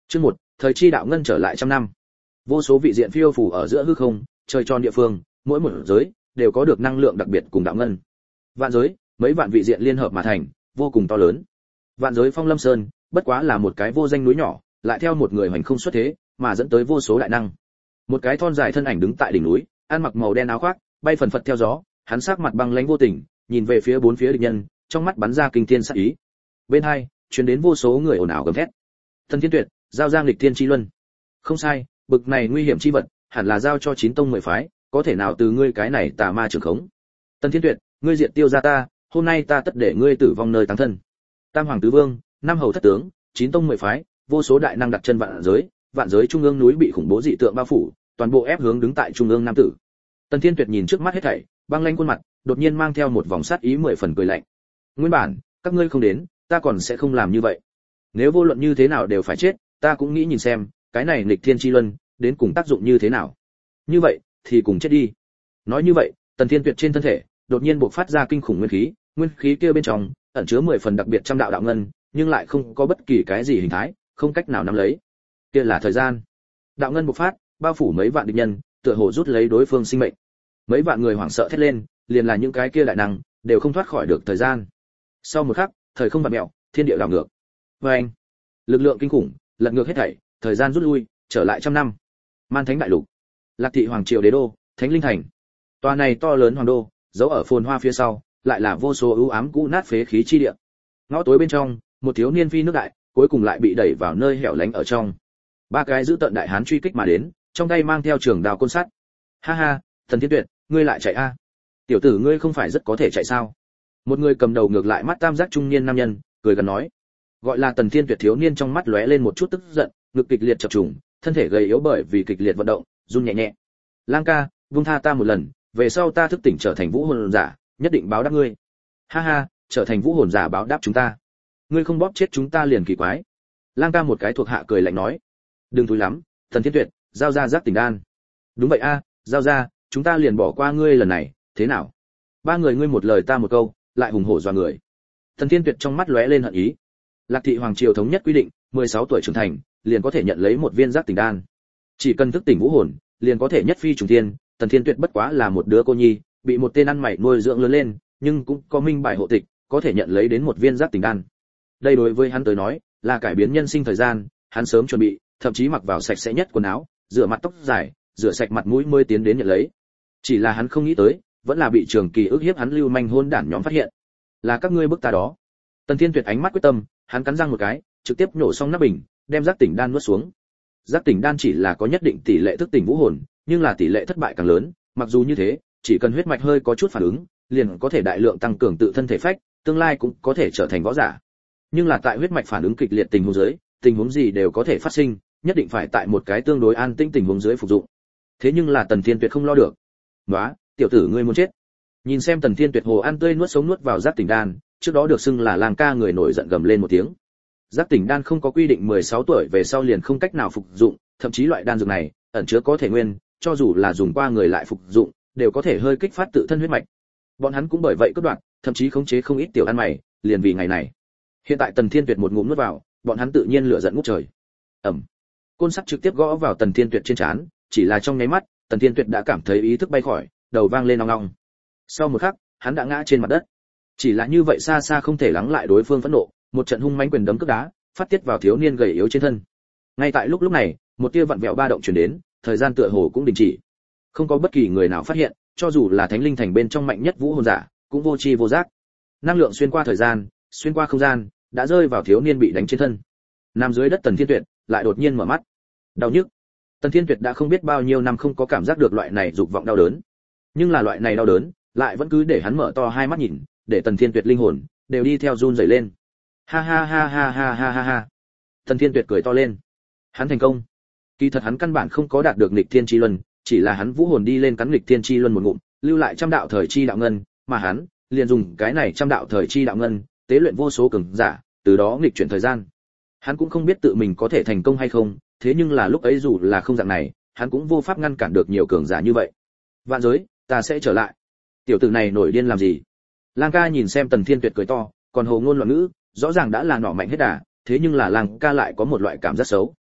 Chương 1, thời chi đạo ngân trở lại trăm năm. Vô số vị diện phiêu phù ở giữa hư không, trời tròn địa phương, mỗi một giới đều có được năng lượng đặc biệt cùng đạo ngân. Vạn giới, mấy vạn vị diện liên hợp mà thành, vô cùng to lớn. Vạn giới Phong Lâm Sơn, bất quá là một cái vô danh núi nhỏ, lại theo một người hoành không xuất thế, mà dẫn tới vô số đại năng. Một cái thon dài thân ảnh đứng tại đỉnh núi, ăn mặc màu đen áo khoác, bay phần phật theo gió, hắn sắc mặt băng lãnh vô tình, nhìn về phía bốn phía địch nhân, trong mắt bắn ra kinh thiên sát ý. Bên hai, truyền đến vô số người ồn ào gầm thét. Thần Thiên Tuyệt, giao giang lịch thiên chi luân. Không sai, bực này nguy hiểm chi vật, hẳn là giao cho 9 tông 10 phái, có thể nào từ ngươi cái này tà ma trưởng khống. Tần Thiên Tuyệt, ngươi diệt tiêu ra ta, hôm nay ta tất để ngươi tử vong nơi táng thân. Tam hoàng tứ vương, năm hầu thất tướng, 9 tông 10 phái, vô số đại năng đặt chân vạn giới trung ương núi bị khủng bố dị tượng bao phủ, toàn bộ ép hướng đứng tại trung ương nam tử. Tần Thiên Tuyệt nhìn trước mắt hết thảy, băng lãnh khuôn mặt, đột nhiên mang theo một vòng sát ý 10 phần cười lạnh. Nguyên bản, các ngươi không đến, ta còn sẽ không làm như vậy. Nếu vô luận như thế nào đều phải chết, ta cũng nghĩ nhìn xem, cái này nghịch thiên chi luân, đến cùng tác dụng như thế nào. Như vậy, thì cùng chết đi. Nói như vậy, Tần Thiên Tuyệt trên thân thể, đột nhiên bộc phát ra kinh khủng nguyên khí kia bên trong ẩn chứa 10 phần đặc biệt trăm đạo đạo ngân, nhưng lại không có bất kỳ cái gì hình thái, không cách nào nắm lấy. Kia là thời gian. Đạo ngân bộc phát, bao phủ mấy vạn địch nhân, tựa hồ rút lấy đối phương sinh mệnh. Mấy vạn người hoảng sợ thét lên, liền là những cái kia đại năng, đều không thoát khỏi được thời gian. Sau một khắc, thời không vặn mèo, thiên địa đảo ngược. Oeng! Lực lượng kinh khủng, lật ngược hết thảy, thời gian rút lui, trở lại trăm năm. Man Thánh đại lục, Lạc Thị hoàng triều đế đô, Thánh Linh thành. Tòa này to lớn hoàng đô, giấu ở phồn hoa phía sau, lại là vô số ưu ám cũ nát phế khí chi địa. Ngõ tối bên trong, một thiếu niên phi nước đại, cuối cùng lại bị đẩy vào nơi hẻo lánh ở trong. Ba cái giữ tận đại hán truy kích mà đến, trong tay mang theo trường đao côn sắt. Ha ha, Thần Thiên Tuyệt, ngươi lại chạy a? Tiểu tử ngươi không phải rất có thể chạy sao? Một người cầm đầu ngược lại mắt tam giác trung niên nam nhân, cười gần nói. Gọi là Tần Thiên Tuyệt thiếu niên trong mắt lóe lên một chút tức giận, ngực kịch liệt chập trùng, thân thể gầy yếu bởi vì kịch liệt vận động, run nhẹ nhẹ. Lang ca, vung tha ta một lần, về sau ta thức tỉnh trở thành vũ hồn giả, nhất định báo đáp ngươi. Ha ha, trở thành vũ hồn giả báo đáp chúng ta. Ngươi không bóp chết chúng ta liền kỳ quái. Lang ca một cái thuộc hạ cười lạnh nói. Đừng thúi lắm, Tần Thiên Tuyệt, giao ra giác tỉnh đan. Đúng vậy a, giao ra, chúng ta liền bỏ qua ngươi lần này, thế nào? Ba người ngươi một lời ta một câu, lại hùng hổ dọa người. Tần Thiên Tuyệt trong mắt lóe lên hận ý. Lạc Thị hoàng triều thống nhất quy định, 16 tuổi trưởng thành, liền có thể nhận lấy một viên giác tỉnh đan. Chỉ cần thức tỉnh vũ hồn, liền có thể nhất phi trùng thiên. Tần Thiên Tuyệt bất quá là một đứa cô nhi, bị một tên ăn mày nuôi dưỡng lớn lên, nhưng cũng có minh bài hộ tịch, có thể nhận lấy đến một viên giác tỉnh đan. Đây đối với hắn tới nói, là cải biến nhân sinh thời gian, hắn sớm chuẩn bị, thậm chí mặc vào sạch sẽ nhất quần áo, rửa mặt tóc dài, rửa sạch mặt mũi mới tiến đến nhận lấy. Chỉ là hắn không nghĩ tới, vẫn là bị trường kỳ ức hiếp hắn lưu manh hôn đản nhóm phát hiện. Là các ngươi bức ta đó. Tần Thiên Tuyệt ánh mắt quyết tâm, hắn cắn răng một cái, trực tiếp nhổ xong nắp bình, đem giác tỉnh đan nuốt xuống. Giác tỉnh đan chỉ là có nhất định tỷ lệ thức tỉnh vũ hồn, nhưng là tỷ lệ thất bại càng lớn, mặc dù như thế, chỉ cần huyết mạch hơi có chút phản ứng, liền có thể đại lượng tăng cường tự thân thể phách, tương lai cũng có thể trở thành võ giả. Nhưng là tại huyết mạch phản ứng kịch liệt tình huống dưới, tình huống gì đều có thể phát sinh, nhất định phải tại một cái tương đối an tĩnh tình huống dưới phục dụng. Thế nhưng là Tần Thiên Tuyệt không lo được. "Nóa, tiểu tử ngươi muốn chết." Nhìn xem Tần Thiên Tuyệt hồ ăn tươi nuốt sống nuốt vào giác tỉnh đan, trước đó được xưng là Lang ca người nổi giận gầm lên một tiếng. Giác tỉnh đan không có quy định 16 tuổi về sau liền không cách nào phục dụng, thậm chí loại đan dược này ẩn chứa có thể nguyên, cho dù là dùng qua người lại phục dụng, đều có thể hơi kích phát tự thân huyết mạch. Bọn hắn cũng bởi vậy cướp đoạt, thậm chí khống chế không ít tiểu ăn mày, liền vì ngày này. Hiện tại Tần Thiên Tuyệt một ngụm nuốt vào, bọn hắn tự nhiên lửa giận ngút trời. Ầm. Côn sắt trực tiếp gõ vào Tần Thiên Tuyệt trên trán, chỉ là trong nháy mắt, Tần Thiên Tuyệt đã cảm thấy ý thức bay khỏi, đầu vang lên ong ong. Sau một khắc, hắn đã ngã trên mặt đất. Chỉ là như vậy xa xa không thể lắng lại đối phương phẫn nộ, một trận hung mãnh quyền đấm cước đá, phát tiết vào thiếu niên gầy yếu trên thân. Ngay tại lúc này, một tia vặn vẹo ba động truyền đến, thời gian tựa hồ cũng đình chỉ. Không có bất kỳ người nào phát hiện, cho dù là Thánh Linh thành bên trong mạnh nhất vũ hồn giả, cũng vô tri vô giác. Năng lượng xuyên qua thời gian, xuyên qua không gian, đã rơi vào thiếu niên bị đánh trên thân. Nằm dưới đất Tần Thiên Tuyệt lại đột nhiên mở mắt. Đau nhức. Tần Thiên Tuyệt đã không biết bao nhiêu năm không có cảm giác được loại này dục vọng đau đớn. Nhưng là loại này đau đớn, lại vẫn cứ để hắn mở to hai mắt nhìn, để Tần Thiên Tuyệt linh hồn đều đi theo run rẩy lên. Ha ha ha ha ha ha ha ha. Tần Thiên Tuyệt cười to lên. Hắn thành công. Kỳ thật hắn căn bản không có đạt được nghịch thiên chi luân, chỉ là hắn vũ hồn đi lên cắn nghịch thiên chi luân một ngụm, lưu lại trăm đạo thời chi đạo ngân, mà hắn liền dùng cái này trăm đạo thời chi đạo ngân, tế luyện vô số cường giả, từ đó nghịch chuyển thời gian. Hắn cũng không biết tự mình có thể thành công hay không, thế nhưng là lúc ấy dù là không dạng này, hắn cũng vô pháp ngăn cản được nhiều cường giả như vậy. Vạn giới, ta sẽ trở lại. Tiểu tử này nổi điên làm gì? Lang ca nhìn xem Tần Thiên Tuyệt cười to, còn hồ ngôn loạn ngữ, rõ ràng đã là nỏ mạnh hết đà, thế nhưng là Lang ca lại có một loại cảm giác xấu.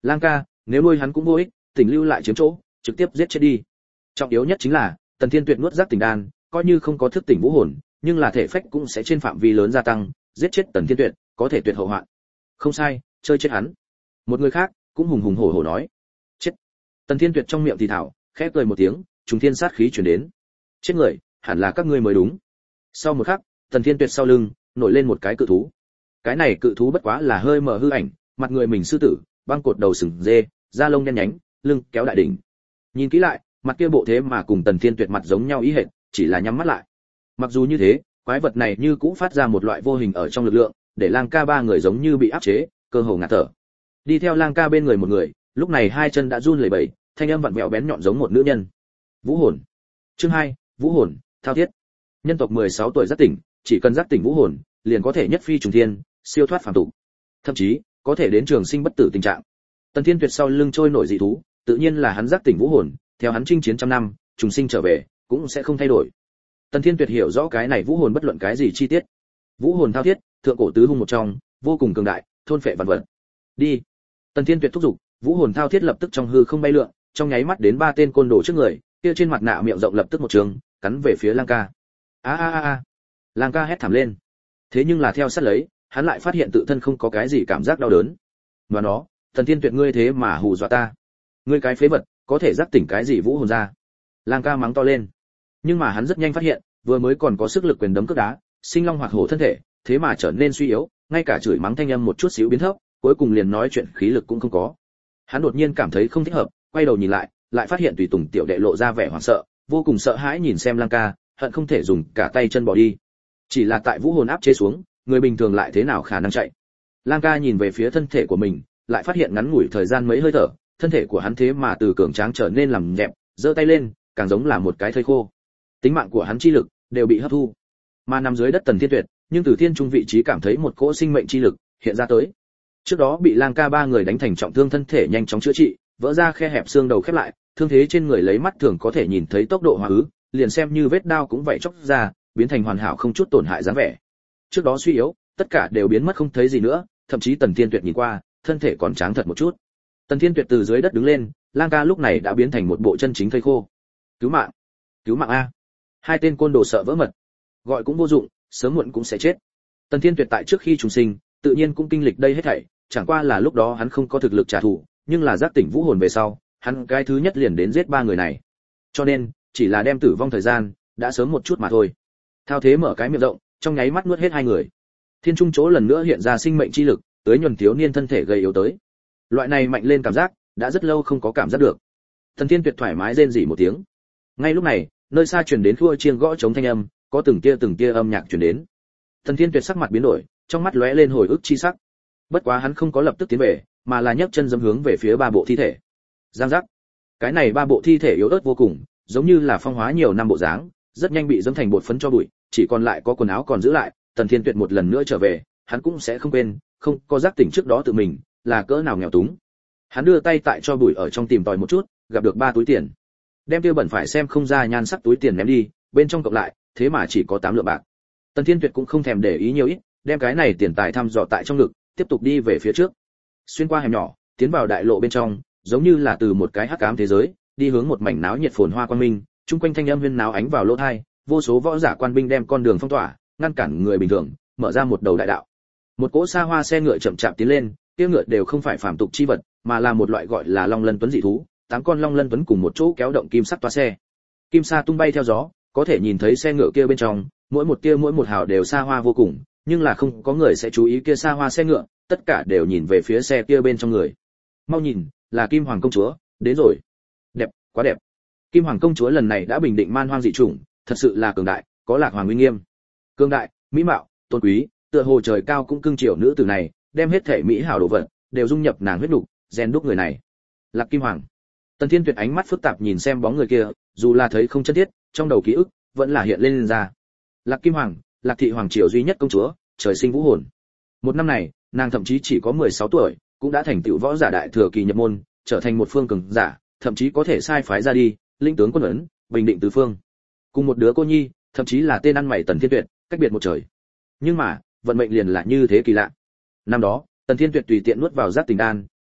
Lang ca, nếu nuôi hắn cũng vô ích, tỉnh lưu lại chiếm chỗ, trực tiếp giết chết đi. Trọng yếu nhất chính là, Tần Thiên Tuyệt nuốt giác tỉnh đan, coi như không có thức tỉnh vũ hồn, nhưng là thể phách cũng sẽ trên phạm vi lớn gia tăng, giết chết Tần Thiên Tuyệt, có thể tuyệt hậu hoạn. Không sai, chơi chết hắn. Một người khác cũng hùng hùng hổ hổ nói. Chết. Tần Thiên Tuyệt trong miệng thì thảo, khẽ cười một tiếng, trùng thiên sát khí truyền đến. Chết người, hẳn là các ngươi mới đúng. Sau một khắc, Tần Thiên Tuyệt sau lưng nổi lên một cái cự thú. Cái này cự thú bất quá là hơi mờ hư ảnh, mặt người mình sư tử, băng cột đầu sừng dê, da lông đen nhánh, lưng kéo đại đỉnh. Nhìn kỹ lại, mặt kia bộ thế mà cùng Tần Thiên Tuyệt mặt giống nhau ý hệt, chỉ là nhắm mắt lại. Mặc dù như thế, quái vật này như cũ phát ra một loại vô hình ở trong lực lượng, để Lang Ca ba người giống như bị áp chế, cơ hồ ngạt thở. Đi theo Lang Ca bên người một người, lúc này hai chân đã run lẩy bẩy, thanh âm vặn vẹo bén nhọn giống một nữ nhân. Vũ hồn. Chương 2, Vũ hồn, thao thiết. Nhân tộc 16 tuổi giác tỉnh, chỉ cần giác tỉnh vũ hồn, liền có thể nhất phi trùng thiên, siêu thoát phàm tục. Thậm chí, có thể đến trường sinh bất tử tình trạng. Tần Thiên Tuyệt sau lưng trôi nổi dị thú, tự nhiên là hắn giác tỉnh vũ hồn, theo hắn chinh chiến trăm năm, trùng sinh trở về, cũng sẽ không thay đổi. Tần Thiên Tuyệt hiểu rõ cái này vũ hồn bất luận cái gì chi tiết. Vũ hồn thao thiết, thượng cổ tứ hung một trong, vô cùng cường đại, thôn phệ vạn vật. Đi. Tần Thiên Tuyệt thúc giục, vũ hồn thao thiết lập tức trong hư không bay lượn, trong nháy mắt đến ba tên côn đồ trước người, kia trên mặt nạ miệng rộng lập tức một trường, cắn về phía Lang Ca. A a a. Lang Ca hét thảm lên. Thế nhưng là theo sát lấy, hắn lại phát hiện tự thân không có cái gì cảm giác đau đớn. Và nó, Tần Thiên Tuyệt ngươi thế mà hù dọa ta. Ngươi cái phế vật, có thể giác tỉnh cái gì vũ hồn ra? Lang Ca mắng to lên. Nhưng mà hắn rất nhanh phát hiện, vừa mới còn có sức lực quyền đấm cước đá, sinh long hoạt hổ thân thể, thế mà trở nên suy yếu, ngay cả chửi mắng thanh âm một chút xíu biến thấp, cuối cùng liền nói chuyện khí lực cũng không có. Hắn đột nhiên cảm thấy không thích hợp, quay đầu nhìn lại, lại phát hiện tùy tùng tiểu đệ lộ ra vẻ hoảng sợ, vô cùng sợ hãi nhìn xem Lang Ca, hận không thể dùng cả tay chân bỏ đi. Chỉ là tại vũ hồn áp chế xuống, người bình thường lại thế nào khả năng chạy. Lang Ca nhìn về phía thân thể của mình, lại phát hiện ngắn ngủi thời gian mấy hơi thở, thân thể của hắn thế mà từ cường tráng trở nên làm nhẹp, giơ tay lên, càng giống là một cái thây khô. Tính mạng của hắn chi lực đều bị hấp thu. Mà nằm dưới đất Tần Thiên Tuyệt, nhưng từ thiên trung vị trí cảm thấy một cỗ sinh mệnh chi lực hiện ra tới. Trước đó bị Lang Ca ba người đánh thành trọng thương thân thể nhanh chóng chữa trị, vỡ ra khe hẹp xương đầu khép lại, thương thế trên người lấy mắt thường có thể nhìn thấy tốc độ hóa ứ, liền xem như vết đao cũng vậy chóc ra, biến thành hoàn hảo không chút tổn hại dáng vẻ. Trước đó suy yếu, tất cả đều biến mất không thấy gì nữa, thậm chí Tần Thiên Tuyệt nhìn qua, thân thể còn tráng thật một chút. Tần Thiên Tuyệt từ dưới đất đứng lên, Lang Ca lúc này đã biến thành một bộ chân chính thây khô. Cứu mạng, cứu mạng a! Hai tên côn đồ sợ vỡ mật, gọi cũng vô dụng, sớm muộn cũng sẽ chết. Tần Thiên Tuyệt tại trước khi trùng sinh, tự nhiên cũng kinh lịch đây hết thảy, chẳng qua là lúc đó hắn không có thực lực trả thù, nhưng là giác tỉnh vũ hồn về sau, hắn cái thứ nhất liền đến giết ba người này. Cho nên, chỉ là đem tử vong thời gian, đã sớm một chút mà thôi. Thao thế mở cái miệng rộng, trong nháy mắt nuốt hết hai người. Thiên trung chỗ lần nữa hiện ra sinh mệnh chi lực, tới nhuần thiếu niên thân thể gầy yếu tới. Loại này mạnh lên cảm giác, đã rất lâu không có cảm giác được. Tần Thiên Tuyệt thoải mái rên rỉ một tiếng. Ngay lúc này, nơi xa truyền đến khua chiêng gõ trống thanh âm, có từng tia âm nhạc truyền đến. Tần Thiên Tuyệt sắc mặt biến đổi, trong mắt lóe lên hồi ức chi sắc. Bất quá hắn không có lập tức tiến về, mà là nhấc chân giẫm hướng về phía ba bộ thi thể. Giang giác. Cái này ba bộ thi thể yếu ớt vô cùng, giống như là phong hóa nhiều năm bộ dáng, rất nhanh bị giẫm thành bột phấn cho bụi, chỉ còn lại có quần áo còn giữ lại. Tần Thiên Tuyệt một lần nữa trở về, hắn cũng sẽ không quên, không có giác tỉnh trước đó tự mình là cỡ nào nghèo túng. Hắn đưa tay tại cho bụi ở trong tìm tòi một chút, gặp được 3 túi tiền. Đem tiêu bẩn phải xem không ra nhan sắc túi tiền ném đi, bên trong cộng lại, thế mà chỉ có 8 lượng bạc. Tần Thiên Tuyệt cũng không thèm để ý nhiều ít, đem cái này tiền tài thăm dò tại trong ngực, tiếp tục đi về phía trước. Xuyên qua hẻm nhỏ, tiến vào đại lộ bên trong, giống như là từ một cái hắc ám thế giới, đi hướng một mảnh náo nhiệt phồn hoa quang minh, chung quanh thanh âm huyên náo ánh vào lỗ tai, vô số võ giả quan binh đem con đường phong tỏa, ngăn cản người bình thường, mở ra một đầu đại đạo. Một cỗ xa hoa xe ngựa chậm chạp tiến lên, kia ngựa đều không phải phàm tục chi vật, mà là một loại gọi là long lân tuấn dị thú, 8 con long lân tuấn cùng một chỗ kéo động kim sắc toa xe. Kim sa tung bay theo gió, có thể nhìn thấy xe ngựa kia bên trong, mỗi một tia mỗi một hào đều xa hoa vô cùng, nhưng là không có người sẽ chú ý kia xa hoa xe ngựa, tất cả đều nhìn về phía xe kia bên trong người. Mau nhìn, là Kim Hoàng công chúa, đến rồi. Đẹp, quá đẹp. Kim Hoàng công chúa lần này đã bình định man hoang dị chủng, thật sự là cường đại, có lạc hoàng uy nghiêm. Cường đại, mỹ mạo, tôn quý, tựa hồ trời cao cũng cưng chiều nữ tử này, đem hết thể mỹ hảo đồ vật đều dung nhập nàng huyết nục, rèn đúc người này. Lạc Kim Hoàng. Tần Thiên Tuyệt ánh mắt phức tạp nhìn xem bóng người kia, dù là thấy không chân thiết, trong đầu ký ức vẫn là hiện lên ra. Lạc Kim Hoàng, Lạc thị hoàng triều duy nhất công chúa, trời sinh vũ hồn. Một năm này, nàng thậm chí chỉ có 16 tuổi, cũng đã thành tựu võ giả đại thừa kỳ nhập môn, trở thành một phương cường giả, thậm chí có thể sai phái ra đi, linh tướng quân ấn, bình định tứ phương. Cùng một đứa cô nhi, thậm chí là tên ăn mày Tần Thiên Tuyệt, cách biệt một trời. Nhưng mà, vận mệnh liền là như thế kỳ lạ. Năm đó, Tần Thiên Tuyệt tùy tiện nuốt vào giác tỉnh đan,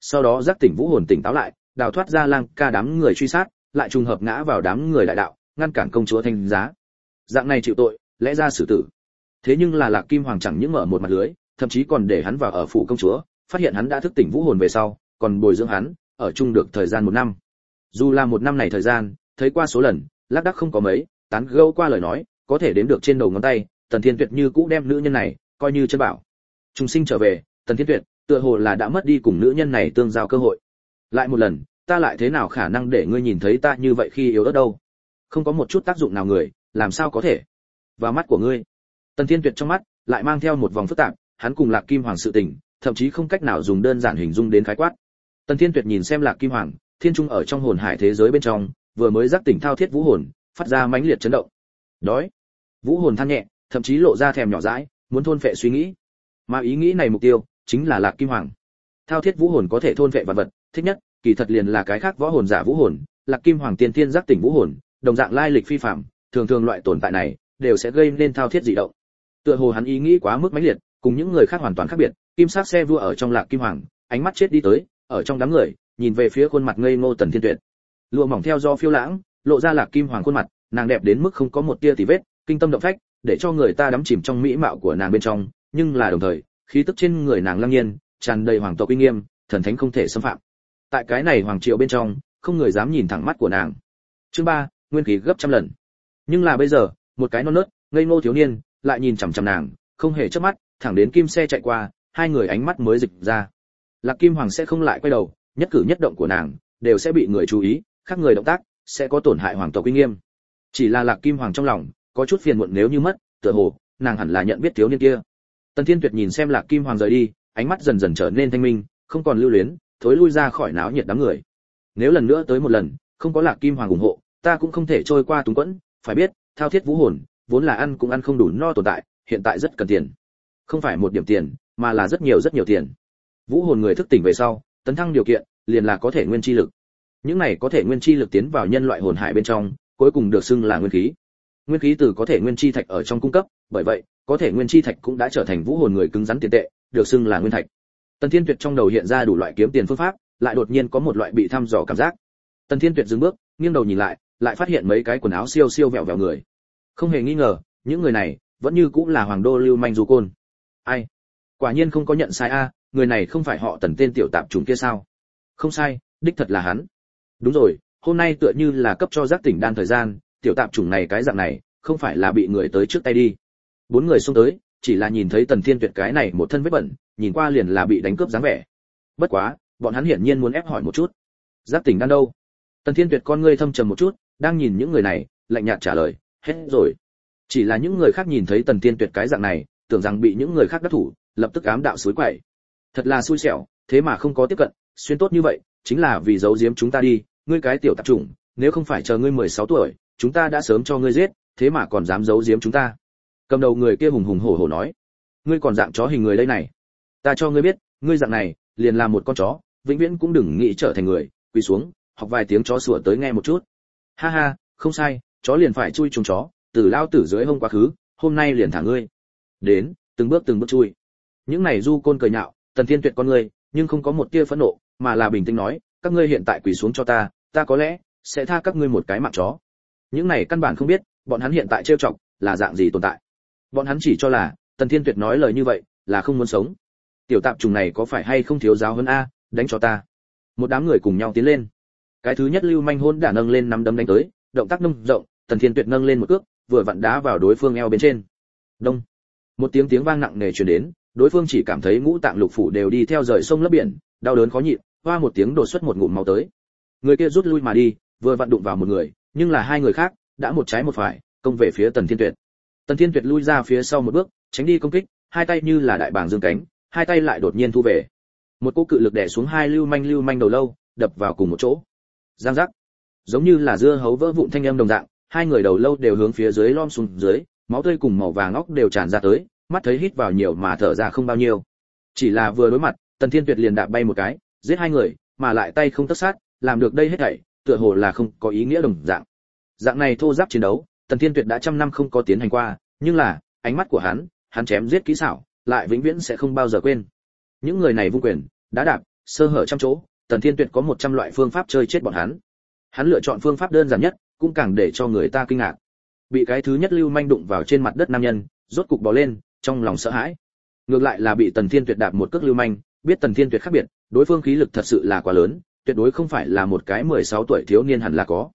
sau đó giác tỉnh vũ hồn tỉnh táo lại, đào thoát ra lang ca đám người truy sát, lại trùng hợp ngã vào đám người đại đạo, ngăn cản công chúa Thanh Giá. Dạng này chịu tội, lẽ ra xử tử. Thế nhưng là Lạc Kim Hoàng chẳng những mở một mặt lưới, thậm chí còn để hắn vào ở phủ công chúa, phát hiện hắn đã thức tỉnh vũ hồn về sau, còn bồi dưỡng hắn, ở chung được thời gian 1 năm. Dù là 1 năm này thời gian, thấy qua số lần, lác đác không có mấy, tán gẫu qua lời nói, có thể đếm được trên đầu ngón tay, Tần Thiên Tuyệt như cũ đem nữ nhân này coi như chân bảo. Trùng sinh trở về, Tần Thiên Tuyệt tựa hồ là đã mất đi cùng nữ nhân này tương giao cơ hội. Lại một lần, ta lại thế nào khả năng để ngươi nhìn thấy ta như vậy khi yếu ớt đâu? Không có một chút tác dụng nào người, làm sao có thể? Vào mắt của ngươi, Tần Thiên Tuyệt trong mắt lại mang theo một vòng phức tạp, hắn cùng Lạc Kim Hoàng sự tình, thậm chí không cách nào dùng đơn giản hình dung đến khái quát. Tần Thiên Tuyệt nhìn xem Lạc Kim Hoàng, thiên trung ở trong hồn hải thế giới bên trong, vừa mới giác tỉnh thao thiết vũ hồn, phát ra mãnh liệt chấn động. Đói. Vũ hồn than nhẹ, thậm chí lộ ra thèm nhỏ dãi, muốn thôn phệ suy nghĩ. Mà ý nghĩ này mục tiêu chính là Lạc Kim Hoàng. Thao thiết vũ hồn có thể thôn phệ vật vật, thích nhất, kỳ thật liền là cái khác võ hồn giả vũ hồn, Lạc Kim Hoàng tiên tiên giác tỉnh vũ hồn, đồng dạng lai lịch phi phàm, thường thường loại tồn tại này đều sẽ gây nên thao thiết dị động. Tựa hồ hắn ý nghĩ quá mức mãnh liệt, cùng những người khác hoàn toàn khác biệt, kim sắc xe vua ở trong Lạc Kim Hoàng, ánh mắt chết đi tới, ở trong đám người, nhìn về phía khuôn mặt ngây ngô Tần Thiên Tuyệt. Lụa mỏng theo do phiêu lãng, lộ ra Lạc Kim Hoàng khuôn mặt, nàng đẹp đến mức không có một tia tì vết, kinh tâm động phách, để cho người ta đắm chìm trong mỹ mạo của nàng bên trong, nhưng là đồng thời, khí tức trên người nàng lăng nhiên, tràn đầy hoàng tộc uy nghiêm, thần thánh không thể xâm phạm. Tại cái này hoàng triều bên trong, không người dám nhìn thẳng mắt của nàng. Chương 3, nguyên khí gấp trăm lần. Nhưng là bây giờ, một cái non nớt, ngây ngô thiếu niên, lại nhìn chằm chằm nàng, không hề chớp mắt, thẳng đến kim xe chạy qua, hai người ánh mắt mới dịch ra. Lạc Kim Hoàng sẽ không lại quay đầu, nhất cử nhất động của nàng đều sẽ bị người chú ý, khác người động tác sẽ có tổn hại hoàng tộc uy nghiêm. Chỉ là Lạc Kim Hoàng trong lòng có chút phiền muộn, nếu như mất, tựa hồ nàng hẳn là nhận biết thiếu niên kia. Tần Thiên Tuyệt nhìn xem Lạc Kim Hoàng rời đi, ánh mắt dần dần trở nên thanh minh, không còn lưu luyến, thối lui ra khỏi náo nhiệt đám người. Nếu lần nữa tới một lần, không có Lạc Kim Hoàng ủng hộ, ta cũng không thể trôi qua túng quẫn, phải biết, thao thiết vũ hồn vốn là ăn cũng ăn không đủ no tồn tại, hiện tại rất cần tiền. Không phải một điểm tiền, mà là rất nhiều tiền. Vũ hồn người thức tỉnh về sau, tấn thăng điều kiện liền là có thể nguyên chi lực. Những này có thể nguyên chi lực tiến vào nhân loại hồn hải bên trong, cuối cùng được xưng là nguyên khí. Nguyên khí từ có thể nguyên chi thạch ở trong cung cấp, bởi vậy, có thể nguyên chi thạch cũng đã trở thành vũ hồn người cứng rắn tiền tệ, được xưng là nguyên thạch. Tần Thiên Tuyệt trong đầu hiện ra đủ loại kiếm tiền phương pháp, lại đột nhiên có một loại bị thăm dò cảm giác. Tần Thiên Tuyệt dừng bước, nghiêng đầu nhìn lại phát hiện mấy cái quần áo siêu siêu vẹo vẹo người. Không hề nghi ngờ, những người này vẫn như cũng là hoàng đô lưu manh du côn. Ai? Quả nhiên không có nhận sai a, người này không phải họ Tần tên tiểu tạp chủng kia sao? Không sai, đích thật là hắn. Đúng rồi, hôm nay tựa như là cấp cho giác tỉnh đan thời gian, tiểu tạp chủng này cái dạng này, không phải là bị người tới trước tay đi. 4 người xông tới, chỉ là nhìn thấy Tần Thiên Tuyệt cái này một thân vết bẩn, nhìn qua liền là bị đánh cướp dáng vẻ. Bất quá, bọn hắn hiển nhiên muốn ép hỏi một chút. Giác tỉnh đan đâu? Tần Thiên Tuyệt con ngươi thâm trầm một chút, đang nhìn những người này, lạnh nhạt trả lời, hết rồi. Chỉ là những người khác nhìn thấy Tần Thiên Tuyệt cái dạng này, tưởng rằng bị những người khác đắc thủ, lập tức ám đạo suối quậy. Thật là xui xẻo, thế mà không có tiếp cận, xuyên tốt như vậy, chính là vì giấu giếm chúng ta đi, ngươi cái tiểu tạp chủng, nếu không phải chờ ngươi 16 tuổi, chúng ta đã sớm cho ngươi giết, thế mà còn dám giấu giếm chúng ta. Cầm đầu người kia hùng hùng hổ hổ nói, ngươi còn dạng chó hình người đây này. Ta cho ngươi biết, ngươi dạng này, liền là một con chó, vĩnh viễn cũng đừng nghĩ trở thành người, quỳ xuống, học vài tiếng chó sủa tới nghe một chút. Ha ha, không sai, chó liền phải chui chuồng chó, từ lao tử dưới hông quá khứ, hôm nay liền thả ngươi. Đến, từng bước chui. Những này du côn cười nhạo, Tần Thiên Tuyệt con ngươi, nhưng không có một tia phẫn nộ, mà là bình tĩnh nói, các ngươi hiện tại quỳ xuống cho ta, ta có lẽ sẽ tha các ngươi một cái mạng chó. Những này căn bản không biết, bọn hắn hiện tại trêu chọc là dạng gì tồn tại. Bọn hắn chỉ cho là Tần Thiên Tuyệt nói lời như vậy là không muốn sống. Tiểu tạp trùng này có phải hay không thiếu giáo hơn a, đánh cho ta. Một đám người cùng nhau tiến lên. Cái thứ nhất lưu manh hôn đã nâng lên nắm đấm đánh tới, động tác nông rộng, Tần Thiên Tuyệt nâng lên một cước, vừa vặn đá vào đối phương eo bên trên. Đông. Một tiếng vang nặng nề truyền đến, đối phương chỉ cảm thấy ngũ tạng lục phủ đều đi theo rời sông lấp biển, đau đớn khó nhịn, hoa một tiếng đổ xuất một ngụm máu tới. Người kia rút lui mà đi, vừa vặn đụng vào một người, nhưng là hai người khác đã một trái một phải công về phía Tần Thiên Tuyệt. Tần Thiên Tuyệt lui ra phía sau một bước, tránh đi công kích, hai tay như là đại bàng dương cánh, hai tay lại đột nhiên thu về. Một cú cự lực đè xuống hai lưu manh đầu lâu, đập vào cùng một chỗ. Giang giác. Giống như là dưa hấu vỡ vụn thanh âm đồng dạng, hai người đầu lâu đều hướng phía dưới lom xuống dưới, máu tươi cùng màu vàng óc đều tràn ra tới, mắt thấy hít vào nhiều mà thở ra không bao nhiêu. Chỉ là vừa đối mặt, Tần Thiên Tuyệt liền đạp bay một cái, giết hai người, mà lại tay không tất sát, làm được đây hết thảy, tựa hồ là không có ý nghĩa đồng dạng. Dạng này thô giáp chiến đấu, Tần Thiên Tuyệt đã trăm năm không có tiến hành qua, nhưng là, ánh mắt của hắn chém giết kỹ xảo, lại vĩnh viễn sẽ không bao giờ quên. Những người này vung quyền, đá đạp, sơ hở trăm chỗ, Tần Thiên Tuyệt có 100 loại phương pháp chơi chết bọn hắn. Hắn lựa chọn phương pháp đơn giản nhất, cũng càng để cho người ta kinh ngạc. Bị cái thứ nhất lưu manh đụng vào trên mặt đất nam nhân, rốt cục bò lên, trong lòng sợ hãi. Ngược lại là bị Tần Thiên Tuyệt đạp một cước lưu manh, biết Tần Thiên Tuyệt khác biệt, đối phương khí lực thật sự là quá lớn, tuyệt đối không phải là một cái 16 tuổi thiếu niên hẳn là có.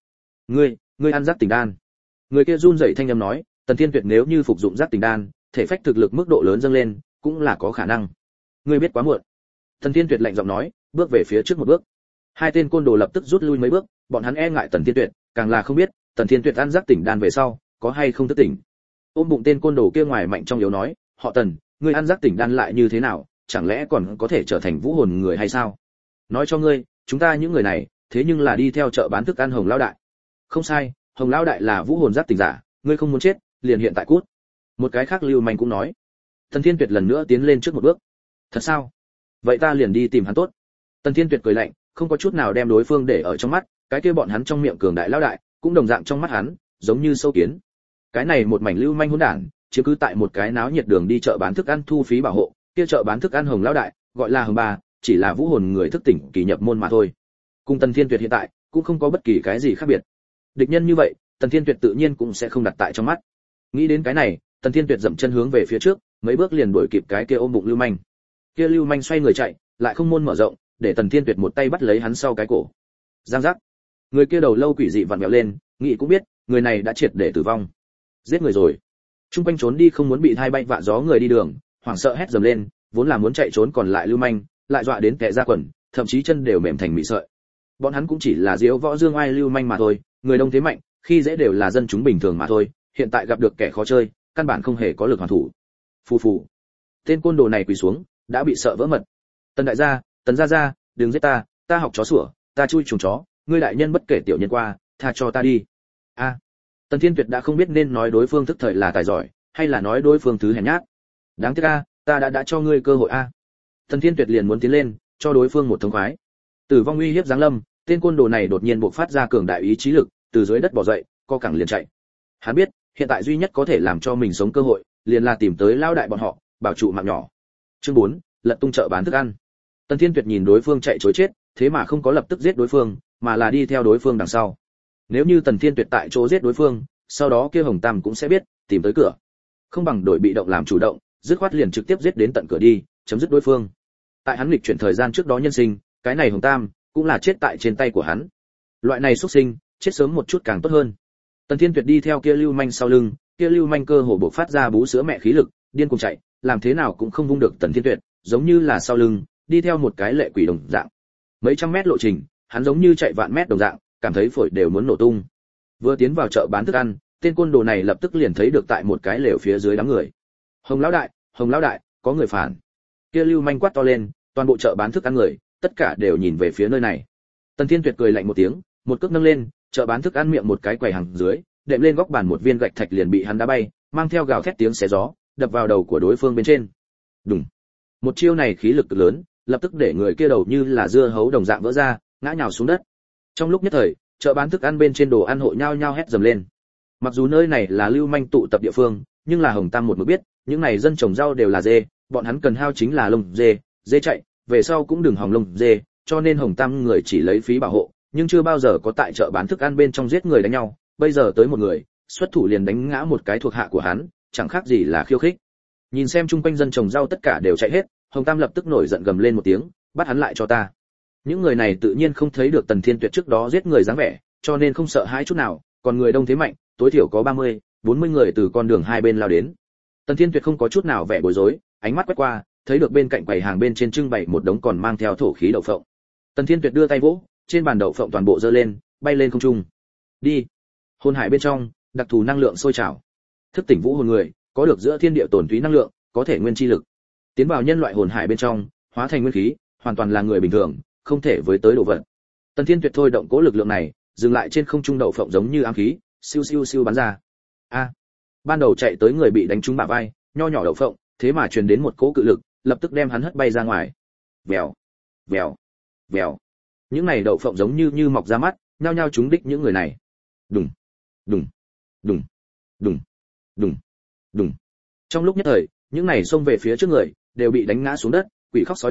Ngươi ăn giác tỉnh đan. Người kia run rẩy thanh âm nói, Tần Thiên Tuyệt nếu như phục dụng giác tỉnh đan, thể phách thực lực mức độ lớn dâng lên, cũng là có khả năng. Ngươi biết quá muộn. Tần Thiên Tuyệt lạnh giọng nói, bước về phía trước một bước. Hai tên côn đồ lập tức rút lui mấy bước, bọn hắn e ngại Tần Thiên Tuyệt, càng là không biết, Tần Thiên Tuyệt ăn giác tỉnh đan về sau, có hay không thức tỉnh. Ôm bụng tên côn đồ kia ngoài mạnh trong yếu nói, họ Tần, ngươi ăn giác tỉnh đan lại như thế nào, chẳng lẽ còn có thể trở thành vũ hồn người hay sao? Nói cho ngươi, chúng ta những người này, thế nhưng là đi theo chợ bán thức ăn Hồng lão đại. Không sai, Hồng lão đại là vũ hồn giác tỉnh giả, ngươi không muốn chết, liền hiện tại cút. Một cái khác lưu manh cũng nói. Tần Thiên Tuyệt lần nữa tiến lên trước một bước. Thật sao? Vậy ta liền đi tìm hắn tốt. Tần Thiên Tuyệt cười lạnh, không có chút nào đem đối phương để ở trong mắt, cái kia bọn hắn trong miệng cường đại lão đại, cũng đồng dạng trong mắt hắn, giống như sâu kiến. Cái này một mảnh lưu manh hỗn đản, chiếm cứ tại một cái náo nhiệt đường đi chợ bán thức ăn thu phí bảo hộ, kia chợ bán thức ăn Hồng lão đại, gọi là Hồng Ba, chỉ là vũ hồn người thức tỉnh kỳ nhập môn mà thôi. Cùng Tần Thiên Tuyệt hiện tại, cũng không có bất kỳ cái gì khác biệt. Địch nhân như vậy, Tần Thiên Tuyệt tự nhiên cũng sẽ không đặt tại trong mắt. Nghĩ đến cái này, Tần Thiên Tuyệt dậm chân hướng về phía trước, mấy bước liền đuổi kịp cái kia ôm bụng lưu manh. Kia lưu manh xoay người chạy, lại không môn mở rộng, để Tần Thiên Tuyệt một tay bắt lấy hắn sau cái cổ. Giang giác. Người kia đầu lâu quỷ dị vặn vẹo lên, nghĩ cũng biết, người này đã triệt để tử vong. Giết người rồi. Trung quanh trốn đi không muốn bị thai bay vạ gió người đi đường, hoảng sợ hét dầm lên, vốn là muốn chạy trốn còn lại lưu manh, lại dọa đến tè ra quần, thậm chí chân đều mềm thành mị sợi. Bọn hắn cũng chỉ là diếu võ dương ai lưu manh mà thôi, người đông thế mạnh, khi dễ đều là dân chúng bình thường mà thôi, hiện tại gặp được kẻ khó chơi, căn bản không hề có lực hoàn thủ. Phù phù. Tên côn đồ này quỳ xuống, đã bị sợ vỡ mật. Tần đại gia, Tần gia gia, đừng giết ta, ta học chó sủa, ta chui chuồng chó, ngươi đại nhân bất kể tiểu nhân qua, tha cho ta đi. A. Tần Thiên Tuyệt đã không biết nên nói đối phương thức thời là tài giỏi, hay là nói đối phương thứ hèn nhát. Đáng tiếc a, ta đã cho ngươi cơ hội a. Tần Thiên Tuyệt liền muốn tiến lên, cho đối phương một thông khoái. Tử vong uy hiếp giáng lâm, tên côn đồ này đột nhiên bộc phát ra cường đại ý chí lực, từ dưới đất bò dậy, co cẳng liền chạy. Hắn biết, hiện tại duy nhất có thể làm cho mình sống cơ hội, liền là tìm tới lao đại bọn họ, bảo trụ mạng nhỏ. Chương 4, lật tung chợ bán thức ăn. Tần Thiên Tuyệt nhìn đối phương chạy trối chết, thế mà không có lập tức giết đối phương, mà là đi theo đối phương đằng sau. Nếu như Tần Thiên Tuyệt tại chỗ giết đối phương, sau đó kia Hồng Tam cũng sẽ biết, tìm tới cửa. Không bằng đổi bị động làm chủ động, dứt khoát liền trực tiếp giết đến tận cửa đi, chấm dứt đối phương. Tại hắn lịch chuyển thời gian trước đó nhân sinh, cái này Hồng Tam cũng là chết tại trên tay của hắn. Loại này xuất sinh, chết sớm một chút càng tốt hơn. Tần Thiên Tuyệt đi theo kia lưu manh sau lưng, kia lưu manh cơ hồ bộc phát ra bú sữa mẹ khí lực, điên cuồng chạy, làm thế nào cũng không vung được Tần Thiên Tuyệt, giống như là sau lưng đi theo một cái lệ quỷ đồng dạng. Mấy trăm mét lộ trình, hắn giống như chạy vạn mét đồng dạng, cảm thấy phổi đều muốn nổ tung. Vừa tiến vào chợ bán thức ăn, tên côn đồ này lập tức liền thấy được tại một cái lều phía dưới đám người. Hồng lão đại, có người phản. Kia lưu manh quát to lên, toàn bộ chợ bán thức ăn người, tất cả đều nhìn về phía nơi này. Tần Thiên Tuyệt cười lạnh một tiếng, một cước nâng lên, chợ bán thức ăn miệng một cái quầy hàng dưới, đệm lên góc bàn một viên gạch thạch liền bị hắn đá bay, mang theo gào thét tiếng xé gió, đập vào đầu của đối phương bên trên. Đùng. Một chiêu này khí lực cực lớn, lập tức để người kia đầu như là dưa hấu đồng dạng vỡ ra, ngã nhào xuống đất. Trong lúc nhất thời, chợ bán thức ăn bên trên đồ ăn hộ nhao nhao hét dầm lên. Mặc dù nơi này là lưu manh tụ tập địa phương, nhưng là Hồng Tam một mực biết, những này dân trồng rau đều là dê, bọn hắn cần hao chính là lông dê, dê chạy, về sau cũng đừng hòng lông dê, cho nên Hồng Tam người chỉ lấy phí bảo hộ, nhưng chưa bao giờ có tại chợ bán thức ăn bên trong giết người đánh nhau, bây giờ tới một người, xuất thủ liền đánh ngã một cái thuộc hạ của hắn, chẳng khác gì là khiêu khích. Nhìn xem chung quanh dân trồng rau tất cả đều chạy hết, Hồng Tam lập tức nổi giận gầm lên một tiếng, bắt hắn lại cho ta. Những người này tự nhiên không thấy được Tần Thiên Tuyệt trước đó giết người dáng vẻ, cho nên không sợ hãi chút nào, còn người đông thế mạnh, tối thiểu có 30, 40 người từ con đường hai bên lao đến. Tần Thiên Tuyệt không có chút nào vẻ bối rối, ánh mắt quét qua, thấy được bên cạnh quầy hàng bên trên trưng bày một đống còn mang theo thổ khí đậu phộng. Tần Thiên Tuyệt đưa tay vỗ, trên bàn đậu phộng toàn bộ dơ lên, bay lên không trung. Đi. Hồn hải bên trong, đặc thù năng lượng sôi trào. Thức tỉnh vũ hồn người, có được giữa thiên địa tổn túy năng lượng, có thể nguyên chi lực. Tiến vào nhân loại hồn hải bên trong, hóa thành nguyên khí, hoàn toàn là người bình thường, không thể với tới độ vật. Tần Thiên Tuyệt thôi động cố lực lượng này, dừng lại trên không trung đậu phộng giống như ám khí, siêu siêu siêu bắn ra. A. Ban đầu chạy tới người bị đánh trúng bả vai, nho nhỏ đậu phộng, thế mà truyền đến một cỗ cự lực, lập tức đem hắn hất bay ra ngoài. Vèo, vèo, vèo. Những này đậu phộng giống như mọc ra mắt, nhao nhao trúng đích những người này. Đùng, đùng, đùng, đùng, đùng, đùng. Trong lúc nhất thời, những này xông về phía trước người đều bị đánh ngã xuống đất, quỷ khóc sói gào,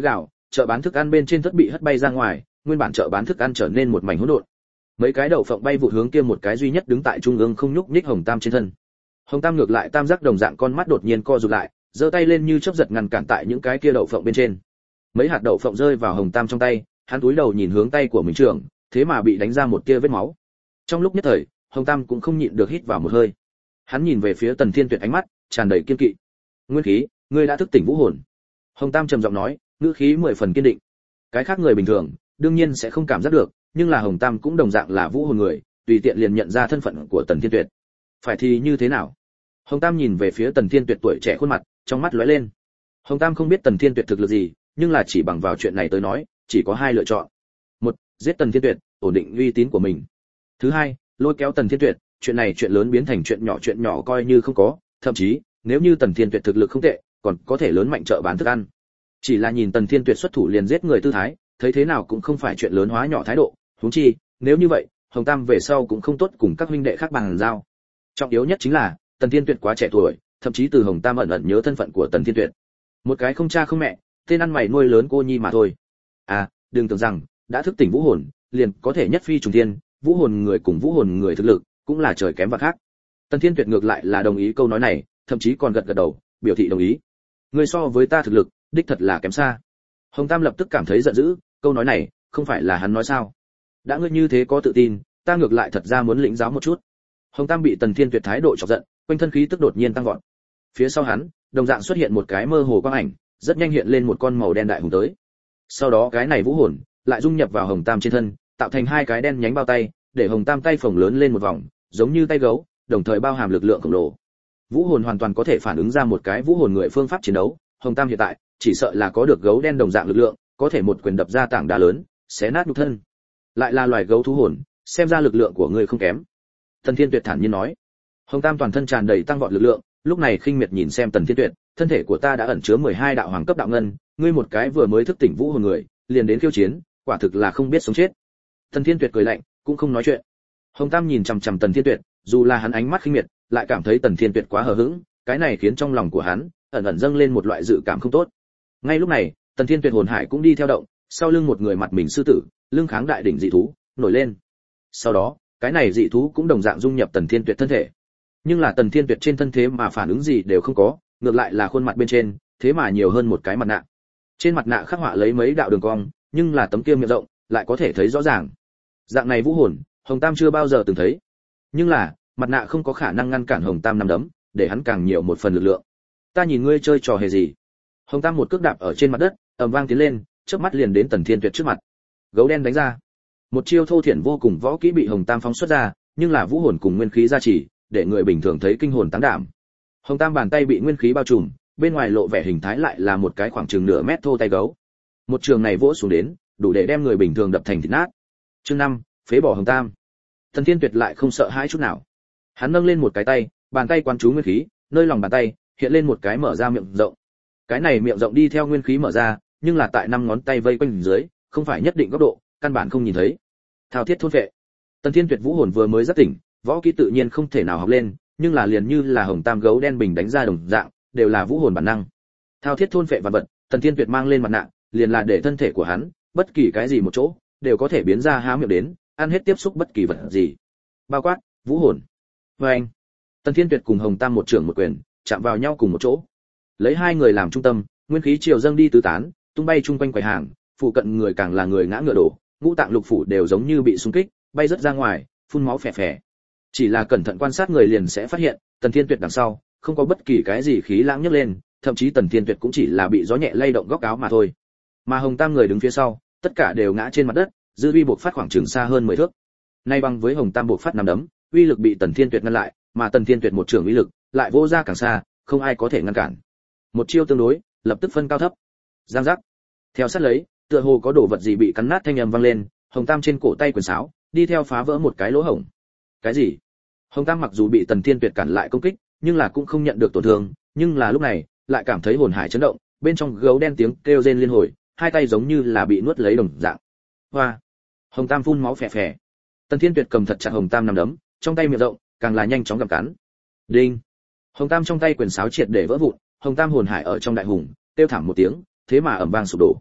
chợ bán thức ăn bên trên tất bị hất bay ra ngoài, nguyên bản chợ bán thức ăn trở nên một mảnh hỗn độn. Mấy cái đậu phộng bay vụt hướng kia một cái duy nhất đứng tại trung ương không nhúc nhích Hồng Tam trên thân. Hồng Tam ngược lại tam giác đồng dạng con mắt đột nhiên co rụt lại, giơ tay lên như chớp giật ngăn cản tại những cái kia đậu phộng bên trên. Mấy hạt đậu phộng rơi vào Hồng Tam trong tay, hắn cúi đầu nhìn hướng tay của mình trưởng, thế mà bị đánh ra một tia vết máu. Trong lúc nhất thời, Hồng Tam cũng không nhịn được hít vào một hơi. Hắn nhìn về phía Tần Thiên Tuyệt, ánh mắt tràn đầy kiên kỵ. "Nguyên khí, ngươi đã thức tỉnh vũ hồn." Hồng Tam trầm giọng nói, ngữ khí 10 phần kiên định. Cái khác người bình thường đương nhiên sẽ không cảm giác được, nhưng là Hồng Tam cũng đồng dạng là vũ hồn người, tùy tiện liền nhận ra thân phận của Tần Thiên Tuyệt. Phải thì như thế nào? Hồng Tam nhìn về phía Tần Thiên Tuyệt tuổi trẻ khuôn mặt, trong mắt lóe lên. Hồng Tam không biết Tần Thiên Tuyệt thực lực gì, nhưng là chỉ bằng vào chuyện này tới nói, chỉ có hai lựa chọn. Một, giết Tần Thiên Tuyệt, ổn định uy tín của mình. Thứ hai, lôi kéo Tần Thiên Tuyệt, chuyện lớn biến thành chuyện nhỏ coi như không có, thậm chí, nếu như Tần Thiên Tuyệt thực lực không tệ, còn có thể lớn mạnh chợ bán thức ăn. Chỉ là nhìn Tần Thiên Tuyệt xuất thủ liền giết người tư thái, thấy thế nào cũng không phải chuyện lớn hóa nhỏ thái độ, huống chi, nếu như vậy, Hồng Tam về sau cũng không tốt cùng các huynh đệ khác bàn giao. Trọng yếu nhất chính là, Tần Thiên Tuyệt quá trẻ tuổi, thậm chí từ Hồng Tam ẩn ẩn nhớ thân phận của Tần Thiên Tuyệt. Một cái không cha không mẹ, tên ăn mày nuôi lớn cô nhi mà thôi. À, đừng tưởng rằng đã thức tỉnh vũ hồn, liền có thể nhất phi trùng thiên, vũ hồn người cùng vũ hồn người thực lực cũng là trời kém và khác. Tần Thiên Tuyệt ngược lại là đồng ý câu nói này, thậm chí còn gật gật đầu, biểu thị đồng ý. Người so với ta thực lực, đích thật là kém xa. Hồng Tam lập tức cảm thấy giận dữ, câu nói này, không phải là hắn nói sao? Đã ngươi như thế có tự tin, ta ngược lại thật ra muốn lĩnh giáo một chút. Hồng Tam bị Tần Thiên Tuyệt thái độ chọc giận, quanh thân khí tức đột nhiên tăng vọt. Phía sau hắn, đồng dạng xuất hiện một cái mơ hồ quang ảnh, rất nhanh hiện lên một con màu đen đại hùng tới. Sau đó cái này vũ hồn lại dung nhập vào Hồng Tam trên thân, tạo thành hai cái đen nhánh bao tay, để Hồng Tam tay phồng lớn lên một vòng, giống như tay gấu, đồng thời bao hàm lực lượng khổng lồ. Vũ hồn hoàn toàn có thể phản ứng ra một cái vũ hồn người phương pháp chiến đấu, Hồng Tam hiện tại chỉ sợ là có được gấu đen đồng dạng lực lượng, có thể một quyền đập ra tảng đá lớn, xé nát nhục thân. Lại là loài gấu thú hồn, xem ra lực lượng của ngươi không kém. Tần Thiên Tuyệt thản nhiên nói. Hồng Tam toàn thân tràn đầy tăng vọt lực lượng, lúc này khinh miệt nhìn xem Tần Thiên Tuyệt, thân thể của ta đã ẩn chứa 12 đạo hoàng cấp đạo ngân, ngươi một cái vừa mới thức tỉnh vũ hồn người, liền đến khiêu chiến, quả thực là không biết sống chết. Tần Thiên Tuyệt cười lạnh, cũng không nói chuyện. Hồng Tam nhìn chằm chằm Tần Thiên Tuyệt, dù là hắn ánh mắt khinh miệt, lại cảm thấy Tần Thiên Tuyệt quá hờ hững, cái này khiến trong lòng của hắn ẩn ẩn dâng lên một loại dự cảm không tốt. Ngay lúc này, Tần Thiên Tuyệt hồn hải cũng đi theo động, sau lưng một người mặt mình sư tử, lưng kháng đại đỉnh dị thú, nổi lên. Sau đó, cái này dị thú cũng đồng dạng dung nhập Tần Thiên Tuyệt thân thể. Nhưng là Tần Thiên Tuyệt trên thân thế mà phản ứng gì đều không có, ngược lại là khuôn mặt bên trên, thế mà nhiều hơn một cái mặt nạ. Trên mặt nạ khắc họa lấy mấy đạo đường cong, nhưng là tấm kia miệng rộng, lại có thể thấy rõ ràng. Dạng này vũ hồn, Hồng Tam chưa bao giờ từng thấy. Nhưng là, mặt nạ không có khả năng ngăn cản Hồng Tam nắm đấm, để hắn càng nhiều một phần lực lượng. Ta nhìn ngươi chơi trò hề gì? Hồng Tam một cước đạp ở trên mặt đất, ầm vang tiến lên, chớp mắt liền đến Tần Thiên Tuyệt trước mặt. Gấu đen đánh ra. Một chiêu thô thiển vô cùng võ kỹ bị Hồng Tam phóng xuất ra, nhưng là vũ hồn cùng nguyên khí gia trì, để người bình thường thấy kinh hồn táng đảm. Hồng Tam bàn tay bị nguyên khí bao trùm, bên ngoài lộ vẻ hình thái lại là một cái khoảng chừng nửa mét thô tay gấu. Một trường này vỗ xuống đến, đủ để đem người bình thường đập thành thịt nát. Chương 5, phế bỏ Hồng Tam. Tần Thiên Tuyệt lại không sợ hãi chút nào. Hắn nâng lên một cái tay, bàn tay quán chú nguyên khí, nơi lòng bàn tay hiện lên một cái mở ra miệng rộng. Cái này miệng rộng đi theo nguyên khí mở ra, nhưng là tại 5 ngón tay vây quanh dưới, không phải nhất định góc độ, căn bản không nhìn thấy. Thao thiết thôn vệ. Tần Thiên Tuyệt vũ hồn vừa mới giác tỉnh, võ kỹ tự nhiên không thể nào học lên, nhưng là liền như là Hồng Tam gấu đen bình đánh ra đồng dạng, đều là vũ hồn bản năng. Thao thiết thôn vệ vạn vật, Tần Thiên Tuyệt mang lên mặt nạ, liền là để thân thể của hắn, bất kỳ cái gì một chỗ, đều có thể biến ra há miệng đến, ăn hết tiếp xúc bất kỳ vật gì. Bao quát, vũ hồn. Oeng. Tần Thiên Tuyệt cùng Hồng Tam một trưởng một quyền, chạm vào nhau cùng một chỗ. Lấy hai người làm trung tâm, nguyên khí triều dâng đi tứ tán, tung bay chung quanh quầy hàng, phụ cận người càng là người ngã ngựa đổ, ngũ tạng lục phủ đều giống như bị xung kích, bay rất ra ngoài, phun máu phè phè. Chỉ là cẩn thận quan sát người liền sẽ phát hiện, Tần Thiên Tuyệt đằng sau, không có bất kỳ cái gì khí lãng nhấc lên, thậm chí Tần Thiên Tuyệt cũng chỉ là bị gió nhẹ lay động góc áo mà thôi. Mà Hồng Tam người đứng phía sau, tất cả đều ngã trên mặt đất, dư uy buộc phát khoảng chừng xa hơn 10 thước. Nay bằng với Hồng Tam buộc phát nắm đấm, uy lực bị Tần Thiên Tuyệt ngăn lại, mà Tần Thiên Tuyệt một trường uy lực lại vô ra càng xa, không ai có thể ngăn cản. Một chiêu tương đối, lập tức phân cao thấp. Giang giác. Theo sát lấy, tựa hồ có đồ vật gì bị cắn nát thanh âm vang lên, Hồng Tam trên cổ tay quyền sáo, đi theo phá vỡ một cái lỗ hổng. Cái gì? Hồng Tam mặc dù bị Tần Thiên Tuyệt cản lại công kích, nhưng là cũng không nhận được tổn thương, nhưng là lúc này, lại cảm thấy hồn hải chấn động, bên trong gấu đen tiếng kêu rên liên hồi, hai tay giống như là bị nuốt lấy đồng dạng. Hoa! Hồng Tam phun máu phè phè. Tần Thiên Tuyệt cầm thật chặt Hồng Tam nắm đấm, trong tay miệng rộng, càng là nhanh chóng gặm cắn. Đinh! Hồng Tam trong tay quyền sáo triệt để vỡ vụn, Hồng Tam hồn hải ở trong đại hùng, kêu thảm một tiếng, thế mà ầm vang sụp đổ.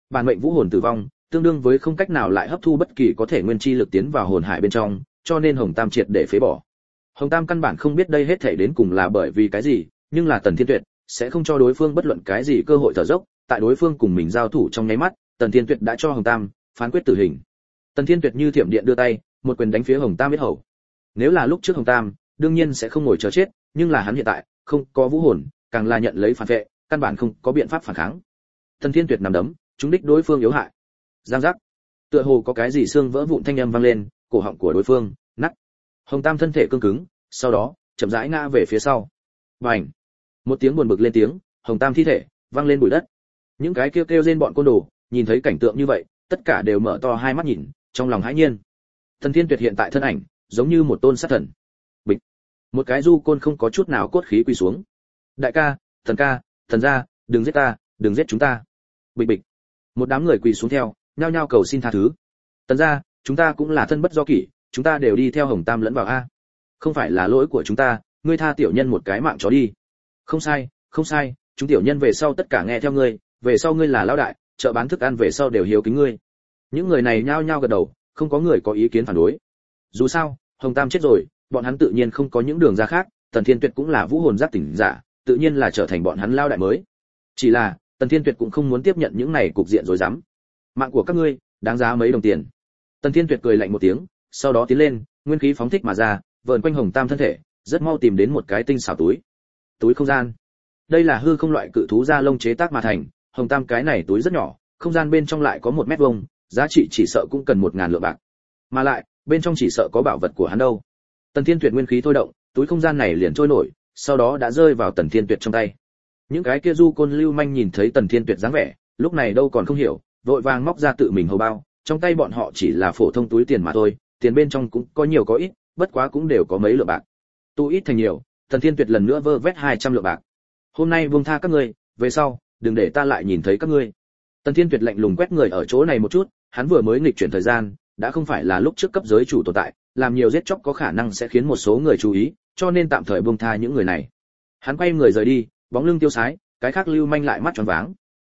bản mệnh vũ hồn tử vong, tương đương với không cách nào lại hấp thu bất kỳ có thể nguyên chi lực tiến vào hồn hải bên trong, cho nên Hồng Tam triệt để phế bỏ. Hồng Tam căn bản không biết đây hết thảy đến cùng là bởi vì cái gì, nhưng là Tần Thiên Tuyệt sẽ không cho đối phương bất luận cái gì cơ hội thở dốc, tại đối phương cùng mình giao thủ trong nháy mắt, Tần Thiên Tuyệt đã cho Hồng Tam phán quyết tử hình. Tần Thiên Tuyệt như thiểm điện đưa tay, một quyền đánh phía Hồng Tam huyết hầu. Nếu là lúc trước Hồng Tam, đương nhiên sẽ không ngồi chờ chết, nhưng là hắn hiện tại không có vũ hồn, càng là nhận lấy phản vệ, căn bản không có biện pháp phản kháng. Tần Thiên Tuyệt nằm đấm, trúng đích đối phương yếu hại. Giang giác. Tựa hồ có cái gì xương vỡ vụn thanh âm vang lên, cổ họng của đối phương nát. Hồng Tam thân thể cứng cứng, sau đó chậm rãi ngã về phía sau. Bành. Một tiếng buồn bực lên tiếng, Hồng Tam thi thể vang lên bụi đất. Những cái kêu rên bọn côn đồ, nhìn thấy cảnh tượng như vậy, tất cả đều mở to hai mắt nhìn, trong lòng hãi nhiên. Tần Thiên Tuyệt hiện tại thân ảnh, giống như một tôn sát thần. Bịch. Một cái du côn không có chút nào cốt khí quỳ xuống. Đại ca, thần gia, đừng giết ta, đừng giết chúng ta. Bịch bịch. Một đám người quỳ xuống theo, nhao nhao cầu xin tha thứ. Tần gia, chúng ta cũng là thân bất do kỷ, chúng ta đều đi theo Hồng Tam lẫn vào a. Không phải là lỗi của chúng ta, ngươi tha tiểu nhân một cái mạng chó đi. Không sai, chúng tiểu nhân về sau tất cả nghe theo ngươi, về sau ngươi là lão đại, chợ bán thức ăn về sau đều hiếu kính ngươi. Những người này nhao nhao gật đầu, không có người có ý kiến phản đối. Dù sao, Hồng Tam chết rồi, bọn hắn tự nhiên không có những đường ra khác, Tần Thiên Tuyệt cũng là vũ hồn giác tỉnh giả, tự nhiên là trở thành bọn hắn lao đại mới. Chỉ là, Tần Thiên Tuyệt cũng không muốn tiếp nhận những này cục diện rối rắm. Mạng của các ngươi, đáng giá mấy đồng tiền. Tần Thiên Tuyệt cười lạnh một tiếng, sau đó tiến lên, nguyên khí phóng thích mà ra, vờn quanh Hồng Tam thân thể, rất mau tìm đến một cái tinh xảo túi. Túi không gian. Đây là hư không loại cự thú da lông chế tác mà thành, Hồng Tam cái này túi rất nhỏ, không gian bên trong lại có 1 mét vuông, giá trị chỉ sợ cũng cần 1000 lượng bạc. Mà lại, bên trong chỉ sợ có bảo vật của hắn đâu. Tần Thiên Tuyệt nguyên khí thôi động, túi không gian này liền trôi nổi, sau đó đã rơi vào Tần Thiên Tuyệt trong tay. Những cái kia du côn lưu manh nhìn thấy Tần Thiên Tuyệt dáng vẻ, lúc này đâu còn không hiểu, vội vàng móc ra tự mình hầu bao, trong tay bọn họ chỉ là phổ thông túi tiền mà thôi, tiền bên trong cũng có nhiều có ít, bất quá cũng đều có mấy lượng bạc. Tu ít thành nhiều, Tần Thiên Tuyệt lần nữa vơ vét 200 lượng bạc. Hôm nay buông tha các ngươi, về sau, đừng để ta lại nhìn thấy các ngươi. Tần Thiên Tuyệt lạnh lùng quét người ở chỗ này một chút, hắn vừa mới nghịch chuyển thời gian, đã không phải là lúc trước cấp giới chủ tồn tại, làm nhiều giết chóc có khả năng sẽ khiến một số người chú ý, cho nên tạm thời buông tha những người này. Hắn quay người rời đi, bóng lưng tiêu sái, cái khác lưu manh lại mắt tròn váng.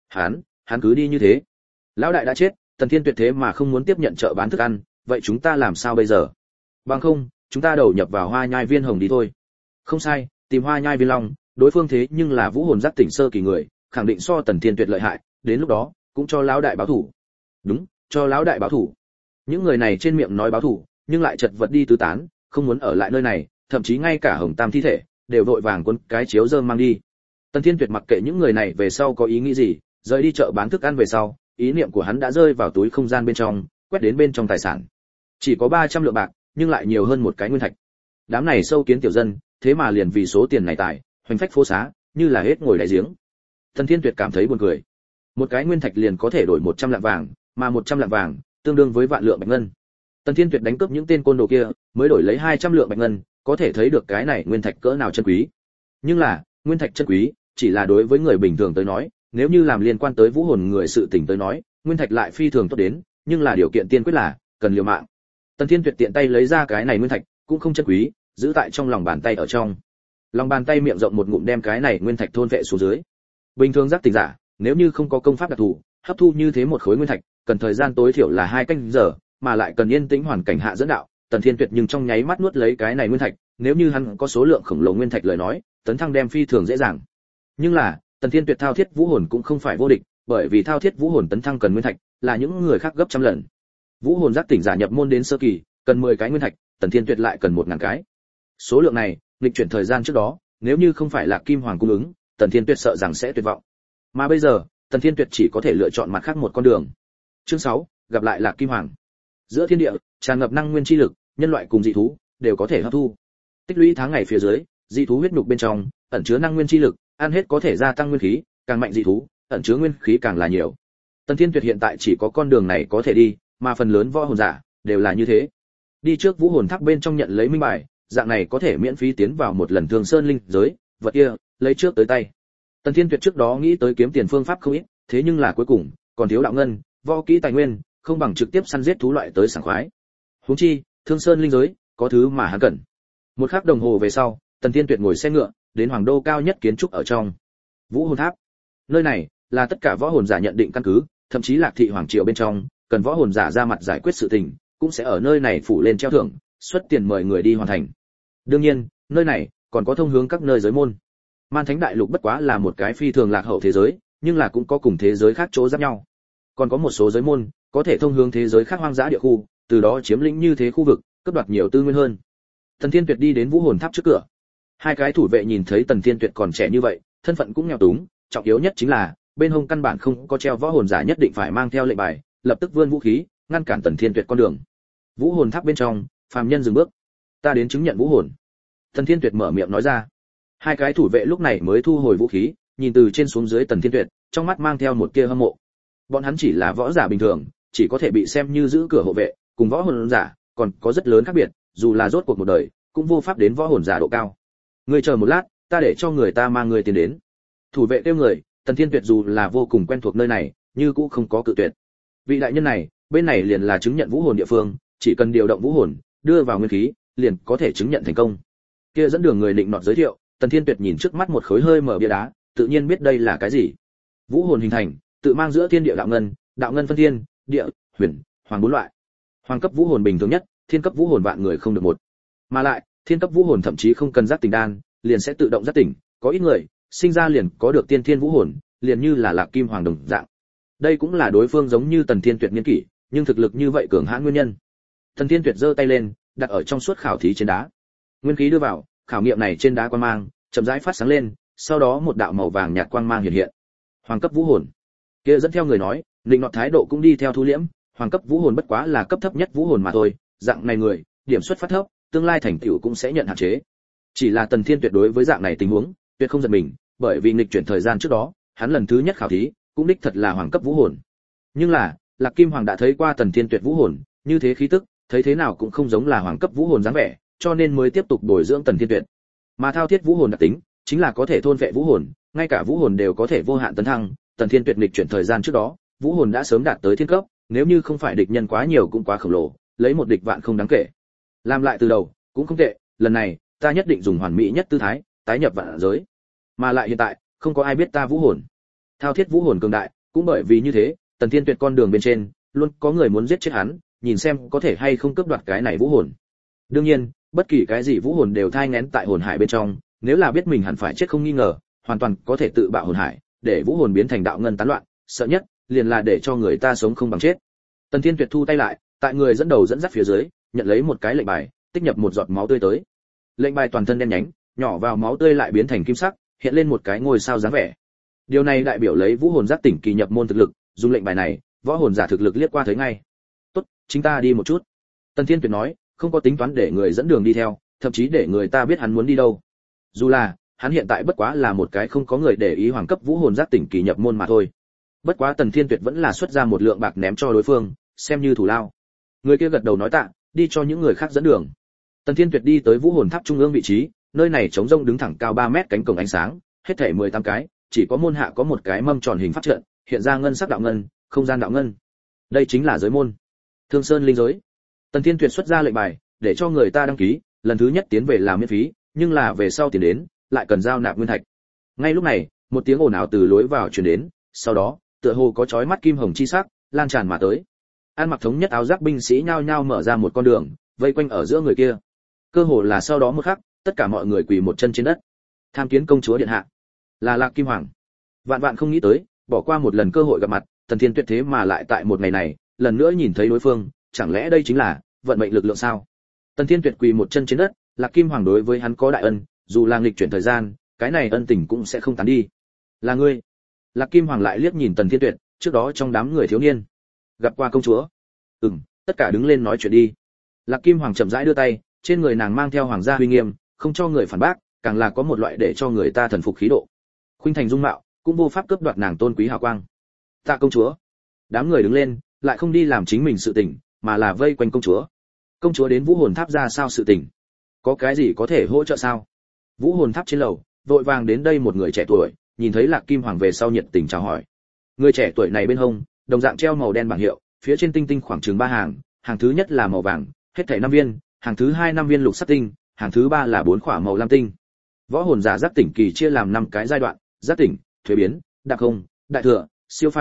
Hắn cứ đi như thế. Lão đại đã chết, Tần Thiên Tuyệt thế mà không muốn tiếp nhận chợ bán thức ăn, vậy chúng ta làm sao bây giờ? Bằng không, chúng ta đầu nhập vào Hoa Nhai Viên Hồng đi thôi. Không sai, tìm Hoa Nhai Viên Long, đối phương thế nhưng là vũ hồn giác tỉnh sơ kỳ người, khẳng định so Tần Thiên Tuyệt lợi hại, đến lúc đó, cũng cho lão đại báo thủ. Đúng, cho lão đại báo thủ. Những người này trên miệng nói báo thủ, nhưng lại chật vật đi tứ tán, không muốn ở lại nơi này, thậm chí ngay cả Hồng Tam thi thể đều vội vàng quấn cái chiếu rơm mang đi. Tần Thiên Tuyệt mặc kệ những người này về sau có ý nghĩ gì, rời đi chợ bán thức ăn về sau, ý niệm của hắn đã rơi vào túi không gian bên trong, quét đến bên trong tài sản. Chỉ có 300 lượng bạc, nhưng lại nhiều hơn một cái nguyên thạch. Đám này sâu kiến tiểu dân, thế mà liền vì số tiền này tài, hoành phách phố xá, như là hết ngồi đáy giếng. Tần Thiên Tuyệt cảm thấy buồn cười. Một cái nguyên thạch liền có thể đổi 100 lạng vàng, mà 100 lạng vàng tương đương với vạn lượng bạch ngân. Tần Thiên Tuyệt đánh cướp những tên côn đồ kia, mới đổi lấy 200 lượng bạch ngân, có thể thấy được cái này nguyên thạch cỡ nào chân quý. Nhưng là, nguyên thạch chân quý, chỉ là đối với người bình thường tới nói, nếu như làm liên quan tới vũ hồn người sự tình tới nói, nguyên thạch lại phi thường tốt đến, nhưng là điều kiện tiên quyết là cần liều mạng. Tần Thiên Tuyệt tiện tay lấy ra cái này nguyên thạch, cũng không chân quý, giữ tại trong lòng bàn tay ở trong. Lòng bàn tay miệng rộng một ngụm đem cái này nguyên thạch thôn vệ xuống dưới. Bình thường giác tỉnh giả, nếu như không có công pháp đặc thù, hấp thu như thế một khối nguyên thạch, cần thời gian tối thiểu là 2 canh giờ, mà lại cần yên tĩnh hoàn cảnh hạ dẫn đạo. Tần Thiên Tuyệt nhưng trong nháy mắt nuốt lấy cái này nguyên thạch, nếu như hắn có số lượng khổng lồ nguyên thạch lời nói, tấn thăng đem phi thường dễ dàng. Nhưng là, Tần Thiên Tuyệt thao thiết vũ hồn cũng không phải vô địch, bởi vì thao thiết vũ hồn tấn thăng cần nguyên thạch, là những người khác gấp trăm lần. Vũ hồn giác tỉnh giả nhập môn đến sơ kỳ, cần 10 cái nguyên thạch, Tần Thiên Tuyệt lại cần 1000 cái. Số lượng này, nghịch chuyển thời gian trước đó, nếu như không phải là Kim Hoàng cung ứng, Tần Thiên Tuyệt sợ rằng sẽ tuyệt vọng. Mà bây giờ, Tần Thiên Tuyệt chỉ có thể lựa chọn mặt khác một con đường. Chương 6, gặp lại Lạc Kim Hoàng. Giữa thiên địa, tràn ngập năng nguyên chi lực, nhân loại cùng dị thú đều có thể hấp thu. Tích lũy tháng ngày phía dưới, dị thú huyết nhục bên trong ẩn chứa năng nguyên chi lực, ăn hết có thể gia tăng nguyên khí, càng mạnh dị thú, ẩn chứa nguyên khí càng là nhiều. Tần Thiên Tuyệt hiện tại chỉ có con đường này có thể đi, mà phần lớn võ hồn giả đều là như thế. Đi trước vũ hồn tháp bên trong nhận lấy minh bài, dạng này có thể miễn phí tiến vào một lần Thương Sơn linh giới, vật kia lấy trước tới tay. Tần Thiên Tuyệt trước đó nghĩ tới kiếm tiền phương pháp không ít, thế nhưng là cuối cùng còn thiếu đạo ngân, võ kỹ tài nguyên, không bằng trực tiếp săn giết thú loại tới sảng khoái. Huống chi, Thương Sơn linh giới có thứ mà hắn cần. Một khắc đồng hồ về sau, Tần Thiên Tuyệt ngồi xe ngựa đến hoàng đô cao nhất kiến trúc ở trong Vũ Hồn Tháp. Nơi này là tất cả võ hồn giả nhận định căn cứ, thậm chí Lạc thị hoàng triều bên trong, cần võ hồn giả ra mặt giải quyết sự tình, cũng sẽ ở nơi này phủ lên treo thưởng, xuất tiền mời người đi hoàn thành. Đương nhiên, nơi này còn có thông hướng các nơi giới môn. Man Thánh Đại Lục bất quá là một cái phi thường lạc hậu thế giới, nhưng là cũng có cùng thế giới khác chỗ giáp nhau. Còn có một số giới môn có thể thông hướng thế giới khác hoang dã địa khu, từ đó chiếm lĩnh như thế khu vực, cướp đoạt nhiều tư nguyên hơn. Tần Thiên Tuyệt đi đến Vũ Hồn Tháp trước cửa. Hai cái thủ vệ nhìn thấy Tần Thiên Tuyệt còn trẻ như vậy, thân phận cũng nghèo túng, trọng yếu nhất chính là bên hông căn bản không có treo võ hồn giả nhất định phải mang theo lệnh bài, lập tức vươn vũ khí, ngăn cản Tần Thiên Tuyệt con đường. Vũ Hồn Tháp bên trong, phàm nhân dừng bước. Ta đến chứng nhận vũ hồn. Tần Thiên Tuyệt mở miệng nói ra. Hai cái thủ vệ lúc này mới thu hồi vũ khí, nhìn từ trên xuống dưới Tần Thiên Tuyệt, trong mắt mang theo một tia hâm mộ. Bọn hắn chỉ là võ giả bình thường, chỉ có thể bị xem như giữ cửa hộ vệ, cùng võ hồn giả còn có rất lớn khác biệt, dù là rốt cuộc một đời, cũng vô pháp đến võ hồn giả độ cao. Ngươi chờ một lát, ta để cho người ta mang người tiến đến. Thủ vệ kêu người, Tần Thiên Tuyệt dù là vô cùng quen thuộc nơi này, như cũng không có cự tuyệt. Vị đại nhân này, bên này liền là chứng nhận vũ hồn địa phương, chỉ cần điều động vũ hồn, đưa vào nguyên khí, liền có thể chứng nhận thành công. Kia dẫn đường người định nọt giới thiệu, Tần Thiên Tuyệt nhìn trước mắt một khối hơi mở bia đá, tự nhiên biết đây là cái gì. Vũ hồn hình thành, tự mang giữa thiên địa đạo ngân phân thiên, địa, huyền, hoàng bốn loại. Hoàng cấp vũ hồn bình thường nhất, thiên cấp vũ hồn vạn người không được một. Mà lại, thiên cấp vũ hồn thậm chí không cần giác tỉnh đan, liền sẽ tự động giác tỉnh, có ít người sinh ra liền có được tiên thiên vũ hồn, liền như là Lạc Kim Hoàng đồng dạng. Đây cũng là đối phương giống như Tần Thiên Tuyệt niên kỷ, nhưng thực lực như vậy cường hãn nguyên nhân. Tần Thiên Tuyệt giơ tay lên, đặt ở trong suốt khảo thí trên đá. Nguyên khí đưa vào, khảo nghiệm này trên đá quang mang chậm rãi phát sáng lên, sau đó một đạo màu vàng nhạt quang mang hiện hiện. Hoàng cấp vũ hồn. Kia dẫn theo người nói, định nọ thái độ cũng đi theo thu liễm, hoàng cấp vũ hồn bất quá là cấp thấp nhất vũ hồn mà thôi, dạng này người, điểm xuất phát thấp, tương lai thành tựu cũng sẽ nhận hạn chế. Chỉ là Tần Thiên Tuyệt đối với dạng này tình huống, tuyệt không giật mình, bởi vì nghịch chuyển thời gian trước đó, hắn lần thứ nhất khảo thí, cũng đích thật là hoàng cấp vũ hồn. Nhưng là, Lạc Kim Hoàng đã thấy qua Tần Thiên Tuyệt vũ hồn, như thế khí tức, thấy thế nào cũng không giống là hoàng cấp vũ hồn dáng vẻ, cho nên mới tiếp tục bồi dưỡng Tần Thiên Tuyệt. Mà thao thiết vũ hồn đặc tính, chính là có thể thôn vệ vũ hồn, ngay cả vũ hồn đều có thể vô hạn tấn thăng, Tần Thiên Tuyệt nghịch chuyển thời gian trước đó, vũ hồn đã sớm đạt tới thiên cấp, nếu như không phải địch nhân quá nhiều cũng quá khổng lồ, lấy một địch vạn không đáng kể. Làm lại từ đầu, cũng không tệ, lần này, ta nhất định dùng hoàn mỹ nhất tư thái, tái nhập vạn giới. Mà lại hiện tại, không có ai biết ta vũ hồn. Thao thiết vũ hồn cường đại, cũng bởi vì như thế, Tần Thiên Tuyệt con đường bên trên, luôn có người muốn giết chết hắn, nhìn xem có thể hay không cướp đoạt cái này vũ hồn. Đương nhiên, bất kỳ cái gì vũ hồn đều thai nghén tại hồn hải bên trong, nếu là biết mình hẳn phải chết không nghi ngờ, hoàn toàn có thể tự bạo hồn hải, để vũ hồn biến thành đạo ngân tán loạn, sợ nhất liền là để cho người ta sống không bằng chết. Tần Thiên Tuyệt thu tay lại, tại người dẫn đầu dẫn dắt phía dưới, nhận lấy một cái lệnh bài, tích nhập một giọt máu tươi tới. Lệnh bài toàn thân đen nhánh, nhỏ vào máu tươi lại biến thành kim sắc, hiện lên một cái ngôi sao dáng vẻ. Điều này đại biểu lấy vũ hồn giác tỉnh kỳ nhập môn thực lực, dùng lệnh bài này, võ hồn giả thực lực liếc qua thấy ngay. "Tốt, chúng ta đi một chút." Tần Thiên Tuyệt nói, không có tính toán để người dẫn đường đi theo, thậm chí để người ta biết hắn muốn đi đâu. Dù là, hắn hiện tại bất quá là một cái không có người để ý hoàng cấp vũ hồn giác tỉnh kỳ nhập môn mà thôi. Bất quá Tần Thiên Tuyệt vẫn là xuất ra một lượng bạc ném cho đối phương, xem như thủ lao. Người kia gật đầu nói tạ, đi cho những người khác dẫn đường. Tần Thiên Tuyệt đi tới vũ hồn tháp trung ương vị trí, nơi này trống rông đứng thẳng cao 3 mét cánh cổng ánh sáng, hết thảy 18 cái, chỉ có môn hạ có một cái mâm tròn hình pháp trận, hiện ra ngân sắc đạo ngân, không gian đạo ngân. Đây chính là giới môn. Thương Sơn linh giới. Tần Thiên Tuyệt xuất ra lệnh bài, để cho người ta đăng ký, lần thứ nhất tiến về là miễn phí, nhưng là về sau tiến đến, lại cần giao nạp nguyên thạch. Ngay lúc này, một tiếng ồn ào từ lối vào truyền đến, sau đó, tựa hồ có chói mắt kim hồng chi sắc lan tràn mà tới. An mặc thống nhất áo giáp binh sĩ nhao nhao mở ra một con đường, vây quanh ở giữa người kia. Cơ hồ là sau đó một khắc, tất cả mọi người quỳ một chân trên đất. Tham kiến công chúa điện hạ. Là Lạc Kim Hoàng. Vạn vạn không nghĩ tới, bỏ qua một lần cơ hội gặp mặt, Tần Thiên Tuyệt thế mà lại tại một ngày này, lần nữa nhìn thấy đối phương, chẳng lẽ đây chính là vận mệnh lực lượng sao? Tần Thiên Tuyệt quỳ một chân trên đất, Lạc Kim Hoàng đối với hắn có đại ân, dù là nghịch chuyển thời gian, cái này ân tình cũng sẽ không tán đi. Là ngươi? Lạc Kim Hoàng lại liếc nhìn Tần Thiên Tuyệt, trước đó trong đám người thiếu niên, gặp qua công chúa. Tất cả đứng lên nói chuyện đi. Lạc Kim Hoàng chậm rãi đưa tay, trên người nàng mang theo hoàng gia uy nghiêm, không cho người phản bác, càng là có một loại để cho người ta thần phục khí độ. Khuynh thành dung mạo, cũng vô pháp cướp đoạt nàng tôn quý hào quang. Tạ công chúa. Đám người đứng lên, lại không đi làm chính mình sự tình, mà là vây quanh công chúa. Công chúa đến vũ hồn tháp ra sao sự tình? Có cái gì có thể hỗ trợ sao? Vũ hồn tháp trên lầu, vội vàng đến đây một người trẻ tuổi, nhìn thấy Lạc Kim Hoàng về sau nhiệt tình chào hỏi. Người trẻ tuổi này bên hông, đồng dạng treo màu đen bảng hiệu, phía trên tinh tinh khoảng chừng 3 hàng, hàng thứ nhất là màu vàng, hết thảy 5 viên, hàng thứ 2 5 viên lục sắc tinh, hàng thứ 3 là 4 quả màu lam tinh. Võ hồn giả giác tỉnh kỳ chia làm 5 cái giai đoạn: giác tỉnh, thuế biến, đạp không, đại thừa, siêu phàm,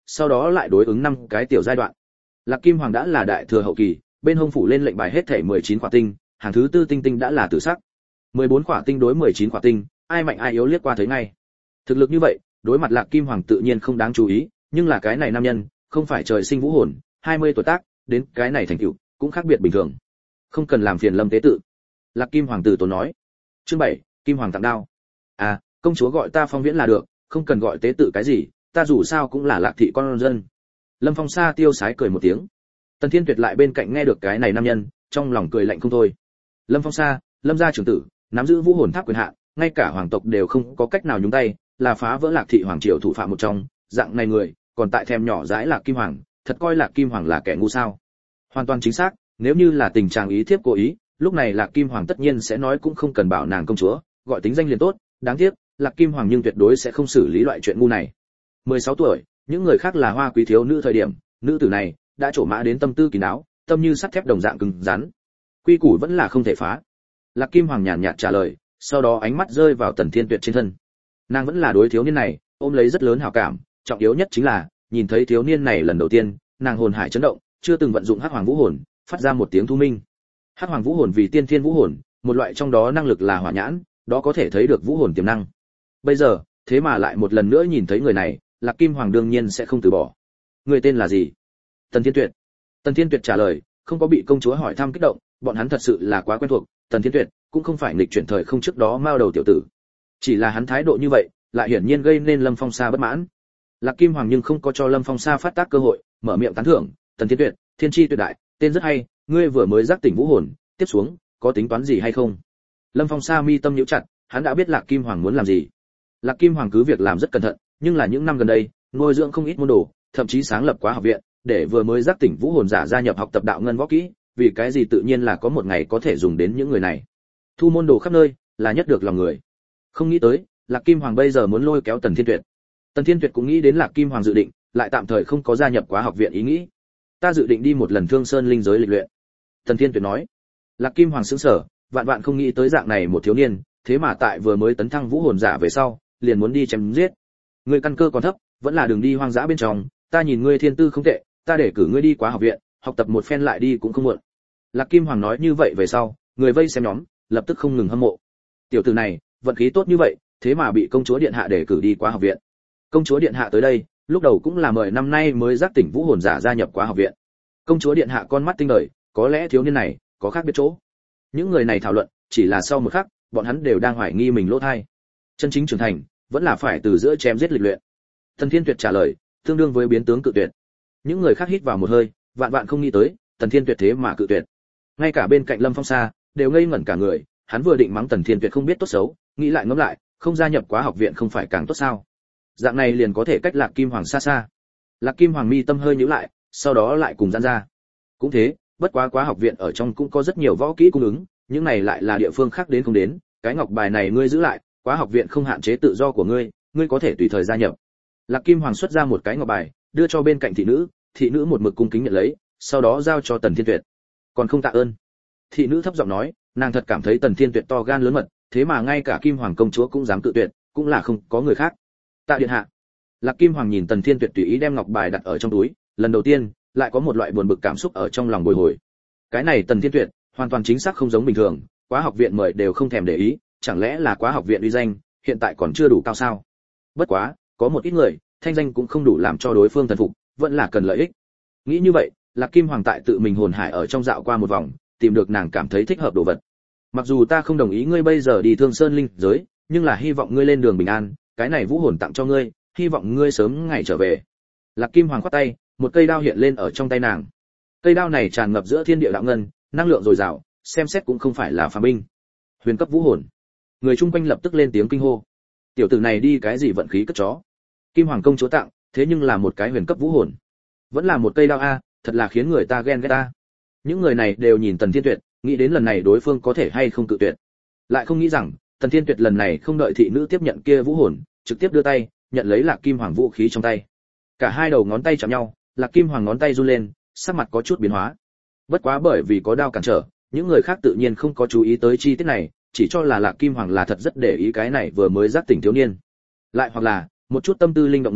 sau đó lại đối ứng 5 cái tiểu giai đoạn. Lạc Kim Hoàng đã là đại thừa hậu kỳ, bên hông phủ lên lệnh bài hết thảy 19 quả tinh, hàng thứ tư tinh tinh đã là tử sắc. 14 quả tinh đối 19 quả tinh, ai mạnh ai yếu liếc qua thấy ngay. Thực lực như vậy, đối mặt Lạc Kim Hoàng tự nhiên không đáng chú ý, nhưng là cái này nam nhân, không phải trời sinh vũ hồn, 20 tuổi tác, đến cái này thành tựu, cũng khác biệt bình thường. Không cần làm phiền Lâm tế tự. Lạc Kim Hoàng từ tốn nói. Chương 7, Kim Hoàng tặng đao. À, công chúa gọi ta Phong Viễn là được, không cần gọi tế tự cái gì, ta dù sao cũng là Lạc thị con dân. Lâm Phong Sa tiêu sái cười một tiếng. Tần Thiên Tuyệt lại bên cạnh nghe được cái này nam nhân, trong lòng cười lạnh không thôi. Lâm Phong Sa, Lâm gia trưởng tử, nắm giữ vũ hồn tháp quyền hạn, ngay cả hoàng tộc đều không có cách nào nhúng tay, là phá vỡ Lạc thị hoàng triều thủ phạm một trong, dạng này người, còn tại thèm nhỏ dãi Lạc Kim Hoàng, thật coi Lạc Kim Hoàng là kẻ ngu sao? Hoàn toàn chính xác, nếu như là tình trạng ý thiếp cố ý, lúc này Lạc Kim Hoàng tất nhiên sẽ nói cũng không cần bảo nàng công chúa, gọi tính danh liền tốt, đáng tiếc, Lạc Kim Hoàng nhưng tuyệt đối sẽ không xử lý loại chuyện ngu này. 16 tuổi, những người khác là hoa quý thiếu nữ thời điểm, nữ tử này đã trổ mã đến tâm tư kín đáo, tâm như sắt thép đồng dạng cứng rắn. Quy củ vẫn là không thể phá. Lạc Kim Hoàng nhàn nhạt trả lời, sau đó ánh mắt rơi vào Tần Thiên Tuyệt trên thân. Nàng vẫn là đối thiếu niên này ôm lấy rất lớn hảo cảm, trọng yếu nhất chính là nhìn thấy thiếu niên này lần đầu tiên, nàng hồn hải chấn động, chưa từng vận dụng Hắc Hoàng Vũ Hồn, phát ra một tiếng thu minh. Hắc Hoàng Vũ Hồn vì tiên thiên vũ hồn, một loại trong đó năng lực là hỏa nhãn, đó có thể thấy được vũ hồn tiềm năng. Bây giờ, thế mà lại một lần nữa nhìn thấy người này, Lạc Kim Hoàng đương nhiên sẽ không từ bỏ. Người tên là gì? Tần Thiên Tuyệt. Tần Thiên Tuyệt trả lời, không có bị công chúa hỏi thăm kích động, bọn hắn thật sự là quá quen thuộc, Tần Thiên Tuyệt cũng không phải nghịch chuyển thời không trước đó mao đầu tiểu tử. Chỉ là hắn thái độ như vậy, lại hiển nhiên gây nên Lâm Phong Sa bất mãn. Lạc Kim Hoàng nhưng không có cho Lâm Phong Sa phát tác cơ hội, mở miệng tán thưởng, Tần Thiên Tuyệt, thiên chi tuyệt đại, tên rất hay, ngươi vừa mới giác tỉnh vũ hồn, tiếp xuống, có tính toán gì hay không? Lâm Phong Sa mi tâm nhíu chặt, hắn đã biết Lạc Kim Hoàng muốn làm gì. Lạc Kim Hoàng cứ việc làm rất cẩn thận, nhưng là những năm gần đây, nuôi dưỡng không ít môn đồ, thậm chí sáng lập quá học viện, để vừa mới giác tỉnh vũ hồn giả gia nhập học tập đạo ngân võ kỹ, vì cái gì tự nhiên là có một ngày có thể dùng đến những người này. Thu môn đồ khắp nơi, là nhất được lòng người. Không nghĩ tới, Lạc Kim Hoàng bây giờ muốn lôi kéo Tần Thiên Tuyệt. Tần Thiên Tuyệt cũng nghĩ đến Lạc Kim Hoàng dự định, lại tạm thời không có gia nhập quá học viện ý nghĩ. Ta dự định đi một lần Thương Sơn linh giới lịch luyện. Tần Thiên Tuyệt nói. Lạc Kim Hoàng sững sờ, vạn vạn không nghĩ tới dạng này một thiếu niên, thế mà tại vừa mới tấn thăng vũ hồn giả về sau, liền muốn đi chém giết. Ngươi căn cơ còn thấp, vẫn là đường đi hoang dã bên trong, ta nhìn ngươi thiên tư không tệ, ta để cử ngươi đi quá học viện, học tập một phen lại đi cũng không muộn. Lạc Kim Hoàng nói như vậy về sau, người vây xem nhóm lập tức không ngừng hâm mộ. Tiểu tử này, vận khí tốt như vậy, thế mà bị công chúa điện hạ để cử đi quá học viện. Công chúa điện hạ tới đây, lúc đầu cũng là mời năm nay mới giác tỉnh vũ hồn giả gia nhập quá học viện. Công chúa điện hạ con mắt tinh đời, có lẽ thiếu niên này có khác biệt chỗ. Những người này thảo luận, chỉ là sau một khắc, bọn hắn đều đang hoài nghi mình lỗ thai. Chân chính trưởng thành, vẫn là phải từ giữa chém giết lịch luyện. Tần Thiên Tuyệt trả lời, tương đương với biến tướng cự tuyệt. Những người khác hít vào một hơi, vạn vạn không nghĩ tới, Tần Thiên Tuyệt thế mà cự tuyệt. Ngay cả bên cạnh Lâm Phong Sa đều ngây ngẩn cả người, hắn vừa định mắng Tần Thiên Tuyệt không biết tốt xấu, nghĩ lại ngẫm lại, không gia nhập quá học viện không phải càng tốt sao? Dạng này liền có thể cách Lạc Kim Hoàng xa xa. Lạc Kim Hoàng mi tâm hơi nhíu lại, sau đó lại cùng giãn ra. Cũng thế, bất quá quá học viện ở trong cũng có rất nhiều võ kỹ cung ứng, những này lại là địa phương khác đến không đến, cái ngọc bài này ngươi giữ lại, quá học viện không hạn chế tự do của ngươi, ngươi có thể tùy thời gia nhập. Lạc Kim Hoàng xuất ra một cái ngọc bài, đưa cho bên cạnh thị nữ một mực cung kính nhận lấy, sau đó giao cho Tần Thiên Tuyệt. Còn không tạ ơn. Thị nữ thấp giọng nói, nàng thật cảm thấy Tần Thiên Tuyệt to gan lớn mật, thế mà ngay cả Kim Hoàng công chúa cũng dám cự tuyệt, cũng là không có người khác. Tạ điện hạ. Lạc Kim Hoàng nhìn Tần Thiên Tuyệt tùy ý đem ngọc bài đặt ở trong túi, lần đầu tiên, lại có một loại buồn bực cảm xúc ở trong lòng bồi hồi. Cái này Tần Thiên Tuyệt, hoàn toàn chính xác không giống bình thường, quá học viện mời đều không thèm để ý, chẳng lẽ là quá học viện uy danh, hiện tại còn chưa đủ cao sao? Bất quá, có một ít người, thanh danh cũng không đủ làm cho đối phương thần phục, vẫn là cần lợi ích. Nghĩ như vậy, Lạc Kim Hoàng tại tự mình hồn hải ở trong dạo qua một vòng, tìm được nàng cảm thấy thích hợp đồ vật. Mặc dù ta không đồng ý ngươi bây giờ đi Thương Sơn linh giới, nhưng là hy vọng ngươi lên đường bình an, cái này vũ hồn tặng cho ngươi, hy vọng ngươi sớm ngày trở về. Lạc Kim Hoàng khoát tay, một cây đao hiện lên ở trong tay nàng. Cây đao này tràn ngập giữa thiên địa đạo ngân, năng lượng dồi dào, xem xét cũng không phải là phàm binh. Huyền cấp vũ hồn. Người chung quanh lập tức lên tiếng kinh hô. Tiểu tử này đi cái gì vận khí cất chó? Kim Hoàng công chúa tặng, thế nhưng là một cái huyền cấp vũ hồn. Vẫn là một cây đao a, thật là khiến người ta ghen ghét ta. Những người này đều nhìn Tần Thiên Tuyệt, nghĩ đến lần này đối phương có thể hay không cự tuyệt. Lại không nghĩ rằng, Tần Thiên Tuyệt lần này không đợi thị nữ tiếp nhận kia vũ hồn, trực tiếp đưa tay, nhận lấy Lạc Kim Hoàng vũ khí trong tay. Cả hai đầu ngón tay chạm nhau, Lạc Kim Hoàng ngón tay run lên, sắc mặt có chút biến hóa. Bất quá bởi vì có đao cản trở, những người khác tự nhiên không có chú ý tới chi tiết này, chỉ cho là Lạc Kim Hoàng là thật rất để ý cái này vừa mới giác tỉnh thiếu niên. Lại hoặc là, một chút tâm tư linh động người,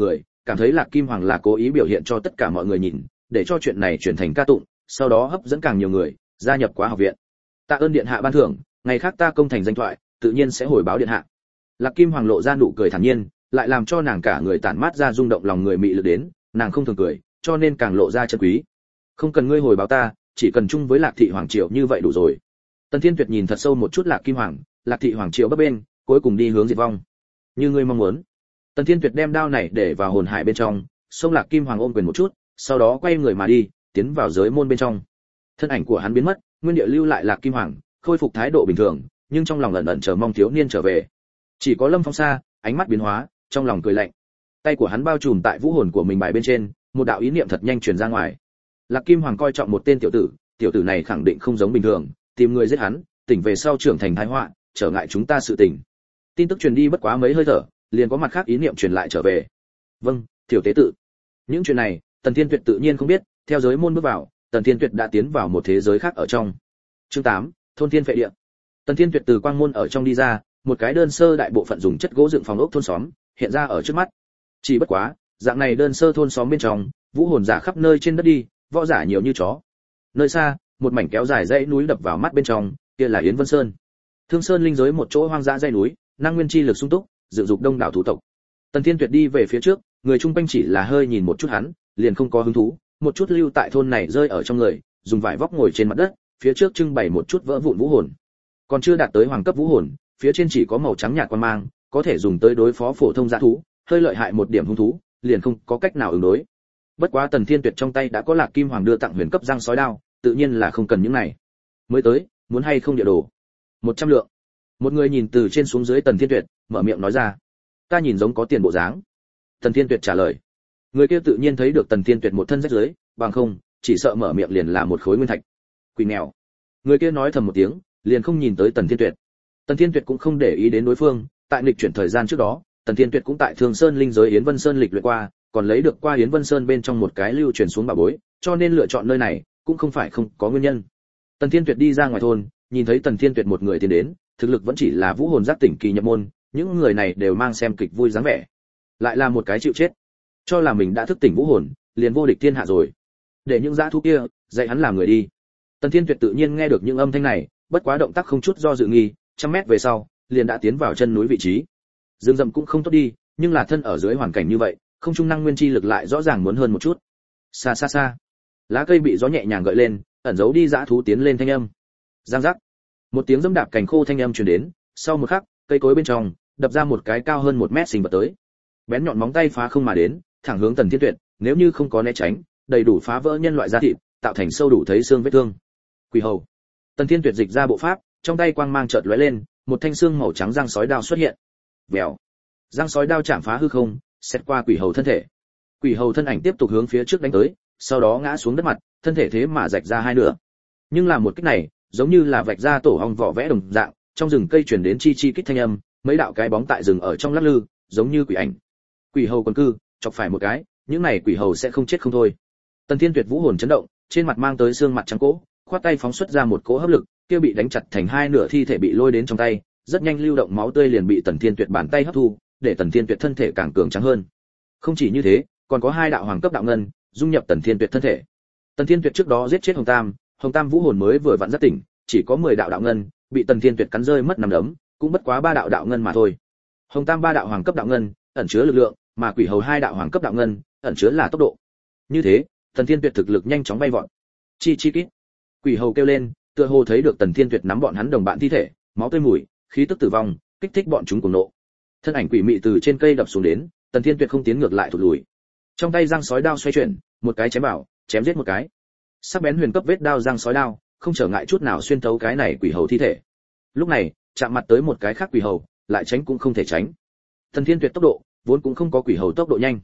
cảm thấy Lạc Kim Hoàng là cố ý biểu hiện cho tất cả mọi người nhìn, để cho chuyện này chuyển thành ca tụng, sau đó hấp dẫn càng nhiều người gia nhập Quá học viện. Tạ ơn điện hạ ban thưởng, ngày khác ta công thành danh thoại, tự nhiên sẽ hồi báo điện hạ. Lạc Kim Hoàng lộ ra nụ cười thản nhiên, lại làm cho nàng cả người tản mát ra rung động lòng người mị lực đến, nàng không thường cười, cho nên càng lộ ra chân quý. Không cần ngươi hồi báo ta, chỉ cần chung với Lạc thị hoàng triều như vậy đủ rồi. Tần Thiên Tuyệt nhìn thật sâu một chút Lạc Kim Hoàng, Lạc thị hoàng triều bấp bên, cuối cùng đi hướng diệt vong. Như ngươi mong muốn. Tần Thiên Tuyệt đem đao này để vào hồn hải bên trong, xông Lạc Kim Hoàng ôm quyền một chút, sau đó quay người mà đi, tiến vào giới môn bên trong. Thân ảnh của hắn biến mất, nguyên địa lưu lại Lạc Kim Hoàng, khôi phục thái độ bình thường, nhưng trong lòng ẩn ẩn chờ mong thiếu niên trở về. Chỉ có Lâm Phong Sa, ánh mắt biến hóa, trong lòng cười lạnh. Tay của hắn bao trùm tại vũ hồn của mình bài bên trên, một đạo ý niệm thật nhanh truyền ra ngoài. Lạc Kim Hoàng coi trọng một tên tiểu tử này khẳng định không giống bình thường, tìm người giết hắn, tỉnh về sau trưởng thành tai họa, trở ngại chúng ta sự tình. Tin tức truyền đi bất quá mấy hơi thở, liền có mặt khác ý niệm truyền lại trở về. Vâng, tiểu tế tự. Những chuyện này, Tần Thiên Tuyệt tự nhiên không biết, theo giới môn bước vào, Tần Thiên Tuyệt đã tiến vào một thế giới khác ở trong. Chương 8, thôn thiên phệ địa. Tần Thiên Tuyệt từ quang môn ở trong đi ra, một cái đơn sơ đại bộ phận dùng chất gỗ dựng phòng ốc thôn xóm, hiện ra ở trước mắt. Chỉ bất quá, dạng này đơn sơ thôn xóm bên trong, vũ hồn giả khắp nơi trên đất đi, võ giả nhiều như chó. Nơi xa, một mảnh kéo dài dãy núi đập vào mắt bên trong, kia là Yến Vân Sơn. Thương Sơn linh giới một chỗ hoang dã dãy núi, năng nguyên chi lực sung túc, dựng dục đông đảo thủ tộc. Tần Thiên Tuyệt đi về phía trước, người chung quanh chỉ là hơi nhìn một chút hắn, liền không có hứng thú, một chút lưu tại thôn này rơi ở trong người, dùng vải vóc ngồi trên mặt đất, phía trước trưng bày một chút vỡ vụn vũ hồn. Còn chưa đạt tới hoàng cấp vũ hồn, phía trên chỉ có màu trắng nhạt quan mang, có thể dùng tới đối phó phổ thông dã thú, hơi lợi hại một điểm hung thú, liền không có cách nào ứng đối. Bất quá Tần Thiên Tuyệt trong tay đã có Lạc Kim Hoàng đưa tặng huyền cấp răng sói đao, tự nhiên là không cần những này. Mới tới, muốn hay không địa đồ? 100 lượng. Một người nhìn từ trên xuống dưới Tần Thiên Tuyệt, mở miệng nói ra. Ta nhìn giống có tiền bộ dáng. Tần Thiên Tuyệt trả lời. Người kia tự nhiên thấy được Tần Thiên Tuyệt một thân rách rưới, bằng không, chỉ sợ mở miệng liền là một khối nguyên thạch. Quỷ nghèo. Người kia nói thầm một tiếng, liền không nhìn tới Tần Thiên Tuyệt. Tần Thiên Tuyệt cũng không để ý đến đối phương, tại lịch chuyển thời gian trước đó, Tần Thiên Tuyệt cũng tại Thương Sơn linh giới Yến Vân Sơn lịch luyện qua, còn lấy được qua Yến Vân Sơn bên trong một cái lưu truyền xuống bảo bối, cho nên lựa chọn nơi này cũng không phải không có nguyên nhân. Tần Thiên Tuyệt đi ra ngoài thôn, nhìn thấy Tần Thiên Tuyệt một người tiến đến, thực lực vẫn chỉ là vũ hồn giác tỉnh kỳ nhập môn, những người này đều mang xem kịch vui dáng vẻ. Lại là một cái chịu chết, cho là mình đã thức tỉnh vũ hồn, liền vô địch thiên hạ rồi. Để những dã thú kia dạy hắn làm người đi. Tần Thiên Tuyệt tự nhiên nghe được những âm thanh này, bất quá động tác không chút do dự nghi, trăm mét về sau, liền đã tiến vào chân núi vị trí. Dương rậm cũng không tốt đi, nhưng là thân ở dưới hoàn cảnh như vậy, không trung năng nguyên chi lực lại rõ ràng muốn hơn một chút. Xa xa xa, lá cây bị gió nhẹ nhàng gợi lên, ẩn giấu đi dã thú tiến lên thanh âm. Giang giác, một tiếng dẫm đạp cành khô thanh âm truyền đến, sau một khắc, cây cối bên trong đập ra một cái cao hơn 1 mét sinh vật tới. Bén nhọn móng tay phá không mà đến, thẳng hướng Tần Thiên Tuyệt, nếu như không có né tránh, đầy đủ phá vỡ nhân loại da thịt, tạo thành sâu đủ thấy xương vết thương. Quỷ hầu. Tần Thiên Tuyệt dịch ra bộ pháp, trong tay quang mang chợt lóe lên, một thanh xương màu trắng răng sói đao xuất hiện. Vèo. Răng sói đao chạm phá hư không, xét qua quỷ hầu thân thể. Quỷ hầu thân ảnh tiếp tục hướng phía trước đánh tới, sau đó ngã xuống đất mặt, thân thể thế mà rạch ra hai nửa. Nhưng làm một kích này, giống như là vạch ra tổ ong vỏ vẽ đồng dạng, trong rừng cây truyền đến chi chi kích thanh âm, mấy đạo cái bóng tại rừng ở trong lắc lư, giống như quỷ ảnh. Quỷ hầu quần cư, chọc phải một cái, những này quỷ hầu sẽ không chết không thôi. Tần Thiên Tuyệt vũ hồn chấn động, trên mặt mang tới xương mặt trắng cỗ, khoát tay phóng xuất ra một cỗ hấp lực, kia bị đánh chặt thành hai nửa thi thể bị lôi đến trong tay, rất nhanh lưu động máu tươi liền bị Tần Thiên Tuyệt bàn tay hấp thu, để Tần Thiên Tuyệt thân thể càng cường tráng hơn. Không chỉ như thế, còn có hai đạo hoàng cấp đạo ngân dung nhập Tần Thiên Tuyệt thân thể. Tần Thiên Tuyệt trước đó giết chết Hồng Tam vũ hồn mới vừa vặn giác tỉnh, chỉ có 10 đạo đạo ngân, bị Tần Thiên Tuyệt cắn rơi mất 5 đấm, cũng bất quá 3 đạo đạo ngân mà thôi. Hồng Tam 3 đạo hoàng cấp đạo ngân, ẩn chứa lực lượng, mà Quỷ Hầu 2 đạo hoàng cấp đạo ngân, ẩn chứa là tốc độ. Như thế, Tần Thiên Tuyệt thực lực nhanh chóng bay vọt. Chi chi kít. Quỷ Hầu kêu lên, tựa hồ thấy được Tần Thiên Tuyệt nắm bọn hắn đồng bạn thi thể, máu tươi mùi, khí tức tử vong, kích thích bọn chúng cuồng nộ. Thân ảnh quỷ mị từ trên cây đập xuống đến, Tần Thiên Tuyệt không tiến ngược lại thụt lùi. Trong tay răng sói đao xoay chuyển, một cái chém vào, chém giết một cái. Sắc bén huyền cấp vết đao răng sói đao, không trở ngại chút nào xuyên thấu cái này quỷ hầu thi thể. Lúc này, chạm mặt tới một cái khác quỷ hầu, lại tránh cũng không thể tránh. Tần Thiên Tuyệt tốc độ, vốn cũng không có quỷ hầu tốc độ nhanh.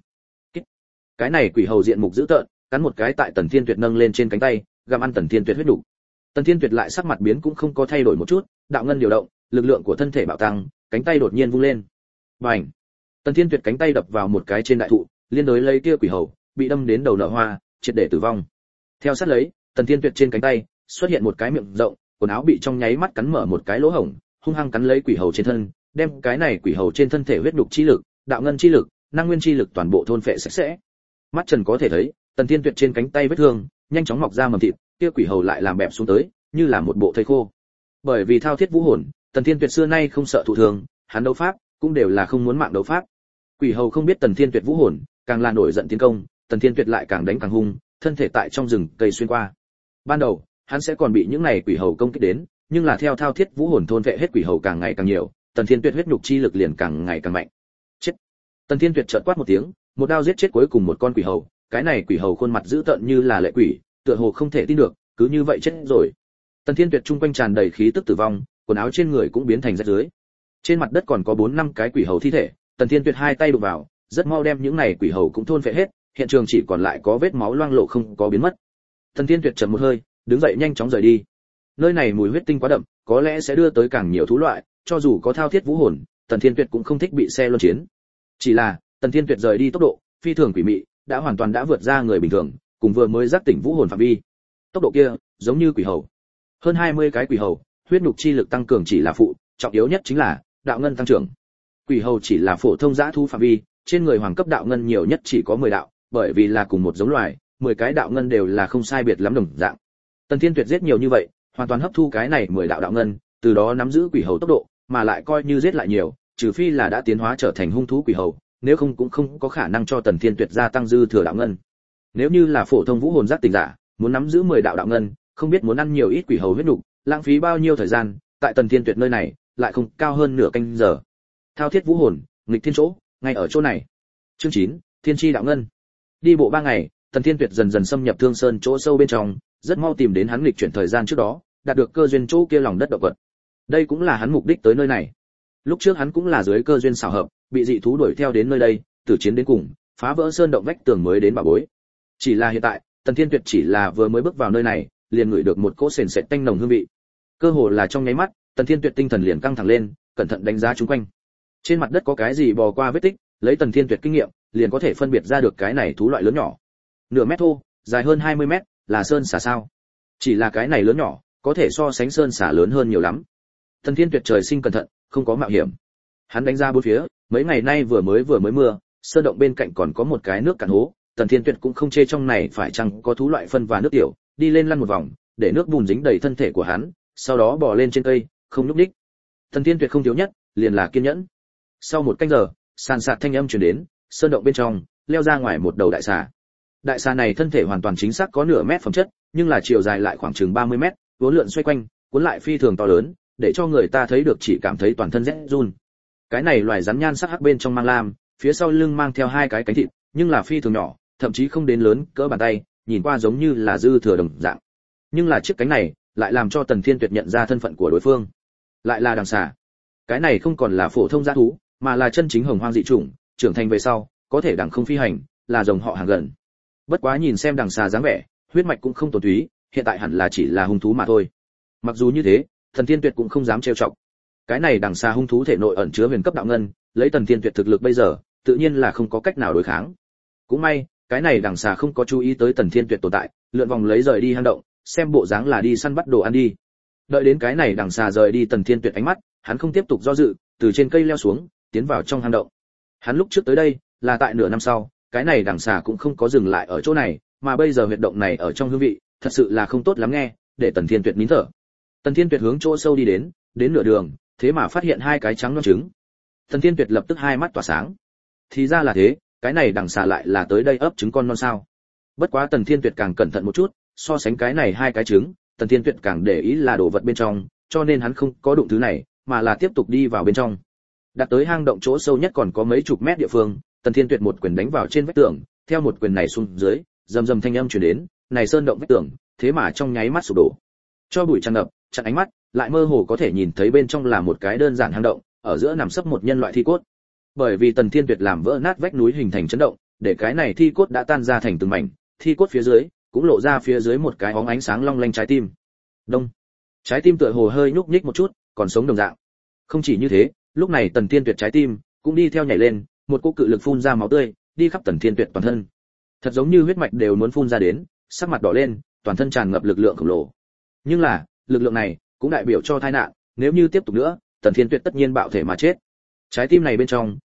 Cái này quỷ hầu diện mục dữ tợn, cắn một cái tại Tần Thiên Tuyệt nâng lên trên cánh tay, gặm ăn Tần Thiên Tuyệt huyết đủ. Tần Thiên Tuyệt lại sắc mặt biến cũng không có thay đổi một chút, đạo ngân điều động, lực lượng của thân thể bạo tăng, cánh tay đột nhiên vung lên. Bành! Tần Thiên Tuyệt cánh tay đập vào một cái trên đại thụ, liên đối lấy kia quỷ hầu, bị đâm đến đầu nở hoa, triệt để tử vong. Theo sát lấy, Tần Thiên Tuyệt trên cánh tay xuất hiện một cái miệng rộng, quần áo bị trong nháy mắt cắn mở một cái lỗ hổng, hung hăng cắn lấy quỷ hầu trên thân, đem cái này quỷ hầu trên thân thể huyết đục chi lực, đạo ngân chi lực, năng nguyên chi lực toàn bộ thôn phệ sạch sẽ. Mắt Trần có thể thấy, Tần Thiên Tuyệt trên cánh tay vết thương nhanh chóng mọc ra mầm thịt, kia quỷ hầu lại làm bẹp xuống tới, như là một bộ thây khô. Bởi vì thao thiết vũ hồn, Tần Thiên Tuyệt xưa nay không sợ thụ thương, hắn đấu pháp cũng đều là không muốn mạng đấu pháp. Quỷ hầu không biết Tần Thiên Tuyệt vũ hồn, càng là nổi giận tiến công, Tần Thiên Tuyệt lại càng đánh càng hung, thân thể tại trong rừng cây xuyên qua. Ban đầu, hắn sẽ còn bị những này quỷ hầu công kích đến, nhưng là theo thao thiết vũ hồn thôn vệ hết quỷ hầu càng ngày càng nhiều, Tần Thiên Tuyệt huyết nhục chi lực liền càng ngày càng mạnh. Chết! Tần Thiên Tuyệt chợt quát một tiếng, một đao giết chết cuối cùng một con quỷ hầu, cái này quỷ hầu khuôn mặt dữ tợn như là lệ quỷ, tựa hồ không thể tin được, cứ như vậy chết rồi. Tần Thiên Tuyệt trung quanh tràn đầy khí tức tử vong, quần áo trên người cũng biến thành rách rưới. Trên mặt đất còn có 4-5 cái quỷ hầu thi thể, Tần Thiên Tuyệt hai tay đụng vào, rất mau đem những này quỷ hầu cũng thôn phệ hết, hiện trường chỉ còn lại có vết máu loang lổ không có biến mất. Tần Thiên Tuyệt chậm một hơi, đứng dậy nhanh chóng rời đi. Nơi này mùi huyết tinh quá đậm, có lẽ sẽ đưa tới càng nhiều thú loại, cho dù có thao thiết vũ hồn, Tần Thiên Tuyệt cũng không thích bị xe luân chiến. Chỉ là, Tần Thiên Tuyệt rời đi tốc độ, phi thường quỷ mị, đã hoàn toàn đã vượt ra người bình thường, cùng vừa mới giác tỉnh vũ hồn phạm vi. Tốc độ kia, giống như quỷ hầu. Hơn 20 cái quỷ hầu, huyết nhục chi lực tăng cường chỉ là phụ, trọng yếu nhất chính là đạo ngân tăng trưởng. Quỷ hầu chỉ là phổ thông dã thú phạm vi, trên người hoàng cấp đạo ngân nhiều nhất chỉ có 10 đạo, bởi vì là cùng một giống loài, 10 cái đạo ngân đều là không sai biệt lắm đồng dạng. Tần Thiên Tuyệt giết nhiều như vậy, hoàn toàn hấp thu cái này 10 đạo đạo ngân, từ đó nắm giữ quỷ hầu tốc độ, mà lại coi như giết lại nhiều, trừ phi là đã tiến hóa trở thành hung thú quỷ hầu, nếu không cũng không có khả năng cho Tần Thiên Tuyệt gia tăng dư thừa đạo ngân. Nếu như là phổ thông vũ hồn giác tỉnh giả, muốn nắm giữ 10 đạo đạo ngân, không biết muốn ăn nhiều ít quỷ hầu huyết nục, lãng phí bao nhiêu thời gian, tại Tần Thiên Tuyệt nơi này, lại không cao hơn nửa canh giờ. Thao thiết vũ hồn, nghịch thiên chỗ, ngay ở chỗ này. Chương 9, Thiên chi đạo ngân. Đi bộ 3 ngày, Tần Thiên Tuyệt dần dần xâm nhập Thương Sơn chỗ sâu bên trong, rất mau tìm đến hắn nghịch chuyển thời gian trước đó, đạt được cơ duyên chỗ kia lòng đất động vật. Đây cũng là hắn mục đích tới nơi này. Lúc trước hắn cũng là dưới cơ duyên xảo hợp, bị dị thú đuổi theo đến nơi đây, tử chiến đến cùng, phá vỡ sơn động vách tường mới đến bảo bối. Chỉ là hiện tại, Tần Thiên Tuyệt chỉ là vừa mới bước vào nơi này, liền ngửi được một cỗ sền sệt tanh nồng hương vị. Cơ hồ là trong nháy mắt, Tần Thiên Tuyệt tinh thần liền căng thẳng lên, cẩn thận đánh giá xung quanh. Trên mặt đất có cái gì bò qua vết tích, lấy Tần Thiên Tuyệt kinh nghiệm, liền có thể phân biệt ra được cái này thú loại lớn nhỏ. Nửa mét thô, dài hơn 20 mét, là sơn xà sao? Chỉ là cái này lớn nhỏ, có thể so sánh sơn xà lớn hơn nhiều lắm. Tần Thiên Tuyệt trời sinh cẩn thận, không có mạo hiểm. Hắn đánh ra bốn phía, mấy ngày nay vừa mới mưa, sơn động bên cạnh còn có một cái nước cạn hố, Tần Thiên Tuyệt cũng không chê trong này phải chăng có thú loại phân và nước tiểu, đi lên lăn một vòng, để nước bùn dính đầy thân thể của hắn, sau đó bò lên trên cây, không nhúc nhích. Tần Thiên Tuyệt không thiếu nhất, liền là kiên nhẫn. Sau một canh giờ, sàn sạt thanh âm truyền đến, sơn động bên trong leo ra ngoài một đầu đại xà. Đại xà này thân thể hoàn toàn chính xác có nửa mét phẩm chất, nhưng là chiều dài lại khoảng chừng 30 mét, uốn lượn xoay quanh, cuốn lại phi thường to lớn, để cho người ta thấy được chỉ cảm thấy toàn thân rét run. Cái này loài rắn nhan sắc hắc bên trong mang lam, phía sau lưng mang theo hai cái cánh thịt, nhưng là phi thường nhỏ, thậm chí không đến lớn cỡ bàn tay, nhìn qua giống như là dư thừa đồng dạng. Nhưng là chiếc cánh này lại làm cho Tần Thiên Tuyệt nhận ra thân phận của đối phương. Lại là đằng xà. Cái này không còn là phổ thông dã thú, mà là chân chính hồng hoang dị chủng, trưởng thành về sau, có thể đằng không phi hành, là dòng họ hàng gần. Bất quá nhìn xem đằng xà dáng vẻ, huyết mạch cũng không tổn túy, hiện tại hẳn là chỉ là hung thú mà thôi. Mặc dù như thế, Tần Thiên Tuyệt cũng không dám trêu chọc. Cái này đằng xà hung thú thể nội ẩn chứa huyền cấp đạo ngân, lấy Tần Thiên Tuyệt thực lực bây giờ, tự nhiên là không có cách nào đối kháng. Cũng may, cái này đằng xà không có chú ý tới Tần Thiên Tuyệt tồn tại, lượn vòng lấy rời đi hang động, xem bộ dáng là đi săn bắt đồ ăn đi. Đợi đến cái này đằng xà rời đi Tần Thiên Tuyệt ánh mắt, hắn không tiếp tục do dự, từ trên cây leo xuống, tiến vào trong hang động. Hắn lúc trước tới đây, là tại nửa năm sau, cái này đằng xà cũng không có dừng lại ở chỗ này, mà bây giờ huyệt động này ở trong hương vị, thật sự là không tốt lắm nghe, để Tần Thiên Tuyệt nín thở. Tần Thiên Tuyệt hướng chỗ sâu đi đến nửa đường, thế mà phát hiện hai cái trắng non trứng. Tần Thiên Tuyệt lập tức hai mắt tỏa sáng. Thì ra là thế, cái này đằng xà lại là tới đây ấp trứng con non sao? Bất quá Tần Thiên Tuyệt càng cẩn thận một chút, so sánh cái này hai cái trứng, Tần Thiên Tuyệt càng để ý là đồ vật bên trong, cho nên hắn không có đụng thứ này, mà là tiếp tục đi vào bên trong. Đạt tới hang động chỗ sâu nhất còn có mấy chục mét địa phương, Tần Thiên Tuyệt một quyền đánh vào trên vách tường, theo một quyền này xuống dưới, rầm rầm thanh âm truyền đến, này sơn động vách tường, thế mà trong nháy mắt sụp đổ. Cho bụi tràn ngập, chặn ánh mắt, lại mơ hồ có thể nhìn thấy bên trong là một cái đơn giản hang động, ở giữa nằm sấp một nhân loại thi cốt. Bởi vì Tần Thiên Tuyệt làm vỡ nát vách núi hình thành chấn động, để cái này thi cốt đã tan ra thành từng mảnh, thi cốt phía dưới cũng lộ ra phía dưới một cái óng ánh sáng long lanh trái tim. Đông. Trái tim tựa hồ hơi nhúc nhích một chút, còn sống đồng dạng. Không chỉ như thế, lúc này Tần Thiên Tuyệt trái tim cũng đi theo nhảy lên, một cỗ cự lực phun ra máu tươi, đi khắp Tần Thiên Tuyệt toàn thân. Thật giống như huyết mạch đều muốn phun ra đến, sắc mặt đỏ lên, toàn thân tràn ngập lực lượng khổng lồ. Nhưng là, lực lượng này cũng đại biểu cho tai nạn, nếu như tiếp tục nữa, Tần Thiên Tuyệt tất nhiên bạo thể mà chết. Trái tim này bên trong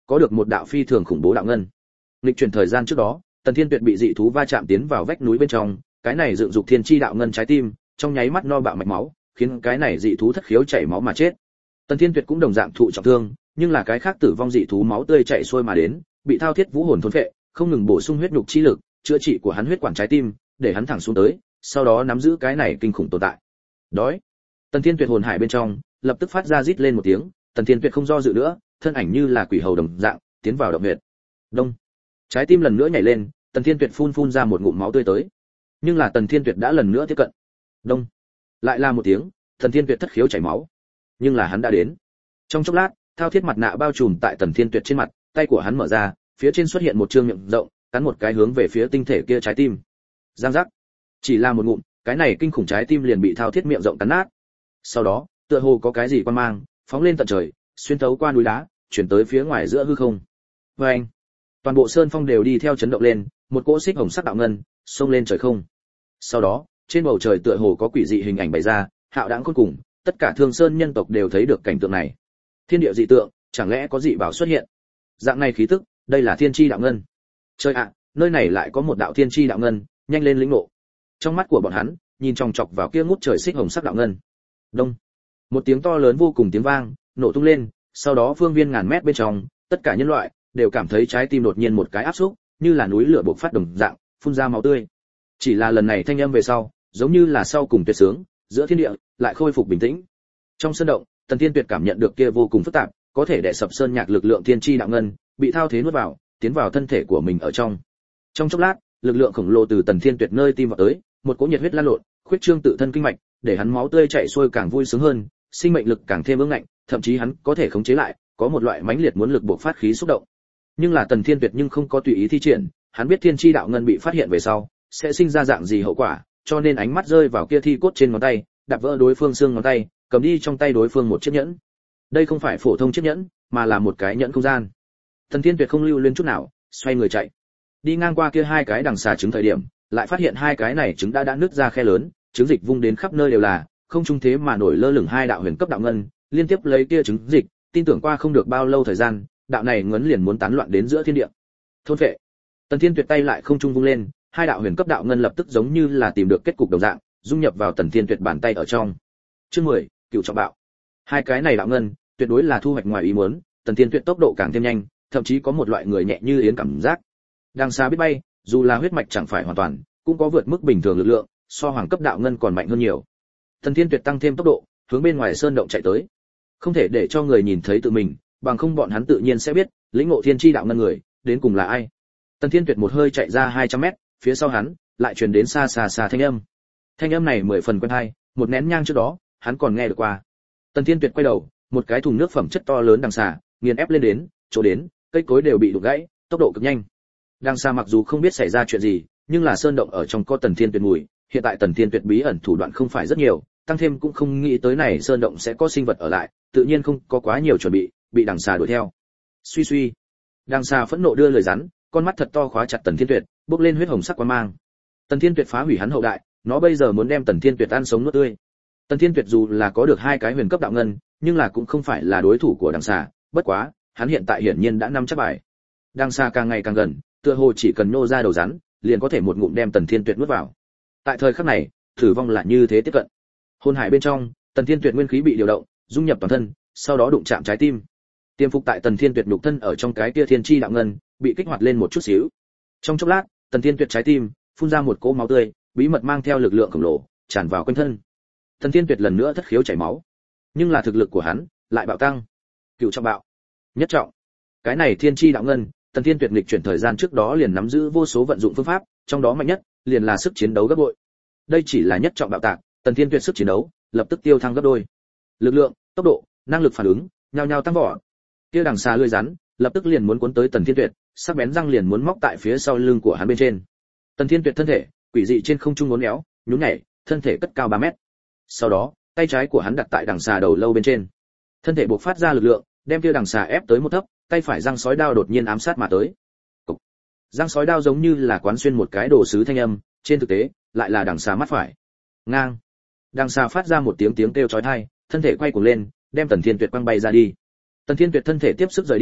có được một đạo phi thường khủng bố đạo ngân. Nghịch chuyển thời gian trước đó, Tần Thiên Tuyệt bị dị thú va chạm tiến vào vách núi bên trong, cái này dựng dục thiên chi đạo ngân trái tim, trong nháy mắt no bạo mạch máu, khiến cái này dị thú thất khiếu chảy máu mà chết. Tần Thiên Tuyệt cũng đồng dạng thụ trọng thương, nhưng là cái khác tử vong dị thú máu tươi chảy xuôi mà đến, bị thao thiết vũ hồn thôn phệ, không ngừng bổ sung huyết nhục chi lực, chữa trị của hắn huyết quản trái tim, để hắn thẳng xuống tới, sau đó nắm giữ cái này kinh khủng tồn tại. Đói. Tần Thiên Tuyệt hồn hải bên trong, lập tức phát ra rít lên một tiếng, Tần Thiên Tuyệt không do dự nữa, thân ảnh như là quỷ hầu đồng dạng, tiến vào động huyệt. Đông. Trái tim lần nữa nhảy lên, Tần Thiên Tuyệt phun ra một ngụm máu tươi tới. Nhưng là Tần Thiên Tuyệt đã lần nữa tiếp cận. Đông. Lại là một tiếng, Tần Thiên Tuyệt thất khiếu chảy máu. Nhưng là hắn đã đến. Trong chốc lát, thao thiết mặt nạ bao trùm tại Tần Thiên Tuyệt trên mặt, tay của hắn mở ra, phía trên xuất hiện một trương miệng rộng, cắn một cái hướng về phía tinh thể kia trái tim. Giang giác. Chỉ là một ngụm, cái này kinh khủng trái tim liền bị thao thiết miệng rộng cắn nát. Sau đó, tựa hồ có cái gì quan mang, phóng lên tận trời, xuyên thấu qua núi đá, chuyển tới phía ngoài giữa hư không. Oeng! Toàn bộ sơn phong đều đi theo chấn động lên, một cỗ xích hồng sắc đạo ngân xông lên trời không. Sau đó, trên bầu trời tựa hồ có quỷ dị hình ảnh bày ra, hạo đãng cuối cùng, tất cả Thương Sơn nhân tộc đều thấy được cảnh tượng này. Thiên địa dị tượng, chẳng lẽ có dị bảo xuất hiện? Dạng này khí tức, đây là thiên chi đạo ngân. Trời ạ, nơi này lại có một đạo thiên chi đạo ngân, nhanh lên lĩnh ngộ. Trong mắt của bọn hắn, nhìn chòng chọc vào kia ngút trời xích hồng sắc đạo ngân. Đông. Một tiếng to lớn vô cùng tiếng vang, nổ tung lên, sau đó phương viên ngàn mét bên trong, tất cả nhân loại đều cảm thấy trái tim đột nhiên một cái áp xúc, như là núi lửa bộc phát đồng dạng, phun ra máu tươi. Chỉ là lần này thanh âm về sau, giống như là sau cùng tuyệt sướng, giữa thiên địa lại khôi phục bình tĩnh. Trong sơn động, Tần Thiên Tuyệt cảm nhận được kia vô cùng phức tạp, có thể đè sập sơn nhạc lực lượng thiên chi đạo ngân, bị thao thế nuốt vào, tiến vào thân thể của mình ở trong. Trong chốc lát, lực lượng khổng lồ từ Tần Thiên Tuyệt nơi tim vào tới, một cỗ nhiệt huyết lan lộn, khuyết trương tự thân kinh mạch, để hắn máu tươi chảy xuôi càng vui sướng hơn, sinh mệnh lực càng thêm ương ngạnh, thậm chí hắn có thể khống chế lại, có một loại mãnh liệt muốn lực bộc phát khí xúc động. Nhưng là Tần Thiên Tuyệt nhưng không có tùy ý thi triển, hắn biết thiên chi đạo ngân bị phát hiện về sau, sẽ sinh ra dạng gì hậu quả, cho nên ánh mắt rơi vào kia thi cốt trên ngón tay, đạp vỡ đối phương xương ngón tay, cầm đi trong tay đối phương một chiếc nhẫn. Đây không phải phổ thông chiếc nhẫn, mà là một cái nhẫn không gian. Tần Thiên Tuyệt không lưu luyến chút nào, xoay người chạy. Đi ngang qua kia hai cái đằng xà trứng thời điểm, lại phát hiện hai cái này trứng đã nứt ra khe lớn, trứng dịch vung đến khắp nơi đều là, không trung thế mà nổi lơ lửng hai đạo huyền cấp đạo ngân, liên tiếp lấy kia trứng dịch, tin tưởng qua không được bao lâu thời gian, đạo này ngấn liền muốn tán loạn đến giữa thiên địa. Thôn phệ. Tần Thiên Tuyệt tay lại không trung vung lên, hai đạo huyền cấp đạo ngân lập tức giống như là tìm được kết cục đồng dạng, dung nhập vào Tần Thiên Tuyệt bàn tay ở trong. Chương 10, Cửu Trọng Bạo. Hai cái này đạo ngân, tuyệt đối là thu hoạch ngoài ý muốn, Tần Thiên Tuyệt tốc độ càng thêm nhanh, thậm chí có một loại người nhẹ như yến cảm giác. Đang xa biết bay, dù là huyết mạch chẳng phải hoàn toàn, cũng có vượt mức bình thường lực lượng, so hoàng cấp đạo ngân còn mạnh hơn nhiều. Tần Thiên Tuyệt tăng thêm tốc độ, hướng bên ngoài sơn động chạy tới. Không thể để cho người nhìn thấy tự mình, bằng không bọn hắn tự nhiên sẽ biết, lĩnh ngộ thiên chi đạo ngân người, đến cùng là ai. Tần Thiên Tuyệt một hơi chạy ra 200 mét, phía sau hắn lại truyền đến xa xa thanh âm. Thanh âm này 10 phần quen tai, một nén nhang trước đó, hắn còn nghe được qua. Tần Thiên Tuyệt quay đầu, một cái thùng nước phẩm chất to lớn đằng xà, nghiền ép lên đến, chỗ đến, cây cối đều bị đụng gãy, tốc độ cực nhanh. Đằng xà mặc dù không biết xảy ra chuyện gì, nhưng là sơn động ở trong có Tần Thiên Tuyệt mùi, hiện tại Tần Thiên Tuyệt bí ẩn thủ đoạn không phải rất nhiều, tăng thêm cũng không nghĩ tới này sơn động sẽ có sinh vật ở lại, tự nhiên không có quá nhiều chuẩn bị đằng xà đuổi theo. Suy suy, đằng xà phẫn nộ đưa lời rắn, con mắt thật to khóa chặt Tần Thiên Tuyệt, bốc lên huyết hồng sắc quang mang. Tần Thiên Tuyệt phá hủy hắn hậu đại, nó bây giờ muốn đem Tần Thiên Tuyệt ăn sống nuốt tươi. Tần Thiên Tuyệt dù là có được hai cái huyền cấp đạo ngân, nhưng là cũng không phải là đối thủ của đằng xà, bất quá, hắn hiện tại hiển nhiên đã nắm chắc bài. Đằng xà càng ngày càng gần, tựa hồ chỉ cần nô ra đầu rắn, liền có thể một ngụm đem Tần Thiên Tuyệt nuốt vào. Tại thời khắc này, tử vong là như thế tiếp cận. Hồn hải bên trong, Tần Thiên Tuyệt nguyên khí bị điều động, dung nhập toàn thân, sau đó đụng chạm trái tim. Tiềm phục tại Tần Thiên Tuyệt nhục thân ở trong cái kia thiên chi đạo ngân, bị kích hoạt lên một chút xíu. Trong chốc lát, Tần Thiên Tuyệt trái tim phun ra một cỗ máu tươi, bí mật mang theo lực lượng khổng lồ, tràn vào quanh thân. Tần Thiên Tuyệt lần nữa thất khiếu chảy máu, nhưng là thực lực của hắn lại bạo tăng. Cửu trọng bạo, nhất trọng. Cái này thiên chi đạo ngân, Tần Thiên Tuyệt nghịch chuyển thời gian trước đó liền nắm giữ vô số vận dụng phương pháp, trong đó mạnh nhất liền là sức chiến đấu gấp bội. Đây chỉ là nhất trọng bạo tạc, Tần Thiên Tuyệt sức chiến đấu lập tức tiêu thăng gấp đôi. Lực lượng, tốc độ, năng lực phản ứng, nhao nhao tăng vọt. Kia đằng xà lưỡi rắn, lập tức liền muốn cuốn tới Tần Thiên Tuyệt, sắc bén răng liền muốn móc tại phía sau lưng của hắn bên trên. Tần Thiên Tuyệt thân thể, quỷ dị trên không trung uốn éo, nhún nhảy, thân thể cất cao 3 mét. Sau đó, tay trái của hắn đặt tại đằng xà đầu lâu bên trên. Thân thể bộc phát ra lực lượng, đem kia đằng xà ép tới một thấp, tay phải răng sói đao đột nhiên ám sát mà tới. Cục. Răng sói đao giống như là quán xuyên một cái đồ sứ thanh âm, trên thực tế, lại là đằng xà mắt phải. Ngang. Đằng xà phát ra một tiếng kêu chói tai, thân thể quay cuồng lên, đem Tần Thiên Tuyệt quăng bay ra đi. Tần Thiên Tuyệt thân thể tiếp sức rời đi,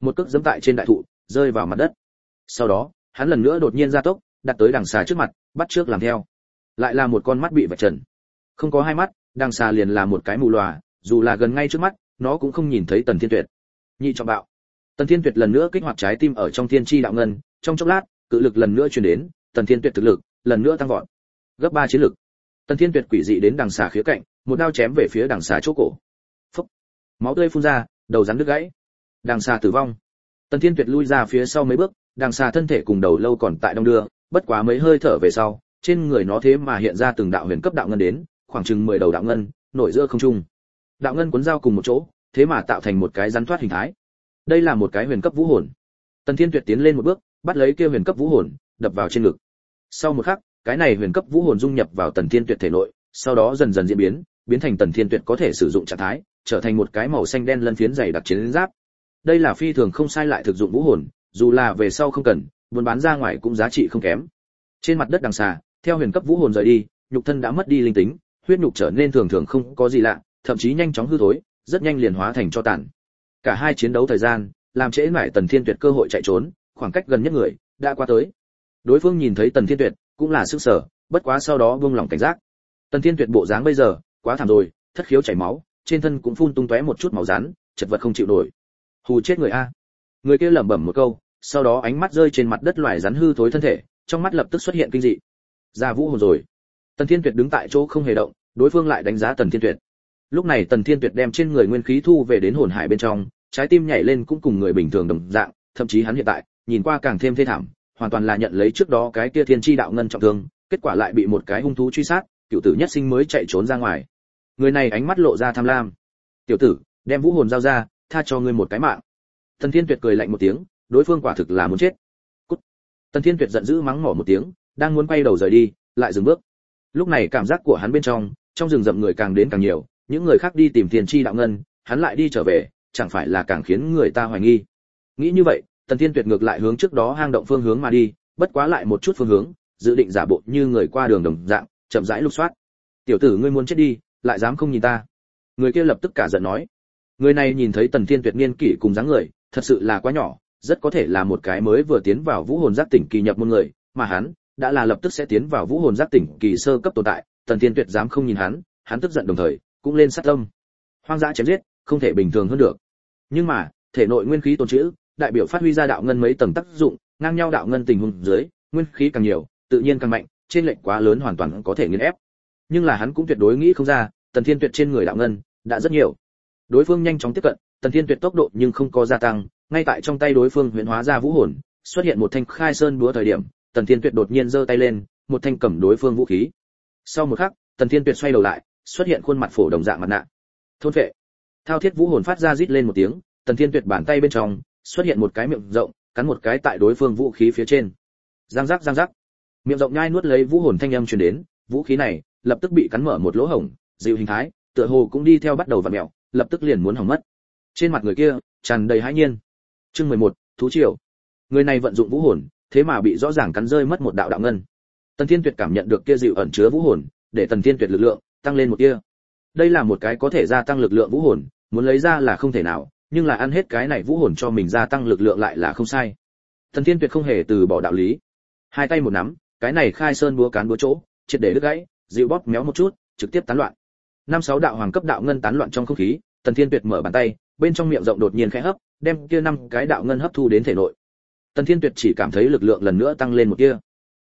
một cước giẫm tại trên đại thụ, rơi vào mặt đất. Sau đó, hắn lần nữa đột nhiên gia tốc, đặt tới đằng xà trước mặt, bắt trước làm theo. Lại là một con mắt bị vạch trần. Không có hai mắt, đằng xà liền là một cái mù lòa, dù là gần ngay trước mắt, nó cũng không nhìn thấy Tần Thiên Tuyệt. Nhị trọng bạo. Tần Thiên Tuyệt lần nữa kích hoạt trái tim ở trong thiên chi đạo ngân, trong chốc lát, cự lực lần nữa truyền đến, Tần Thiên Tuyệt thực lực lần nữa tăng vọt. Gấp 3 chiến lực. Tần Thiên Tuyệt quỷ dị đến đằng xà khía cạnh, một đao chém về phía đằng xà chỗ cổ. Phốc. Máu tươi phun ra, đầu rắn đứt gãy. Đằng xà tử vong. Tần Thiên Tuyệt lui ra phía sau mấy bước, đằng xà thân thể cùng đầu lâu còn tại đông đưa, bất quá mấy hơi thở về sau, trên người nó thế mà hiện ra từng đạo huyền cấp đạo ngân đến, khoảng chừng 10 đầu đạo ngân, nổi giữa không trung. Đạo ngân cuốn dao cùng một chỗ, thế mà tạo thành một cái rắn thoát hình thái. Đây là một cái huyền cấp vũ hồn. Tần Thiên Tuyệt tiến lên một bước, bắt lấy kia huyền cấp vũ hồn, đập vào trên ngực. Sau một khắc, cái này huyền cấp vũ hồn dung nhập vào Tần Thiên Tuyệt thể nội, sau đó dần dần diễn biến, biến thành Tần Thiên Tuyệt có thể sử dụng trạng thái, trở thành một cái màu xanh đen lân phiến dày đặc chiến giáp. Đây là phi thường không sai lại thực dụng vũ hồn, dù là về sau không cần, buôn bán ra ngoài cũng giá trị không kém. Trên mặt đất đằng xà, theo huyền cấp vũ hồn rời đi, nhục thân đã mất đi linh tính, huyết nhục trở nên thường thường không có gì lạ, thậm chí nhanh chóng hư thối, rất nhanh liền hóa thành tro tàn. Cả hai chiến đấu thời gian, làm trễ nải Tần Thiên Tuyệt cơ hội chạy trốn, khoảng cách gần nhất người đã qua tới. Đối phương nhìn thấy Tần Thiên Tuyệt, cũng là sức sở, bất quá sau đó buông lỏng cảnh giác. Tần Thiên Tuyệt bộ dáng bây giờ, quá thảm rồi, thất khiếu chảy máu, trên thân cũng phun tung tóe một chút máu rắn, chật vật không chịu nổi. Hù chết người a. Người kia lẩm bẩm một câu, sau đó ánh mắt rơi trên mặt đất loài rắn hư thối thân thể, trong mắt lập tức xuất hiện kinh dị. Ra vũ hồn rồi. Tần Thiên Tuyệt đứng tại chỗ không hề động, đối phương lại đánh giá Tần Thiên Tuyệt. Lúc này Tần Thiên Tuyệt đem trên người nguyên khí thu về đến hồn hải bên trong, trái tim nhảy lên cũng cùng người bình thường đồng dạng, thậm chí hắn hiện tại nhìn qua càng thêm thê thảm, hoàn toàn là nhận lấy trước đó cái kia thiên chi đạo ngân trọng thương, kết quả lại bị một cái hung thú truy sát, cựu tử nhất sinh mới chạy trốn ra ngoài. Người này ánh mắt lộ ra tham lam. "Tiểu tử, đem vũ hồn giao ra, tha cho ngươi một cái mạng." Tần Thiên Tuyệt cười lạnh một tiếng, đối phương quả thực là muốn chết. Cút. Tần Thiên Tuyệt giận dữ mắng mỏ một tiếng, đang muốn quay đầu rời đi, lại dừng bước. Lúc này cảm giác của hắn bên trong rừng rậm người càng đến càng nhiều, những người khác đi tìm thiên chi đạo ngân, hắn lại đi trở về, chẳng phải là càng khiến người ta hoài nghi. Nghĩ như vậy, Tần Thiên Tuyệt ngược lại hướng trước đó hang động phương hướng mà đi, bất quá lại một chút phương hướng, dự định giả bộ như người qua đường đồng dạng, chậm rãi lục soát. "Tiểu tử ngươi muốn chết đi, lại dám không nhìn ta." Người kia lập tức cả giận nói. Người này nhìn thấy Tần Thiên Tuyệt niên kỷ cùng dáng người, thật sự là quá nhỏ, rất có thể là một cái mới vừa tiến vào vũ hồn giác tỉnh kỳ nhập môn người, mà hắn đã là lập tức sẽ tiến vào vũ hồn giác tỉnh kỳ sơ cấp tồn tại. Tần Thiên Tuyệt dám không nhìn hắn tức giận đồng thời cũng lên sát tâm. Hoang dã chém giết, không thể bình thường hơn được. Nhưng mà, thể nội nguyên khí tồn trữ, đại biểu phát huy ra đạo ngân mấy tầng tác dụng, ngang nhau đạo ngân tình huống dưới, nguyên khí càng nhiều, tự nhiên càng mạnh, trên lệnh quá lớn hoàn toàn có thể nghiền ép. Nhưng là hắn cũng tuyệt đối nghĩ không ra, Tần Thiên Tuyệt trên người đạo ngân đã rất nhiều. Đối phương nhanh chóng tiếp cận, Tần Thiên Tuyệt tốc độ nhưng không có gia tăng, ngay tại trong tay đối phương huyễn hóa ra vũ hồn, xuất hiện một thanh khai sơn búa thời điểm, Tần Thiên Tuyệt đột nhiên giơ tay lên, một thanh cầm đối phương vũ khí. Sau một khắc, Tần Thiên Tuyệt xoay đầu lại, xuất hiện khuôn mặt phổ đồng dạng mặt nạ. Thôn phệ. Thao thiết vũ hồn phát ra rít lên một tiếng, Tần Thiên Tuyệt bàn tay bên trong xuất hiện một cái miệng rộng, cắn một cái tại đối phương vũ khí phía trên. Răng rắc, miệng rộng nhai nuốt lấy vũ hồn thanh âm truyền đến, vũ khí này lập tức bị cắn mở một lỗ hổng, dịu hình thái, tựa hồ cũng đi theo bắt đầu vặn mèo, lập tức liền muốn hỏng mất. Trên mặt người kia tràn đầy hãi nhiên. Chương 11, thú triều. Người này vận dụng vũ hồn, thế mà bị rõ ràng cắn rơi mất một đạo đạo ngân. Tần Thiên Tuyệt cảm nhận được kia dịu ẩn chứa vũ hồn, để Tần Thiên Tuyệt lực lượng tăng lên một tia. Đây là một cái có thể gia tăng lực lượng vũ hồn, muốn lấy ra là không thể nào, nhưng là ăn hết cái này vũ hồn cho mình gia tăng lực lượng lại là không sai. Tần Thiên Tuyệt không hề từ bỏ đạo lý. Hai tay một nắm, cái này khai sơn búa cán búa chỗ, triệt để đứt gãy, dịu bóp méo một chút, trực tiếp tán loạn. 5-6 đạo hoàng cấp đạo ngân tán loạn trong không khí, Tần Thiên Tuyệt mở bàn tay, bên trong miệng rộng đột nhiên khẽ hấp, đem kia 5 cái đạo ngân hấp thu đến thể nội. Tần Thiên Tuyệt chỉ cảm thấy lực lượng lần nữa tăng lên một tia.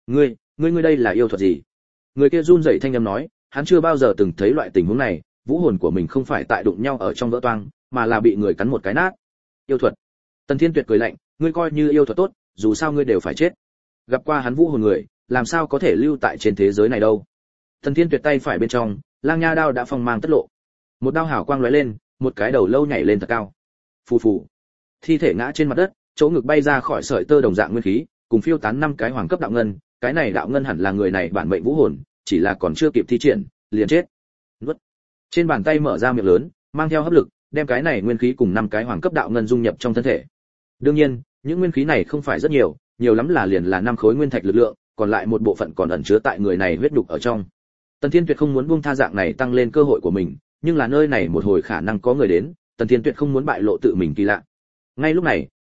Ngươi đây là yêu thuật gì?" Người kia run rẩy thanh âm nói, hắn chưa bao giờ từng thấy loại tình huống này, vũ hồn của mình không phải tại đụng nhau ở trong vỡ toang, mà là bị người cắn một cái nát. "Yêu thuật?" Tần Thiên Tuyệt cười lạnh, "Ngươi coi như yêu thuật tốt, dù sao ngươi đều phải chết." Gặp qua hắn vũ hồn người, làm sao có thể lưu tại trên thế giới này đâu. Tần Thiên Tuyệt tay phải bên trong, lang nha đao đã phong mang tất lộ. Một đao hào quang lóe lên, một cái đầu lâu nhảy lên thật cao. Phù phù. Thi thể ngã trên mặt đất, chỗ ngực bay ra khỏi sợi tơ đồng dạng nguyên khí, cùng phiêu tán 5 cái hoàng cấp đạo ngân, cái này đạo ngân hẳn là người này bản mệnh vũ hồn, chỉ là còn chưa kịp thi triển, liền chết. Nuốt. Trên bàn tay mở ra miệng lớn, mang theo hấp lực, đem cái này nguyên khí cùng 5 cái hoàng cấp đạo ngân dung nhập trong thân thể. Đương nhiên, những nguyên khí này không phải rất nhiều, nhiều lắm là liền là 5 khối nguyên thạch lực lượng, còn lại một bộ phận còn ẩn chứa tại người này huyết nhục ở trong. Tần Thiên Tuyệt không muốn buông tha dạng này tăng lên cơ hội của mình, nhưng là nơi này một hồi khả năng có người đến, Tần Thiên Tuyệt không muốn bại lộ tự mình kỳ lạ. Ngay lúc này,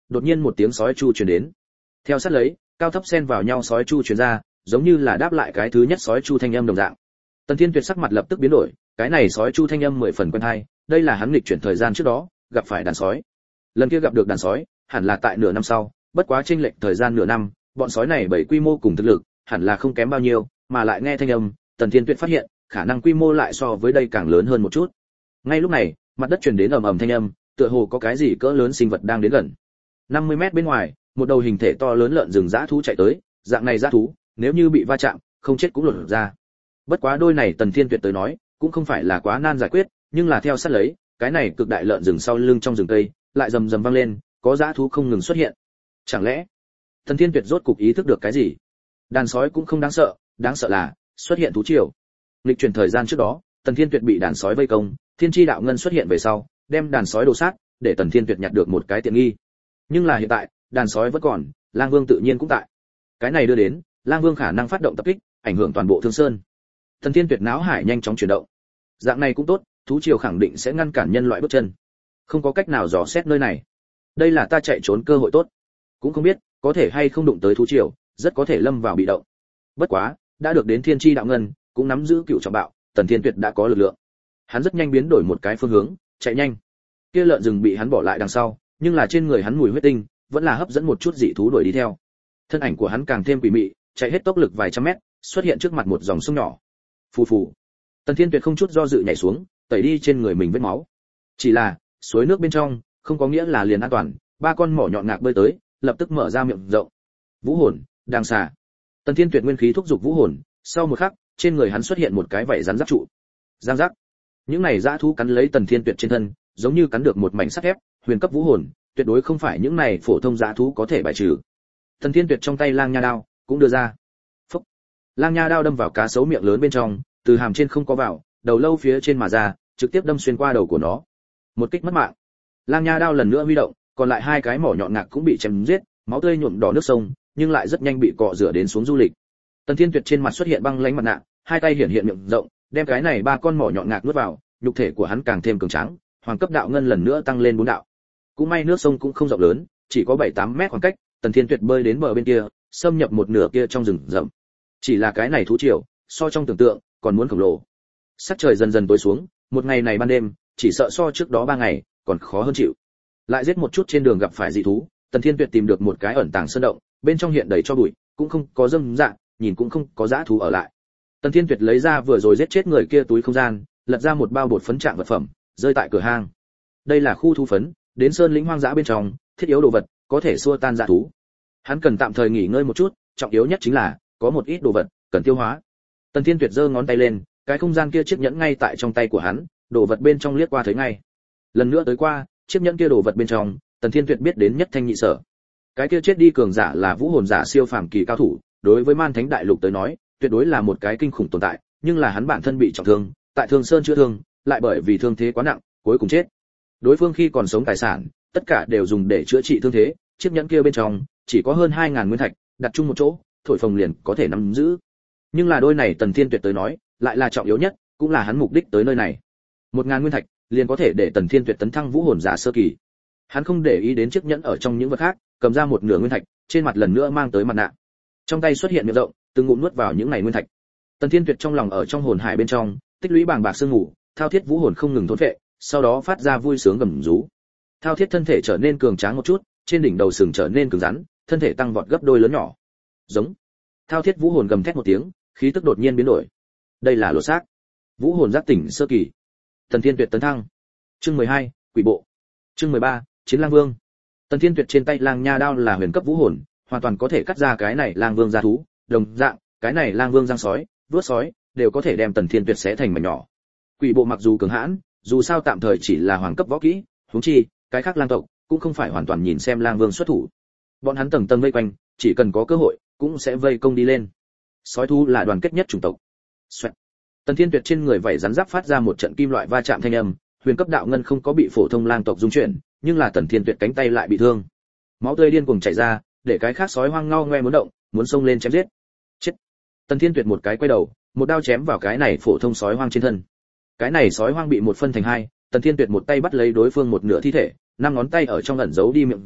đột nhiên một tiếng sói chu truyền đến. Theo sát lấy, cao thấp xen vào nhau sói chu truyền ra, giống như là đáp lại cái thứ nhất sói chu thanh âm đồng dạng. Tần Thiên Tuyệt sắc mặt lập tức biến đổi, cái này sói chu thanh âm 10 phần quen tai, đây là hắn nghịch chuyển thời gian trước đó gặp phải đàn sói. Lần kia gặp được đàn sói, hẳn là tại nửa năm sau, bất quá chênh lệch thời gian nửa năm, bọn sói này bởi quy mô cùng thực lực, hẳn là không kém bao nhiêu, mà lại nghe thanh âm, Tần Thiên Tuyệt phát hiện, khả năng quy mô lại so với đây càng lớn hơn một chút. Ngay lúc này, mặt đất truyền đến ầm ầm thanh âm, tựa hồ có cái gì cỡ lớn sinh vật đang đến gần. 50 mét bên ngoài, một đầu hình thể to lớn lợn rừng dã thú chạy tới, dạng này dã thú, nếu như bị va chạm, không chết cũng lột ra. Bất quá đôi này Tần Thiên Tuyệt tới nói, cũng không phải là quá nan giải quyết, nhưng là theo sát lấy, cái này cực đại lợn rừng sau lưng trong rừng cây, lại rầm rầm vang lên, có dã thú không ngừng xuất hiện. Chẳng lẽ, Tần Thiên Tuyệt rốt cục ý thức được cái gì? Đàn sói cũng không đáng sợ là xuất hiện thú triều. Lịch chuyển thời gian trước đó, Tần Thiên Tuyệt bị đàn sói vây công, Thiên Chi đạo ngân xuất hiện về sau, đem đàn sói đồ sát, để Tần Thiên Tuyệt nhặt được một cái tiện nghi. Nhưng là hiện tại, đàn sói vẫn còn, Lang Vương tự nhiên cũng tại. Cái này đưa đến, Lang Vương khả năng phát động tập kích, ảnh hưởng toàn bộ Thương Sơn. Tần Thiên Tuyệt náo hải nhanh chóng chuyển động. Dạng này cũng tốt, thú triều khẳng định sẽ ngăn cản nhân loại bước chân. Không có cách nào dò xét nơi này. Đây là ta chạy trốn cơ hội tốt. Cũng không biết có thể hay không đụng tới thú triều, rất có thể lâm vào bị động. Bất quá, đã được đến Thiên Chi đạo ngân, cũng nắm giữ cựu trọng bạo, Tần Thiên Tuyệt đã có lực lượng. Hắn rất nhanh biến đổi một cái phương hướng, chạy nhanh. Kia lợn rừng bị hắn bỏ lại đằng sau, nhưng là trên người hắn mùi huyết tinh, vẫn là hấp dẫn một chút dị thú đuổi đi theo. Thân ảnh của hắn càng thêm quỷ mị, chạy hết tốc lực vài trăm mét, xuất hiện trước mặt một dòng sông nhỏ. Phù phù. Tần Thiên Tuyệt không chút do dự nhảy xuống, tẩy đi trên người mình vết máu. Chỉ là, suối nước bên trong, không có nghĩa là liền an toàn, ba con mỏ nhọn ngạc bơi tới, lập tức mở ra miệng rộng. Vũ hồn, đàng xà. Tần Thiên Tuyệt nguyên khí thúc giục vũ hồn, sau một khắc, trên người hắn xuất hiện một cái vảy rắn giáp trụ. Giang giác. Những này dã thú cắn lấy Tần Thiên Tuyệt trên thân, giống như cắn được một mảnh sắt thép, huyền cấp vũ hồn, tuyệt đối không phải những này phổ thông dã thú có thể bài trừ. Tần Thiên Tuyệt trong tay lang nha đao cũng đưa ra. Phốc. Lang nha đao đâm vào cá sấu miệng lớn bên trong, từ hàm trên không có vào, đầu lâu phía trên mà ra, trực tiếp đâm xuyên qua đầu của nó. Một kích mất mạng. Lang nha đao lần nữa huy động, còn lại hai cái mỏ nhọn ngạc cũng bị chém giết, máu tươi nhuộm đỏ nước sông, nhưng lại rất nhanh bị cọ rửa đến xuống du lịch. Tần Thiên Tuyệt trên mặt xuất hiện băng lãnh mặt nạ, hai tay hiện miệng rộng, đem cái này ba con mỏ nhọn ngạc nuốt vào, nhục thể của hắn càng thêm cường tráng, hoàng cấp đạo ngân lần nữa tăng lên 4 đạo. Cũng may nước sông cũng không rộng lớn, chỉ có 7-8 mét khoảng cách, Tần Thiên Tuyệt bơi đến bờ bên kia, xâm nhập một nửa kia trong rừng rậm. Chỉ là cái này thú triều, so trong tưởng tượng còn muốn khổng lồ. Sắc trời dần dần tối xuống, một ngày này ban đêm, chỉ sợ so trước đó 3 ngày còn khó hơn chịu. Lại giết một chút trên đường gặp phải dị thú, Tần Thiên Tuyệt tìm được một cái ẩn tàng sơn động, bên trong hiện đầy cho bụi, cũng không có dâm dạng, nhìn cũng không có dã thú ở lại. Tần Thiên Tuyệt lấy ra vừa rồi giết chết người kia túi không gian, lật ra một bao bột phấn trạng vật phẩm, rơi tại cửa hang. Đây là khu thú phấn, đến sơn lĩnh hoang dã bên trong, thiết yếu đồ vật, có thể xua tan dã thú. Hắn cần tạm thời nghỉ ngơi một chút, trọng yếu nhất chính là có một ít đồ vật cần tiêu hóa. Tần Thiên Tuyệt giơ ngón tay lên, cái không gian kia chiếc nhẫn ngay tại trong tay của hắn, đồ vật bên trong liếc qua thấy ngay. Lần nữa tới qua, chiếc nhẫn kia đồ vật bên trong, Tần Thiên Tuyệt biết đến nhất thanh nhị sở. Cái kia chết đi cường giả là vũ hồn giả siêu phàm kỳ cao thủ, đối với Man Thánh đại lục tới nói, tuyệt đối là một cái kinh khủng tồn tại, nhưng là hắn bản thân bị trọng thương, tại Thương Sơn chữa thương, lại bởi vì thương thế quá nặng, cuối cùng chết. Đối phương khi còn sống tài sản, tất cả đều dùng để chữa trị thương thế, chiếc nhẫn kia bên trong chỉ có hơn 2000 nguyên thạch, đặt chung một chỗ, thổi phồng liền có thể nắm giữ. Nhưng là đôi này Tần Thiên Tuyệt tới nói, lại là trọng yếu nhất, cũng là hắn mục đích tới nơi này. 1000 nguyên thạch, liền có thể để Tần Thiên Tuyệt tấn thăng vũ hồn giả sơ kỳ. Hắn không để ý đến chiếc nhẫn ở trong những vật khác, cầm ra một nửa nguyên thạch, trên mặt lần nữa mang tới mặt nạ. Trong tay xuất hiện miệng rộng, từng ngụm nuốt vào những này nguyên thạch. Tần Thiên Tuyệt trong lòng ở trong hồn hải bên trong, tích lũy bàng bạc sương ngủ, thao thiết vũ hồn không ngừng thôn phệ, sau đó phát ra vui sướng gầm rú. Thao thiết thân thể trở nên cường tráng một chút, trên đỉnh đầu sừng trở nên cứng rắn, thân thể tăng vọt gấp đôi lớn nhỏ. Giống. Thao thiết vũ hồn gầm thét một tiếng, khí tức đột nhiên biến đổi. Đây là lỗ xác. Vũ hồn giác tỉnh sơ kỳ. Tần Thiên Tuyệt tấn thăng. Chương 12, Quỷ bộ. Chương 13, Chiến Lang Vương. Tần Thiên Tuyệt trên tay lang nha đao là huyền cấp vũ hồn, hoàn toàn có thể cắt ra cái này lang vương gia thú, đồng dạng, cái này lang vương giang sói, vuốt sói, đều có thể đem Tần Thiên Tuyệt xé thành mảnh nhỏ. Quỷ bộ mặc dù cường hãn, dù sao tạm thời chỉ là hoàng cấp võ kỹ, huống chi, cái khác lang tộc cũng không phải hoàn toàn nhìn xem lang vương xuất thủ. Bọn hắn tầng tầng vây quanh, chỉ cần có cơ hội, cũng sẽ vây công đi lên. Sói thú là đoàn kết nhất chủng tộc. Xoẹt. Tần Thiên Tuyệt trên người vảy rắn giáp phát ra một trận kim loại va chạm thanh âm, huyền cấp đạo ngân không có bị phổ thông lang tộc dung chuyển, nhưng là Tần Thiên Tuyệt cánh tay lại bị thương. Máu tươi điên cuồng chảy ra, để cái khác sói hoang ngao ngoe muốn động, muốn xông lên chém giết. Chết. Tần Thiên Tuyệt một cái quay đầu, một đao chém vào cái này phổ thông sói hoang trên thân. Cái này sói hoang bị một phân thành hai, Tần Thiên Tuyệt một tay bắt lấy đối phương một nửa thi thể, năm ngón tay ở trong ẩn giấu đi miệng rộng,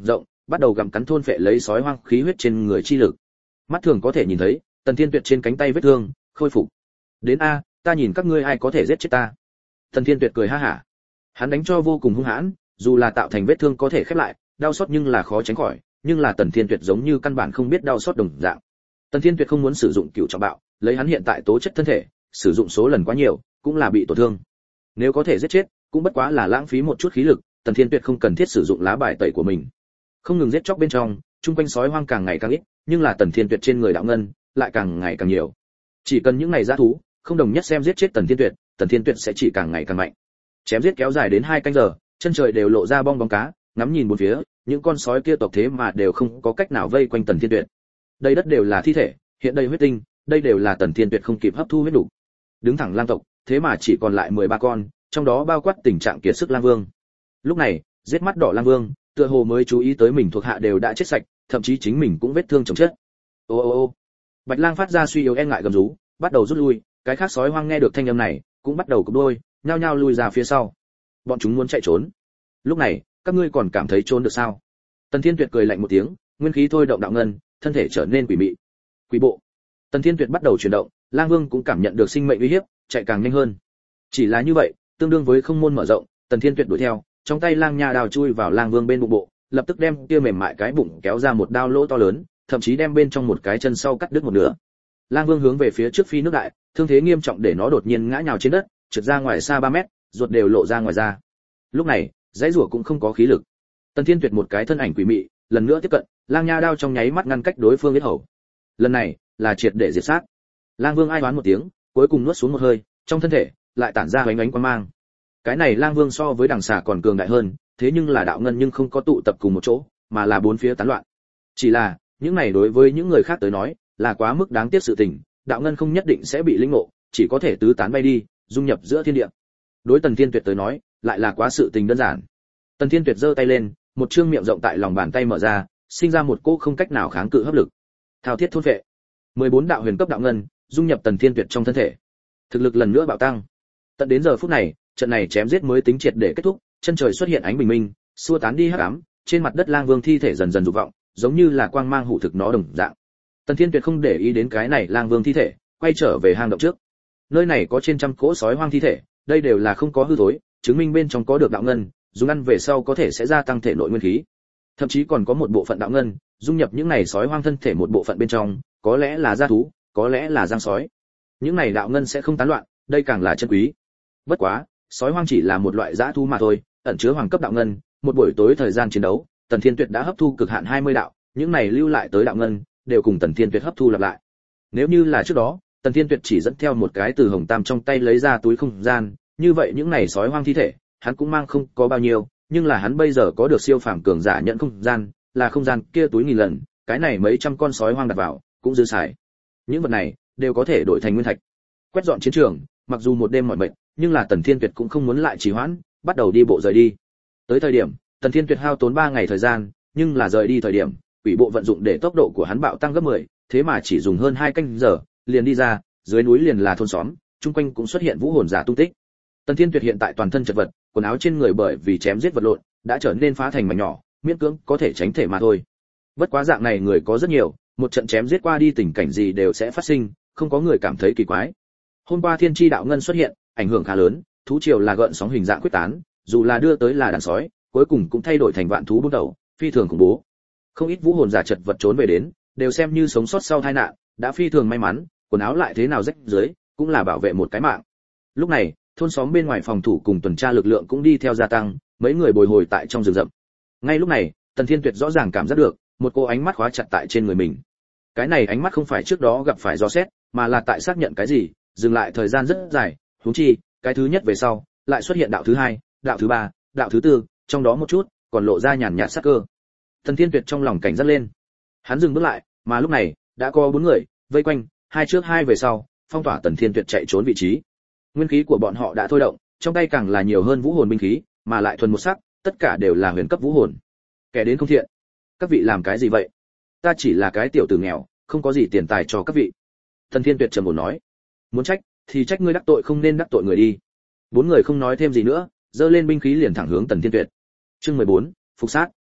bắt đầu gặm cắn thôn phệ lấy sói hoang khí huyết trên người chi lực. Mắt thường có thể nhìn thấy, Tần Thiên Tuyệt trên cánh tay vết thương khôi phục. Đến a, ta nhìn các ngươi ai có thể giết chết ta. Tần Thiên Tuyệt cười ha hả. Hắn đánh cho vô cùng hung hãn, dù là tạo thành vết thương có thể khép lại, đau xót nhưng là khó tránh khỏi, nhưng là Tần Thiên Tuyệt giống như căn bản không biết đau xót đồng dạng. Tần Thiên Tuyệt không muốn sử dụng cửu trọng bạo, lấy hắn hiện tại tố chất thân thể, sử dụng số lần quá nhiều, cũng là bị tổn thương. Nếu có thể giết chết, cũng bất quá là lãng phí một chút khí lực, Tần Thiên Tuyệt không cần thiết sử dụng lá bài tẩy của mình. Không ngừng giết chóc bên trong, chung quanh sói hoang càng ngày càng ít, nhưng là Tần Thiên Tuyệt trên người đạo ngân lại càng ngày càng nhiều. Chỉ cần những ngày dã thú không đồng nhất xem giết chết Tần Thiên Tuyệt sẽ chỉ càng ngày càng mạnh. Chém giết kéo dài đến 2 canh giờ, chân trời đều lộ ra bong bóng cá, ngắm nhìn bốn phía, những con sói kia tộc thế mà đều không có cách nào vây quanh Tần Thiên Tuyệt. Đây đất đều là thi thể, hiện đây huyết tinh, đây đều là Tần Thiên Tuyệt không kịp hấp thu huyết đủ. Đứng thẳng lang tộc, thế mà chỉ còn lại 13 con, trong đó bao quát tình trạng kiệt sức lang vương. Lúc này, giết mắt đỏ lang vương, tựa hồ mới chú ý tới mình thuộc hạ đều đã chết sạch, thậm chí chính mình cũng vết thương chồng chết. Ô ô ô. Bạch lang phát ra suy yếu e ngại gầm rú, bắt đầu rút lui, cái khác sói hoang nghe được thanh âm này, cũng bắt đầu cụp đuôi, nhao nhao lui ra phía sau. Bọn chúng muốn chạy trốn. Lúc này, các ngươi còn cảm thấy trốn được sao? Tần Thiên Tuyệt cười lạnh một tiếng, nguyên khí thôi động đạo ngân, thân thể trở nên quỷ mị. Quỷ bộ. Tần Thiên Tuyệt bắt đầu chuyển động, Lang Vương cũng cảm nhận được sinh mệnh uy hiếp, chạy càng nhanh hơn. Chỉ là như vậy, tương đương với không môn mở rộng, Tần Thiên Tuyệt đuổi theo, trong tay lang nha đào chui vào Lang Vương bên bụng bộ, lập tức đem kia mềm mại cái bụng kéo ra một đao lỗ to lớn, thậm chí đem bên trong một cái chân sau cắt đứt một nửa. Lang Vương hướng về phía trước phi nước đại, thương thế nghiêm trọng để nó đột nhiên ngã nhào trên đất, trượt ra ngoài xa 3 mét, ruột đều lộ ra ngoài ra. Lúc này, dãy rủa cũng không có khí lực. Tần Thiên Tuyệt một cái thân ảnh quỷ mị, lần nữa tiếp cận, lang nha đao trong nháy mắt ngăn cách đối phương huyết hầu. Lần này, là triệt để diệt sát. Lang Vương ai oán một tiếng, cuối cùng nuốt xuống một hơi, trong thân thể lại tản ra ánh ánh quang mang. Cái này Lang Vương so với đằng xà còn cường đại hơn, thế nhưng là đạo ngân nhưng không có tụ tập cùng một chỗ, mà là bốn phía tán loạn. Chỉ là, những này đối với những người khác tới nói, là quá mức đáng tiếc sự tình, đạo ngân không nhất định sẽ bị linh ngộ, chỉ có thể tứ tán bay đi, dung nhập giữa thiên địa. Đối Tần Thiên Tuyệt tới nói, lại là quá sự tình đơn giản. Tần Thiên Tuyệt giơ tay lên, một trương miệng rộng tại lòng bàn tay mở ra, sinh ra một cỗ không cách nào kháng cự hấp lực. Thao thiết thôn vệ. 14 đạo huyền cấp đạo ngân dung nhập Tần Thiên Tuyệt trong thân thể. Thực lực lần nữa bạo tăng. Tận đến giờ phút này, trận này chém giết mới tính triệt để kết thúc, chân trời xuất hiện ánh bình minh, xua tán đi hắc ám, trên mặt đất Lang Vương thi thể dần dần dục vọng, giống như là quang mang hủ thực nó đồng dạng. Tần Thiên Tuyệt không để ý đến cái này Lang Vương thi thể, quay trở về hang động trước. Nơi này có trên trăm cỗ sói hoang thi thể, đây đều là không có hư thối, chứng minh bên trong có được đạo ngân, dùng ăn về sau có thể sẽ gia tăng thể nội nguyên khí. Thậm chí còn có một bộ phận đạo ngân dung nhập những này sói hoang thân thể một bộ phận bên trong, có lẽ là gia thú, có lẽ là giang sói. Những này đạo ngân sẽ không tán loạn, đây càng là chân quý. Bất quá, sói hoang chỉ là một loại dã thú mà thôi, ẩn chứa hoàng cấp đạo ngân, một buổi tối thời gian chiến đấu, Tần Thiên Tuyệt đã hấp thu cực hạn 20 đạo, những này lưu lại tới đạo ngân đều cùng Tần Thiên Tuyệt hấp thu lặp lại. Nếu như là trước đó, Tần Thiên Tuyệt chỉ dẫn theo một cái từ hồng tam trong tay lấy ra túi không gian, như vậy những này sói hoang thi thể, hắn cũng mang không có bao nhiêu, nhưng là hắn bây giờ có được siêu phàm cường giả nhận không gian, là không gian kia túi nghìn lần, cái này mấy trăm con sói hoang đặt vào, cũng dư xài. Những vật này đều có thể đổi thành nguyên thạch. Quét dọn chiến trường, mặc dù một đêm mỏi mệt, nhưng là Tần Thiên Tuyệt cũng không muốn lại trì hoãn, bắt đầu đi bộ rời đi. Tới thời điểm, Tần Thiên Tuyệt hao tốn 3 ngày thời gian, nhưng là rời đi thời điểm, quỷ bộ vận dụng để tốc độ của hắn bạo tăng gấp 10, thế mà chỉ dùng hơn 2 canh giờ, liền đi ra, dưới núi liền là thôn xóm, chung quanh cũng xuất hiện vũ hồn giả tung tích. Tần Thiên Tuyệt hiện tại toàn thân chật vật, quần áo trên người bởi vì chém giết vật lộn, đã trở nên phá thành mảnh nhỏ, miễn cưỡng có thể tránh thể mà thôi. Bất quá dạng này người có rất nhiều, một trận chém giết qua đi tình cảnh gì đều sẽ phát sinh, không có người cảm thấy kỳ quái. Hôm qua thiên chi đạo ngân xuất hiện, ảnh hưởng khá lớn, thú triều là gợn sóng hình dạng quyết tán, dù là đưa tới là đàn sói, cuối cùng cũng thay đổi thành vạn thú buôn đầu, phi thường khủng bố. Không ít vũ hồn giả chật vật trốn về đến, đều xem như sống sót sau tai nạn, đã phi thường may mắn, quần áo lại thế nào rách dưới, cũng là bảo vệ một cái mạng. Lúc này, thôn xóm bên ngoài phòng thủ cùng tuần tra lực lượng cũng đi theo gia tăng, mấy người bồi hồi tại trong rừng rậm. Ngay lúc này, Tần Thiên Tuyệt rõ ràng cảm giác được một cô ánh mắt khóa chặt tại trên người mình. Cái này ánh mắt không phải trước đó gặp phải do xét, mà là tại xác nhận cái gì, dừng lại thời gian rất dài, huống chi, cái thứ nhất về sau, lại xuất hiện đạo thứ hai, đạo thứ ba, đạo thứ tư, trong đó một chút còn lộ ra nhàn nhạt sắc cơ. Tần Thiên Tuyệt trong lòng cảnh giác lên. Hắn dừng bước lại, mà lúc này, đã có 4 người vây quanh, hai trước hai về sau, phong tỏa Tần Thiên Tuyệt chạy trốn vị trí. Nguyên khí của bọn họ đã thôi động, trong tay càng là nhiều hơn vũ hồn binh khí, mà lại thuần một sắc, tất cả đều là huyền cấp vũ hồn. Kẻ đến không thiện, các vị làm cái gì vậy? Ta chỉ là cái tiểu tử nghèo, không có gì tiền tài cho các vị. Tần Thiên Tuyệt trầm ổn nói. Muốn trách, thì trách ngươi đắc tội không nên đắc tội người đi. 4 người không nói thêm gì nữa, giơ lên binh khí liền thẳng hướng Tần Thiên Tuyệt. Chương 14, phục sát.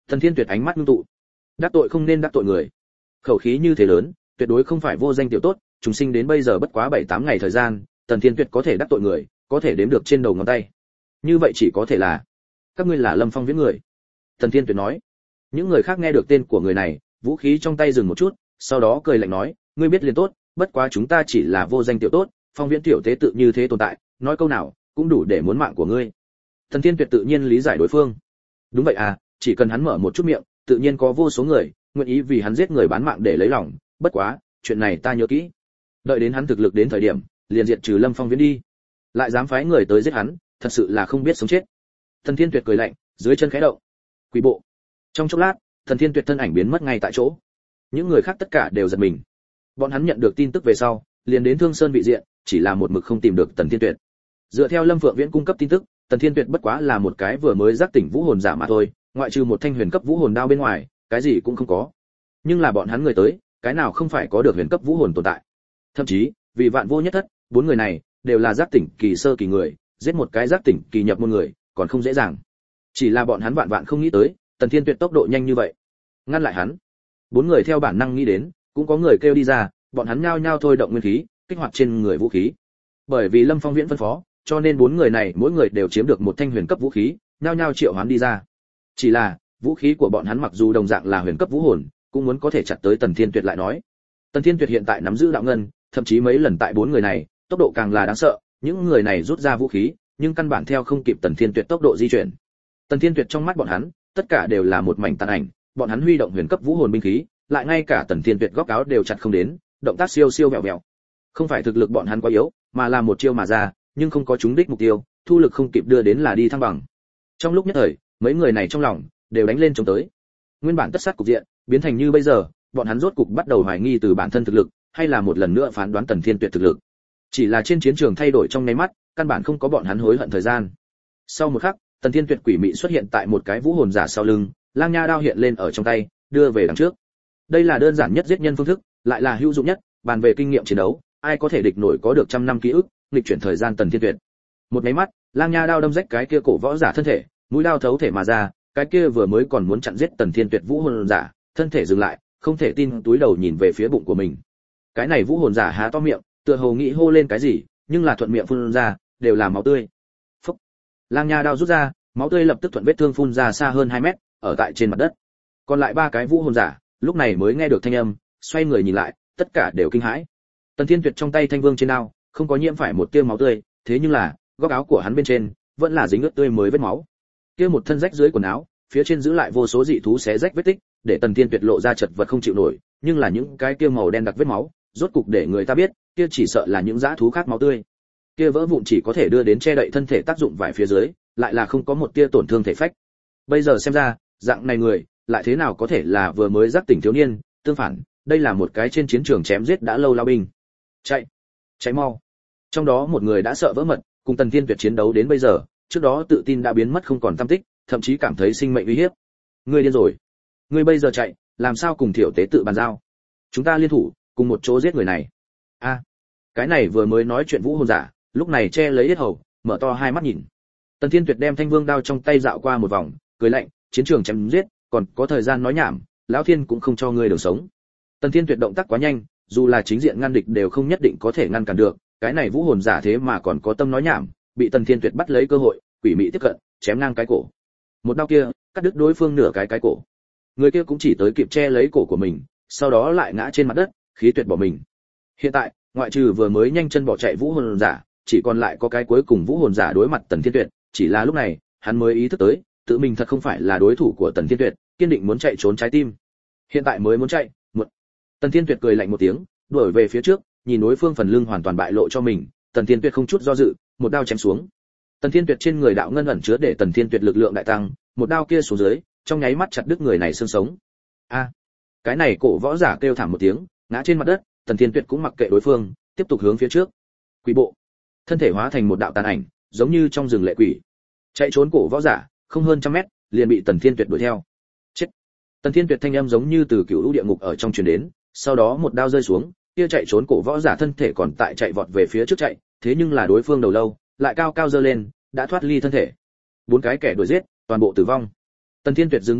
Tần Thiên Tuyệt ánh mắt ngưng tụ. Đắc tội không nên đắc tội người. Khẩu khí như thế lớn, tuyệt đối không phải vô danh tiểu tốt, chúng sinh đến bây giờ bất quá 7-8 ngày thời gian, Tần Thiên Tuyệt có thể đắc tội người, có thể đếm được trên đầu ngón tay. Như vậy chỉ có thể là các ngươi là Lâm Phong Viễn người. Tần Thiên Tuyệt nói. Những người khác nghe được tên của người này, vũ khí trong tay dừng một chút, sau đó cười lạnh nói, ngươi biết liền tốt, bất quá chúng ta chỉ là vô danh tiểu tốt, Phong Viễn tiểu tế tự như thế tồn tại, nói câu nào cũng đủ để muốn mạng của ngươi. Tần Thiên Tuyệt tự nhiên lý giải đối phương. Đúng vậy à, chỉ cần hắn mở một chút miệng, tự nhiên có vô số người nguyện ý vì hắn giết người bán mạng để lấy lòng, bất quá, chuyện này ta nhớ kỹ. Đợi đến hắn thực lực đến thời điểm, liền diệt trừ Lâm Phong Viễn đi. Lại dám phái người tới giết hắn, thật sự là không biết sống chết. Tần Thiên Tuyệt cười lạnh, dưới chân khẽ động. Quỷ bộ. Trong chốc lát, Tần Thiên Tuyệt thân ảnh biến mất ngay tại chỗ. Những người khác tất cả đều giật mình. Bọn hắn nhận được tin tức về sau, liền đến Thương Sơn vị diện, chỉ là một mực không tìm được Tần Thiên Tuyệt. Dựa theo Lâm Phượng Viễn cung cấp tin tức, Tần Thiên Tuyệt bất quá là một cái vừa mới giác tỉnh vũ hồn giả mà thôi, ngoại trừ một thanh huyền cấp vũ hồn đao bên ngoài, cái gì cũng không có. Nhưng là bọn hắn người tới, cái nào không phải có được huyền cấp vũ hồn tồn tại. Thậm chí, vì vạn vô nhất thất, 4 người này đều là giác tỉnh kỳ sơ kỳ người, giết một cái giác tỉnh kỳ nhập môn người, còn không dễ dàng. Chỉ là bọn hắn vạn vạn không nghĩ tới, Tần Thiên Tuyệt tốc độ nhanh như vậy. Ngăn lại hắn. 4 người theo bản năng nghĩ đến, cũng có người kêu đi ra, bọn hắn nhao nhao thôi động nguyên khí, kích hoạt trên người vũ khí. Bởi vì Lâm Phong Viễn phân phó, cho nên 4 người này mỗi người đều chiếm được một thanh huyền cấp vũ khí, nhao nhao triệu hoán đi ra. Chỉ là, vũ khí của bọn hắn mặc dù đồng dạng là huyền cấp vũ hồn, cũng muốn có thể chặt tới Tần Thiên Tuyệt lại nói. Tần Thiên Tuyệt hiện tại nắm giữ đạo ngân, thậm chí mấy lần tại 4 người này, tốc độ càng là đáng sợ, những người này rút ra vũ khí, nhưng căn bản theo không kịp Tần Thiên Tuyệt tốc độ di chuyển. Tần Thiên Tuyệt trong mắt bọn hắn, tất cả đều là một mảnh tàn ảnh, bọn hắn huy động huyền cấp vũ hồn binh khí, lại ngay cả Tần Thiên Tuyệt góc áo đều chặt không đến, động tác siêu siêu vẹo vẹo. Không phải thực lực bọn hắn quá yếu, mà là một chiêu mà ra, nhưng không có trúng đích mục tiêu, thu lực không kịp đưa đến là đi thăng bằng. Trong lúc nhất thời, mấy người này trong lòng đều đánh lên chống tới. Nguyên bản tất sát cục diện, biến thành như bây giờ, bọn hắn rốt cục bắt đầu hoài nghi từ bản thân thực lực, hay là một lần nữa phán đoán Tần Thiên Tuyệt thực lực. Chỉ là trên chiến trường thay đổi trong nháy mắt, căn bản không có bọn hắn hối hận thời gian. Sau một khắc, Tần Thiên Tuyệt quỷ mị xuất hiện tại một cái vũ hồn giả sau lưng, lang nha đao hiện lên ở trong tay, đưa về đằng trước. Đây là đơn giản nhất giết nhân phương thức, lại là hữu dụng nhất, bàn về kinh nghiệm chiến đấu, ai có thể địch nổi có được trăm năm ký ức, nghịch chuyển thời gian Tần Thiên Tuyệt. Một cái mắt, lang nha đao đâm rách cái kia cổ võ giả thân thể, mũi đao thấu thể mà ra, cái kia vừa mới còn muốn chặn giết Tần Thiên Tuyệt vũ hồn giả, thân thể dừng lại, không thể tin túi đầu nhìn về phía bụng của mình. Cái này vũ hồn giả há to miệng, tựa hồ nghĩ hô lên cái gì, nhưng là thuận miệng phun ra, đều là máu tươi. Phốc. Lang nha đao rút ra, máu tươi lập tức thuận vết thương phun ra xa hơn 2 mét, ở tại trên mặt đất. Còn lại 3 cái vũ hồn giả, lúc này mới nghe được thanh âm, xoay người nhìn lại, tất cả đều kinh hãi. Tần Thiên Tuyệt trong tay thanh vương trên đao, không có nhiễm phải một tia máu tươi, thế nhưng là, góc áo của hắn bên trên vẫn là dính ướt tươi mới vết máu. Kia một thân rách dưới quần áo, phía trên giữ lại vô số dị thú xé rách vết tích, để Tần Thiên Tuyệt lộ ra chật vật không chịu nổi, nhưng là những cái kia màu đen đặc vết máu, rốt cục để người ta biết, kia chỉ sợ là những dã thú khác máu tươi. Kia vỡ vụn chỉ có thể đưa đến che đậy thân thể tác dụng vài phía dưới, lại là không có một tia tổn thương thể phách. Bây giờ xem ra, dạng này người, lại thế nào có thể là vừa mới giác tỉnh thiếu niên, tương phản, đây là một cái trên chiến trường chém giết đã lâu lao binh. Chạy, chạy mau. Trong đó một người đã sợ vỡ mật, cùng Tần Thiên Tuyệt chiến đấu đến bây giờ, trước đó tự tin đã biến mất không còn tăm tích, thậm chí cảm thấy sinh mệnh uy hiếp. Ngươi điên rồi. Ngươi bây giờ chạy, làm sao cùng Thiểu Tế tự bàn giao? Chúng ta liên thủ, cùng một chỗ giết người này. A, cái này vừa mới nói chuyện vũ hồn giả, lúc này che lấy yết hầu, mở to hai mắt nhìn. Tần Thiên Tuyệt đem thanh vương đao trong tay dạo qua một vòng, cười lạnh, chiến trường chém giết, còn có thời gian nói nhảm, lão thiên cũng không cho ngươi đường sống. Tần Thiên Tuyệt động tác quá nhanh, dù là chính diện ngăn địch đều không nhất định có thể ngăn cản được, cái này vũ hồn giả thế mà còn có tâm nói nhảm, bị Tần Thiên Tuyệt bắt lấy cơ hội, quỷ mị tiếp cận, chém ngang cái cổ. Một đao kia, cắt đứt đối phương nửa cái cổ. Người kia cũng chỉ tới kịp che lấy cổ của mình, sau đó lại ngã trên mặt đất, khí tuyệt bỏ mình. Hiện tại, ngoại trừ vừa mới nhanh chân bỏ chạy vũ hồn giả, chỉ còn lại có cái cuối cùng vũ hồn giả đối mặt Tần Thiên Tuyệt, chỉ là lúc này, hắn mới ý thức tới, tự mình thật không phải là đối thủ của Tần Thiên Tuyệt, kiên định muốn chạy trốn trái tim. Hiện tại mới muốn chạy, muộn. Tần Thiên Tuyệt cười lạnh một tiếng, đuổi về phía trước, nhìn đối phương phần lưng hoàn toàn bại lộ cho mình, Tần Thiên Tuyệt không chút do dự, một đao chém xuống. Tần Thiên Tuyệt trên người đạo ngân ẩn chứa để Tần Thiên Tuyệt lực lượng đại tăng, một đao kia xuống dưới, trong nháy mắt chặt đứt người này xương sống. A, cái này cổ võ giả kêu thảm một tiếng, ngã trên mặt đất, Tần Thiên Tuyệt cũng mặc kệ đối phương, tiếp tục hướng phía trước. Quỷ bộ, thân thể hóa thành một đạo tàn ảnh, giống như trong rừng lệ quỷ. Chạy trốn cổ võ giả, không hơn trăm mét, liền bị Tần Thiên Tuyệt đuổi theo. Chết. Tần Thiên Tuyệt thanh âm giống như từ cựu lũ địa ngục ở trong truyền đến, sau đó một đao rơi xuống, kia chạy trốn cổ võ giả thân thể còn tại chạy vọt về phía trước chạy, thế nhưng là đối phương đầu lâu lại cao cao giơ lên, đã thoát ly thân thể. 4 cái kẻ đuổi giết, toàn bộ tử vong. Tần Thiên Tuyệt dừng bước lại,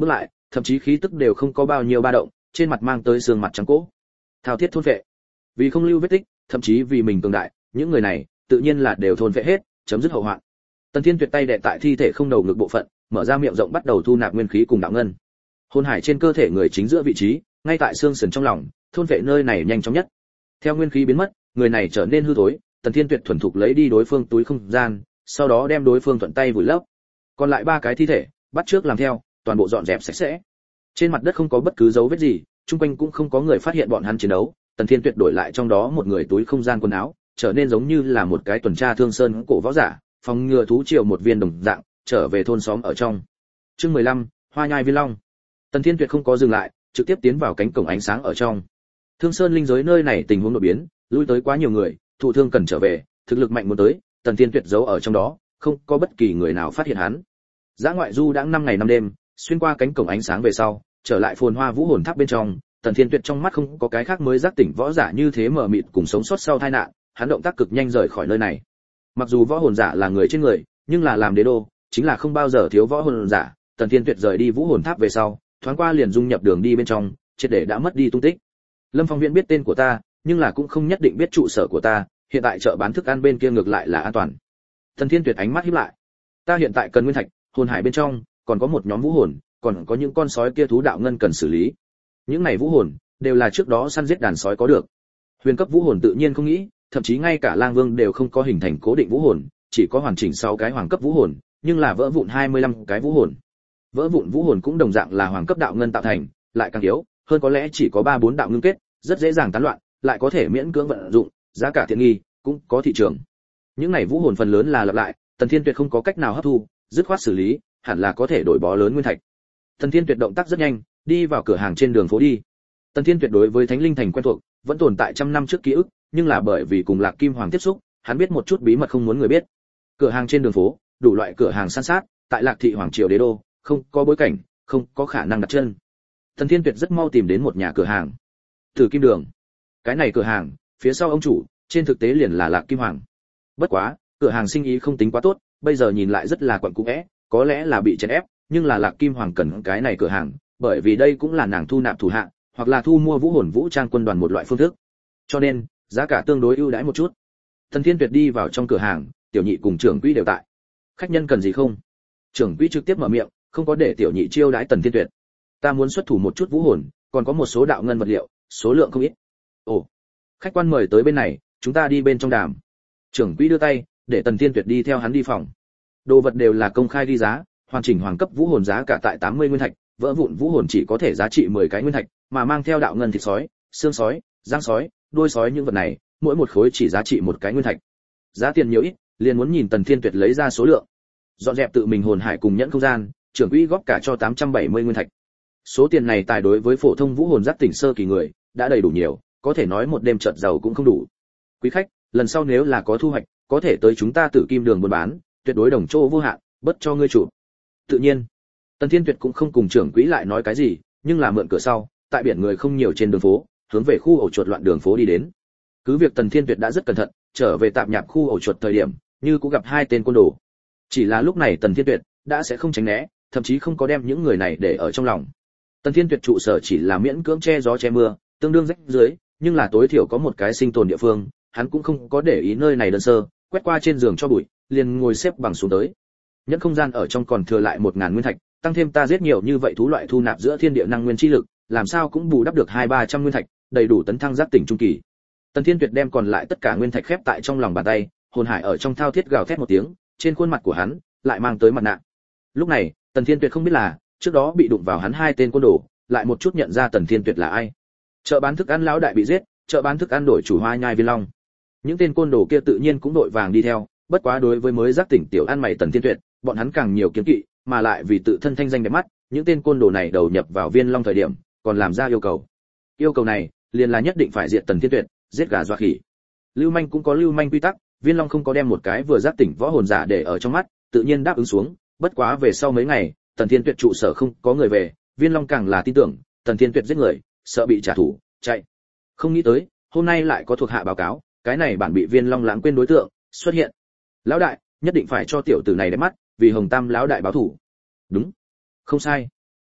thậm chí khí tức đều không có bao nhiêu ba động, trên mặt mang tới sương mặt trắng cỗ. Thao thiết thôn vệ. Vì không lưu vết tích, thậm chí vì mình cường đại, những người này tự nhiên là đều thôn vệ hết, chấm dứt hậu hoạn. Tần Thiên Tuyệt tay đè tại thi thể không đầu ngực bộ phận, mở ra miệng rộng bắt đầu thu nạp nguyên khí cùng đạo ngân. Hồn hải trên cơ thể người chính giữa vị trí, ngay tại xương sườn trong lòng, thôn vệ nơi này nhanh chóng nhất. Theo nguyên khí biến mất, người này trở nên hư thối, Tần Thiên Tuyệt thuần thục lấy đi đối phương túi không gian, sau đó đem đối phương thuận tay vùi lấp. Còn lại 3 cái thi thể, bắt trước làm theo, toàn bộ dọn dẹp sạch sẽ. Trên mặt đất không có bất cứ dấu vết gì, chung quanh cũng không có người phát hiện bọn hắn chiến đấu. Tần Thiên Tuyệt đổi lại trong đó một người túi không gian quần áo, trở nên giống như là một cái tuần tra thương sơn cổ võ giả, phòng ngừa thú triều một viên đồng dạng, trở về thôn xóm ở trong. Chương 15, Hoa Nhai Viên Long. Tần Thiên Tuyệt không có dừng lại, trực tiếp tiến vào cánh cổng ánh sáng ở trong. Thương Sơn linh giới nơi này tình huống đột biến, lui tới quá nhiều người, thụ thương cần trở về, thực lực mạnh muốn tới, Tần Thiên Tuyệt giấu ở trong đó, không có bất kỳ người nào phát hiện hắn. Dã ngoại du đã 5 ngày 5 đêm, xuyên qua cánh cổng ánh sáng về sau, trở lại phồn hoa vũ hồn tháp bên trong, Tần Thiên Tuyệt trong mắt không có cái khác mới giác tỉnh võ giả như thế mờ mịt cùng sống sót sau tai nạn, hắn động tác cực nhanh rời khỏi nơi này. Mặc dù võ hồn giả là người trên người, nhưng là làm đế đô, chính là không bao giờ thiếu võ hồn giả. Tần Thiên Tuyệt rời đi vũ hồn tháp về sau, thoáng qua liền dung nhập đường đi bên trong, triệt để đã mất đi tung tích. Lâm Phong Viễn biết tên của ta, nhưng là cũng không nhất định biết trụ sở của ta, hiện tại chợ bán thức ăn bên kia ngược lại là an toàn. Tần Thiên Tuyệt ánh mắt híp lại. Ta hiện tại cần nguyên thạch, hồn hải bên trong còn có một nhóm vũ hồn, còn có những con sói kia thú đạo ngân cần xử lý. Những này vũ hồn đều là trước đó săn giết đàn sói có được. Huyền cấp vũ hồn tự nhiên không nghĩ, thậm chí ngay cả Lang Vương đều không có hình thành cố định vũ hồn, chỉ có hoàn chỉnh 6 cái hoàng cấp vũ hồn, nhưng là vỡ vụn 25 cái vũ hồn. Vỡ vụn vũ hồn cũng đồng dạng là hoàng cấp đạo ngân tạo thành, lại càng yếu, hơn có lẽ chỉ có 3-4 đạo ngưng kết, rất dễ dàng tán loạn, lại có thể miễn cưỡng vận dụng, giá cả tiện nghi, cũng có thị trường. Những này vũ hồn phần lớn là lặp lại, Tần Thiên Tuyệt không có cách nào hấp thu, dứt khoát xử lý, hẳn là có thể đổi bó lớn nguyên thạch. Tần Thiên Tuyệt động tác rất nhanh, đi vào cửa hàng trên đường phố đi. Tần Thiên Tuyệt đối với Thánh Linh Thành quen thuộc, vẫn tồn tại trăm năm trước ký ức, nhưng là bởi vì cùng Lạc Kim Hoàng tiếp xúc, hắn biết một chút bí mật không muốn người biết. Cửa hàng trên đường phố, đủ loại cửa hàng san sát, tại Lạc thị hoàng triều đế đô, không có bối cảnh, không có khả năng đặt chân. Tần Thiên Tuyệt rất mau tìm đến một nhà cửa hàng. Tử Kim Đường. Cái này cửa hàng, phía sau ông chủ, trên thực tế liền là Lạc Kim Hoàng. Bất quá, cửa hàng sinh ý không tính quá tốt, bây giờ nhìn lại rất là quặn cũ é, có lẽ là bị chèn ép, nhưng là Lạc Kim Hoàng cần cái này cửa hàng, bởi vì đây cũng là nàng thu nạp thủ hạ, hoặc là thu mua vũ hồn vũ trang quân đoàn một loại phương thức. Cho nên, giá cả tương đối ưu đãi một chút. Tần Thiên Tuyệt đi vào trong cửa hàng, tiểu nhị cùng trưởng quỹ đều tại. Khách nhân cần gì không? Trưởng quỹ trực tiếp mở miệng, không có để tiểu nhị chiêu đãi Tần Thiên Tuyệt. Ta muốn xuất thủ một chút vũ hồn, còn có một số đạo ngân vật liệu, số lượng không ít. Ồ, khách quan mời tới bên này, chúng ta đi bên trong đàm. Trưởng quỹ đưa tay, để Tần Thiên Tuyệt đi theo hắn đi phòng. Đồ vật đều là công khai ghi giá, hoàn chỉnh hoàng cấp vũ hồn giá cả tại 80 nguyên thạch, vỡ vụn vũ hồn chỉ có thể giá trị 10 cái nguyên thạch, mà mang theo đạo ngân thịt sói, xương sói, răng sói, đuôi sói những vật này, mỗi một khối chỉ giá trị 1 cái nguyên thạch. Giá tiền nhiều ít, liền muốn nhìn Tần Thiên Tuyệt lấy ra số lượng. Dọn dẹp tự mình hồn hải cùng nhẫn không gian, trưởng quỹ góp cả cho 870 nguyên thạch. Số tiền này tài đối với phổ thông vũ hồn giác tỉnh sơ kỳ người, đã đầy đủ nhiều, có thể nói một đêm chợt giàu cũng không đủ. Quý khách, lần sau nếu là có thu hoạch, có thể tới chúng ta Tử Kim Đường buôn bán, tuyệt đối đồng chỗ vô hạn, bất cho ngươi chủ. Tự nhiên, Tần Thiên Tuyệt cũng không cùng trưởng quỹ lại nói cái gì, nhưng là mượn cửa sau, tại biển người không nhiều trên đường phố, hướng về khu ổ chuột loạn đường phố đi đến. Cứ việc Tần Thiên Tuyệt đã rất cẩn thận, trở về tạm nhạp khu ổ chuột thời điểm, như cũng gặp 2 tên côn đồ. Chỉ là lúc này Tần Thiên Tuyệt đã sẽ không tránh né, thậm chí không có đem những người này để ở trong lòng. Tần Thiên Tuyệt trụ sở chỉ là miễn cưỡng che gió che mưa, tương đương rách dưới, nhưng là tối thiểu có một cái sinh tồn địa phương, hắn cũng không có để ý nơi này đơn sơ, quét qua trên giường cho bụi, liền ngồi xếp bằng xuống tới. Nhẫn không gian ở trong còn thừa lại 1000 nguyên thạch, tăng thêm ta giết nhiều như vậy thú loại thu nạp giữa thiên địa năng nguyên chi lực, làm sao cũng bù đắp được 200-300 nguyên thạch, đầy đủ tấn thăng giác tỉnh trung kỳ. Tần Thiên Tuyệt đem còn lại tất cả nguyên thạch khép tại trong lòng bàn tay, hồn hải ở trong thao thiết gào thét một tiếng, trên khuôn mặt của hắn lại mang tới mặt nạ. Lúc này, Tần Thiên Tuyệt không biết là, trước đó bị đụng vào hắn 2 tên côn đồ, lại một chút nhận ra Tần Thiên Tuyệt là ai. Chợ bán thức ăn lão đại bị giết, chợ bán thức ăn đổi chủ Hoa Nhai Viên Long. Những tên côn đồ kia tự nhiên cũng đội vàng đi theo, bất quá đối với mới giác tỉnh tiểu ăn mày Tần Thiên Tuyệt, bọn hắn càng nhiều kiêng kỵ, mà lại vì tự thân thanh danh đẹp mắt, những tên côn đồ này đầu nhập vào Viên Long thời điểm, còn làm ra yêu cầu. Yêu cầu này, liền là nhất định phải diệt Tần Thiên Tuyệt, giết gà dọa khỉ. Lưu manh cũng có lưu manh quy tắc, Viên Long không có đem một cái vừa giác tỉnh võ hồn giả để ở trong mắt, tự nhiên đáp ứng xuống, bất quá về sau mấy ngày, Tần Thiên Tuyệt trụ sở không có người về, Viên Long càng là tin tưởng, Tần Thiên Tuyệt giết người, sợ bị trả thù, chạy. Không nghĩ tới, hôm nay lại có thuộc hạ báo cáo, cái này bản bị Viên Long lãng quên đối tượng xuất hiện. Lão đại, nhất định phải cho tiểu tử này đẹp mắt, vì Hồng Tam lão đại báo thù. Đúng, không sai.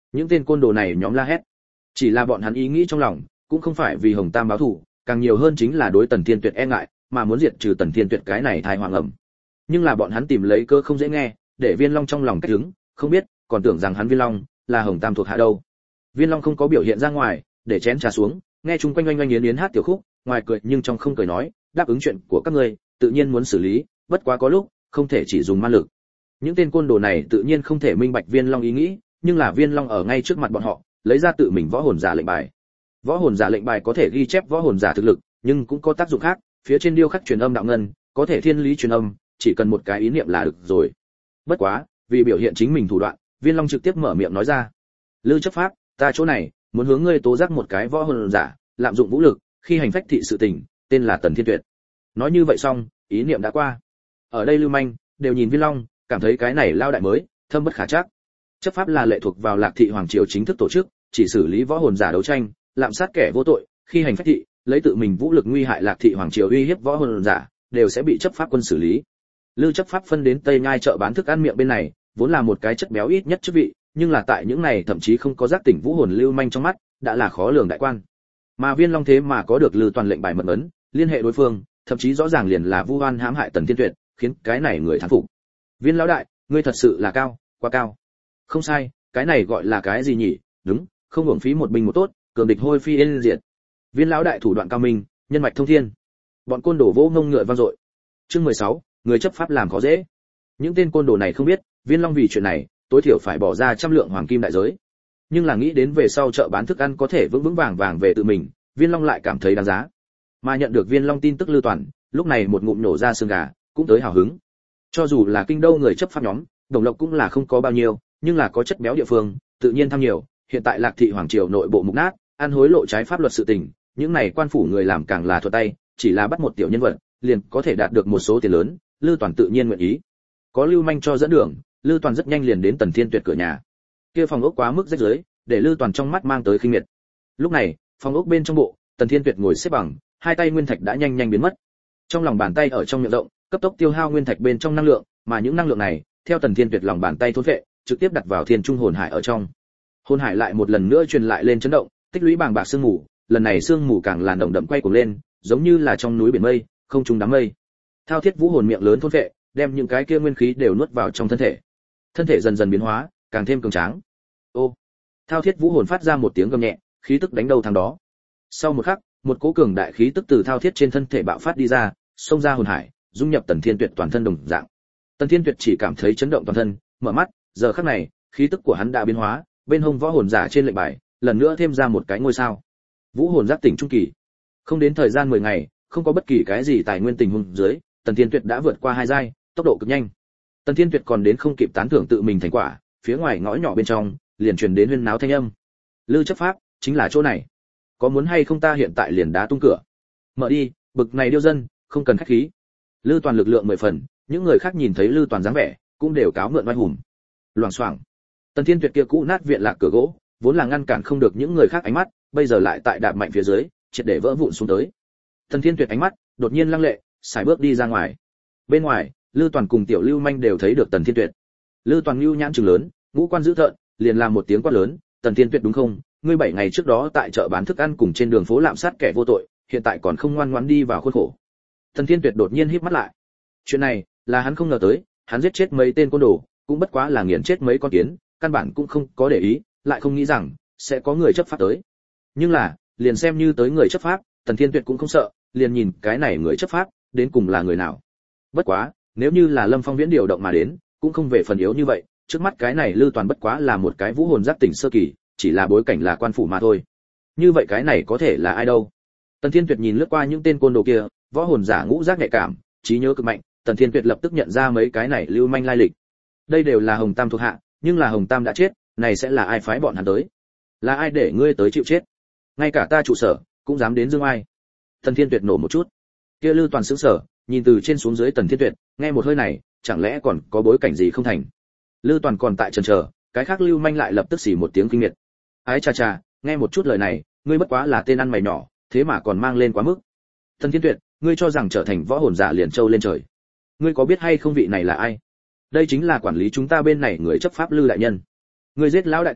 Những tên côn đồ này nhóm la hét. Chỉ là bọn hắn ý nghĩ trong lòng, cũng không phải vì Hồng Tam báo thù, càng nhiều hơn chính là đối Tần Thiên Tuyệt e ngại, mà muốn diệt trừ Tần Thiên Tuyệt cái này thai hoàng ẩm. Nhưng là bọn hắn tìm lấy cơ không dễ nghe, để Viên Long trong lòng cách đứng, không biết, còn tưởng rằng hắn Viên Long là Hồng Tam thuộc hạ đâu. Viên Long không có biểu hiện ra ngoài, để chén trà xuống, nghe chung quanh oanh oanh yến yến hát tiểu khúc, ngoài cười nhưng trong không cười nói, đáp ứng chuyện của các ngươi, tự nhiên muốn xử lý, bất quá có lúc, không thể chỉ dùng ma lực. Những tên côn đồ này tự nhiên không thể minh bạch Viên Long ý nghĩ, nhưng là Viên Long ở ngay trước mặt bọn họ, lấy ra tự mình võ hồn giả lệnh bài. Võ hồn giả lệnh bài có thể ghi chép võ hồn giả thực lực, nhưng cũng có tác dụng khác, phía trên điêu khắc truyền âm đạo ngân, có thể thiên lý truyền âm, chỉ cần một cái ý niệm là được rồi. Bất quá, vì biểu hiện chính mình thủ đoạn, Viên Long trực tiếp mở miệng nói ra: "Lư chấp pháp, ta chỗ này muốn hướng ngươi tố giác một cái võ hồn giả lạm dụng vũ lực, khi hành phách thị sự tình, tên là Tần Thiên Tuyệt." Nói như vậy xong, ý niệm đã qua. Ở đây lưu manh đều nhìn Viên Long, cảm thấy cái này lao đại mới, thâm bất khả trắc. Chấp pháp là lệ thuộc vào Lạc Thị hoàng triều chính thức tổ chức, chỉ xử lý võ hồn giả đấu tranh, lạm sát kẻ vô tội, khi hành phách thị, lấy tự mình vũ lực nguy hại Lạc Thị hoàng triều uy hiếp võ hồn giả, đều sẽ bị chấp pháp quân xử lý. Lư chấp pháp phân đến Tây Nhai chợ bán thức ăn miệng bên này, vốn là một cái chất béo ít nhất chức vị, nhưng là tại những này thậm chí không có giác tỉnh vũ hồn lưu manh trong mắt, đã là khó lường đại quan. Mà Viên Long thế mà có được Lư toàn lệnh bài mật ấn, liên hệ đối phương, thậm chí rõ ràng liền là vu oan hãm hại Tần Thiên Tuyệt, khiến cái này người thán phục. Viên lão đại, ngươi thật sự là cao, quá cao. Không sai, cái này gọi là cái gì nhỉ? Đúng, không hưởng phí một binh một tốt, cường địch hôi phi yên diệt. Viên lão đại thủ đoạn cao minh, nhân mạch thông thiên. Bọn côn đồ vỗ ngông ngựa vang dội. Chương 16, người chấp pháp làm khó dễ. Những tên côn đồ này không biết, Viên Long vì chuyện này, tối thiểu phải bỏ ra 100 lượng hoàng kim đại giới. Nhưng là nghĩ đến về sau chợ bán thức ăn có thể vững vững vàng vàng về tự mình, Viên Long lại cảm thấy đáng giá. Mà nhận được Viên Long tin tức Lư Toàn, lúc này một ngụm nổ ra xương gà, cũng tới hào hứng. Cho dù là kinh đô người chấp pháp nhóm, đồng lộc cũng là không có bao nhiêu, nhưng là có chất béo địa phương, tự nhiên tham nhiều. Hiện tại Lạc Thị hoàng triều nội bộ mục nát, ăn hối lộ trái pháp luật sự tình, những này quan phủ người làm càng là thuận tay, chỉ là bắt một tiểu nhân vật, liền có thể đạt được một số tiền lớn, Lư Toàn tự nhiên nguyện ý. Có lưu manh cho dẫn đường, Lư Toàn rất nhanh liền đến Tần Thiên Tuyệt cửa nhà. Kia phòng ốc quá mức rách rưới, để Lư Toàn trong mắt mang tới khinh miệt. Lúc này, phòng ốc bên trong bộ, Tần Thiên Tuyệt ngồi xếp bằng, hai tay nguyên thạch đã nhanh nhanh biến mất. Trong lòng bàn tay ở trong miệng rộng, cấp tốc tiêu hao nguyên thạch bên trong năng lượng, mà những năng lượng này, theo Tần Thiên Tuyệt lòng bàn tay thôn phệ, trực tiếp đặt vào Thiên Trung hồn hải ở trong. Hồn hải lại một lần nữa truyền lại lên chấn động, tích lũy bàng bạc sương mù, lần này sương mù càng là nồng đậm quay cuồng lên, giống như là trong núi biển mây, không trung đám mây. Thao Thiết Vũ hồn miệng lớn thôn phệ, đem những cái kia nguyên khí đều nuốt vào trong thân thể. Thân thể dần dần biến hóa, càng thêm cường tráng. Ô! Thao Thiết Vũ hồn phát ra một tiếng gầm nhẹ, khí tức đánh đầu thằng đó. Sau một khắc, một cỗ cường đại khí tức từ Thao Thiết trên thân thể bạo phát đi ra, xông ra hồn hải, dung nhập Tần Thiên Tuyệt toàn thân đồng dạng. Tần Thiên Tuyệt chỉ cảm thấy chấn động toàn thân, mở mắt, giờ khắc này, khí tức của hắn đã biến hóa, bên hông võ hồn giả trên lệnh bài, lần nữa thêm ra một cái ngôi sao. Vũ hồn giác tỉnh trung kỳ. Không đến thời gian 10 ngày, không có bất kỳ cái gì tài nguyên tình huống dưới, Tần Thiên Tuyệt đã vượt qua 2 giai, tốc độ cực nhanh. Tần Thiên Tuyệt còn đến không kịp tán thưởng tự mình thành quả, phía ngoài ngõ nhỏ bên trong, liền truyền đến huyên náo thanh âm. Lư chấp pháp, chính là chỗ này. Có muốn hay không ta hiện tại liền đá tung cửa. Mở đi, bực này điêu dân, không cần khách khí. Lư Toàn lực lượng 10 phần, những người khác nhìn thấy Lư Toàn dáng vẻ, cũng đều cáo mượn oai hùng. Loảng xoảng. Tần Thiên Tuyệt kia cũ nát viện lạc cửa gỗ, vốn là ngăn cản không được những người khác ánh mắt, bây giờ lại tại đạp mạnh phía dưới, triệt để vỡ vụn xuống tới. Tần Thiên Tuyệt ánh mắt đột nhiên lăng lệ, sải bước đi ra ngoài. Bên ngoài, Lư Toàn cùng Tiểu Lưu Manh đều thấy được Tần Thiên Tuyệt. Lư Toàn lưu nhãn trừng lớn, ngũ quan dữ tợn, liền làm một tiếng quát lớn, "Tần Thiên Tuyệt đúng không? Ngươi 7 ngày trước đó tại chợ bán thức ăn cùng trên đường phố lạm sát kẻ vô tội, hiện tại còn không ngoan ngoãn đi vào khuôn khổ." Tần Thiên Tuyệt đột nhiên híp mắt lại. Chuyện này, là hắn không ngờ tới, hắn giết chết mấy tên côn đồ, cũng bất quá là nghiền chết mấy con kiến, căn bản cũng không có để ý, lại không nghĩ rằng sẽ có người chấp pháp tới. Nhưng là, liền xem như tới người chấp pháp, Tần Thiên Tuyệt cũng không sợ, liền nhìn cái này người chấp pháp, đến cùng là người nào. Bất quá, nếu như là Lâm Phong Viễn điều động mà đến, cũng không về phần yếu như vậy, trước mắt cái này Lư Toàn bất quá là một cái vũ hồn giác tỉnh sơ kỳ, chỉ là bối cảnh là quan phủ mà thôi. Như vậy cái này có thể là ai đâu? Tần Thiên Tuyệt nhìn lướt qua những tên côn đồ kia, võ hồn giả ngũ giác nhạy cảm, trí nhớ cực mạnh, Tần Thiên Tuyệt lập tức nhận ra mấy cái này lưu manh lai lịch. Đây đều là Hồng Tam thuộc hạ, nhưng là Hồng Tam đã chết, này sẽ là ai phái bọn hắn tới? Là ai để ngươi tới chịu chết? Ngay cả ta trụ sở cũng dám đến dương ai? Tần Thiên Tuyệt nổ một chút. Kia Lư Toàn sững sờ, nhìn từ trên xuống dưới Tần Thiên Tuyệt, nghe một hơi này, chẳng lẽ còn có bối cảnh gì không thành? Lư Toàn còn tại chần chờ, cái khác lưu manh lại lập tức xì một tiếng kinh miệt. Ái cha cha, nghe một chút lời này, ngươi bất quá là tên ăn mày nhỏ, thế mà còn mang lên quá mức. Tần Thiên Tuyệt, ngươi cho rằng trở thành võ hồn giả liền trâu lên trời? Ngươi có biết hay không vị này là ai? Đây chính là quản lý chúng ta bên này người chấp pháp Lư đại nhân. Ngươi giết lão đại ta,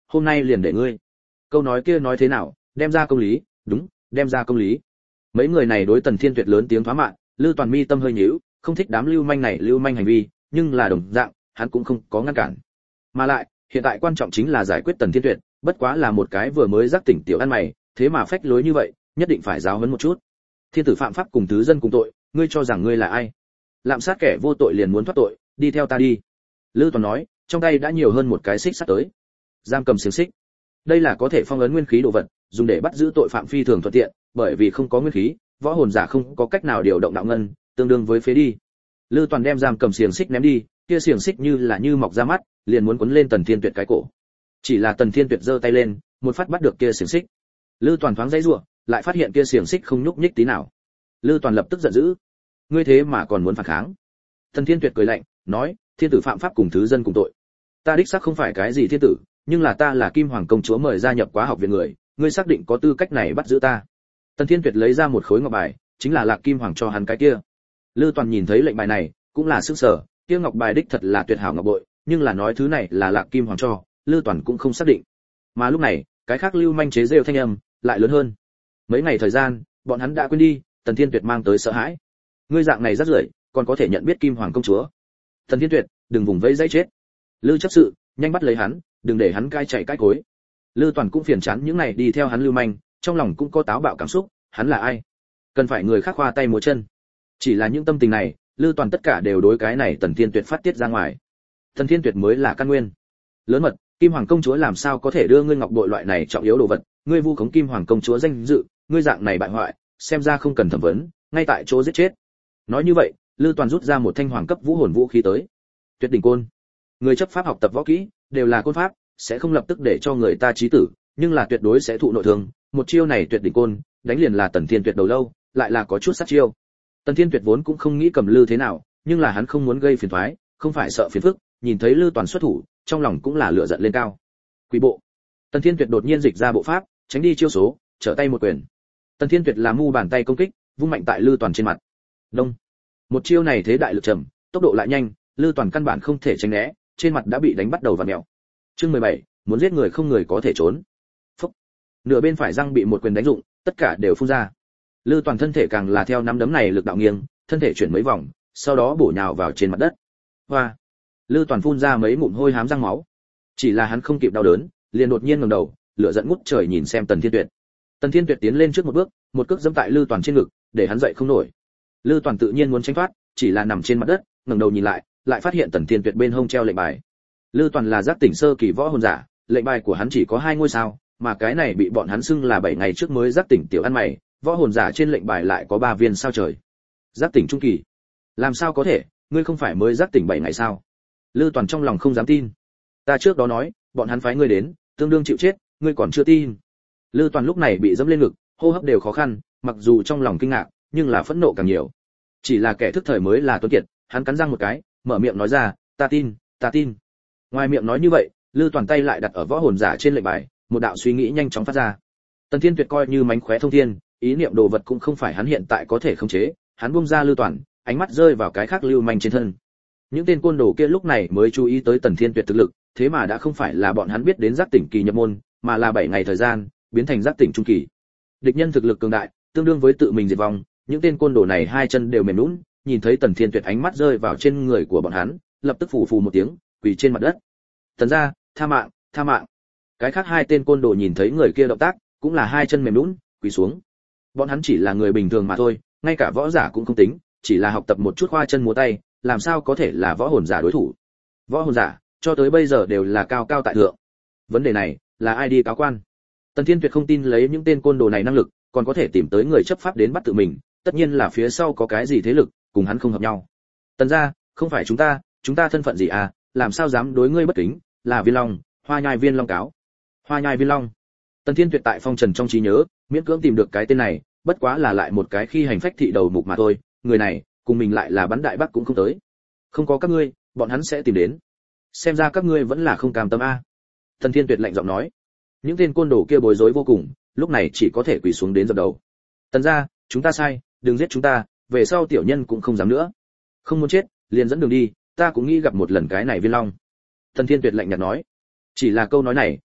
hôm nay liền để ngươi. Câu nói kia nói thế nào, đem ra công lý, đúng, đem ra công lý. Mấy người này đối Tần Thiên Tuyệt lớn tiếng thoá mạ, Lư Toàn mi tâm hơi nhíu, không thích đám lưu manh này lưu manh hành vi, nhưng là đồng dạng, hắn cũng không có ngăn cản. Mà lại, hiện tại quan trọng chính là giải quyết Tần Thiên Tuyệt, bất quá là một cái vừa mới giác tỉnh tiểu ăn mày, thế mà phách lối như vậy, nhất định phải giáo huấn một chút. Thiên tử phạm pháp cùng tứ dân cùng tội, ngươi cho rằng ngươi là ai? Lạm sát kẻ vô tội liền muốn thoát tội, đi theo ta đi. Lư Toàn nói, trong tay đã nhiều hơn một cái xích sắt tới. Giam cầm xiềng xích. Đây là có thể phong ấn nguyên khí đồ vật, dùng để bắt giữ tội phạm phi thường thuận tiện, bởi vì không có nguyên khí, võ hồn giả không có cách nào điều động đạo ngân, tương đương với phế đi. Lư Toàn đem giam cầm xiềng xích ném đi, kia xiềng xích như là như mọc ra mắt, liền muốn quấn lên Tần Thiên Tuyệt cái cổ. Chỉ là Tần Thiên Tuyệt giơ tay lên, một phát bắt được kia xiềng xích. Lư Toàn thoáng giãy giụa, lại phát hiện kia xiềng xích không nhúc nhích tí nào. Lư Toàn lập tức giận dữ, ngươi thế mà còn muốn phản kháng? Tần Thiên Tuyệt cười lạnh, nói, thiên tử phạm pháp cùng thứ dân cùng tội. Ta đích xác không phải cái gì thiên tử, nhưng là ta là Kim Hoàng công chúa mời gia nhập Quá học viện người, ngươi xác định có tư cách này bắt giữ ta? Tần Thiên Tuyệt lấy ra một khối ngọc bài, chính là Lạc Kim Hoàng cho hắn cái kia. Lư Toàn nhìn thấy lệnh bài này, cũng là sửng sở, kia ngọc bài đích thật là tuyệt hảo ngọc bội, nhưng là nói thứ này là Lạc Kim Hoàng cho, Lư Toàn cũng không xác định. Mà lúc này, cái khác lưu manh chế rêu thanh âm lại lớn hơn. Mấy ngày thời gian, bọn hắn đã quên đi, Tần Thiên Tuyệt mang tới sợ hãi. Ngươi dạng này rất rưởi, còn có thể nhận biết Kim Hoàng công chúa. Tần Thiên Tuyệt, đừng vùng vẫy dãy chết. Lư chấp sự, nhanh bắt lấy hắn, đừng để hắn cai chạy cai cối. Lư Toàn cũng phiền chán những này đi theo hắn lưu manh, trong lòng cũng có táo bạo cảm xúc, hắn là ai? Cần phải người khác khoa tay múa chân. Chỉ là những tâm tình này, Lư Toàn tất cả đều đối cái này Tần Thiên Tuyệt phát tiết ra ngoài. Tần Thiên Tuyệt mới là căn nguyên. Lớn mật, Kim Hoàng công chúa làm sao có thể đưa ngươi ngọc bội loại này trọng yếu đồ vật, ngươi vu khống Kim Hoàng công chúa danh dự, ngươi dạng này bại hoại, xem ra không cần thẩm vấn, ngay tại chỗ giết chết. Nói như vậy, Lư Toàn rút ra một thanh hoàng cấp vũ hồn vũ khí tới. Tuyệt đỉnh côn. Người chấp pháp học tập võ kỹ đều là côn pháp, sẽ không lập tức để cho người ta chí tử, nhưng là tuyệt đối sẽ thụ nội thương. Một chiêu này tuyệt đỉnh côn, đánh liền là Tần Thiên Tuyệt đầu lâu, lại là có chút sát chiêu. Tần Thiên Tuyệt vốn cũng không nghĩ cầm Lư thế nào, nhưng là hắn không muốn gây phiền toái, không phải sợ phiền phức, nhìn thấy Lư Toàn xuất thủ, trong lòng cũng là lửa giận lên cao. Quỷ bộ. Tần Thiên Tuyệt đột nhiên dịch ra bộ pháp, tránh đi chiêu số, trở tay một quyền. Tần Thiên Tuyệt là mu bàn tay công kích, vung mạnh tại Lư Toàn trên mặt. Đông. Một chiêu này thế đại lực trầm, tốc độ lại nhanh, Lư Toàn căn bản không thể tránh né, trên mặt đã bị đánh bắt đầu vặn mèo. Chương 17, muốn giết người không người có thể trốn. Phốc. Nửa bên phải răng bị một quyền đánh rụng, tất cả đều phun ra. Lư Toàn thân thể càng là theo nắm đấm này lực đạo nghiêng, thân thể chuyển mấy vòng, sau đó bổ nhào vào trên mặt đất. Hoa. Lư Toàn phun ra mấy ngụm hôi hám răng máu. Chỉ là hắn không kịp đau đớn, liền đột nhiên ngẩng đầu, lửa giận ngút trời nhìn xem Tần Thiên Tuyệt. Tần Thiên Tuyệt tiến lên trước một bước, một cước giẫm tại Lư Toàn trên ngực, để hắn dậy không nổi. Lư Toàn tự nhiên muốn tránh thoát, chỉ là nằm trên mặt đất, ngẩng đầu nhìn lại, lại phát hiện Tần Thiên Tuyệt bên hông treo lệnh bài. Lư Toàn là giác tỉnh sơ kỳ võ hồn giả, lệnh bài của hắn chỉ có 2 ngôi sao, mà cái này bị bọn hắn xưng là 7 ngày trước mới giác tỉnh tiểu ăn mày, võ hồn giả trên lệnh bài lại có 3 viên sao trời. Giác tỉnh trung kỳ? Làm sao có thể, ngươi không phải mới giác tỉnh 7 ngày sao? Lư Toàn trong lòng không dám tin. Ta trước đó nói, bọn hắn phái ngươi đến, tương đương chịu chết, ngươi còn chưa tin. Lư Toàn lúc này bị dẫm lên ngực, hô hấp đều khó khăn, mặc dù trong lòng kinh ngạc, nhưng là phẫn nộ càng nhiều. Chỉ là kẻ thức thời mới là tuấn kiệt, hắn cắn răng một cái, mở miệng nói ra, ta tin, ta tin. Ngoài miệng nói như vậy, Lư Toàn tay lại đặt ở võ hồn giả trên lệnh bài, một đạo suy nghĩ nhanh chóng phát ra. Tần Thiên Tuyệt coi như mánh khóe thông thiên, ý niệm đồ vật cũng không phải hắn hiện tại có thể khống chế, hắn buông ra Lư Toàn, ánh mắt rơi vào cái khác lưu manh trên thân. Những tên côn đồ kia lúc này mới chú ý tới Tần Thiên Tuyệt thực lực, thế mà đã không phải là bọn hắn biết đến giác tỉnh kỳ nhập môn, mà là 7 ngày thời gian, biến thành giác tỉnh trung kỳ. Địch nhân thực lực cường đại, tương đương với tự mình diệt vong, những tên côn đồ này hai chân đều mềm nhũn, nhìn thấy Tần Thiên Tuyệt ánh mắt rơi vào trên người của bọn hắn, lập tức phù phù một tiếng, quỳ trên mặt đất. Tần gia, tha mạng, tha mạng. Cái khác hai tên côn đồ nhìn thấy người kia động tác, cũng là hai chân mềm nhũn, quỳ xuống. Bọn hắn chỉ là người bình thường mà thôi, ngay cả võ giả cũng không tính, chỉ là học tập một chút khoa chân múa tay, làm sao có thể là võ hồn giả đối thủ. Võ hồn giả, cho tới bây giờ đều là cao cao tại thượng. Vấn đề này, là ai đi cáo quan? Tần Thiên Tuyệt không tin lấy những tên côn đồ này năng lực, còn có thể tìm tới người chấp pháp đến bắt tự mình, tất nhiên là phía sau có cái gì thế lực, cùng hắn không hợp nhau. Tần gia, không phải chúng ta thân phận gì à, làm sao dám đối ngươi bất kính, là Viên Long, Hoa Nhai Viên Long cáo. Hoa Nhai Viên Long. Tần Thiên Tuyệt tại phong trần trong trí nhớ, miễn cưỡng tìm được cái tên này, bất quá là lại một cái khi hành phách thị đầu mục mà thôi, người này, cùng mình lại là bắn đại bắc cũng không tới. Không có các ngươi, bọn hắn sẽ tìm đến. Xem ra các ngươi vẫn là không cam tâm a. Tần Thiên Tuyệt lạnh giọng nói. Những tên côn đồ kia bối rối vô cùng, lúc này chỉ có thể quỳ xuống đến dập đầu. Tần gia, chúng ta sai, đừng giết chúng ta, về sau tiểu nhân cũng không dám nữa. Không muốn chết, liền dẫn đường đi, ta cũng nghĩ gặp một lần cái này Viên Long. Tần Thiên Tuyệt lạnh nhạt nói. Chỉ là câu nói này,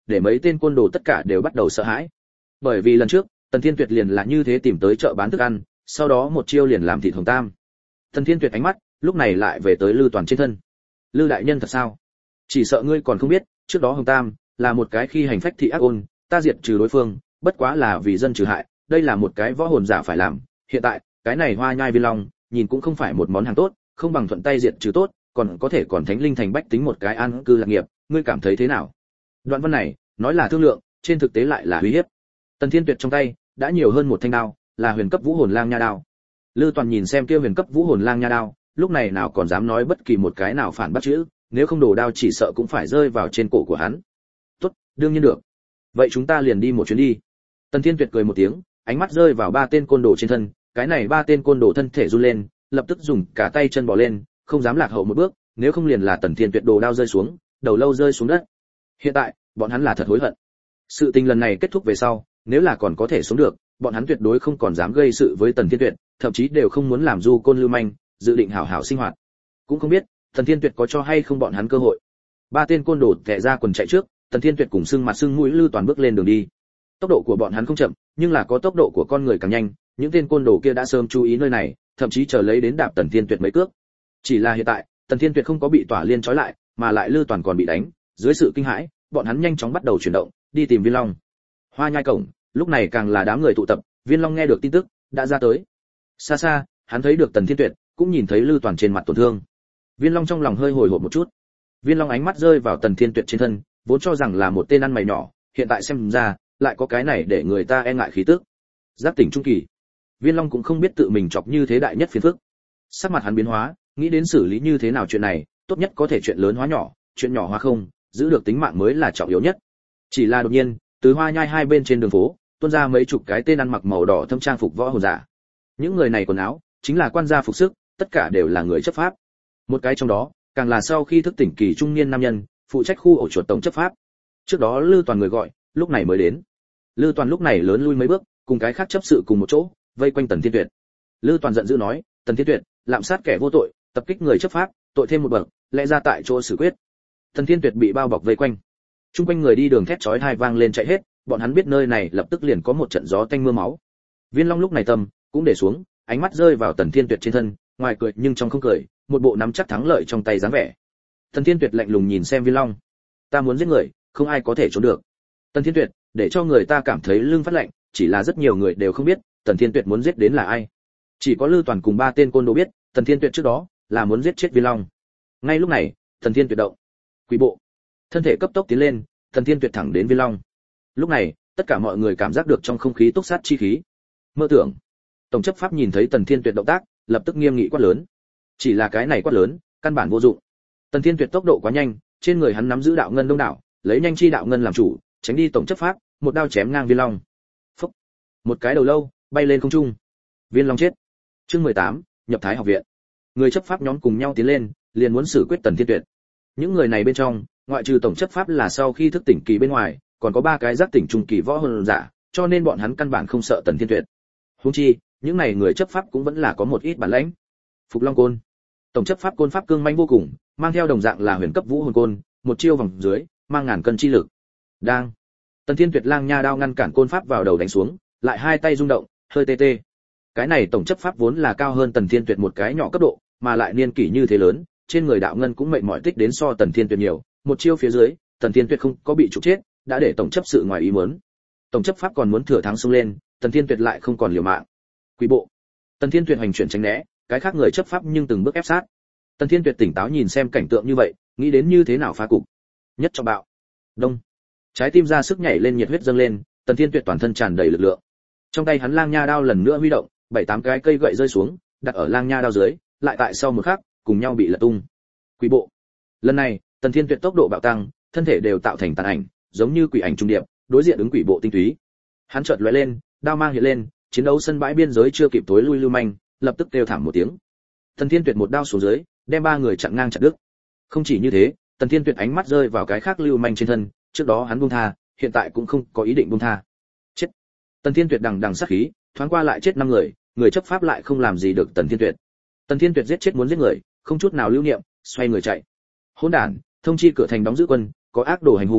để mấy tên côn đồ tất cả đều bắt đầu sợ hãi. Bởi vì lần trước, Tần Thiên Tuyệt liền là như thế tìm tới chợ bán thức ăn, sau đó một chiêu liền làm thịt Hồng Tam. Tần Thiên Tuyệt ánh mắt lúc này lại về tới Lư Toàn trên thân. Lư đại nhân thật sao? Chỉ sợ ngươi còn không biết, trước đó Hồng Tam là một cái khi hành phách thị ác ôn, ta diệt trừ đối phương, bất quá là vì dân trừ hại, đây là một cái võ hồn giả phải làm. Hiện tại, cái này Hoa Nhai Viên Long, nhìn cũng không phải một món hàng tốt, không bằng thuận tay diệt trừ tốt, còn có thể còn thánh linh thành bách tính một cái an cư lạc nghiệp, ngươi cảm thấy thế nào? Đoạn văn này, nói là thương lượng, trên thực tế lại là uy hiếp. Tần Thiên Tuyệt trong tay đã nhiều hơn một thanh đao, là huyền cấp vũ hồn lang nha đao. Lư Toàn nhìn xem kia huyền cấp vũ hồn lang nha đao, lúc này nào còn dám nói bất kỳ một cái nào phản bác chữ, nếu không đồ đao chỉ sợ cũng phải rơi vào trên cổ của hắn. Tốt, đương nhiên được. Vậy chúng ta liền đi một chuyến đi. Tần Thiên Tuyệt cười một tiếng, ánh mắt rơi vào ba tên côn đồ trên thân, cái này ba tên côn đồ thân thể run lên, lập tức dùng cả tay chân bò lên, không dám lạc hậu một bước, nếu không liền là Tần Thiên Tuyệt đồ đao rơi xuống, đầu lâu rơi xuống đất. Hiện tại, bọn hắn là thật hối hận. Sự tình lần này kết thúc về sau, nếu là còn có thể sống được, bọn hắn tuyệt đối không còn dám gây sự với Tần Thiên Tuyệt, thậm chí đều không muốn làm du côn lưu manh, dự định hảo hảo sinh hoạt. Cũng không biết, Tần Thiên Tuyệt có cho hay không bọn hắn cơ hội. Ba tên côn đồ tè ra quần chạy trước, Tần Thiên Tuyệt cùng sưng mặt sưng mũi Lư Toàn bước lên đường đi. Tốc độ của bọn hắn không chậm, nhưng là có tốc độ của con người càng nhanh, những tên côn đồ kia đã sớm chú ý nơi này, thậm chí chờ lấy đến đạp Tần Thiên Tuyệt mấy cước. Chỉ là hiện tại, Tần Thiên Tuyệt không có bị tỏa liên trói lại, mà lại Lư Toàn còn bị đánh, dưới sự kinh hãi, bọn hắn nhanh chóng bắt đầu chuyển động, đi tìm Viên Long. Hoa Nhai cổng, lúc này càng là đám người tụ tập, Viên Long nghe được tin tức, đã ra tới. Xa xa, hắn thấy được Tần Thiên Tuyệt, cũng nhìn thấy Lư Toàn trên mặt tổn thương. Viên Long trong lòng hơi hồi hộp một chút. Viên Long ánh mắt rơi vào Tần Thiên Tuyệt trên thân, vốn cho rằng là một tên ăn mày nhỏ, hiện tại xem ra, lại có cái này để người ta e ngại khí tức. Giác tỉnh trung kỳ. Viên Long cũng không biết tự mình chọc như thế đại nhất phiền phức. Sắc mặt hắn biến hóa, nghĩ đến xử lý như thế nào chuyện này, tốt nhất có thể chuyện lớn hóa nhỏ, chuyện nhỏ hóa không, giữ được tính mạng mới là trọng yếu nhất. Chỉ là đột nhiên, từ Hoa Nhai hai bên trên đường phố, tuôn ra mấy chục cái tên ăn mặc màu đỏ thâm trang phục võ hồn giả. Những người này quần áo chính là quan gia phục sức, tất cả đều là người chấp pháp. Một cái trong đó, càng là sau khi thức tỉnh kỳ trung niên nam nhân, phụ trách khu ổ chuột tổng chấp pháp. Trước đó Lư Toàn người gọi, lúc này mới đến. Lư Toàn lúc này lớn lui mấy bước, cùng cái khác chấp sự cùng một chỗ, vây quanh Tần Thiên Tuyệt. Lư Toàn giận dữ nói, Tần Thiên Tuyệt, lạm sát kẻ vô tội, tập kích người chấp pháp, tội thêm một bậc, lẽ ra tại chỗ xử quyết. Tần Thiên Tuyệt bị bao bọc vây quanh. Trung quanh người đi đường thét chói tai vang lên chạy hết, bọn hắn biết nơi này lập tức liền có một trận gió tanh mưa máu. Viên Long lúc này tâm cũng để xuống, ánh mắt rơi vào Tần Thiên Tuyệt trên thân, ngoài cười nhưng trong không cười, một bộ nắm chắc thắng lợi trong tay dáng vẻ. Tần Thiên Tuyệt lạnh lùng nhìn xem Viên Long, ta muốn giết người, không ai có thể trốn được. Tần Thiên Tuyệt, để cho người ta cảm thấy lưng phát lạnh, chỉ là rất nhiều người đều không biết, Tần Thiên Tuyệt muốn giết đến là ai. Chỉ có Lư Toàn cùng ba tên côn đồ biết, Tần Thiên Tuyệt trước đó là muốn giết chết Viên Long. Ngay lúc này, Tần Thiên Tuyệt động, quỷ bộ, thân thể cấp tốc tiến lên, Tần Thiên Tuyệt thẳng đến Viên Long. Lúc này, tất cả mọi người cảm giác được trong không khí túc sát chi khí. Mơ tưởng. Tổng chấp pháp nhìn thấy Tần Thiên Tuyệt động tác, lập tức nghiêm nghị quát lớn. Chỉ là cái này quát lớn, căn bản vô dụng. Tần Thiên Tuyệt tốc độ quá nhanh, trên người hắn nắm giữ đạo ngân đông đảo, lấy nhanh chi đạo ngân làm chủ, tránh đi tổng chấp pháp, một đao chém ngang Viên Long. Phốc. Một cái đầu lâu bay lên không trung. Viên Long chết. Chương 18, nhập Thái học viện. Người chấp pháp nhóm cùng nhau tiến lên, liền muốn xử quyết Tần Thiên Tuyệt. Những người này bên trong, ngoại trừ tổng chấp pháp là sau khi thức tỉnh kỳ bên ngoài, còn có ba cái giác tỉnh trung kỳ võ hồn giả, cho nên bọn hắn căn bản không sợ Tần Thiên Tuyệt. Huống chi, những này người chấp pháp cũng vẫn là có một ít bản lĩnh. Phục Long côn. Tổng chấp pháp côn pháp cương manh vô cùng, mang theo đồng dạng là huyền cấp vũ hồn côn, một chiêu vòng dưới, mang ngàn cân chi lực. Đang. Tần Thiên Tuyệt lang nha đao ngăn cản côn pháp vào đầu đánh xuống, lại hai tay rung động, hơi tê tê. Cái này tổng chấp pháp vốn là cao hơn Tần Thiên Tuyệt một cái nhỏ cấp độ, mà lại niên kỷ như thế lớn, trên người đạo ngân cũng mệt mỏi tích đến so Tần Thiên Tuyệt nhiều, một chiêu phía dưới, Tần Thiên Tuyệt không có bị trục chết, đã để tổng chấp sự ngoài ý muốn. Tổng chấp pháp còn muốn thừa thắng xông lên, Tần Thiên Tuyệt lại không còn liều mạng. Quỷ bộ. Tần Thiên Tuyệt hành chuyển tránh né, cái khác người chấp pháp nhưng từng bước ép sát. Tần Thiên Tuyệt tỉnh táo nhìn xem cảnh tượng như vậy, nghĩ đến như thế nào phá cục. Nhất trong bạo. Đông. Trái tim ra sức nhảy lên, nhiệt huyết dâng lên, Tần Thiên Tuyệt toàn thân tràn đầy lực lượng. Trong tay hắn lang nha đao lần nữa huy động, 7-8 cái cây gậy rơi xuống, đặt ở lang nha đao dưới, lại tại sau một khắc, cùng nhau bị lật tung. Quỷ bộ. Lần này, Tần Thiên Tuyệt tốc độ bạo tăng, thân thể đều tạo thành tàn ảnh, giống như quỷ ảnh trung điệp, đối diện ứng quỷ bộ tinh túy. Hắn chợt lóe lên, đao mang hiện lên, chiến đấu sân bãi biên giới chưa kịp tối lui lưu manh, lập tức kêu thảm một tiếng. Tần Thiên Tuyệt một đao xuống dưới, đem ba người chặn ngang chặt đứt. Không chỉ như thế, Tần Thiên Tuyệt ánh mắt rơi vào cái khác lưu manh trên thân, trước đó hắn buông tha, hiện tại cũng không có ý định buông tha. Chết. Tần Thiên Tuyệt đằng đằng sát khí, thoáng qua lại chết 5 người, người chấp pháp lại không làm gì được Tần Thiên Tuyệt. Tần Thiên Tuyệt giết chết muốn giết người, không chút nào lưu niệm, xoay người chạy. Hỗn đản, thông chi cửa thành đóng giữ quân, có ác đồ hành hung,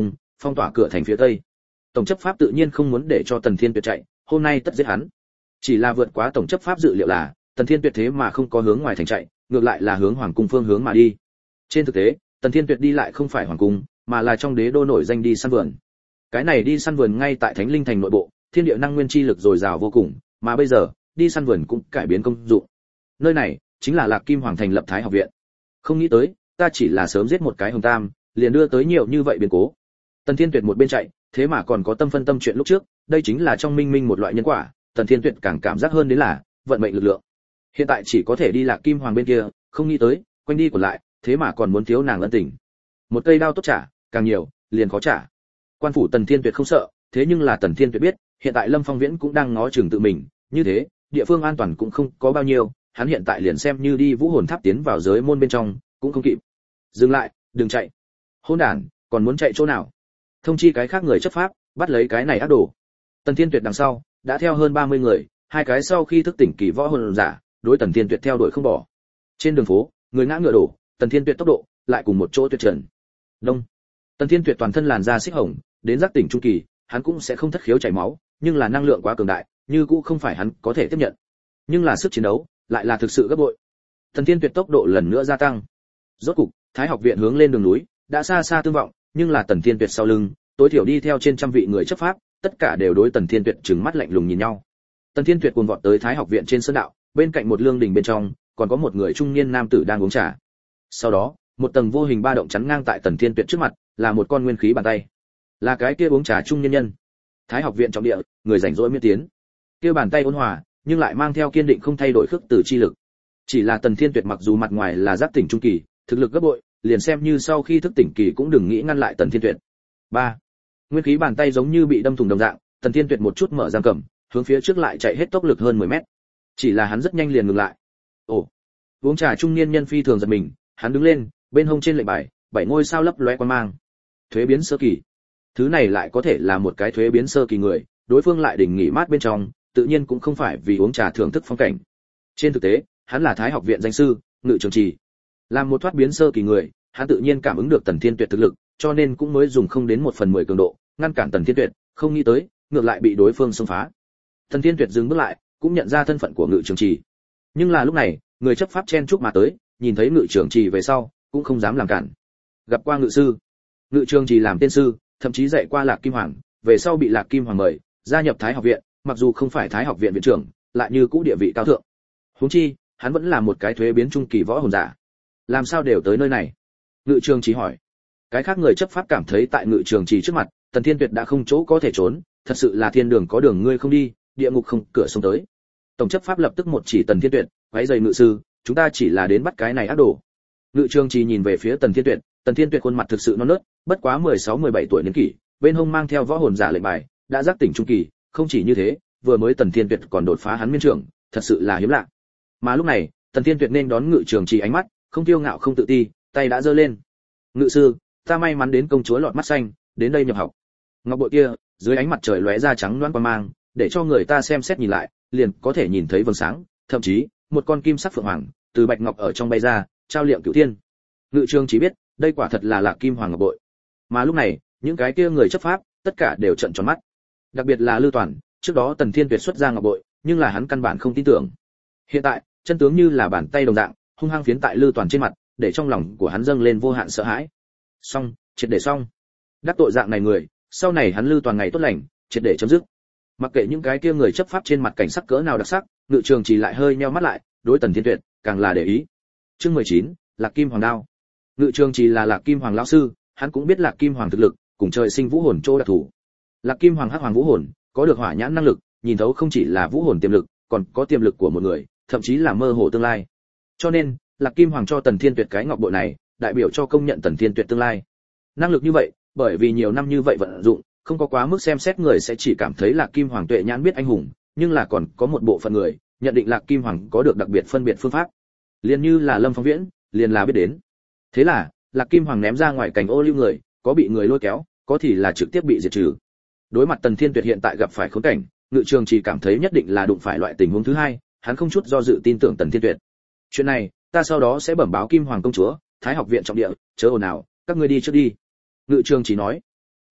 phong tỏa cửa thành phía tây. Tổng chấp pháp tự nhiên không muốn để cho Tần Thiên Tuyệt chạy, hôm nay tất giết hắn. Chỉ là vượt quá tổng chấp pháp dự liệu là, Tần Thiên Tuyệt thế mà không có hướng ngoài thành chạy, ngược lại là hướng hoàng cung phương hướng mà đi. Trên thực tế, Tần Thiên Tuyệt đi lại không phải hoàng cung, mà là trong đế đô nổi danh đi săn vườn. Cái này đi săn vườn ngay tại Thánh Linh thành nội bộ, thiên địa năng nguyên chi lực dồi dào vô cùng, mà bây giờ, đi săn vườn cũng cải biến công dụng. Nơi này chính là Lạc Kim Hoàng thành lập Thái học viện. Không nghĩ tới, ta chỉ là sớm giết một cái hồng tam, liền đưa tới nhiều như vậy biến cố. Tần Thiên Tuyệt một bên chạy, thế mà còn có tâm phân tâm chuyện lúc trước, đây chính là trong minh minh một loại nhân quả, Tần Thiên Tuyệt càng cảm giác hơn đến là vận mệnh lực lượng. Hiện tại chỉ có thể đi Lạc Kim Hoàng bên kia, không nghĩ tới, quanh đi còn lại, thế mà còn muốn thiếu nàng ân tình. Một cây đao tốt trả, càng nhiều, liền khó trả. Quan phủ Tần Thiên Tuyệt không sợ, thế nhưng là Tần Thiên Tuyệt biết, hiện tại Lâm Phong Viễn cũng đang ngó chừng tự mình, như thế, địa phương an toàn cũng không có bao nhiêu, hắn hiện tại liền xem như đi Vũ Hồn Tháp tiến vào giới môn bên trong, cũng không kịp. Dừng lại, đừng chạy. Hỗn đản, còn muốn chạy chỗ nào? Thông chi cái khác người chấp pháp, bắt lấy cái này ác đồ. Tần Thiên Tuyệt đằng sau, đã theo hơn 30 người, hai cái sau khi thức tỉnh kỳ võ hồn giả, đối Tần Thiên Tuyệt theo đuổi không bỏ. Trên đường phố, người ngã ngựa đổ, Tần Thiên Tuyệt tốc độ lại cùng một chỗ tuyệt trần. Đông. Tần Thiên Tuyệt toàn thân làn da xích hồng, đến giác tỉnh trung kỳ, hắn cũng sẽ không thất khiếu chảy máu, nhưng là năng lượng quá cường đại, như cũ không phải hắn có thể tiếp nhận. Nhưng là sức chiến đấu, lại là thực sự gấp bội. Tần Thiên Tuyệt tốc độ lần nữa gia tăng. Rốt cục, Thái học viện hướng lên đường núi, đã xa xa tương vọng, nhưng là Tần Thiên Tuyệt sau lưng, tối thiểu đi theo trên trăm vị người chấp pháp, tất cả đều đối Tần Thiên Tuyệt trừng mắt lạnh lùng nhìn nhau. Tần Thiên Tuyệt cuồng vọt tới Thái học viện trên sơn đạo, bên cạnh một lương đình bên trong, còn có một người trung niên nam tử đang uống trà. Sau đó, một tầng vô hình ba động chắn ngang tại Tần Thiên Tuyệt trước mặt, là một con nguyên khí bàn tay. Là cái kia uống trà trung niên nhân. Thái học viện trọng địa, người rảnh rỗi miễn tiến. Kia bàn tay ôn hòa, nhưng lại mang theo kiên định không thay đổi khước từ chi lực. Chỉ là Tần Thiên Tuyệt mặc dù mặt ngoài là giác tỉnh trung kỳ, thực lực gấp bội, liền xem như sau khi thức tỉnh kỳ cũng đừng nghĩ ngăn lại Tần Thiên Tuyệt. 3. Nguyên khí bàn tay giống như bị đâm thủng đồng dạng, Tần Thiên Tuyệt một chút mở giang cầm, hướng phía trước lại chạy hết tốc lực hơn 10 mét. Chỉ là hắn rất nhanh liền ngừng lại. Ồ. Uống trà trung niên nhân phi thường giật mình, hắn đứng lên, bên hông trên lệnh bài, 7 ngôi sao lấp lóe quang mang. Thuế biến sơ kỳ. Thứ này lại có thể là một cái thuế biến sơ kỳ người, đối phương lại đỉnh nghỉ mát bên trong, tự nhiên cũng không phải vì uống trà thưởng thức phong cảnh. Trên thực tế, hắn là Thái học viện danh sư, Ngự Trường Trì. Làm một thoát biến sơ kỳ người, hắn tự nhiên cảm ứng được Tần Thiên Tuyệt thực lực, cho nên cũng mới dùng không đến 1/10 cường độ, ngăn cản Tần Thiên Tuyệt, không nghĩ tới, ngược lại bị đối phương xông phá. Tần Thiên Tuyệt dừng bước lại, cũng nhận ra thân phận của Ngự Trường Trì. Nhưng là lúc này, người chấp pháp chen chúc mà tới, nhìn thấy Ngự Trường Trì về sau, cũng không dám làm cản. Gặp qua ngự sư. Ngự Trường Trì làm tiên sư, thậm chí dạy qua Lạc Kim Hoàng, về sau bị Lạc Kim Hoàng mời gia nhập Thái học viện, mặc dù không phải Thái học viện viện trưởng, lại như cũ địa vị cao thượng. Huống chi, hắn vẫn là một cái thuế biến trung kỳ võ hồn giả. Làm sao đều tới nơi này? Ngự Trường Trì hỏi. Cái khác người chấp pháp cảm thấy tại Ngự Trường Trì trước mặt, Tần Thiên Tuyệt đã không chỗ có thể trốn, thật sự là thiên đường có đường ngươi không đi, địa ngục không cửa xông tới. Tổng chấp pháp lập tức một chỉ Tần Thiên Tuyệt, váy giày ngự sư, chúng ta chỉ là đến bắt cái này ác đồ. Ngự Trường Trì nhìn về phía Tần Thiên Tuyệt khuôn mặt thực sự non nớt, bất quá 16-17 tuổi niên kỷ, bên hông mang theo võ hồn giả lệnh bài, đã giác tỉnh trung kỳ, không chỉ như thế, vừa mới Tần Thiên Tuyệt còn đột phá hắn miên trưởng, thật sự là hiếm lạ. Mà lúc này, Tần Thiên Tuyệt nên đón Ngự Trường Trì ánh mắt, không kiêu ngạo không tự ti, tay đã giơ lên. Ngự sư, ta may mắn đến công chúa lọt mắt xanh, đến đây nhập học. Ngọc bội kia, dưới ánh mặt trời lóe ra trắng loáng quang mang, để cho người ta xem xét nhìn lại, liền có thể nhìn thấy vầng sáng, thậm chí, một con kim sắc phượng hoàng từ bạch ngọc ở trong bay ra, trao liệm cửu thiên. Ngự Trường Trì biết, đây quả thật là Lạc Kim Hoàng ngọc bội. Mà lúc này, những cái kia người chấp pháp, tất cả đều trợn tròn mắt. Đặc biệt là Lư Toàn, trước đó Tần Thiên Tuyệt xuất ra ngọc bội, nhưng là hắn căn bản không tin tưởng. Hiện tại, chân tướng như là bàn tay đồng dạng, hung hăng phiến tại Lư Toàn trên mặt, để trong lòng của hắn dâng lên vô hạn sợ hãi. Xong, triệt để xong. Đắc tội dạng này người, sau này hắn Lư Toàn ngày tốt lành, triệt để chấm dứt. Mặc kệ những cái kia người chấp pháp trên mặt cảnh sắc cỡ nào đặc sắc, Ngự Trường Trì lại hơi nheo mắt lại, đối Tần Thiên Tuyệt càng là để ý. Chương 19, Lạc Kim Hoàng đao. Ngự Trường Trì là Lạc Kim Hoàng lão sư, hắn cũng biết Lạc Kim Hoàng thực lực, cùng trời sinh vũ hồn chỗ đặc thù. Lạc Kim Hoàng hắc hoàng vũ hồn, có được hỏa nhãn năng lực, nhìn thấu không chỉ là vũ hồn tiềm lực, còn có tiềm lực của một người, thậm chí là mơ hồ tương lai. Cho nên, Lạc Kim Hoàng cho Tần Thiên Tuyệt cái ngọc bội này, đại biểu cho công nhận Tần Thiên Tuyệt tương lai. Năng lực như vậy, bởi vì nhiều năm như vậy vận dụng, không có quá mức xem xét người sẽ chỉ cảm thấy Lạc Kim Hoàng tuệ nhãn biết anh hùng, nhưng là còn có một bộ phận người, nhận định Lạc Kim Hoàng có được đặc biệt phân biệt phương pháp. Liên như là Lâm Phong Viễn, liền là biết đến. Thế là, Lạc Kim Hoàng ném ra ngoài cảnh ô lưu người, có bị người lôi kéo, có thì là trực tiếp bị diệt trừ. Đối mặt Tần Thiên Tuyệt hiện tại gặp phải khốn cảnh, Ngự Trường Trì cảm thấy nhất định là đụng phải loại tình huống thứ hai, hắn không chút do dự tin tưởng Tần Thiên Tuyệt. Chuyện này, ta sau đó sẽ bẩm báo Kim Hoàng công chúa, Thái học viện trọng địa, chớ ồn nào, các ngươi đi trước đi. Ngự Trường Trì nói.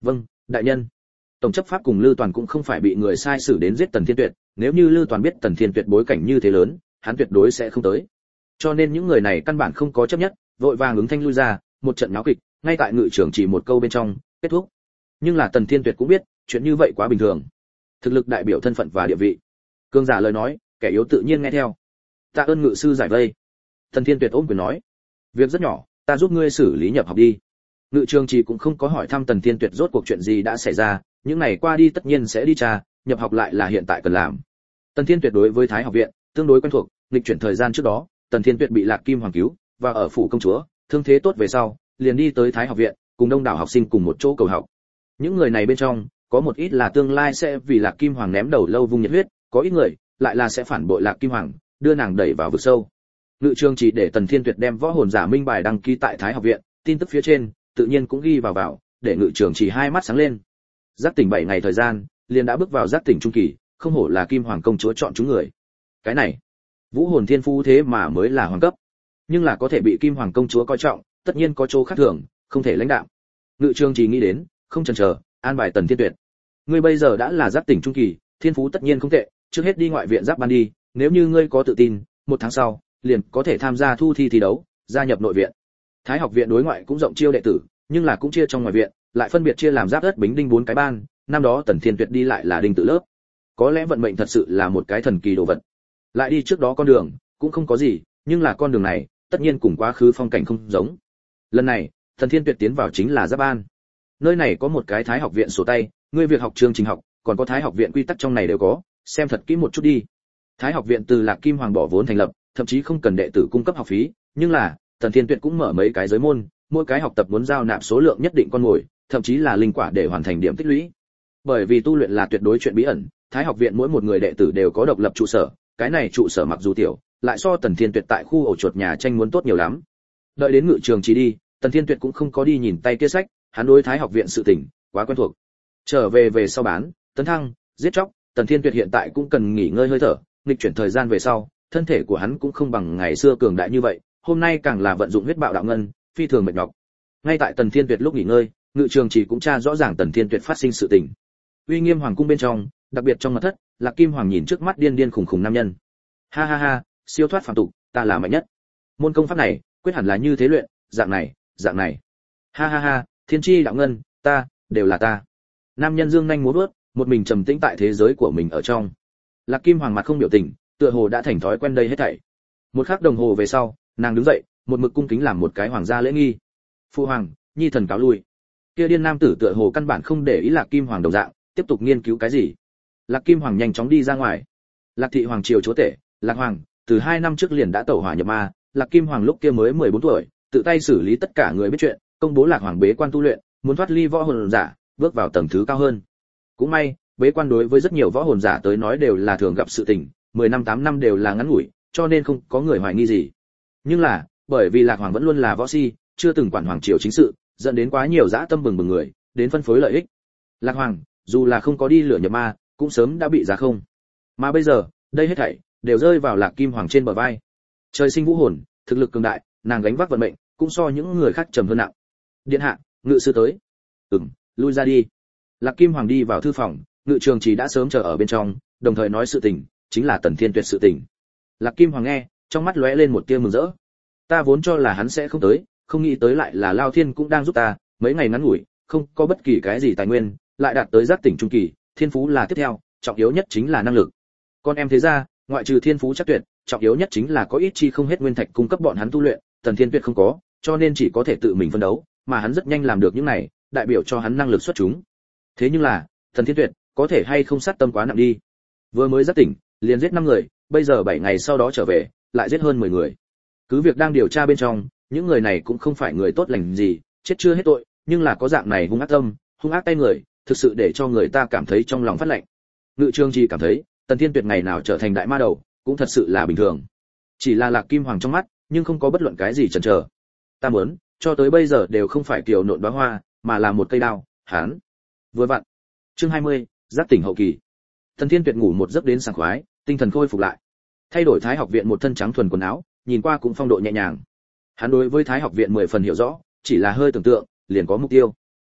Vâng, đại nhân. Tổng chấp pháp cùng Lư Toàn cũng không phải bị người sai xử đến giết Tần Thiên Tuyệt, nếu như Lư Toàn biết Tần Thiên Tuyệt bối cảnh như thế lớn, hắn tuyệt đối sẽ không tới. Cho nên những người này căn bản không có chấp nhất, vội vàng ứng thanh lui ra, một trận náo kịch, ngay tại ngự trưởng chỉ một câu bên trong, kết thúc. Nhưng là Tần Thiên Tuyệt cũng biết, chuyện như vậy quá bình thường. Thực lực đại biểu thân phận và địa vị. Cương giả lời nói, kẻ yếu tự nhiên nghe theo. Tạ ơn ngự sư giải vây. Tần Thiên Tuyệt ôm quyền nói, việc rất nhỏ, ta giúp ngươi xử lý nhập học đi. Ngự trường chỉ cũng không có hỏi thăm Tần Thiên Tuyệt rốt cuộc chuyện gì đã xảy ra, những này qua đi tất nhiên sẽ đi tra, nhập học lại là hiện tại cần làm. Tần Thiên Tuyệt đối với Thái học viện tương đối quen thuộc, nghịch chuyển thời gian trước đó, Tần Thiên Tuyệt bị Lạc Kim Hoàng cứu, và ở phủ công chúa, thương thế tốt về sau, liền đi tới Thái học viện, cùng đông đảo học sinh cùng một chỗ cầu học. Những người này bên trong, có một ít là tương lai sẽ vì Lạc Kim Hoàng ném đầu lâu vung nhiệt huyết, có ít người lại là sẽ phản bội Lạc Kim Hoàng, đưa nàng đẩy vào vực sâu. Ngự trường chỉ để Tần Thiên Tuyệt đem võ hồn giả minh bài đăng ký tại Thái học viện, tin tức phía trên tự nhiên cũng ghi vào, để ngự trường chỉ hai mắt sáng lên. Giác tỉnh 7 ngày thời gian, liền đã bước vào giác tỉnh trung kỳ, không hổ là Kim Hoàng công chúa chọn chúng người. Cái này, vũ hồn thiên phú thế mà mới là hoàng cấp, nhưng là có thể bị Kim Hoàng công chúa coi trọng, tất nhiên có chỗ khác thường, không thể lãnh đạo. Ngự trường chỉ nghĩ đến, không chần chờ, an bài Tần Thiên Tuyệt. Ngươi bây giờ đã là giác tỉnh trung kỳ, thiên phú tất nhiên không tệ, trước hết đi ngoại viện giáp ban đi, nếu như ngươi có tự tin, 1 tháng sau, liền có thể tham gia thu thi thi đấu, gia nhập nội viện. Thái học viện đối ngoại cũng rộng chiêu đệ tử, nhưng là cũng chia trong ngoài viện, lại phân biệt chia làm giáp đất bính đinh 4 cái ban, năm đó Tần Thiên Tuyệt đi lại là đinh tự lớp. Có lẽ vận mệnh thật sự là một cái thần kỳ đồ vật. Lại đi trước đó con đường, cũng không có gì, nhưng là con đường này, tất nhiên cùng quá khứ phong cảnh không giống. Lần này, Tần Thiên Tuyệt tiến vào chính là giáp ban. Nơi này có một cái Thái học viện sổ tay, ngươi việc học chương trình học, còn có Thái học viện quy tắc trong này đều có, xem thật kỹ một chút đi. Thái học viện từ Lạc Kim Hoàng bỏ vốn thành lập, thậm chí không cần đệ tử cung cấp học phí, nhưng là Tần Thiên Tuyệt cũng mở mấy cái giới môn, mỗi cái học tập muốn giao nạp số lượng nhất định con ngồi, thậm chí là linh quả để hoàn thành điểm tích lũy. Bởi vì tu luyện là tuyệt đối chuyện bí ẩn, Thái học viện mỗi một người đệ tử đều có độc lập trụ sở, cái này trụ sở mặc dù tiểu, lại so Tần Thiên Tuyệt tại khu ổ chuột nhà tranh muốn tốt nhiều lắm. Đợi đến ngự trường chỉ đi, Tần Thiên Tuyệt cũng không có đi nhìn tay kia sách, hắn đối Thái học viện sự tình quá quen thuộc. Trở về sau bán, tấn thăng, giết chóc, Tần Thiên Tuyệt hiện tại cũng cần nghỉ ngơi hơi thở, nghịch chuyển thời gian về sau, thân thể của hắn cũng không bằng ngày xưa cường đại như vậy, hôm nay càng là vận dụng huyết bạo đạo ngân, phi thường mệt nhọc. Ngay tại Tần Thiên Tuyệt lúc nghỉ ngơi, ngự trường chỉ cũng tra rõ ràng Tần Thiên Tuyệt phát sinh sự tình. Uy nghiêm hoàng cung bên trong, đặc biệt trong mật thất, Lạc Kim Hoàng nhìn trước mắt điên điên khủng khủng nam nhân. Ha ha ha, siêu thoát phàm tục, ta là mạnh nhất. Môn công pháp này, quyết hẳn là như thế luyện, dạng này. Ha ha ha, thiên chi đạo ngân, ta, đều là ta. Nam nhân dương nhanh múa vuốt, một mình trầm tĩnh tại thế giới của mình ở trong. Lạc Kim Hoàng mặt không biểu tình, tựa hồ đã thành thói quen đây hết thảy. Một khắc đồng hồ về sau, nàng đứng dậy, một mực cung kính làm một cái hoàng gia lễ nghi. Phu hoàng, nhi thần cáo lui. Kia điên nam tử tựa hồ căn bản không để ý Lạc Kim Hoàng đồng dạng, tiếp tục nghiên cứu cái gì. Lạc Kim Hoàng nhanh chóng đi ra ngoài. Lạc thị hoàng triều chúa tể, Lạc Hoàng, từ 2 năm trước liền đã tẩu hỏa nhập ma, Lạc Kim Hoàng lúc kia mới 14 tuổi, tự tay xử lý tất cả người biết chuyện, công bố Lạc Hoàng bế quan tu luyện, muốn thoát ly võ hồn giả, bước vào tầng thứ cao hơn. Cũng may, bế quan đối với rất nhiều võ hồn giả tới nói đều là thường gặp sự tình, 10 năm 8 năm đều là ngắn ngủi, cho nên không có người hoài nghi gì. Nhưng là, bởi vì Lạc Hoàng vẫn luôn là võ si, chưa từng quản hoàng triều chính sự, dẫn đến quá nhiều dã tâm bừng bừng người, đến phân phối lợi ích. Lạc Hoàng, dù là không có đi lửa nhập ma, cũng sớm đã bị giá không. Mà bây giờ, đây hết thảy đều rơi vào Lạc Kim Hoàng trên bờ vai. Trời sinh vũ hồn, thực lực cường đại, nàng gánh vác vận mệnh, cũng so những người khác trầm hơn nặng. Điện hạ, ngự sư tới. Lui ra đi. Lạc Kim Hoàng đi vào thư phòng, ngự trường chỉ đã sớm chờ ở bên trong, đồng thời nói sự tình, chính là Tần Thiên Tuyệt sự tình. Lạc Kim Hoàng nghe, trong mắt lóe lên một tia mừng rỡ. Ta vốn cho là hắn sẽ không tới, không nghĩ tới lại là Lao Thiên cũng đang giúp ta, mấy ngày ngắn ngủi, không có bất kỳ cái gì tài nguyên, lại đạt tới giác tỉnh trung kỳ, thiên phú là tiếp theo, trọng yếu nhất chính là năng lực. Con em thế ra, ngoại trừ thiên phú chắc tuyệt, trọng yếu nhất chính là có ít chi không hết nguyên thạch cung cấp bọn hắn tu luyện, Tần Thiên Tuyệt không có, cho nên chỉ có thể tự mình phân đấu, mà hắn rất nhanh làm được những này, đại biểu cho hắn năng lực xuất chúng. Thế nhưng là, Tần Thiên Tuyệt có thể hay không sát tâm quá nặng đi. Vừa mới giác tỉnh, liền giết 5 người, bây giờ 7 ngày sau đó trở về, lại giết hơn 10 người. Cứ việc đang điều tra bên trong, những người này cũng không phải người tốt lành gì, chết chưa hết tội, nhưng là có dạng này hung ác tâm, hung ác tay người, thực sự để cho người ta cảm thấy trong lòng phát lạnh. Ngự Trương Chi cảm thấy, Tần Thiên Tuyệt ngày nào trở thành đại ma đầu, cũng thật sự là bình thường. Chỉ là Lạc Kim Hoàng trong mắt, nhưng không có bất luận cái gì chần chờ. Ta muốn, cho tới bây giờ đều không phải kiều nộn đóa hoa, mà là một cây đao, hán. Vừa vặn. Chương 20, giác tỉnh hậu kỳ. Tần Thiên Tuyệt ngủ một giấc đến sảng khoái, tinh thần khôi phục lại. Thay đổi Thái học viện một thân trắng thuần quần áo, nhìn qua cũng phong độ nhẹ nhàng. Hắn đối với Thái học viện 10 phần hiểu rõ, chỉ là hơi tưởng tượng, liền có mục tiêu.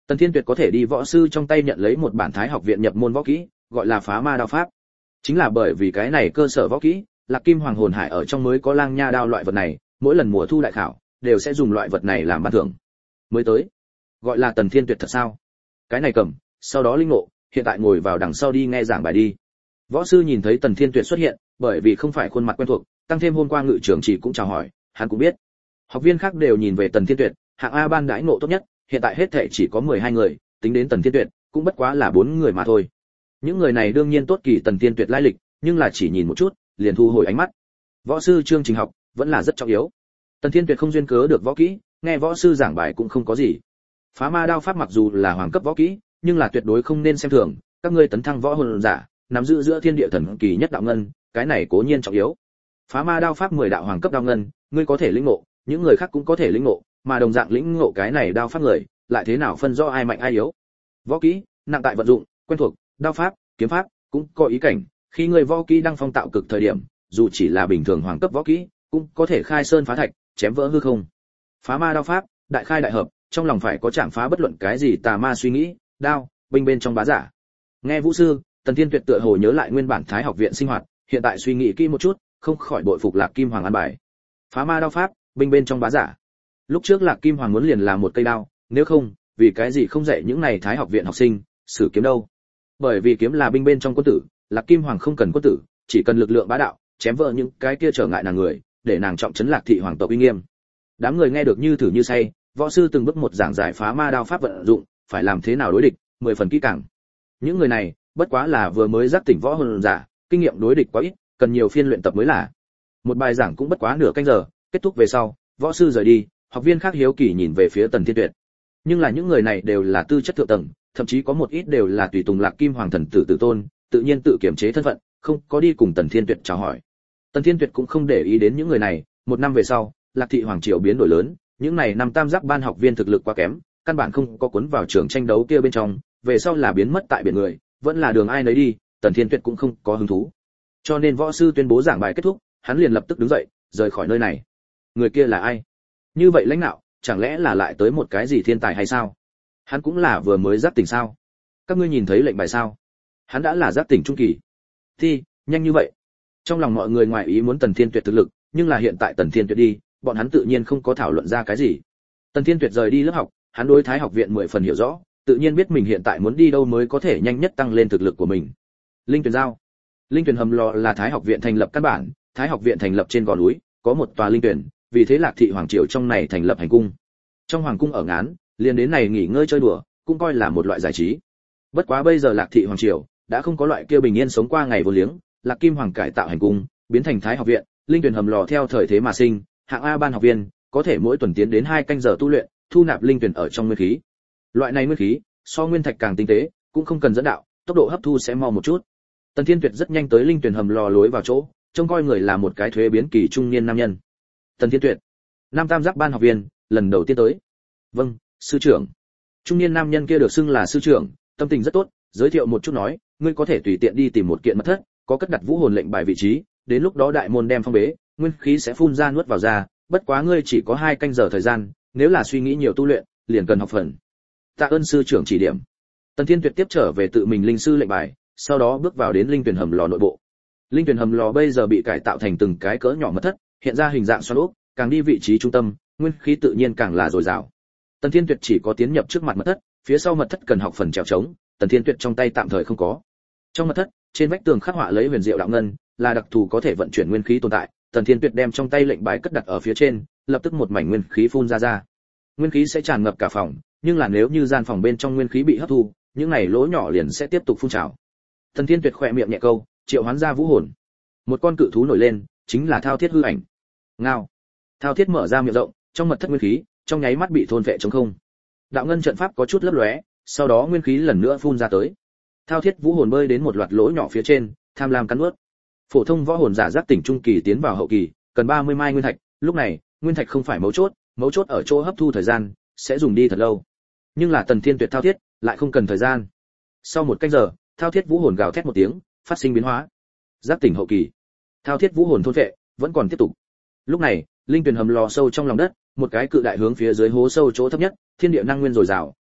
Tần Thiên Tuyệt có thể đi võ sư trong tay nhận lấy một bản Thái học viện nhập môn võ kỹ, gọi là Phá Ma đao pháp. Chính là bởi vì cái này cơ sở võ kỹ, Lạc Kim Hoàng hồn hải ở trong mới có Lang Nha đao loại vật này, mỗi lần mùa thu đại khảo đều sẽ dùng loại vật này làm ban thưởng. Mới tới, gọi là Tần Thiên Tuyệt thật sao? Cái này cầm, sau đó linh ngộ, hiện tại ngồi vào đằng sau đi nghe giảng bài đi. Võ sư nhìn thấy Tần Thiên Tuyệt xuất hiện, bởi vì không phải khuôn mặt quen thuộc, tăng thêm hôm qua ngự trưởng chỉ cũng chào hỏi, hắn cũng biết. Học viên khác đều nhìn về Tần Thiên Tuyệt, hạng A ban đãi ngộ tốt nhất, hiện tại hết thảy chỉ có 12 người, tính đến Tần Thiên Tuyệt, cũng bất quá là 4 người mà thôi. Những người này đương nhiên tốt kỳ Tần Thiên Tuyệt lai lịch, nhưng là chỉ nhìn một chút, liền thu hồi ánh mắt. Võ sư chương trình học vẫn là rất trọng yếu. Tần Thiên Tuyệt không duyên cớ được võ kỹ, nghe võ sư giảng bài cũng không có gì. Phá Ma đao pháp mặc dù là hoàng cấp võ kỹ, nhưng là tuyệt đối không nên xem thường, các ngươi tấn thăng võ hồn giả, nắm giữ giữa thiên địa thần kỳ nhất đạo ngân, cái này cố nhiên trọng yếu. Phá Ma đao pháp 10 đạo hoàng cấp đao ngân, ngươi có thể lĩnh ngộ, những người khác cũng có thể lĩnh ngộ, mà đồng dạng lĩnh ngộ cái này đao pháp người, lại thế nào phân rõ ai mạnh ai yếu. Võ kỹ, nặng tại vận dụng, quen thuộc, đao pháp, kiếm pháp cũng có ý cảnh, khi ngươi võ kỹ đang phong tạo cực thời điểm, dù chỉ là bình thường hoàng cấp võ kỹ, cũng có thể khai sơn phá thạch, chém vỡ hư không. Phá Ma đao pháp, đại khai đại hợp, trong lòng phải có chạm phá bất luận cái gì tà ma suy nghĩ, đao, binh bên trong bá giả. Nghe vũ sư, Tần Thiên Tuyệt tựa hồ nhớ lại nguyên bản Thái học viện sinh hoạt, hiện tại suy nghĩ kỹ một chút, không khỏi bội phục Lạc Kim Hoàng an bài. Phá Ma đao pháp, binh bên trong bá giả. Lúc trước Lạc Kim Hoàng muốn liền làm một cây đao, nếu không, vì cái gì không dạy những này Thái học viện học sinh sử kiếm đâu? Bởi vì kiếm là binh bên trong quân tử, Lạc Kim Hoàng không cần quân tử, chỉ cần lực lượng bá đạo, chém vỡ những cái kia trở ngại nàng người, để nàng trọng trấn Lạc thị hoàng tộc uy nghiêm. Đám người nghe được như thử như say, võ sư từng bước một giảng giải Phá Ma đao pháp vận dụng, phải làm thế nào đối địch, 10 phần kỹ càng. Những người này, bất quá là vừa mới giác tỉnh võ hồn giả, kinh nghiệm đối địch quá ít, cần nhiều phiên luyện tập mới là. Một bài giảng cũng bất quá nửa canh giờ, kết thúc về sau, võ sư rời đi, học viên khác hiếu kỳ nhìn về phía Tần Thiên Tuyệt. Nhưng là những người này đều là tư chất thượng tầng, thậm chí có một ít đều là tùy tùng Lạc Kim Hoàng thần tử tử tôn, tự nhiên tự kiểm chế thân phận, không có đi cùng Tần Thiên Tuyệt chào hỏi. Tần Thiên Tuyệt cũng không để ý đến những người này, một năm về sau, Lạc thị hoàng triều biến đổi lớn, những này năm tam giác ban học viên thực lực quá kém, căn bản không có cuốn vào trường tranh đấu kia bên trong, về sau là biến mất tại biển người, vẫn là đường ai nấy đi, Tần Thiên Tuyệt cũng không có hứng thú. Cho nên võ sư tuyên bố giảng bài kết thúc, hắn liền lập tức đứng dậy, rời khỏi nơi này. Người kia là ai? Như vậy lãnh đạo, chẳng lẽ là lại tới một cái gì thiên tài hay sao? Hắn cũng là vừa mới giác tỉnh sao? Các ngươi nhìn thấy lệnh bài sao? Hắn đã là giác tỉnh trung kỳ. Thì, nhanh như vậy. Trong lòng mọi người ngoài ý muốn Tần Thiên Tuyệt thực lực, nhưng là hiện tại Tần Thiên Tuyệt đi, bọn hắn tự nhiên không có thảo luận ra cái gì. Tần Thiên Tuyệt rời đi lớp học, hắn đối Thái học viện 10 phần hiểu rõ, tự nhiên biết mình hiện tại muốn đi đâu mới có thể nhanh nhất tăng lên thực lực của mình. Linh tuyển giao. Linh tuyển hầm lò là Thái học viện thành lập căn bản, Thái học viện thành lập trên gò núi, có một tòa linh tuyển, vì thế Lạc thị hoàng triều trong này thành lập hành cung. Trong hoàng cung ở ngán, liền đến này nghỉ ngơi chơi đùa, cũng coi là một loại giải trí. Bất quá bây giờ Lạc thị hoàng triều đã không có loại kia bình yên sống qua ngày vô liếng, Lạc Kim Hoàng cải tạo hành cung, biến thành Thái học viện, linh tuyển hầm lò theo thời thế mà sinh, hạng A ban học viên có thể mỗi tuần tiến đến 2 canh giờ tu luyện, thu nạp linh tuyển ở trong nguyên khí. Loại này nguyên khí, so nguyên thạch càng tinh tế, cũng không cần dẫn đạo, tốc độ hấp thu sẽ mau một chút. Tần Thiên Tuyệt rất nhanh tới linh tuyển hầm lò lối vào chỗ, trông coi người là một cái thuế biến kỳ trung niên nam nhân. Tần Thiên Tuyệt, nam tam giác ban học viên, lần đầu tiên tới. Vâng, sư trưởng. Trung niên nam nhân kia được xưng là sư trưởng, tâm tình rất tốt, giới thiệu một chút nói, ngươi có thể tùy tiện đi tìm một kiện mật thất, có cất đặt vũ hồn lệnh bài vị trí, đến lúc đó đại môn đem phong bế, nguyên khí sẽ phun ra nuốt vào ra, bất quá ngươi chỉ có 2 canh giờ thời gian, nếu là suy nghĩ nhiều tu luyện, liền cần học phần. Tạ ơn sư trưởng chỉ điểm. Tần Thiên Tuyệt tiếp trở về tự mình linh sư lệnh bài, sau đó bước vào đến linh tuyển hầm lò nội bộ. Linh tuyển hầm lò bây giờ bị cải tạo thành từng cái cỡ nhỏ mật thất, hiện ra hình dạng xoắn ốc, càng đi vị trí trung tâm, nguyên khí tự nhiên càng là dồi dào. Tần Thiên Tuyệt chỉ có tiến nhập trước mặt mật thất, phía sau mật thất cần học phần trèo trống, Tần Thiên Tuyệt trong tay tạm thời không có. Trong mật thất, trên vách tường khắc họa lấy huyền diệu đạo ngân, là đặc thù có thể vận chuyển nguyên khí tồn tại. Tần Thiên Tuyệt đem trong tay lệnh bài cất đặt ở phía trên, lập tức một mảnh nguyên khí phun ra. Nguyên khí sẽ tràn ngập cả phòng, nhưng là nếu như gian phòng bên trong nguyên khí bị hấp thu, những này lỗ nhỏ liền sẽ tiếp tục phun trào. Tần Thiên Tuyệt khẽ miệng nhẹ câu, triệu hoán ra vũ hồn. Một con cự thú nổi lên, chính là Thao Thiết hư ảnh. Ngao. Thao Thiết mở ra miệng rộng, trong mật thất nguyên khí, trong nháy mắt bị thôn vệ trống không. Đạo ngân trận pháp có chút lấp lóe, sau đó nguyên khí lần nữa phun ra tới. Thao Thiết vũ hồn bơi đến một loạt lỗ nhỏ phía trên, tham lam cắn nuốt. Phổ thông võ hồn giả giác tỉnh trung kỳ tiến vào hậu kỳ, cần 30 mai nguyên thạch, lúc này, nguyên thạch không phải mấu chốt ở chỗ hấp thu thời gian, sẽ dùng đi thật lâu. Nhưng là Tần Thiên Tuyệt Thao Thiết, lại không cần thời gian. Sau 1 canh giờ, Thao Thiết vũ hồn gào thét một tiếng, phát sinh biến hóa. Giác tỉnh hậu kỳ. Thao Thiết vũ hồn thôn vệ, vẫn còn tiếp tục. Lúc này, linh tuyển hầm lò sâu trong lòng đất, một cái cự đại hướng phía dưới hố sâu chỗ thấp nhất, thiên địa năng nguyên dồi dào,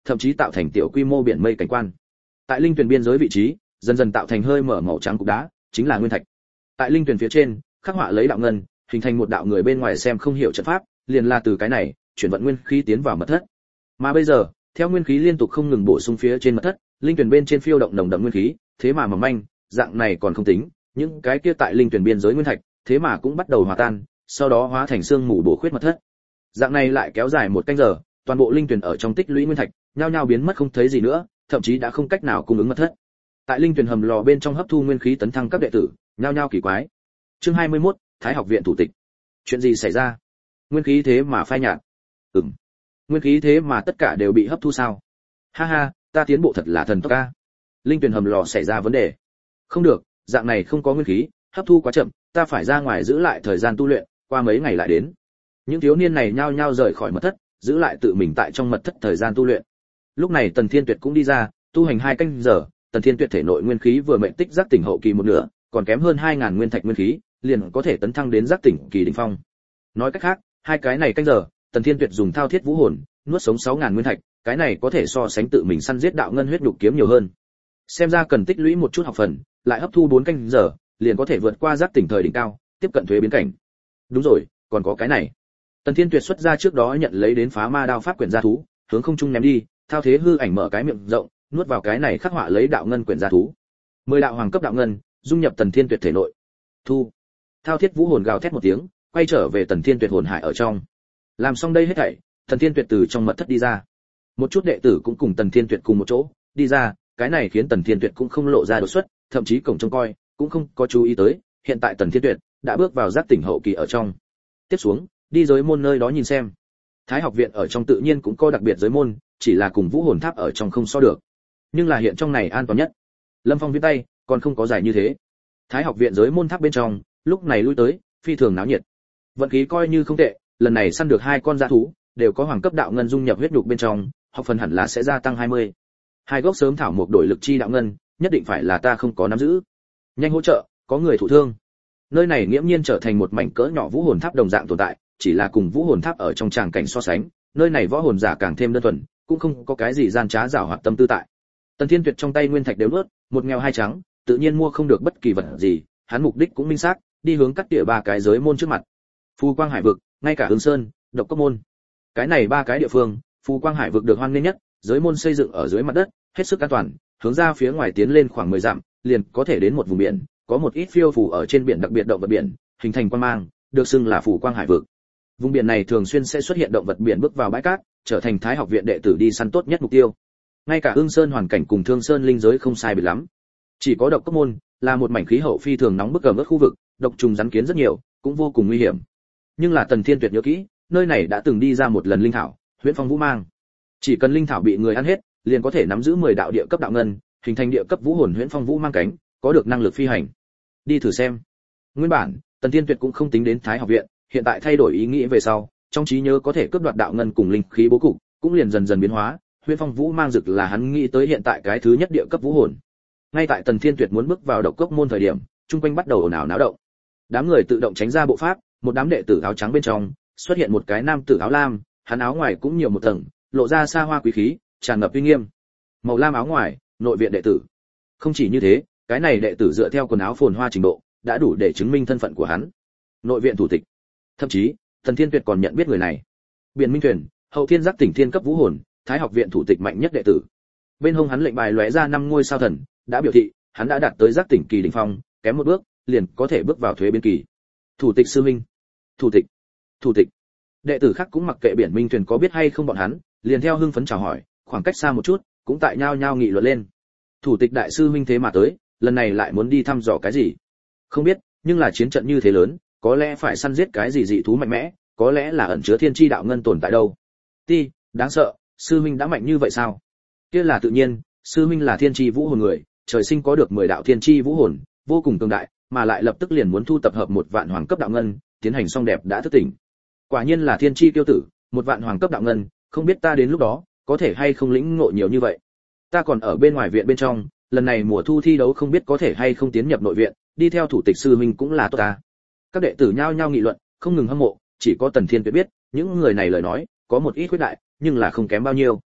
thậm chí tạo thành tiểu quy mô biển mây cảnh quan. Tại linh tuyển biên giới vị trí, dần dần tạo thành hơi mở màu trắng cục đá, chính là nguyên thạch. Tại linh tuyển phía trên, khắc họa lấy đạo ngân, hình thành một đạo người bên ngoài xem không hiểu trận pháp, liền là từ cái này, chuyển vận nguyên khí tiến vào mật thất. Mà bây giờ, theo nguyên khí liên tục không ngừng bổ sung phía trên mật thất, linh tuyển bên trên phiêu động nồng đậm nguyên khí, thế mà mỏng manh, dạng này còn không tính, những cái kia tại linh tuyển biên giới nguyên thạch, thế mà cũng bắt đầu hòa tan, sau đó hóa thành xương mù bổ khuyết mật thất. Dạng này lại kéo dài 1 canh giờ, toàn bộ linh tuyển ở trong tích lũy nguyên thạch, nhao nhao biến mất không thấy gì nữa, thậm chí đã không cách nào cung ứng mật thất. Tại linh tuyển hầm lò bên trong hấp thu nguyên khí tấn thăng các đệ tử, nhao nhao kỳ quái. Chương 21, Thái học viện thủ tịch. Chuyện gì xảy ra? Nguyên khí thế mà phai nhạt. Nguyên khí thế mà tất cả đều bị hấp thu sao? Ha ha, ta tiến bộ thật là thần tốc a. Linh tuyển hầm lò xảy ra vấn đề. Không được, dạng này không có nguyên khí, hấp thu quá chậm, ta phải ra ngoài giữ lại thời gian tu luyện, qua mấy ngày lại đến. Những thiếu niên này nhao nhao rời khỏi mật thất, giữ lại tự mình tại trong mật thất thời gian tu luyện. Lúc này Tần Thiên Tuyệt cũng đi ra, tu hành 2 canh giờ, Tần Thiên Tuyệt thể nội nguyên khí vừa mệnh tích giác tỉnh hậu kỳ một nửa, còn kém hơn 2000 nguyên thạch nguyên khí, liền có thể tấn thăng đến giác tỉnh kỳ đỉnh phong. Nói cách khác, 2 cái này canh giờ, Tần Thiên Tuyệt dùng thao thiết vũ hồn, nuốt sống 6000 nguyên thạch, cái này có thể so sánh tự mình săn giết đạo ngân huyết nhục kiếm nhiều hơn. Xem ra cần tích lũy một chút học phần, lại hấp thu 4 canh giờ, liền có thể vượt qua giác tỉnh thời đỉnh cao, tiếp cận thuế biến cảnh. Đúng rồi, còn có cái này. Tần Thiên Tuyệt xuất ra trước đó nhận lấy đến phá ma đao pháp quyển gia thú, hướng không trung ném đi, thao thế hư ảnh mở cái miệng rộng, nuốt vào cái này khắc họa lấy đạo ngân quyển gia thú. 10 đạo hoàng cấp đạo ngân, dung nhập Tần Thiên Tuyệt thể nội. Thu. Thao thiết vũ hồn gào thét một tiếng, quay trở về Tần Thiên Tuyệt hồn hải ở trong. Làm xong đây hết thảy, Tần Thiên Tuyệt từ trong mật thất đi ra. Một chút đệ tử cũng cùng Tần Thiên Tuyệt cùng một chỗ đi ra, cái này khiến Tần Thiên Tuyệt cũng không lộ ra đột xuất, thậm chí cổng trông coi cũng không có chú ý tới, hiện tại Tần Thiên Tuyệt đã bước vào giác tỉnh hậu kỳ ở trong. Tiếp xuống, đi giới môn nơi đó nhìn xem. Thái học viện ở trong tự nhiên cũng có đặc biệt giới môn, chỉ là cùng Vũ Hồn Tháp ở trong không so được. Nhưng là hiện trong này an toàn nhất. Lâm Phong viết tay, còn không có giải như thế. Thái học viện giới môn tháp bên trong, lúc này lui tới, phi thường náo nhiệt. Vận khí coi như không tệ, lần này săn được 2 con dã thú, đều có hoàng cấp đạo ngân dung nhập huyết nhục bên trong, học phần hẳn là sẽ gia tăng 20. 2 gốc sớm thảo mục đổi lực chi đạo ngân, nhất định phải là ta không có nắm giữ. Nhanh hỗ trợ, có người thụ thương. Nơi này nghiễm nhiên trở thành một mảnh cỡ nhỏ Vũ Hồn Tháp đồng dạng tồn tại, chỉ là cùng Vũ Hồn Tháp ở trong tràng cảnh so sánh, nơi này võ hồn giả càng thêm đơn thuần, cũng không có cái gì gian trá giảo hoạt tâm tư tại. Tần Thiên Tuyệt trong tay nguyên thạch đều nuốt, một nghèo hai trắng, tự nhiên mua không được bất kỳ vật gì, hắn mục đích cũng minh xác, đi hướng cắt tỉa 3 cái giới môn trước mặt. Phù Quang Hải vực, ngay cả Hương Sơn, Độc Cốc môn. Cái này 3 cái địa phương, Phù Quang Hải vực được hoan nghênh nhất, giới môn xây dựng ở dưới mặt đất, hết sức an toàn, hướng ra phía ngoài tiến lên khoảng 10 dặm, liền có thể đến một vùng biển, có một ít phiêu phù ở trên biển đặc biệt động vật biển, hình thành quang mang, được xưng là Phù Quang Hải vực. Vùng biển này thường xuyên sẽ xuất hiện động vật biển bước vào bãi cát, trở thành Thái học viện đệ tử đi săn tốt nhất mục tiêu. Ngay cả Hương Sơn hoàn cảnh cùng Thương Sơn linh giới không sai biệt lắm. Chỉ có Độc Cốc môn là một mảnh khí hậu phi thường nóng bức ẩm ướt khu vực, độc trùng rắn kiến rất nhiều, cũng vô cùng nguy hiểm. Nhưng là Tần Thiên Tuyệt nhớ kỹ, nơi này đã từng đi ra một lần linh thảo, Huyễn Phong Vũ Mang. Chỉ cần linh thảo bị người ăn hết, liền có thể nắm giữ 10 đạo địa cấp đạo ngân, hình thành địa cấp vũ hồn Huyễn Phong Vũ Mang cánh, có được năng lực phi hành. Đi thử xem. Nguyên bản, Tần Thiên Tuyệt cũng không tính đến Thái học viện, hiện tại thay đổi ý nghĩ về sau, trong trí nhớ có thể cướp đoạt đạo ngân cùng linh khí bố cục, cũng liền dần dần biến hóa. Huyễn Phong Vũ Mang dực là hắn nghĩ tới hiện tại cái thứ nhất địa cấp vũ hồn. Ngay tại Tần Thiên Tuyệt muốn bước vào Độc Cốc môn thời điểm, trung quanh bắt đầu ồn ào náo động. Đám người tự động tránh ra bộ pháp, một đám đệ tử áo trắng bên trong, xuất hiện một cái nam tử áo lam, hắn áo ngoài cũng nhiều một tầng, lộ ra xa hoa quý khí, tràn ngập uy nghiêm. Màu lam áo ngoài, nội viện đệ tử. Không chỉ như thế, cái này đệ tử dựa theo quần áo phồn hoa trình độ, đã đủ để chứng minh thân phận của hắn. Nội viện thủ tịch. Thậm chí, Tần Thiên Tuyệt còn nhận biết người này. Biển Minh Thuyền, Hậu Thiên Giác tỉnh thiên cấp vũ hồn, Thái học viện thủ tịch mạnh nhất đệ tử. Bên hông hắn lệnh bài lóe ra 5 ngôi sao thần, đã biểu thị hắn đã đạt tới giác tỉnh kỳ đỉnh phong, kém một bước, liền có thể bước vào thuế biến kỳ. Thủ tịch sư minh, thủ tịch. Đệ tử khác cũng mặc kệ Biển Minh Thuyền có biết hay không bọn hắn, liền theo hưng phấn chào hỏi, khoảng cách xa một chút, cũng tại nhao nhao nghị luận lên. Thủ tịch đại sư minh thế mà tới, lần này lại muốn đi thăm dò cái gì? Không biết, nhưng là chiến trận như thế lớn, có lẽ phải săn giết cái gì dị thú mạnh mẽ, có lẽ là ẩn chứa thiên chi đạo ngân tồn tại đâu. Ti, đáng sợ, sư minh đã mạnh như vậy sao? Kia là tự nhiên, sư minh là thiên chi vũ hồn người, trời sinh có được 10 đạo thiên chi vũ hồn, vô cùng cường đại, mà lại lập tức liền muốn thu tập hợp 1 vạn hoàng cấp đạo ngân, tiến hành xong đẹp đã thức tỉnh. Quả nhiên là thiên chi kiêu tử, 1 vạn hoàng cấp đạo ngân, không biết ta đến lúc đó có thể hay không lĩnh ngộ nhiều như vậy. Ta còn ở bên ngoài viện bên trong, lần này mùa thu thi đấu không biết có thể hay không tiến nhập nội viện, đi theo thủ tịch sư huynh cũng là tốt ta. Các đệ tử nhao nhao nghị luận, không ngừng hâm mộ, chỉ có Tần Thiên Tuyệt biết, những người này lời nói có một ít khuyết đại, nhưng là không kém bao nhiêu.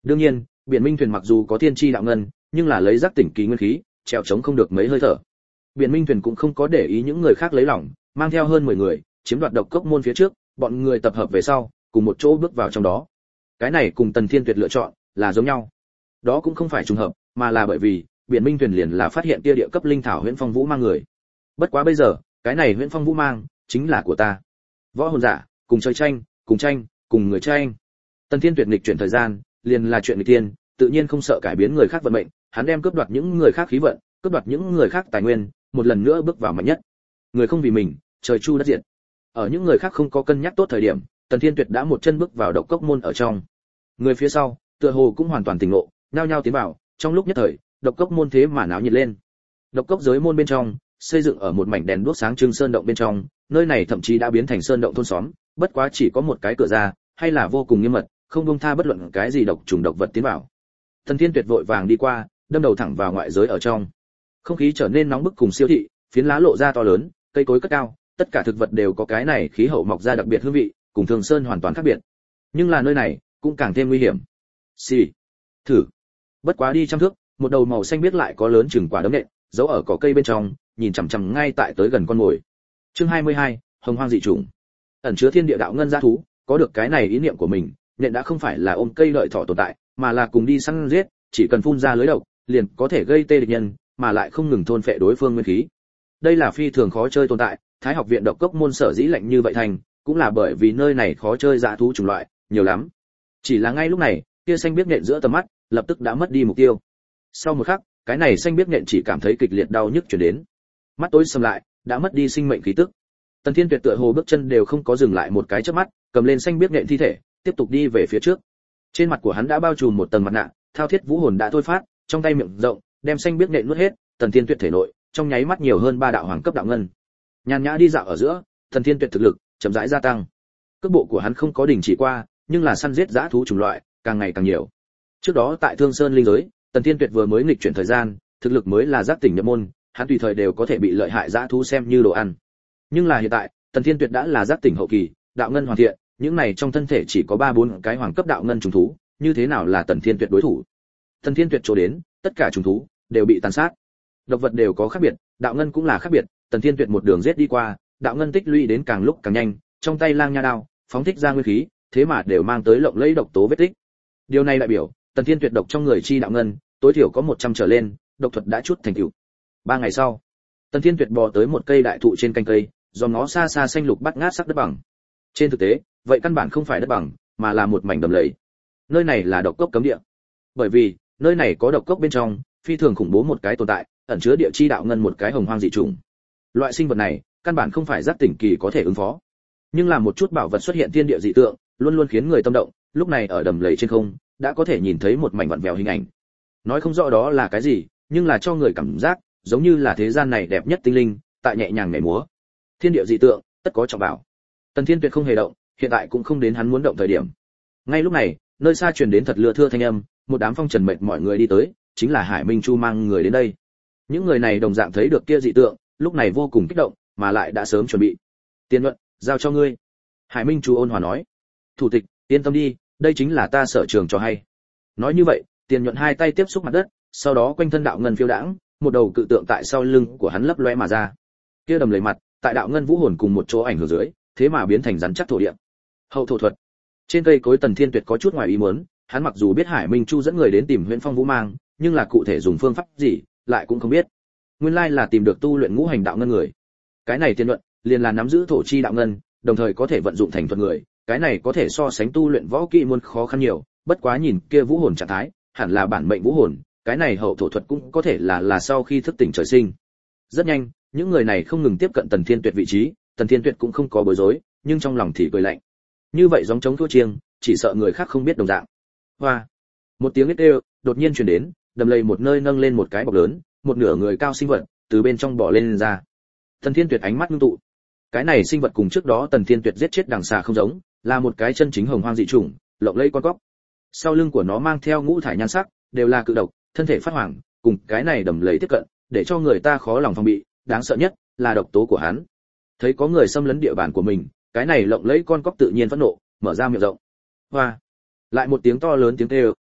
Đương nhiên, Biển Minh thuyền mặc dù có tiên tri đạo ngân, nhưng là lấy giác tỉnh kỳ nguyên khí, trèo chống không được mấy hơi thở. Biển Minh thuyền cũng không có để ý những người khác lấy lòng, mang theo hơn 10 người, chiếm đoạt độc cốc môn phía trước, bọn người tập hợp về sau, cùng một chỗ bước vào trong đó. Cái này cùng Tần Thiên Tuyệt lựa chọn là giống nhau. Đó cũng không phải trùng hợp, mà là bởi vì Biển Minh thuyền liền là phát hiện kia địa cấp linh thảo Huyễn Phong Vũ mang người. Bất quá bây giờ, cái này Huyễn Phong Vũ mang chính là của ta. Võ hồn giả, cùng chơi tranh, cùng người tranh. Tần Thiên Tuyệt nghịch chuyển thời gian, liền là chuyện nghịch tiên, tự nhiên không sợ cải biến người khác vận mệnh, hắn đem cướp đoạt những người khác khí vận, cướp đoạt những người khác tài nguyên, một lần nữa bước vào mạnh nhất. Người không vì mình, trời chu đất diệt. Ở những người khác không có cân nhắc tốt thời điểm, Tần Thiên Tuyệt đã một chân bước vào độc cốc môn ở trong. Người phía sau, tựa hồ cũng hoàn toàn tỉnh ngộ, nhao nhao tiến vào, trong lúc nhất thời, độc cốc môn thế mà náo nhiệt lên. Độc cốc giới môn bên trong, xây dựng ở một mảnh đèn đuốc sáng trưng sơn động bên trong, nơi này thậm chí đã biến thành sơn động thôn xóm, bất quá chỉ có một cái cửa ra, hay là vô cùng nghiêm mật, không buông tha bất luận cái gì độc trùng độc vật tiến vào. Tần Thiên Tuyệt vội vàng đi qua, đâm đầu thẳng vào ngoại giới ở trong. Không khí trở nên nóng bức cùng siêu thị, phiến lá lộ ra to lớn, cây cối cất cao, tất cả thực vật đều có cái này khí hậu mọc ra đặc biệt hương vị, cùng Thường Sơn hoàn toàn khác biệt. Nhưng là nơi này cũng càng thêm nguy hiểm. Xì. Thử. Bất quá đi trăm thước, một đầu màu xanh biết lại có lớn chừng quả đấm nện, giấu ở cỏ cây bên trong, nhìn chằm chằm ngay tại tới gần con mồi. Chương 22, Hồng Hoang dị chủng. Ẩn chứa thiên địa đạo ngân gia thú, có được cái này ý niệm của mình, nện đã không phải là ôm cây lợi thỏ tồn tại, mà là cùng đi săn giết, chỉ cần phun ra lưới độc, liền có thể gây tê địch nhân, mà lại không ngừng thôn phệ đối phương nguyên khí. Đây là phi thường khó chơi tồn tại, Thái học viện độc cốc môn sở dĩ lạnh như vậy thành, cũng là bởi vì nơi này khó chơi dã thú chủng loại nhiều lắm. Chỉ là ngay lúc này, kia xanh biếc nhện giữa tầm mắt, lập tức đã mất đi mục tiêu. Sau một khắc, cái này xanh biếc nhện chỉ cảm thấy kịch liệt đau nhức truyền đến. Mắt tối sầm lại, đã mất đi sinh mệnh khí tức. Tần Thiên Tuyệt tựa hồ bước chân đều không có dừng lại một cái chớp mắt, cầm lên xanh biếc nhện thi thể, tiếp tục đi về phía trước. Trên mặt của hắn đã bao trùm một tầng mặt nạ, thao thiết vũ hồn đã thôi phát, trong tay miệng rộng, đem xanh biếc nhện nuốt hết, Tần Thiên Tuyệt thể nội, trong nháy mắt nhiều hơn 3 đạo hoàng cấp đạo ngân. Nhàn nhã đi dạo ở giữa, Tần Thiên Tuyệt thực lực chậm rãi gia tăng. Cước bộ của hắn không có đình chỉ qua, nhưng là săn giết dã thú chủng loại càng ngày càng nhiều. Trước đó tại Thương Sơn linh giới, Tần Thiên Tuyệt vừa mới nghịch chuyển thời gian, thực lực mới là giác tỉnh nhập môn, hắn tùy thời đều có thể bị lợi hại dã thú xem như đồ ăn. Nhưng là hiện tại, Tần Thiên Tuyệt đã là giác tỉnh hậu kỳ, đạo ngân hoàn thiện, những này trong thân thể chỉ có 3-4 cái hoàng cấp đạo ngân trùng thú, như thế nào là Tần Thiên Tuyệt đối thủ? Tần Thiên Tuyệt chỗ đến, tất cả trùng thú đều bị tàn sát. Độc vật đều có khác biệt, đạo ngân cũng là khác biệt, Tần Thiên Tuyệt một đường giết đi qua, đạo ngân tích lũy đến càng lúc càng nhanh, trong tay lang nha đao, phóng thích ra nguyên khí, thế mà đều mang tới lộng lẫy độc tố vết tích. Điều này đại biểu, Tần Thiên Tuyệt độc trong người chi đạo ngân, tối thiểu có 100 trở lên, độc thuật đã chút thành tựu. 3 ngày sau, Tần Thiên Tuyệt bò tới một cây đại thụ trên cành cây, do nó xa xa xanh lục bắt ngát sắc đất bằng. Trên thực tế, vậy căn bản không phải đất bằng, mà là một mảnh đầm lầy. Nơi này là độc cốc cấm địa. Bởi vì, nơi này có độc cốc bên trong, phi thường khủng bố một cái tồn tại, ẩn chứa địa chi đạo ngân một cái hồng hoang dị chủng. Loại sinh vật này, căn bản không phải giác tỉnh kỳ có thể ứng phó. Nhưng là một chút bảo vật xuất hiện thiên địa dị tượng, luôn luôn khiến người tâm động, lúc này ở đầm lầy trên không, đã có thể nhìn thấy một mảnh vặn vẹo hình ảnh. Nói không rõ đó là cái gì, nhưng là cho người cảm giác giống như là thế gian này đẹp nhất tinh linh, tại nhẹ nhàng nhảy múa. Thiên địa dị tượng, tất có trọng bảo. Tần Thiên Tuyệt không hề động, hiện tại cũng không đến hắn muốn động thời điểm. Ngay lúc này, nơi xa truyền đến thật lưa thưa thanh âm, một đám phong trần mệt mọi người đi tới, chính là Hải Minh Chu mang người đến đây. Những người này đồng dạng thấy được kia dị tượng, lúc này vô cùng kích động, mà lại đã sớm chuẩn bị. Tiên luận, giao cho ngươi. Hải Minh Chu ôn hòa nói. Thủ tịch, yên tâm đi, đây chính là ta sở trường cho hay. Nói như vậy, Tiền Nhuận hai tay tiếp xúc mặt đất, sau đó quanh thân đạo ngân phiêu đãng, một đầu cự tượng tại sau lưng của hắn lấp lóe mà ra. Kia đầm lầy mặt, tại đạo ngân vũ hồn cùng một chỗ ảnh hưởng dưới, thế mà biến thành rắn chắc thổ địa. Hậu thổ thuật. Trên cây cối Tần Thiên Tuyệt có chút ngoài ý muốn, hắn mặc dù biết Hải Minh Chu dẫn người đến tìm Huyễn Phong Vũ Mang, nhưng là cụ thể dùng phương pháp gì, lại cũng không biết. Nguyên lai là tìm được tu luyện ngũ hành đạo ngân người. Cái này Tiên Luận, liền là nắm giữ thổ chi đạo ngân, đồng thời có thể vận dụng thành thuật người, cái này có thể so sánh tu luyện võ kỹ muôn khó khăn nhiều, bất quá nhìn kia vũ hồn trạng thái, hẳn là bản mệnh vũ hồn, cái này hậu thổ thuật cũng có thể là sau khi thức tỉnh trời sinh. Rất nhanh, những người này không ngừng tiếp cận Tần Thiên Tuyệt vị trí, Tần Thiên Tuyệt cũng không có bối rối, nhưng trong lòng thì cười lạnh. Như vậy giống chống thua chiêng, chỉ sợ người khác không biết đồng dạng. Hoa. Một tiếng kêu đột nhiên truyền đến, đầm lầy một nơi nâng lên một cái bọc lớn, một nửa người cao sinh vật từ bên trong bò lên ra. Tần Thiên Tuyệt ánh mắt ngưng tụ. Cái này sinh vật cùng trước đó Tần Thiên Tuyệt giết chết đằng xà không giống, là một cái chân chính hồng hoang dị chủng, lộng lẫy con cóc. Sau lưng của nó mang theo ngũ thải nhan sắc, đều là cự độc, thân thể phát hoàng, cùng cái này đầm lầy tiếp cận, để cho người ta khó lòng phòng bị, đáng sợ nhất là độc tố của hắn. Thấy có người xâm lấn địa bàn của mình, cái này lộng lẫy con cóc tự nhiên phẫn nộ, mở ra miệng rộng. Hoa! Lại một tiếng to lớn tiếng kêu,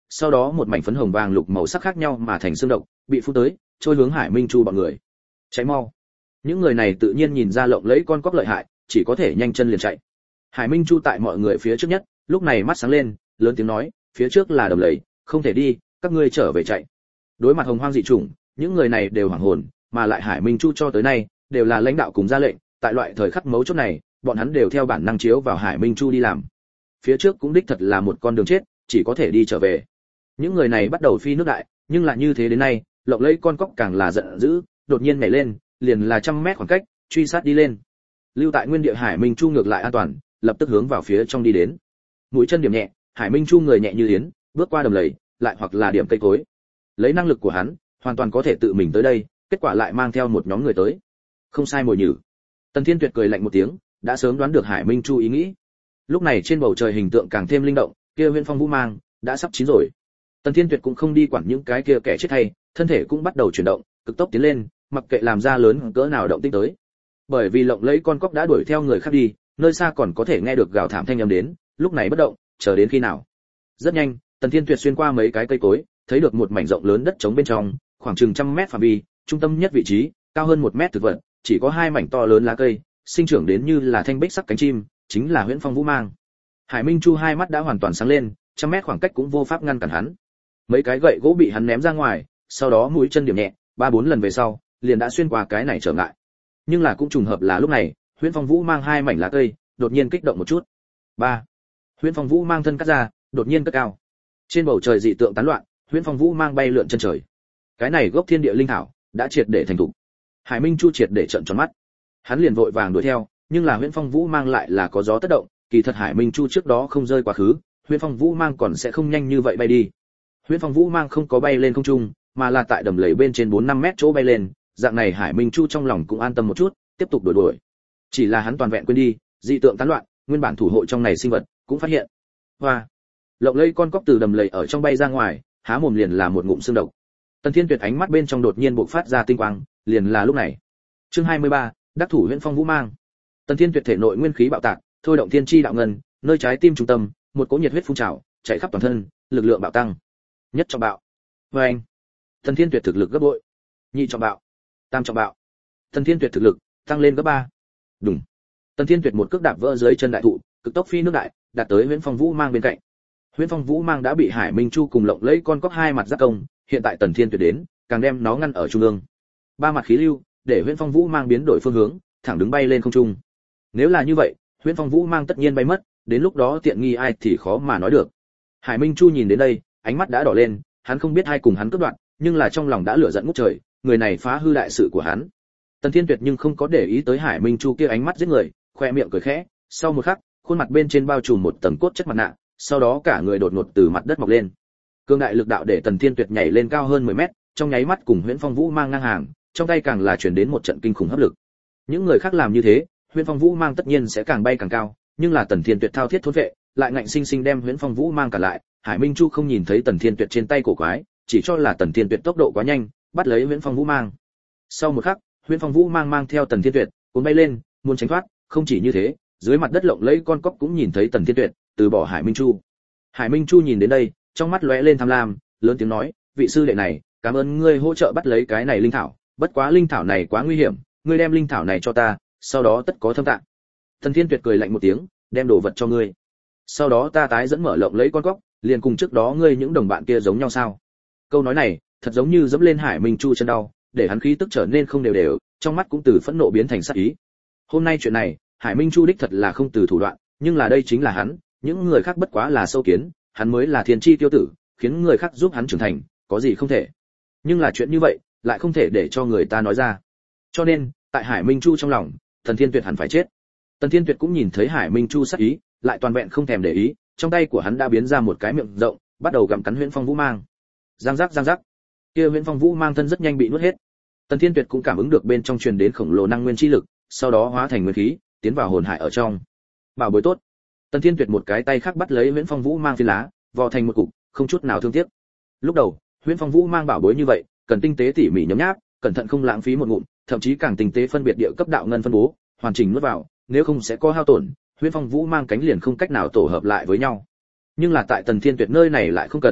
sau đó một mảnh phấn hồng vàng lục màu sắc khác nhau mà thành xương độc, bị phun tới, trôi hướng Hải Minh Chu bọn người. Cháy mau. Những người này tự nhiên nhìn ra lộng lẫy con cóc lợi hại, chỉ có thể nhanh chân liền chạy. Hải Minh Chu tại mọi người phía trước nhất, lúc này mắt sáng lên, lớn tiếng nói, phía trước là đầm lầy, không thể đi, các ngươi trở về chạy. Đối mặt hồng hoang dị chủng, những người này đều hoảng hồn, mà lại Hải Minh Chu cho tới nay đều là lãnh đạo cùng ra lệnh, tại loại thời khắc mấu chốt này, bọn hắn đều theo bản năng chiếu vào Hải Minh Chu đi làm. Phía trước cũng đích thật là một con đường chết, chỉ có thể đi trở về. Những người này bắt đầu phi nước đại, nhưng là như thế đến nay, lộng lẫy con cóc càng là giận dữ, đột nhiên nhảy lên, liền là 100 mét khoảng cách, truy sát đi lên. Lưu tại nguyên địa Hải Minh Chu ngược lại an toàn, lập tức hướng vào phía trong đi đến. Mũi chân điểm nhẹ, Hải Minh Chu người nhẹ như yến, bước qua đầm lầy, lại hoặc là điểm cây cối. Lấy năng lực của hắn, hoàn toàn có thể tự mình tới đây, kết quả lại mang theo một nhóm người tới. Không sai mồi nhử. Tần Thiên Tuyệt cười lạnh một tiếng, đã sớm đoán được Hải Minh Chu ý nghĩ. Lúc này trên bầu trời hình tượng càng thêm linh động, kia Huyễn Phong Vũ Mang đã sắp chín rồi. Tần Thiên Tuyệt cũng không đi quản những cái kia kẻ chết hay, thân thể cũng bắt đầu chuyển động, cực tốc tiến lên, mặc kệ làm ra lớn cỡ nào động tĩnh tới. Bởi vì lộng lẫy con cóc đã đuổi theo người khác đi, nơi xa còn có thể nghe được gào thảm thanh âm đến, lúc này bất động, chờ đến khi nào. Rất nhanh, Tần Thiên Tuyệt xuyên qua mấy cái cây cối, thấy được một mảnh rộng lớn đất trống bên trong, khoảng chừng 100 mét phạm vi, trung tâm nhất vị trí, cao hơn 1 mét thực vật, chỉ có 2 mảnh to lớn lá cây, sinh trưởng đến như là thanh bích sắc cánh chim, chính là Huyễn Phong Vũ Mang. Hải Minh Chu hai mắt đã hoàn toàn sáng lên, 100 mét khoảng cách cũng vô pháp ngăn cản hắn. Mấy cái gậy gỗ bị hắn ném ra ngoài, sau đó mũi chân điểm nhẹ, 3-4 lần về sau, liền đã xuyên qua cái này trở ngại. Nhưng là cũng trùng hợp là lúc này, Huyễn Phong Vũ Mang 2 mảnh lá cây, đột nhiên kích động một chút. 3. Huyễn Phong Vũ Mang thân cắt ra, đột nhiên cất cao. Trên bầu trời dị tượng tán loạn, Huyễn Phong Vũ Mang bay lượn chân trời. Cái này gốc thiên địa linh thảo đã triệt để thành thục. Hải Minh Chu triệt để trợn tròn mắt. Hắn liền vội vàng đuổi theo, nhưng là Huyễn Phong Vũ Mang lại là có gió tất động, kỳ thật Hải Minh Chu trước đó không rơi quá khứ, Huyễn Phong Vũ Mang còn sẽ không nhanh như vậy bay đi. Huyễn Phong Vũ Mang không có bay lên không trung, mà là tại đầm lầy bên trên 4-5 mét chỗ bay lên, dạng này Hải Minh Chu trong lòng cũng an tâm một chút, tiếp tục đuổi. Chỉ là hắn toàn vẹn quên đi, dị tượng tán loạn, nguyên bản thủ hộ trong này sinh vật cũng phát hiện. Hoa! Lộng lẫy con cóc từ đầm lầy ở trong bay ra ngoài, há mồm liền là một ngụm xương độc. Tần Thiên Tuyệt ánh mắt bên trong đột nhiên bộc phát ra tinh quang, liền là lúc này. Chương 23, đắc thủ Huyễn Phong Vũ Mang. Tần Thiên Tuyệt thể nội nguyên khí bạo tạc, thôi động thiên chi đạo ngân, nơi trái tim trung tâm, một cỗ nhiệt huyết phun trào, chạy khắp toàn thân, lực lượng bạo tăng. Nhất trọng bạo. Oeng. Tần Thiên Tuyệt thực lực gấp bội. Nhị trọng bạo. Tam trọng bạo. Tần Thiên Tuyệt thực lực tăng lên gấp 3. Đùng. Tần Thiên Tuyệt một cước đạp vỡ dưới chân đại thụ, cực tốc phi nước đại, đạt tới Huyễn Phong Vũ Mang bên cạnh. Huyễn Phong Vũ Mang đã bị Hải Minh Chu cùng lộng lẫy con cóc hai mặt giáp công, hiện tại Tần Thiên Tuyệt đến, càng đem nó ngăn ở trung ương. Ba mặt khí lưu, để Huyễn Phong Vũ Mang biến đổi phương hướng, thẳng đứng bay lên không trung. Nếu là như vậy, Huyễn Phong Vũ Mang tất nhiên bay mất, đến lúc đó tiện nghi ai thì khó mà nói được. Hải Minh Chu nhìn đến đây, ánh mắt đã đỏ lên, hắn không biết ai cùng hắn cướp đoạt, nhưng là trong lòng đã lửa giận ngút trời, người này phá hư đại sự của hắn. Tần Thiên Tuyệt nhưng không có để ý tới Hải Minh Chu kia ánh mắt giết người, khoe miệng cười khẽ, sau một khắc, khuôn mặt bên trên bao trùm một tầng cốt chất mặt nạ, sau đó cả người đột ngột từ mặt đất mọc lên. Cương đại lực đạo để Tần Thiên Tuyệt nhảy lên cao hơn 10 mét, trong nháy mắt cùng Huyễn Phong Vũ Mang ngang hàng, trong tay càng là truyền đến một trận kinh khủng hấp lực. Những người khác làm như thế, Huyễn Phong Vũ Mang tất nhiên sẽ càng bay càng cao, nhưng là Tần Thiên Tuyệt thao thiết thốn vệ, lại ngạnh sinh sinh đem Huyễn Phong Vũ Mang cả lại. Hải Minh Chu không nhìn thấy Tần Thiên Tuyệt trên tay cổ quái, chỉ cho là Tần Thiên Tuyệt tốc độ quá nhanh, bắt lấy Huyễn Phong Vũ Mang. Sau một khắc, Huyễn Phong Vũ Mang mang theo Tần Thiên Tuyệt, cuốn bay lên, muốn tránh thoát, không chỉ như thế, dưới mặt đất lộng lẫy con cóc cũng nhìn thấy Tần Thiên Tuyệt, từ bỏ Hải Minh Chu. Hải Minh Chu nhìn đến đây, trong mắt lóe lên tham lam, lớn tiếng nói, vị sư đệ này, cảm ơn ngươi hỗ trợ bắt lấy cái này linh thảo, bất quá linh thảo này quá nguy hiểm, ngươi đem linh thảo này cho ta, sau đó tất có thâm tạng. Tần Thiên Tuyệt cười lạnh một tiếng, đem đồ vật cho ngươi. Sau đó ta tái dẫn mở lộng lẫy con cóc, liền cùng trước đó ngươi những đồng bạn kia giống nhau sao? Câu nói này, thật giống như dẫm lên Hải Minh Chu chân đau, để hắn khí tức trở nên không đều đều, trong mắt cũng từ phẫn nộ biến thành sát ý. Hôm nay chuyện này, Hải Minh Chu đích thật là không từ thủ đoạn, nhưng là đây chính là hắn, những người khác bất quá là sâu kiến, hắn mới là thiên chi tiêu tử, khiến người khác giúp hắn trưởng thành, có gì không thể. Nhưng là chuyện như vậy, lại không thể để cho người ta nói ra. Cho nên, tại Hải Minh Chu trong lòng, Tần Thiên Tuyệt hẳn phải chết. Tần Thiên Tuyệt cũng nhìn thấy Hải Minh Chu sát ý, lại toàn vẹn không thèm để ý, trong tay của hắn đã biến ra một cái miệng rộng, bắt đầu gặm cắn Huyễn Phong Vũ Mang. Giang giác, kia Huyễn Phong Vũ Mang thân rất nhanh bị nuốt hết. Tần Thiên Tuyệt cũng cảm ứng được bên trong truyền đến khổng lồ năng nguyên chi lực, sau đó hóa thành nguyên khí, tiến vào hồn hải ở trong. Bảo bối tốt. Tần Thiên Tuyệt một cái tay khác bắt lấy Huyễn Phong Vũ Mang phi lá, vò thành một cục, không chút nào thương tiếc. Lúc đầu, Huyễn Phong Vũ Mang bảo bối như vậy, cần tinh tế tỉ mỉ nhấm nháp, cẩn thận không lãng phí một ngụm, thậm chí càng tinh tế phân biệt địa cấp đạo ngân phân bố, hoàn chỉnh nuốt vào, nếu không sẽ có hao tổn, Huyễn Phong Vũ Mang cánh liền không cách nào tổ hợp lại với nhau. Nhưng là tại Tần Thiên Tuyệt nơi này lại không cần,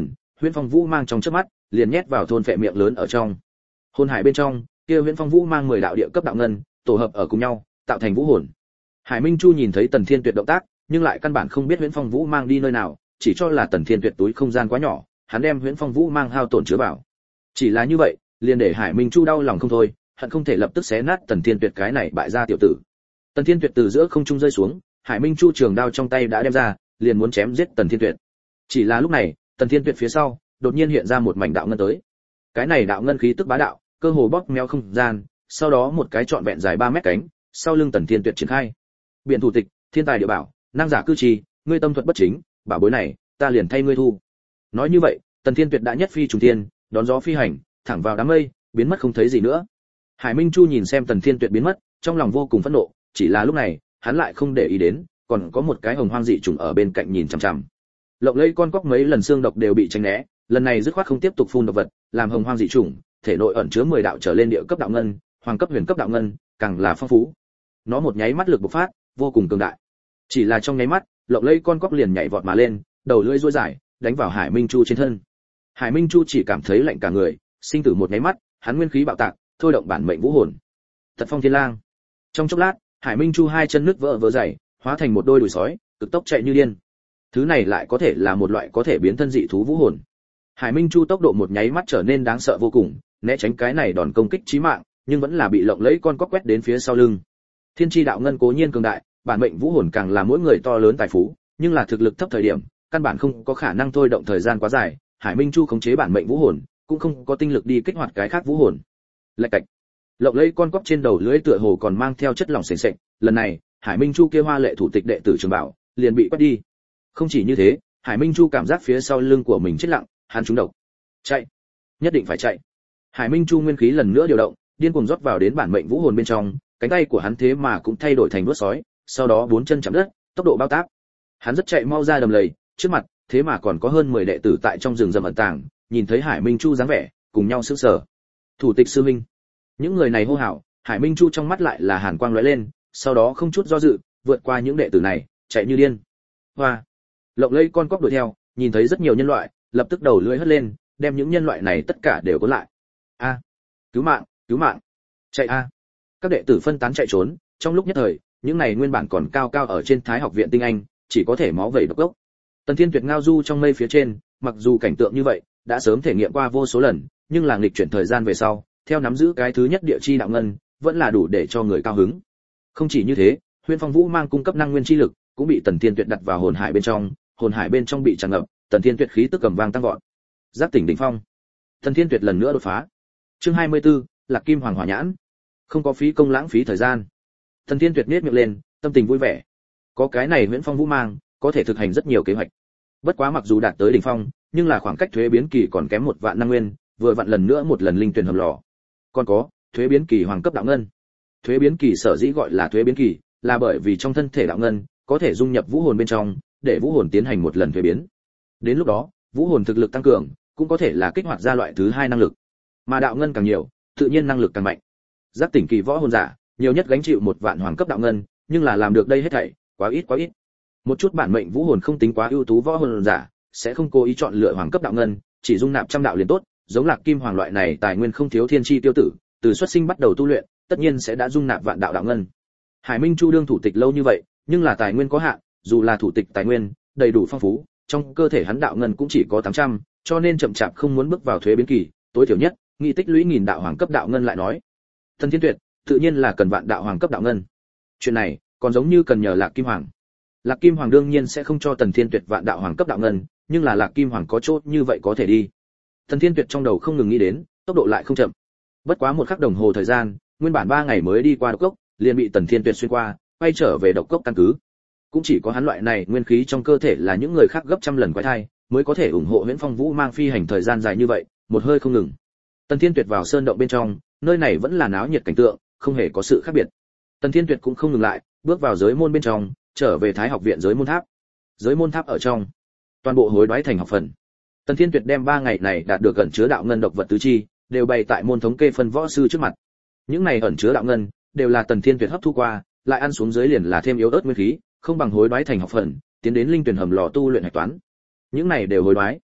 Huyễn Phong Vũ mang trong chớp mắt, liền nhét vào thôn phệ miệng lớn ở trong. Hồn hải bên trong, kia Huyễn Phong Vũ mang 10 đạo địa cấp đạo ngân, tổ hợp ở cùng nhau, tạo thành vũ hồn. Hải Minh Chu nhìn thấy Tần Thiên Tuyệt động tác, nhưng lại căn bản không biết Huyễn Phong Vũ mang đi nơi nào, chỉ cho là Tần Thiên Tuyệt túi không gian quá nhỏ, hắn đem Huyễn Phong Vũ mang hao tổn chứa vào. Chỉ là như vậy, liền để Hải Minh Chu đau lòng không thôi, hận không thể lập tức xé nát Tần Thiên Tuyệt cái này bại gia tiểu tử. Tần Thiên Tuyệt từ giữa không trung rơi xuống, Hải Minh Chu trường đao trong tay đã đem ra, liền muốn chém giết Tần Thiên Tuyệt. Chỉ là lúc này, Tần Thiên Tuyệt phía sau, đột nhiên hiện ra một mảnh đạo ngân tới. Cái này đạo ngân khí tức bá đạo, cơ hồ bóp méo không gian, sau đó một cái trọn vẹn dài 3 mét cánh, sau lưng Tần Thiên Tuyệt triển khai. Biện thủ tịch, thiên tài địa bảo, năng giả cư trì, ngươi tâm thuật bất chính, bảo bối này, ta liền thay ngươi thu. Nói như vậy, Tần Thiên Tuyệt đã nhất phi trùng thiên, đón gió phi hành, thẳng vào đám mây, biến mất không thấy gì nữa. Hải Minh Chu nhìn xem Tần Thiên Tuyệt biến mất, trong lòng vô cùng phẫn nộ, chỉ là lúc này, hắn lại không để ý đến, còn có một cái hồng hoang dị trùng ở bên cạnh nhìn chằm chằm. Lộng lẫy con cóc mấy lần xương độc đều bị tránh né, lần này dứt khoát không tiếp tục phun độc vật, làm hồng hoang dị trùng, thể nội ẩn chứa 10 đạo trở lên địa cấp đạo ngân, hoàng cấp huyền cấp đạo ngân, càng là phong phú. Nó một nháy mắt lực bộc phát, vô cùng cường đại. Chỉ là trong nháy mắt, lộng lẫy con cóc liền nhảy vọt mà lên, đầu lưỡi duỗi dài, đánh vào Hải Minh Chu trên thân. Hải Minh Chu chỉ cảm thấy lạnh cả người, sinh tử một nháy mắt, hắn nguyên khí bạo tạc, thôi động bản mệnh vũ hồn. Tật Phong Thiên Lang. Trong chốc lát, Hải Minh Chu hai chân nứt vỡ vỡ dày, hóa thành một đôi đùi sói, cực tốc chạy như điên. Thứ này lại có thể là một loại có thể biến thân dị thú vũ hồn. Hải Minh Chu tốc độ một nháy mắt trở nên đáng sợ vô cùng, né tránh cái này đòn công kích chí mạng, nhưng vẫn là bị lộng lẫy con cóc quét đến phía sau lưng. Thiên chi đạo ngân cố nhiên cường đại, bản mệnh vũ hồn càng là mỗi người to lớn tài phú, nhưng là thực lực thấp thời điểm, căn bản không có khả năng thôi động thời gian quá dài. Hải Minh Chu khống chế bản mệnh vũ hồn, cũng không có tinh lực đi kích hoạt cái khác vũ hồn. Lạch cạch. Lộng lẫy con cóc trên đầu lưỡi tựa hồ còn mang theo chất lỏng sền sệt, lần này, Hải Minh Chu kia hoa lệ thủ tịch đệ tử Trường Bảo, liền bị quét đi. Không chỉ như thế, Hải Minh Chu cảm giác phía sau lưng của mình chết lặng, hắn trúng độc. Chạy, nhất định phải chạy. Hải Minh Chu nguyên khí lần nữa điều động, điên cuồng rót vào đến bản mệnh vũ hồn bên trong, cánh tay của hắn thế mà cũng thay đổi thành đuốt sói, sau đó bốn chân chạm đất, tốc độ bao táp. Hắn rất chạy mau ra đầm lầy, trước mặt, thế mà còn có hơn 10 đệ tử tại trong rừng rậm ẩn tàng, nhìn thấy Hải Minh Chu dáng vẻ, cùng nhau sững sờ. Thủ tịch sư minh. Những người này hô hào, Hải Minh Chu trong mắt lại là hàn quang lóe lên, sau đó không chút do dự, vượt qua những đệ tử này, chạy như điên. Hoa. Lộng lẫy con cóc đuổi theo, nhìn thấy rất nhiều nhân loại, lập tức đầu lưỡi hất lên, đem những nhân loại này tất cả đều cuốn lại. A, cứu mạng, cứu mạng. Chạy a. Các đệ tử phân tán chạy trốn, trong lúc nhất thời, những này nguyên bản còn cao cao ở trên Thái học viện tinh anh, chỉ có thể máu vẩy độc gốc. Tần Thiên Tuyệt ngao du trong mây phía trên, mặc dù cảnh tượng như vậy đã sớm thể nghiệm qua vô số lần, nhưng là nghịch chuyển thời gian về sau, theo nắm giữ cái thứ nhất địa chi đạo ngân, vẫn là đủ để cho người cao hứng. Không chỉ như thế, Huyễn Phong Vũ mang cung cấp năng nguyên chi lực, cũng bị Tần Thiên Tuyệt đặt vào hồn hải bên trong bị tràn ngập, Tần Thiên Tuyệt khí tức cầm vang tăng vọt. Giác tỉnh đỉnh phong. Tần Thiên Tuyệt lần nữa đột phá. Chương 24, Lạc Kim Hoàng Hỏa Nhãn. Không có phí công lãng phí thời gian. Tần Thiên Tuyệt nhếch miệng lên, tâm tình vui vẻ. Có cái này Huyễn Phong Vũ mang, có thể thực hành rất nhiều kế hoạch. Bất quá mặc dù đạt tới đỉnh phong, nhưng là khoảng cách thuế biến kỳ còn kém 1 vạn năng nguyên, vừa vặn lần nữa một lần linh tuyển hầm lò. Còn có, thuế biến kỳ hoàng cấp đạo ngân. Thuế biến kỳ sở dĩ gọi là thuế biến kỳ, là bởi vì trong thân thể đạo ngân có thể dung nhập vũ hồn bên trong, để vũ hồn tiến hành một lần thuế biến. Đến lúc đó, vũ hồn thực lực tăng cường, cũng có thể là kích hoạt ra loại thứ 2 năng lực. Mà đạo ngân càng nhiều, tự nhiên năng lực càng mạnh. Giác tỉnh kỳ võ hồn giả, nhiều nhất gánh chịu 1 vạn hoàng cấp đạo ngân, nhưng là làm được đây hết thảy, quá ít. Một chút bản mệnh vũ hồn không tính quá ưu tú võ hồn giả, sẽ không cố ý chọn lựa hoàng cấp đạo ngân, chỉ dung nạp trăm đạo liền tốt, giống Lạc Kim Hoàng loại này tài nguyên không thiếu thiên chi tiêu tử, từ xuất sinh bắt đầu tu luyện, tất nhiên sẽ đã dung nạp vạn đạo đạo ngân. Hải Minh Chu đương thủ tịch lâu như vậy, nhưng là tài nguyên có hạn, dù là thủ tịch tài nguyên đầy đủ phong phú, trong cơ thể hắn đạo ngân cũng chỉ có 800, cho nên chậm chạp không muốn bước vào thuế biến kỳ, tối thiểu nhất, nghị tích lũy 1000 đạo hoàng cấp đạo ngân lại nói. Tần Thiên Tuyệt, tự nhiên là cần vạn đạo hoàng cấp đạo ngân. Chuyện này, còn giống như cần nhờ Lạc Kim Hoàng. Lạc Kim Hoàng đương nhiên sẽ không cho Tần Thiên Tuyệt vạn đạo hoàng cấp đạo ngân, nhưng là Lạc Kim Hoàng có chốt như vậy có thể đi. Tần Thiên Tuyệt trong đầu không ngừng nghĩ đến, tốc độ lại không chậm. Bất quá 1 khắc đồng hồ thời gian, nguyên bản 3 ngày mới đi qua độc cốc, liền bị Tần Thiên Tuyệt xuyên qua, quay trở về độc cốc căn cứ. Cũng chỉ có hắn loại này nguyên khí trong cơ thể là những người khác gấp trăm lần quái thai, mới có thể ủng hộ Huyễn Phong Vũ mang phi hành thời gian dài như vậy, một hơi không ngừng. Tần Thiên Tuyệt vào sơn động bên trong, nơi này vẫn là náo nhiệt cảnh tượng, không hề có sự khác biệt. Tần Thiên Tuyệt cũng không ngừng lại, bước vào giới môn bên trong, trở về Thái học viện giới môn tháp. Giới môn tháp ở trong, toàn bộ hối đoái thành học phần. Tần Thiên Tuyệt đem 3 ngày này đạt được ẩn chứa đạo ngân độc vật tứ chi, đều bày tại môn thống kê phân võ sư trước mặt. Những này ẩn chứa đạo ngân, đều là Tần Thiên Tuyệt hấp thu qua, lại ăn xuống dưới liền là thêm yếu ớt nguyên khí, không bằng hối đoái thành học phần, tiến đến linh tuyển hầm lò tu luyện hạch toán. Những này đều hối đoái.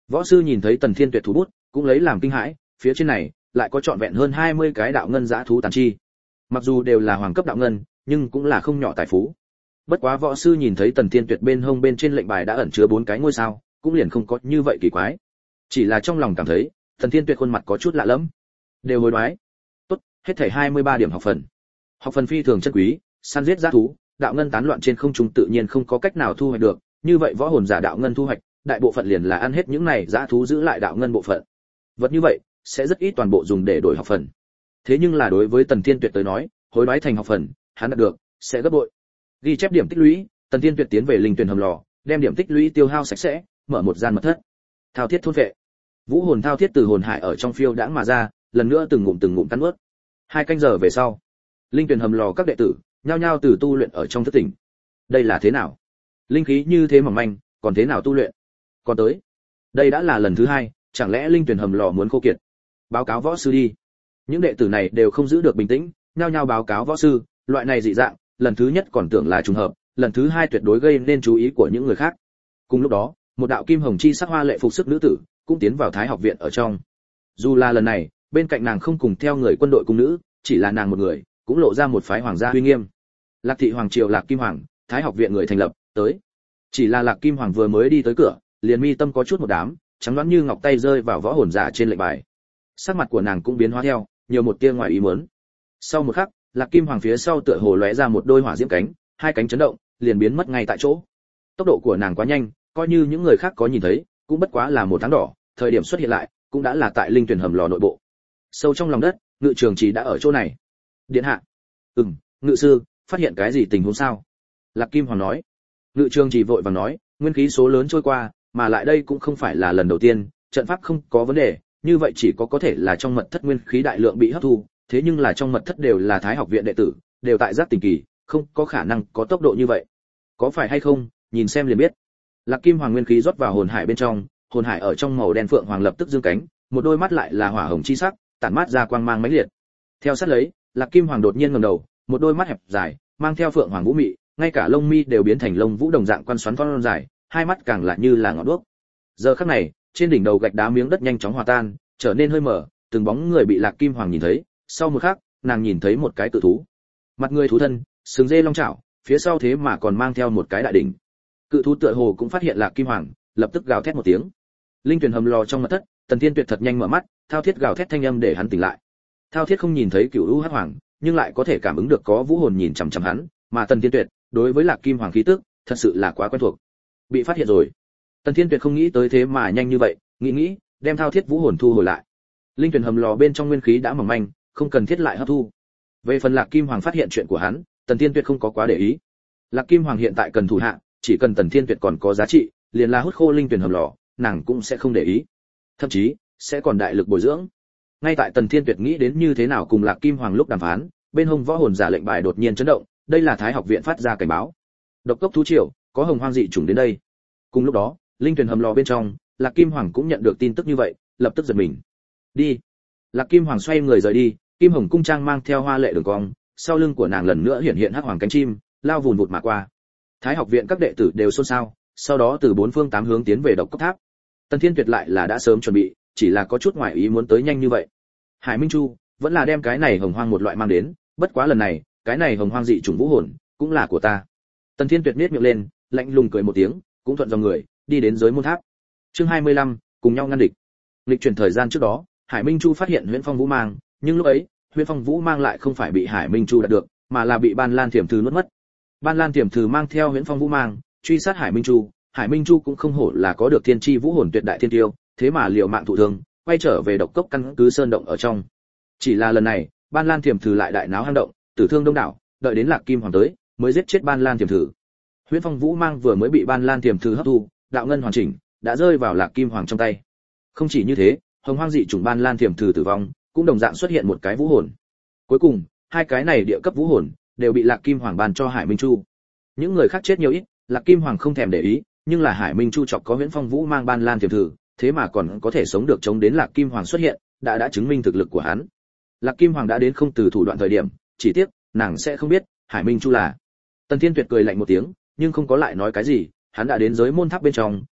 Võ sư nhìn thấy Tần Thiên Tuyệt thủ bút, cũng lấy làm kinh hãi, phía trên này lại có trọn vẹn hơn 20 cái đạo ngân dã thú tàn chi. Mặc dù đều là hoàng cấp đạo ngân, nhưng cũng là không nhỏ tài phú. Bất quá võ sư nhìn thấy Tần Thiên Tuyệt bên hông bên trên lệnh bài đã ẩn chứa 4 cái ngôi sao, cũng liền không có như vậy kỳ quái. Chỉ là trong lòng cảm thấy, Tần Thiên Tuyệt khuôn mặt có chút lạ lẫm. Đều hối đoái. Tốt, hết thảy 23 điểm học phần. Học phần phi thường chân quý, săn giết dã thú, đạo ngân tán loạn trên không trung tự nhiên không có cách nào thu hoạch được, như vậy võ hồn giả đạo ngân thu hoạch, đại bộ phận liền là ăn hết những này dã thú giữ lại đạo ngân bộ phận. Vật như vậy sẽ rất ít toàn bộ dùng để đổi học phần. Thế nhưng là đối với Tần Thiên Tuyệt tới nói, hối đoái thành học phần, hắn đạt được sẽ gấp bội. Ghi chép điểm tích lũy, Tần Thiên Tuyệt tiến về linh tuyển hầm lò, đem điểm tích lũy tiêu hao sạch sẽ, mở một gian mật thất. Thao thiết thôn vệ. Vũ hồn thao thiết từ hồn hải ở trong phiêu đãng mà ra, lần nữa từng ngụm cắn nuốt. 2 canh giờ về sau, linh tuyển hầm lò các đệ tử nhao nhao từ tu luyện ở trong thất tỉnh. Đây là thế nào? Linh khí như thế mỏng manh, còn thế nào tu luyện? Còn tới, đây đã là lần thứ 2, chẳng lẽ linh tuyển hầm lò muốn khô kiệt? Báo cáo võ sư đi. Những đệ tử này đều không giữ được bình tĩnh, nhao nhao báo cáo võ sư, loại này dị dạng, lần thứ nhất còn tưởng là trùng hợp, lần thứ 2 tuyệt đối gây nên chú ý của những người khác. Cùng lúc đó, một đạo kim hồng chi sắc hoa lệ phục sức nữ tử cũng tiến vào Thái học viện ở trong. Dù là lần này, bên cạnh nàng không cùng theo người quân đội cung nữ, chỉ là nàng một người, cũng lộ ra một phái hoàng gia uy nghiêm. Lạc thị hoàng triều Lạc Kim Hoàng, Thái học viện người thành lập, tới. Chỉ là Lạc Kim Hoàng vừa mới đi tới cửa, liền mi tâm có chút một đám, trắng đoán như ngọc tay rơi vào võ hồn giả trên lệnh bài. Sắc mặt của nàng cũng biến hóa theo, nhiều một tia ngoài ý muốn. Sau một khắc, Lạc Kim Hoàng phía sau tựa hồ lóe ra một đôi hỏa diễm cánh, 2 cánh chấn động, liền biến mất ngay tại chỗ. Tốc độ của nàng quá nhanh, coi như những người khác có nhìn thấy, cũng bất quá là một tháng đỏ, thời điểm xuất hiện lại, cũng đã là tại linh tuyển hầm lò nội bộ. Sâu trong lòng đất, Ngự Trường Trì đã ở chỗ này. Điện hạ. Ngự sư, phát hiện cái gì tình huống sao? Lạc Kim Hoàng nói. Ngự Trường Trì vội vàng nói, nguyên khí số lớn trôi qua, mà lại đây cũng không phải là lần đầu tiên, trận pháp không có vấn đề, như vậy chỉ có thể là trong mật thất nguyên khí đại lượng bị hấp thu, thế nhưng là trong mật thất đều là Thái học viện đệ tử, đều tại giác tỉnh kỳ, không có khả năng có tốc độ như vậy. Có phải hay không, nhìn xem liền biết. Lạc Kim Hoàng nguyên khí rót vào hồn hải bên trong, hồn hải ở trong màu đen phượng hoàng lập tức dương cánh, một đôi mắt lại là hỏa hồng chi sắc, tản mát ra quang mang mãnh liệt. Theo sát lấy, Lạc Kim Hoàng đột nhiên ngẩng đầu, một đôi mắt hẹp dài, mang theo phượng hoàng vũ mị, ngay cả lông mi đều biến thành lông vũ đồng dạng quan xoắn thon dài, hai mắt càng lại như là ngọn đuốc. Giờ khắc này, trên đỉnh đầu gạch đá miếng đất nhanh chóng hòa tan, trở nên hơi mở, từng bóng người bị Lạc Kim Hoàng nhìn thấy, sau một khắc, nàng nhìn thấy một cái cự thú. Mặt người thú thân, sừng dê long chảo, phía sau thế mà còn mang theo một cái đại đỉnh. Cự thú tựa hồ cũng phát hiện Lạc Kim Hoàng, lập tức gào thét một tiếng. Linh tuyển hầm lò trong mật thất, Tần Thiên Tuyệt thật nhanh mở mắt, thao thiết gào thét thanh âm để hắn tỉnh lại. Thao thiết không nhìn thấy Cửu U Hắc Hoàng, nhưng lại có thể cảm ứng được có vũ hồn nhìn chằm chằm hắn, mà Tần Thiên Tuyệt, đối với Lạc Kim Hoàng khí tức, thật sự là quá quen thuộc. Bị phát hiện rồi. Tần Thiên Tuyệt không nghĩ tới thế mà nhanh như vậy, nghĩ, đem thao thiết vũ hồn thu hồi lại. Linh tuyển hầm lò bên trong nguyên khí đã mỏng manh, không cần thiết lại hấp thu. Về phần Lạc Kim Hoàng phát hiện chuyện của hắn, Tần Thiên Tuyệt không có quá để ý. Lạc Kim Hoàng hiện tại cần thủ hạ, chỉ cần Tần Thiên Tuyệt còn có giá trị, liền là hút khô linh tuyển hầm lò, nàng cũng sẽ không để ý. Thậm chí, sẽ còn đại lực bồi dưỡng. Ngay tại Tần Thiên Tuyệt nghĩ đến như thế nào cùng Lạc Kim Hoàng lúc đàm phán, bên hông võ hồn giả lệnh bài đột nhiên chấn động, đây là Thái học viện phát ra cảnh báo. Độc cốc thú triều, có hồng hoang dị chủng đến đây. Cùng lúc đó, linh tuyển hầm lò bên trong, Lạc Kim Hoàng cũng nhận được tin tức như vậy, lập tức giật mình. Đi. Lạc Kim Hoàng xoay người rời đi, kim hồng cung trang mang theo hoa lệ đường cong, sau lưng của nàng lần nữa hiện hiện hắc hoàng cánh chim, lao vùn vụt mà qua. Thái học viện các đệ tử đều xôn xao, sau đó từ 4 phương 8 hướng tiến về Độc Cốc Tháp. Tần Thiên Tuyệt lại là đã sớm chuẩn bị, chỉ là có chút ngoại ý muốn tới nhanh như vậy. Hải Minh Chu vẫn là đem cái này hồng hoang một loại mang đến, bất quá lần này, cái này hồng hoang dị chủng vũ hồn cũng là của ta. Tần Thiên Tuyệt nhếch miệng lên, lạnh lùng cười một tiếng, cũng thuận dòng người đi đến giới môn tháp. Chương 25, cùng nhau ngăn địch. Lịch chuyển thời gian trước đó, Hải Minh Chu phát hiện Huyễn Phong Vũ mang, nhưng lúc ấy, Huyễn Phong Vũ mang lại không phải bị Hải Minh Chu đạt được, mà là bị Ban Lan Thiểm Thư nuốt mất. Ban Lan Thiểm Thư mang theo Huyễn Phong Vũ mang, truy sát Hải Minh Chu, Hải Minh Chu cũng không hổ là có được thiên chi vũ hồn tuyệt đại thiên tiêu, thế mà liều mạng thụ thương, quay trở về Độc Cốc căn cứ sơn động ở trong. Chỉ là lần này, Ban Lan Thiểm Thư lại đại náo hang động, tử thương đông đảo, đợi đến Lạc Kim Hoàng tới, mới giết chết Ban Lan Thiểm Thư. Huyễn Phong Vũ mang vừa mới bị Ban Lan Thiểm Thư hấp thu, đạo ngân hoàn chỉnh, đã rơi vào Lạc Kim Hoàng trong tay. Không chỉ như thế, hồng hoang dị chủng Ban Lan Thiểm Thư tử vong, cũng đồng dạng xuất hiện một cái vũ hồn. Cuối cùng, hai cái này địa cấp vũ hồn đều bị Lạc Kim Hoàng ban cho Hải Minh Chu. Những người khác chết nhiều ít, Lạc Kim Hoàng không thèm để ý, nhưng là Hải Minh Chu chọc có Huyễn Phong Vũ mang Ban Lan Thiểm Thư, thế mà còn có thể sống được chống đến Lạc Kim Hoàng xuất hiện, đã chứng minh thực lực của hắn. Lạc Kim Hoàng đã đến không từ thủ đoạn thời điểm, chỉ tiếc, nàng sẽ không biết, Hải Minh Chu là. Tần Thiên Tuyệt cười lạnh một tiếng, nhưng không có lại nói cái gì, hắn đã đến giới môn tháp bên trong,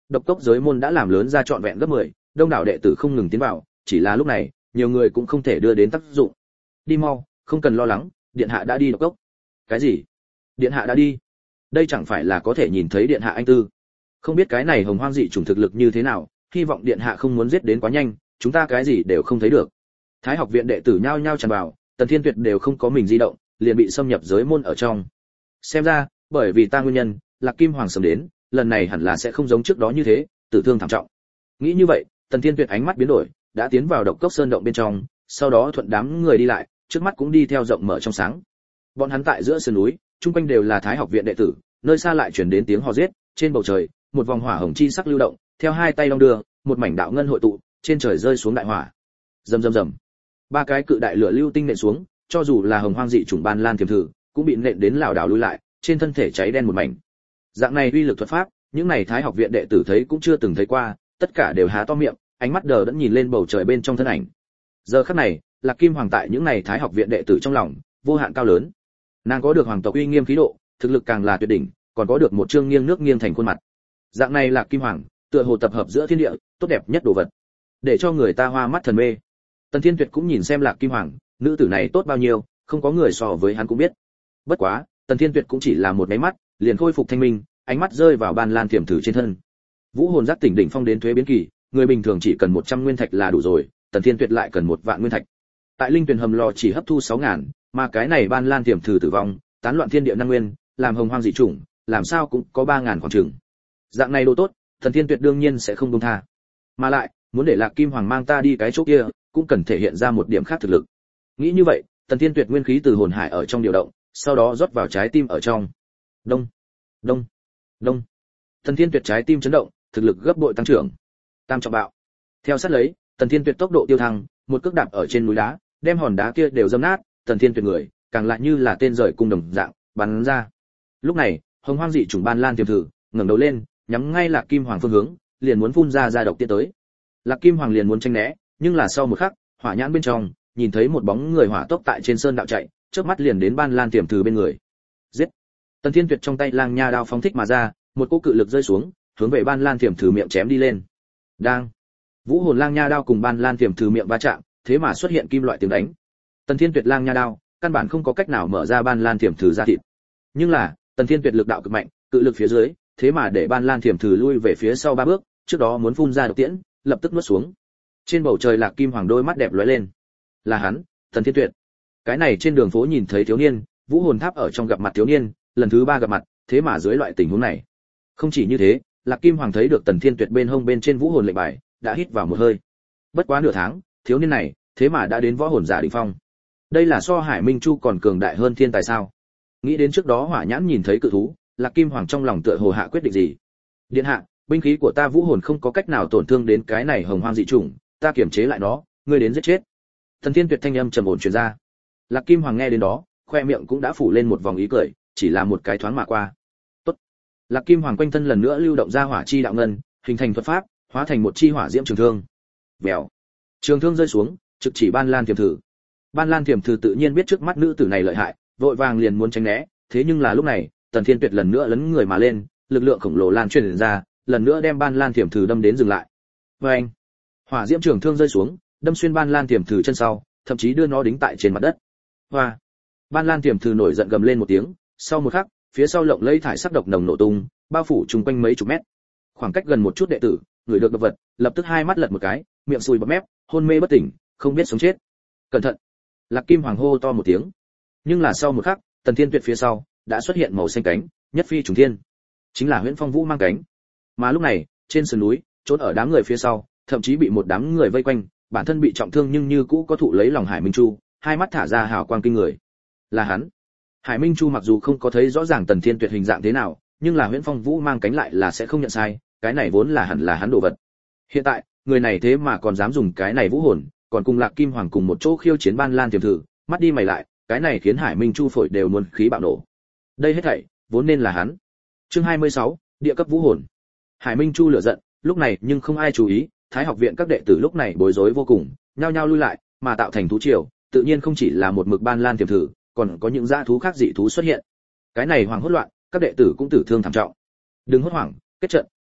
Độc cốc giới môn đã làm lớn ra trọn vẹn gấp 10, đông đảo đệ tử không ngừng tiến vào, chỉ là lúc này, nhiều người cũng không thể đưa đến tác dụng. Đi mau, không cần lo lắng, điện hạ đã đi độc cốc. Cái gì? Điện hạ đã đi? Đây chẳng phải là có thể nhìn thấy điện hạ anh tư? Không biết cái này hồng hoang dị chủng thực lực như thế nào, hy vọng điện hạ không muốn giết đến quá nhanh, chúng ta cái gì đều không thấy được. Thái học viện đệ tử nhao nhao tràn vào, Tần Thiên Tuyệt đều không có mình di động, liền bị xâm nhập giới môn ở trong. Xem ra, bởi vì ta nguyên nhân, Lạc Kim Hoàng sớm đến, lần này hẳn là sẽ không giống trước đó như thế, tử thương thảm trọng. Nghĩ như vậy, Tần Thiên Tuyệt ánh mắt biến đổi, đã tiến vào độc cốc sơn động bên trong, sau đó thuận đám người đi lại, trước mắt cũng đi theo rộng mở trong sáng. Bọn hắn tại giữa sườn núi, chung quanh đều là Thái học viện đệ tử, nơi xa lại truyền đến tiếng hò giết, trên bầu trời, một vòng hỏa hồng chi sắc lưu động, theo hai tay long đưa, một mảnh đạo ngân hội tụ, trên trời rơi xuống đại hỏa. Rầm rầm rầm. Ba cái cự đại lửa lưu tinh nện xuống, cho dù là hồng hoang dị chủng ban lan tiềm thử, cũng bị nện đến lảo đảo lùi lại, trên thân thể cháy đen một mảnh. Dạng này uy lực thuật pháp, những này Thái học viện đệ tử thấy cũng chưa từng thấy qua, tất cả đều há to miệng, ánh mắt đờ đẫn nhìn lên bầu trời bên trong thân ảnh. Giờ khắc này, Lạc Kim Hoàng tại những này Thái học viện đệ tử trong lòng, vô hạn cao lớn. Nàng có được hoàng tộc uy nghiêm khí độ, thực lực càng là tuyệt đỉnh, còn có được một trương nghiêng nước nghiêng thành khuôn mặt. Dạng này Lạc Kim Hoàng, tựa hồ tập hợp giữa thiên địa, tốt đẹp nhất đồ vật, để cho người ta hoa mắt thần mê. Tần Thiên Tuyệt cũng nhìn xem Lạc Kim Hoàng, nữ tử này tốt bao nhiêu, không có người so với hắn cũng biết. Bất quá, Tần Thiên Tuyệt cũng chỉ là một cái mắt, liền khôi phục thanh minh, ánh mắt rơi vào ban lan thiểm thử trên thân. Vũ hồn giác tỉnh đỉnh phong đến thuế biến kỳ, người bình thường chỉ cần 100 nguyên thạch là đủ rồi, Tần Thiên Tuyệt lại cần 1 vạn nguyên thạch. Tại linh tuyển hầm lò chỉ hấp thu 6000, mà cái này ban lan thiểm thử tử vong, tán loạn thiên địa năng nguyên, làm hồng hoang dị chủng, làm sao cũng có 3000 khoảng chừng. Dạng này đồ tốt, Tần Thiên Tuyệt đương nhiên sẽ không buông tha. Mà lại, muốn để Lạc Kim Hoàng mang ta đi cái chỗ kia, cũng cần thể hiện ra một điểm khác thực lực. Nghĩ như vậy, Tần Thiên Tuyệt nguyên khí từ hồn hải ở trong điều động, sau đó rót vào trái tim ở trong. Đông, đông, đông. Tần Thiên Tuyệt trái tim chấn động, thực lực gấp bội tăng trưởng. Tam trọng bạo. Theo sát lấy, Tần Thiên Tuyệt tốc độ tiêu thăng, một cước đạp ở trên núi đá, đem hòn đá kia đều dâm nát, Tần Thiên Tuyệt người, càng lại như là tên rời cung đồng dạng, bắn ra. Lúc này, hồng hoang dị chủng ban lan tiềm thử, ngẩng đầu lên, nhắm ngay Lạc Kim Hoàng phương hướng, liền muốn phun ra độc tiên tới. Lạc Kim Hoàng liền muốn tránh né, nhưng là sau một khắc, hỏa nhãn bên trong, nhìn thấy một bóng người hỏa tốc tại trên sơn đạo chạy, chớp mắt liền đến ban lan tiềm thử bên người. Giết! Tần Thiên Tuyệt trong tay lang nha đao phóng thích mà ra, một cỗ cự lực rơi xuống, hướng về ban lan tiềm thử miệng chém đi lên. Đang! Vũ hồn lang nha đao cùng ban lan tiềm thử miệng va chạm, thế mà xuất hiện kim loại tiếng đánh. Tần Thiên Tuyệt lang nha đao, căn bản không có cách nào mở ra ban lan tiềm thử ra thịt. Nhưng là, Tần Thiên Tuyệt lực đạo cực mạnh, cự lực phía dưới, thế mà để ban lan tiềm thử lui về phía sau 3 bước, trước đó muốn phun ra độc tiễn, lập tức nuốt xuống. Trên bầu trời Lạc Kim Hoàng đôi mắt đẹp lóe lên. Là hắn, Tần Thiên Tuyệt. Cái này trên đường phố nhìn thấy thiếu niên, vũ hồn tháp ở trong gặp mặt thiếu niên, lần thứ 3 gặp mặt, thế mà dưới loại tình huống này. Không chỉ như thế, Lạc Kim Hoàng thấy được Tần Thiên Tuyệt bên hông bên trên vũ hồn lệnh bài, đã hít vào một hơi. Bất quá nửa tháng, thiếu niên này, thế mà đã đến võ hồn giả đỉnh phong. Đây là so Hải Minh Chu còn cường đại hơn thiên tài sao? Nghĩ đến trước đó Hỏa Nhãn nhìn thấy cự thú, Lạc Kim Hoàng trong lòng tựa hồ hạ quyết định gì. Điện hạ, binh khí của ta vũ hồn không có cách nào tổn thương đến cái này hồng hoang dị chủng, ta kiểm chế lại nó, ngươi đến giết chết. Thần Thiên Tuyệt thanh âm trầm ổn truyền ra. Lạc Kim Hoàng nghe đến đó, khoe miệng cũng đã phủ lên một vòng ý cười, chỉ là một cái thoáng mà qua. Tốt. Lạc Kim Hoàng quanh thân lần nữa lưu động ra hỏa chi đạo ngân, hình thành thuật pháp, hóa thành một chi hỏa diễm trường thương. Vèo. Trường thương rơi xuống, trực chỉ Ban Lan Tiềm Thử. Ban Lan Tiềm Thử tự nhiên biết trước mắt nữ tử này lợi hại, vội vàng liền muốn tránh né, thế nhưng là lúc này, Tần Thiên Tuyệt lần nữa lấn người mà lên, lực lượng khổng lồ lan truyền ra, lần nữa đem Ban Lan Tiềm Thử đâm đến dừng lại. Oeng! Hỏa diễm trường thương rơi xuống, đâm xuyên Ban Lan Tiềm Thử chân sau, thậm chí đưa nó đính tại trên mặt đất. Hoa! Ban Lan Tiềm Thử nổi giận gầm lên một tiếng, sau một khắc, phía sau lộng lẫy thải sắc độc nồng nổ tung, bao phủ chung quanh mấy chục mét. Khoảng cách gần một chút đệ tử, người được độc vật, lập tức hai mắt lật một cái, miệng sùi bọt mép, hôn mê bất tỉnh, không biết sống chết. Cẩn thận! Lạc Kim Hoàng hô to một tiếng. Nhưng là sau một khắc, Tần Thiên Tuyệt phía sau đã xuất hiện màu xanh cánh, nhất phi trùng thiên, chính là Huyễn Phong Vũ mang cánh. Mà lúc này, trên sườn núi, trốn ở đám người phía sau, thậm chí bị một đám người vây quanh, bản thân bị trọng thương nhưng như cũ có thụ lấy lòng Hải Minh Chu, hai mắt thả ra hào quang kinh người. Là hắn. Hải Minh Chu mặc dù không có thấy rõ ràng Tần Thiên Tuyệt hình dạng thế nào, nhưng là Huyễn Phong Vũ mang cánh lại là sẽ không nhận sai, cái này vốn là hẳn là hắn đồ vật. Hiện tại, người này thế mà còn dám dùng cái này vũ hồn, còn cùng Lạc Kim Hoàng cùng một chỗ khiêu chiến Ban Lan Tiềm Thử, mắt đi mày lại, cái này khiến Hải Minh Chu phổi đều muốn khí bạo nổ. Đây hết thảy vốn nên là hắn. Chương 26, địa cấp vũ hồn. Hải Minh Chu lửa giận, lúc này nhưng không ai chú ý, Thái học viện các đệ tử lúc này bối rối vô cùng, nhao nhao lui lại, mà tạo thành thú triều, tự nhiên không chỉ là một mực Ban Lan Tiềm Thử, còn có những dã thú khác dị thú xuất hiện. Cái này hoàng hốt loạn, các đệ tử cũng tử thương thảm trọng. Đừng hốt hoảng, kết trận,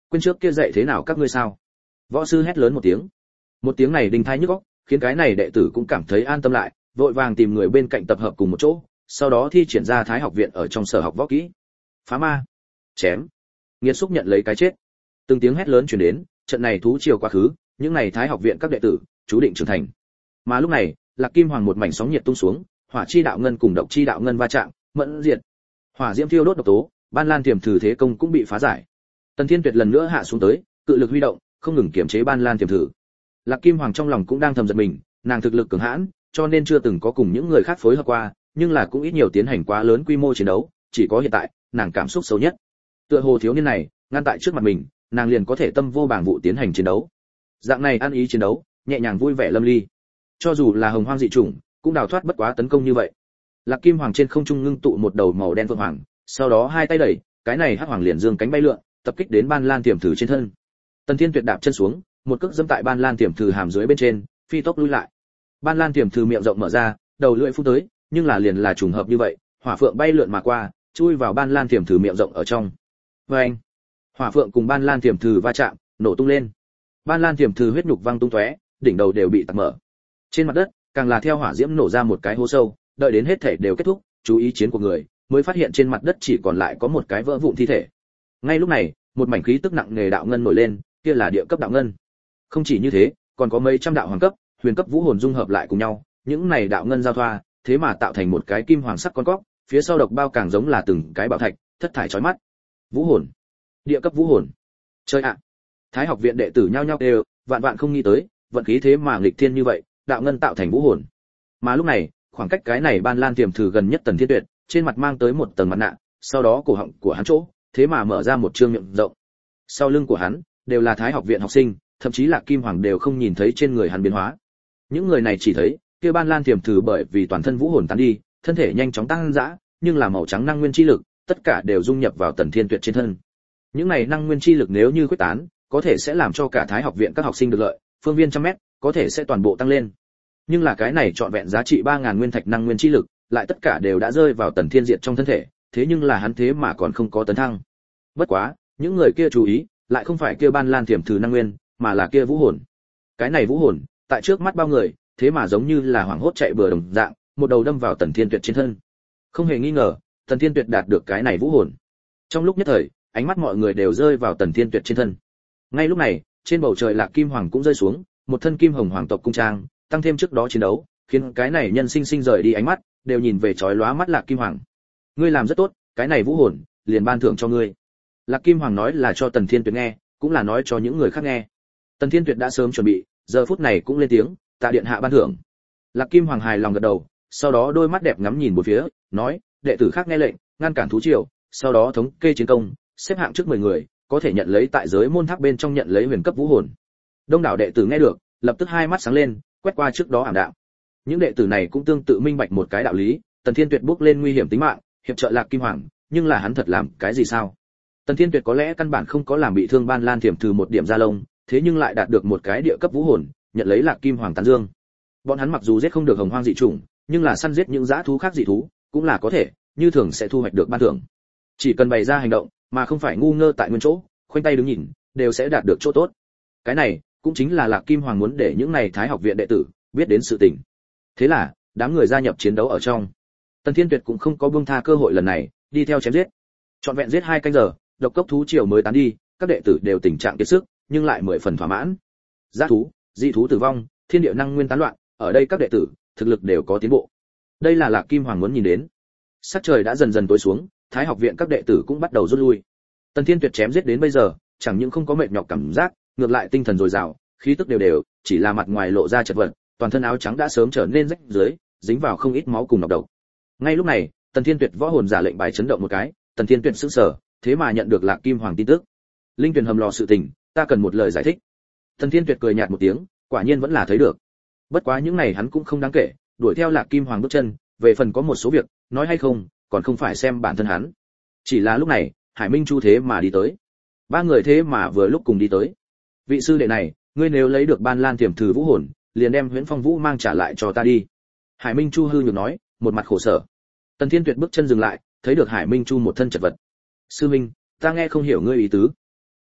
quên trước kia dạy thế nào các ngươi sao? Võ sư hét lớn một tiếng. Một tiếng này đinh tai nhức óc, khiến cái này đệ tử cũng cảm thấy an tâm lại, vội vàng tìm người bên cạnh tập hợp cùng một chỗ, sau đó thi triển ra Thái học viện ở trong sở học võ kỹ. Phá ma, chém, nghiệt xúc nhận lấy cái chết. Từng tiếng hét lớn truyền đến, trận này thú triều quá khứ, những này Thái học viện các đệ tử chú định trưởng thành. Mà lúc này, Lạc Kim Hoàng một mảnh sóng nhiệt tung xuống, hỏa chi đạo ngân cùng độc chi đạo ngân va chạm, mẫn diệt. Hỏa diễm thiêu đốt độc tố, Ban Lan Tiềm Thử thế công cũng bị phá giải. Tần Thiên Tuyệt lần nữa hạ xuống tới, cự lực huy động, không ngừng kiểm chế Ban Lan Tiềm Thử. Lạc Kim Hoàng trong lòng cũng đang thầm giật mình, nàng thực lực cường hãn, cho nên chưa từng có cùng những người khác phối hợp qua, nhưng là cũng ít nhiều tiến hành quá lớn quy mô chiến đấu, chỉ có hiện tại, nàng cảm xúc xấu nhất. Tựa hồ thiếu niên này, ngăn tại trước mặt mình, nàng liền có thể tâm vô bảng vụ tiến hành chiến đấu. Dạng này ăn ý chiến đấu, nhẹ nhàng vui vẻ lâm ly. Cho dù là hồng hoang dị chủng, cũng đào thoát bất quá tấn công như vậy. Lạc Kim Hoàng trên không trung ngưng tụ một đầu màu đen phượng hoàng, sau đó hai tay đẩy, cái này hắc hoàng liền dương cánh bay lượn, tập kích đến Ban Lan Tiềm Thử trên thân. Tần Thiên Tuyệt đạp chân xuống, một cước dẫm tại Ban Lan Tiềm Thử hàm dưới bên trên, phi tốc lui lại. Ban Lan Tiềm Thử miệng rộng mở ra, đầu lưỡi phun tới, nhưng là liền là trùng hợp như vậy, hỏa phượng bay lượn mà qua, chui vào Ban Lan Tiềm Thử miệng rộng ở trong. Oeng! Hỏa phượng cùng Ban Lan Tiềm Thử va chạm, nổ tung lên. Ban Lan Tiềm Thử huyết nhục văng tung tóe, đỉnh đầu đều bị tạc mở. Trên mặt đất, càng là theo hỏa diễm nổ ra một cái hố sâu, đợi đến hết thể đều kết thúc, chú ý chiến của người, mới phát hiện trên mặt đất chỉ còn lại có một cái vỡ vụn thi thể. Ngay lúc này, một mảnh khí tức nặng nề đạo ngân nổi lên, kia là địa cấp đạo ngân. Không chỉ như thế, còn có mấy trăm đạo hoàng cấp, huyền cấp vũ hồn dung hợp lại cùng nhau, những này đạo ngân giao thoa, thế mà tạo thành một cái kim hoàng sắc con cóc, phía sau độc bao càng giống là từng cái bảo thạch, thất thải chói mắt. Vũ hồn, địa cấp vũ hồn. Chơi ạ. Thái học viện đệ tử nhao nhao đều, vạn vạn không nghĩ tới, vận khí thế mà nghịch thiên như vậy, đạo ngân tạo thành vũ hồn. Mà lúc này, khoảng cách cái này Ban Lan Tiềm Thử gần nhất Tần Thiên Tuyệt, trên mặt mang tới một tầng mặt nạ, sau đó cổ họng của hắn chỗ, thế mà mở ra một trương miệng rộng. Sau lưng của hắn đều là Thái học viện học sinh, thậm chí là Kim Hoàng đều không nhìn thấy trên người hắn biến hóa. Những người này chỉ thấy, kia Ban Lan Tiềm Thử bởi vì toàn thân vũ hồn tán đi, thân thể nhanh chóng tăng dã, nhưng là màu trắng năng nguyên chi lực, tất cả đều dung nhập vào Tần Thiên Tuyệt trên thân. Những này năng nguyên chi lực nếu như quyết tán, có thể sẽ làm cho cả Thái học viện các học sinh được lợi, phương viên trăm mét, có thể sẽ toàn bộ tăng lên. Nhưng là cái này trọn vẹn giá trị 3000 nguyên thạch năng nguyên chi lực, lại tất cả đều đã rơi vào Tần Thiên Diệt trong thân thể, thế nhưng là hắn thế mà còn không có tấn thăng. Bất quá, những người kia chú ý, lại không phải kia Ban Lan Tiềm Thử năng nguyên, mà là kia vũ hồn. Cái này vũ hồn, tại trước mắt bao người, thế mà giống như là hoảng hốt chạy bừa đồng dạng, một đầu đâm vào Tần Thiên Tuyệt trên thân. Không hề nghi ngờ, Tần Thiên Tuyệt đạt được cái này vũ hồn. Trong lúc nhất thời, ánh mắt mọi người đều rơi vào Tần Thiên Tuyệt trên thân. Ngay lúc này, trên bầu trời Lạc Kim Hoàng cũng rơi xuống, một thân kim hồng hoàng tộc cung trang, tăng thêm trước đó chiến đấu, khiến cái này nhân sinh sinh rời đi ánh mắt, đều nhìn về chói lóa mắt Lạc Kim Hoàng. Ngươi làm rất tốt, cái này vũ hồn, liền ban thưởng cho ngươi. Lạc Kim Hoàng nói là cho Tần Thiên Tuyệt nghe, cũng là nói cho những người khác nghe. Tần Thiên Tuyệt đã sớm chuẩn bị, giờ phút này cũng lên tiếng, tạ điện hạ ban thưởng. Lạc Kim Hoàng hài lòng gật đầu, sau đó đôi mắt đẹp ngắm nhìn bốn phía, nói, đệ tử khác nghe lệnh, ngăn cản thú triều, sau đó thống kê chiến công, xếp hạng trước 10 người, có thể nhận lấy tại giới môn thác bên trong nhận lấy huyền cấp vũ hồn. Đông đảo đệ tử nghe được, lập tức hai mắt sáng lên, quét qua trước đó ảm đạm. Những đệ tử này cũng tương tự minh bạch một cái đạo lý, Tần Thiên Tuyệt bước lên nguy hiểm tính mạng, hiệp trợ Lạc Kim Hoàng, nhưng là hắn thật làm cái gì sao? Tần Thiên Tuyệt có lẽ căn bản không có làm bị thương Ban Lan Tiềm Thử một điểm da lông, thế nhưng lại đạt được một cái địa cấp vũ hồn, nhận lấy Lạc Kim Hoàng tán dương. Bọn hắn mặc dù giết không được hồng hoang dị chủng, nhưng là săn giết những dã thú khác dị thú, cũng là có thể, như thường sẽ thu hoạch được ban thưởng. Chỉ cần bày ra hành động, mà không phải ngu ngơ tại nguyên chỗ, khoanh tay đứng nhìn, đều sẽ đạt được chỗ tốt. Cái này cũng chính là Lạc Kim Hoàng muốn để những này Thái học viện đệ tử biết đến sự tình. Thế là, đám người gia nhập chiến đấu ở trong. Tần Thiên Tuyệt cũng không có buông tha cơ hội lần này, đi theo chém giết. Trọn vẹn giết 2 canh giờ, độc cốc thú triều mới tán đi, các đệ tử đều tình trạng kiệt sức, nhưng lại 10 phần thỏa mãn. Dã thú, dị thú tử vong, thiên địa năng nguyên tán loạn, ở đây các đệ tử thực lực đều có tiến bộ. Đây là Lạc Kim Hoàng muốn nhìn đến. Sắc trời đã dần dần tối xuống, Thái học viện các đệ tử cũng bắt đầu rút lui. Tần Thiên Tuyệt chém giết đến bây giờ, chẳng những không có mệt nhọc cảm giác, ngược lại tinh thần dồi dào, khí tức đều đều, chỉ là mặt ngoài lộ ra chật vật, toàn thân áo trắng đã sớm trở nên rách rưới, dính vào không ít máu cùng nọc độc. Ngay lúc này, Tần Thiên Tuyệt võ hồn giả lệnh bài chấn động một cái, Tần Thiên Tuyệt sững sờ, thế mà nhận được Lạc Kim Hoàng tin tức. Linh tuyển hầm lò sự tình, ta cần một lời giải thích. Tần Thiên Tuyệt cười nhạt một tiếng, quả nhiên vẫn là thấy được. Bất quá những này hắn cũng không đáng kể, đuổi theo Lạc Kim Hoàng bước chân, về phần có một số việc, nói hay không, còn không phải xem bản thân hắn. Chỉ là lúc này, Hải Minh Chu thế mà đi tới. 3 người thế mà vừa lúc cùng đi tới. Vị sư đệ này, ngươi nếu lấy được Ban Lan Tiềm Thử vũ hồn, liền đem Huyễn Phong Vũ mang trả lại cho ta đi. Hải Minh Chu hư nhược nói, một mặt khổ sở. Tần Thiên Tuyệt bước chân dừng lại, thấy được Hải Minh Chu một thân chật vật. Sư minh, ta nghe không hiểu ngươi ý tứ.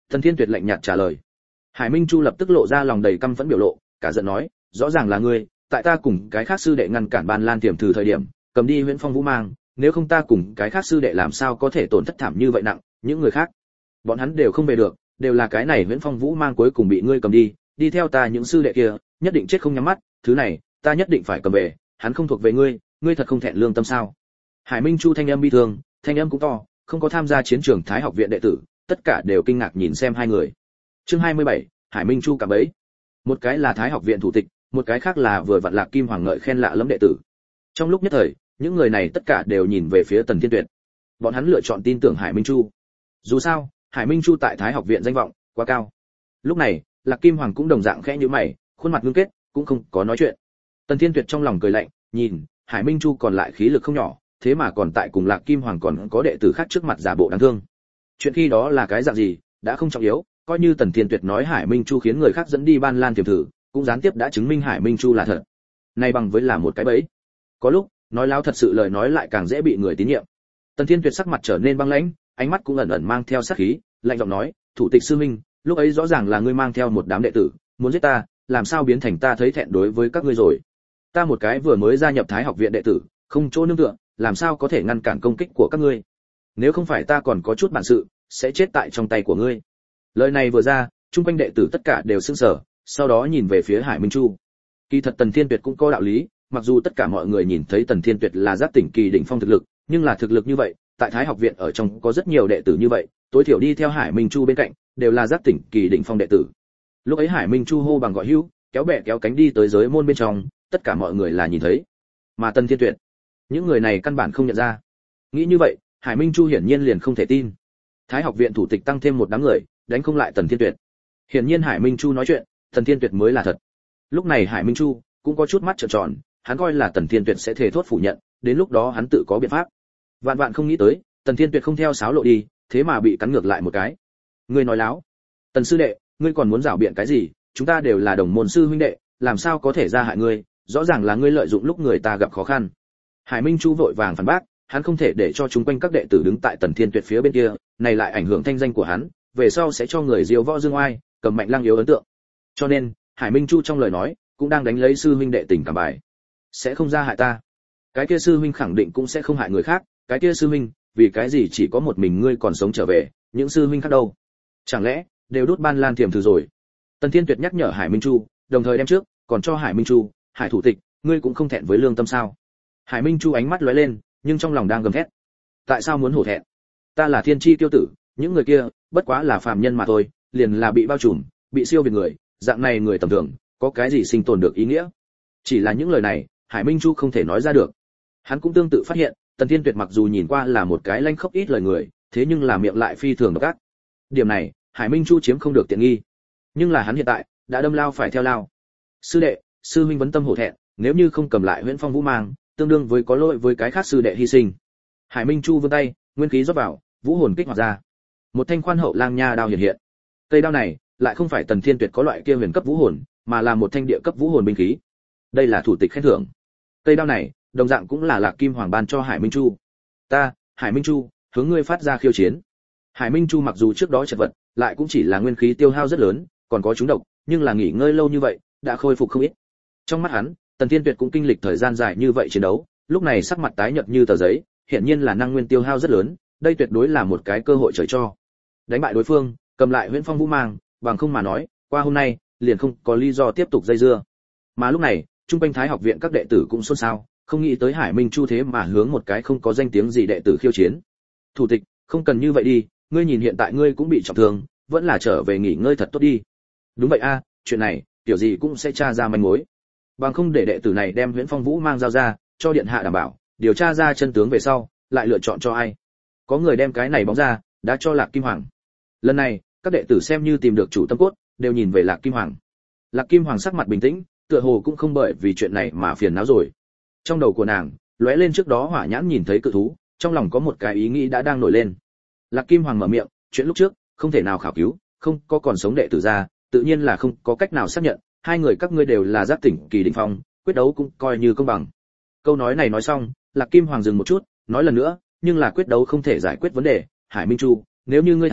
Tần Thiên Tuyệt lạnh nhạt trả lời. Hải Minh Chu lập tức lộ ra lòng đầy căm phẫn biểu lộ, cả giận nói, rõ ràng là ngươi, tại ta cùng cái khác sư đệ ngăn cản Ban Lan Tiềm Thử thời điểm, cầm đi Huyễn Phong Vũ Mang, nếu không ta cùng cái khác sư đệ làm sao có thể tổn thất thảm như vậy nặng, những người khác, bọn hắn đều không về được, đều là cái này Huyễn Phong Vũ Mang cuối cùng bị ngươi cầm đi, đi theo ta những sư đệ kia, nhất định chết không nhắm mắt, thứ này, ta nhất định phải cầm về, hắn không thuộc về ngươi, ngươi thật không thẹn lương tâm sao? Hải Minh Chu thanh âm bi thương, thanh âm cũng to, không có tham gia chiến trường Thái học viện đệ tử, tất cả đều kinh ngạc nhìn xem hai người. Chương 27, Hải Minh Chu cảm ấy. Một cái là Thái học viện thủ tịch, một cái khác là vừa vặn Lạc Kim Hoàng ngợi khen lạ lẫm đệ tử. Trong lúc nhất thời, những người này tất cả đều nhìn về phía Tần Thiên Tuyệt. Bọn hắn lựa chọn tin tưởng Hải Minh Chu. Dù sao, Hải Minh Chu tại Thái học viện danh vọng quá cao. Lúc này, Lạc Kim Hoàng cũng đồng dạng khẽ nhíu mày, khuôn mặt ngưng kết, cũng không có nói chuyện. Tần Thiên Tuyệt trong lòng cười lạnh, nhìn, Hải Minh Chu còn lại khí lực không nhỏ, thế mà còn tại cùng Lạc Kim Hoàng còn có đệ tử khác trước mặt giả bộ đáng thương. Chuyện khi đó là cái dạng gì, đã không trọng yếu, coi như Tần Thiên Tuyệt nói Hải Minh Chu khiến người khác dẫn đi Ban Lan Tiềm Thử, cũng gián tiếp đã chứng minh Hải Minh Chu là thật. Này bằng với là một cái bẫy. Có lúc, nói láo thật sự lời nói lại càng dễ bị người tín nhiệm. Tần Thiên Tuyệt sắc mặt trở nên băng lãnh, ánh mắt cũng ẩn ẩn mang theo sát khí, lạnh giọng nói, "Thủ tịch sư huynh, lúc ấy rõ ràng là ngươi mang theo một đám đệ tử, muốn giết ta, làm sao biến thành ta thấy thẹn đối với các ngươi rồi? Ta một cái vừa mới gia nhập Thái học viện đệ tử, không chỗ nương tựa, làm sao có thể ngăn cản công kích của các ngươi? Nếu không phải ta còn có chút bản sự, sẽ chết tại trong tay của ngươi." Lời này vừa ra, chung quanh đệ tử tất cả đều sững sờ, sau đó nhìn về phía Hải Minh Chu. Kỳ thật Tần Thiên Tuyệt cũng có đạo lý, mặc dù tất cả mọi người nhìn thấy Tần Thiên Tuyệt là giác tỉnh kỳ đỉnh phong thực lực, nhưng là thực lực như vậy, tại Thái học viện ở trong có rất nhiều đệ tử như vậy, tối thiểu đi theo Hải Minh Chu bên cạnh, đều là giác tỉnh kỳ đỉnh phong đệ tử. Lúc ấy Hải Minh Chu hô bằng gọi hữu, kéo bè kéo cánh đi tới giới môn bên trong, tất cả mọi người là nhìn thấy. Mà Tần Thiên Tuyệt, những người này căn bản không nhận ra. Nghĩ như vậy, Hải Minh Chu hiển nhiên liền không thể tin. Thái học viện thủ tịch tăng thêm một đám người, đánh không lại Tần Thiên Tuyệt. Hiển nhiên Hải Minh Chu nói chuyện, Tần Thiên Tuyệt mới là thật. Lúc này Hải Minh Chu cũng có chút mắt trợn tròn, hắn coi là Tần Thiên Tuyệt sẽ thề thốt phủ nhận, đến lúc đó hắn tự có biện pháp. Vạn vạn không nghĩ tới, Tần Thiên Tuyệt không theo sáo lộ đi, thế mà bị cắn ngược lại một cái. Ngươi nói láo. Tần sư đệ, ngươi còn muốn giảo biện cái gì? Chúng ta đều là đồng môn sư huynh đệ, làm sao có thể ra hại ngươi? Rõ ràng là ngươi lợi dụng lúc người ta gặp khó khăn. Hải Minh Chu vội vàng phản bác, hắn không thể để cho chúng quanh các đệ tử đứng tại Tần Thiên Tuyệt phía bên kia, này lại ảnh hưởng thanh danh của hắn, về sau sẽ cho người diêu võ dương oai, cầm mạnh lăng yếu ấn tượng. Cho nên, Hải Minh Chu trong lời nói cũng đang đánh lấy sư huynh đệ tình cảm bài. Sẽ không ra hại ta. Cái kia sư huynh khẳng định cũng sẽ không hại người khác, cái kia sư huynh, vì cái gì chỉ có một mình ngươi còn sống trở về, những sư huynh khác đâu? Chẳng lẽ đều đốt Ban Lan Tiềm Thử rồi? Tần Thiên Tuyệt nhắc nhở Hải Minh Chu, đồng thời đem trước, còn cho Hải Minh Chu, Hải thủ tịch, ngươi cũng không thẹn với lương tâm sao? Hải Minh Chu ánh mắt lóe lên, nhưng trong lòng đang gầm thét. Tại sao muốn hổ thẹn? Ta là thiên chi tiêu tử, những người kia bất quá là phàm nhân mà thôi, liền là bị bao trùm, bị siêu việt người, dạng này người tầm thường, có cái gì sinh tồn được ý nghĩa? Chỉ là những lời này, Hải Minh Chu không thể nói ra được. Hắn cũng tương tự phát hiện, Tần Thiên Tuyệt mặc dù nhìn qua là một cái lanh khốc ít lời người, thế nhưng là miệng lại phi thường độc ác. Điểm này, Hải Minh Chu chiếm không được tiện nghi. Nhưng là hắn hiện tại đã đâm lao phải theo lao. Sư đệ, sư huynh vấn tâm hổ thẹn, nếu như không cầm lại Huyễn Phong Vũ Mang, tương đương với có lỗi với cái khác sư đệ hy sinh. Hải Minh Chu vươn tay, nguyên khí rót vào, vũ hồn kích hoạt ra. Một thanh khoan hậu lang nha đao hiện hiện. Cây đao này lại không phải Tần Thiên Tuyệt có loại kia huyền cấp vũ hồn, mà là một thanh địa cấp vũ hồn binh khí. Đây là thủ tịch khen thưởng. Cây đao này, đồng dạng cũng là Lạc Kim Hoàng ban cho Hải Minh Chu. Ta, Hải Minh Chu, hướng ngươi phát ra khiêu chiến. Hải Minh Chu mặc dù trước đó chật vật, lại cũng chỉ là nguyên khí tiêu hao rất lớn, còn có trúng độc, nhưng là nghỉ ngơi lâu như vậy, đã khôi phục không ít. Trong mắt hắn, Tần Thiên Tuyệt cũng kinh lịch thời gian dài như vậy chiến đấu, lúc này sắc mặt tái nhợt như tờ giấy, hiển nhiên là năng nguyên tiêu hao rất lớn, đây tuyệt đối là một cái cơ hội trời cho. Đánh bại đối phương, cầm lại Huyễn Phong Vũ Mang, bằng không mà nói, qua hôm nay, liền không có lý do tiếp tục dây dưa. Mà lúc này, trung quanh Thái học viện các đệ tử cũng xôn xao, không nghĩ tới Hải Minh Chu thế mà hướng một cái không có danh tiếng gì đệ tử khiêu chiến. Thủ tịch, không cần như vậy đi, ngươi nhìn hiện tại ngươi cũng bị trọng thương, vẫn là trở về nghỉ ngơi thật tốt đi. Đúng vậy a, chuyện này, kiểu gì cũng sẽ tra ra manh mối. Bằng không để đệ tử này đem Huyễn Phong Vũ Mang giao ra, cho điện hạ đảm bảo, điều tra ra chân tướng về sau, lại lựa chọn cho ai. Có người đem cái này bóng ra, đã cho Lạc Kim Hoàng. Lần này, các đệ tử xem như tìm được chủ tâm cốt, đều nhìn về Lạc Kim Hoàng. Lạc Kim Hoàng sắc mặt bình tĩnh, tựa hồ cũng không bởi vì chuyện này mà phiền não rồi. Trong đầu của nàng, lóe lên trước đó hỏa nhãn nhìn thấy cự thú, trong lòng có một cái ý nghĩ đã đang nổi lên. Lạc Kim Hoàng mở miệng, chuyện lúc trước không thể nào khảo cứu, không có còn sống đệ tử ra, tự nhiên là không có cách nào xác nhận, hai người các ngươi đều là giác tỉnh kỳ đỉnh phong, quyết đấu cũng coi như công bằng. Câu nói này nói xong, Lạc Kim Hoàng dừng một chút, nói lần nữa, nhưng là quyết đấu không thể giải quyết vấn đề, Hải Minh Chu, nếu như ngươi thắng,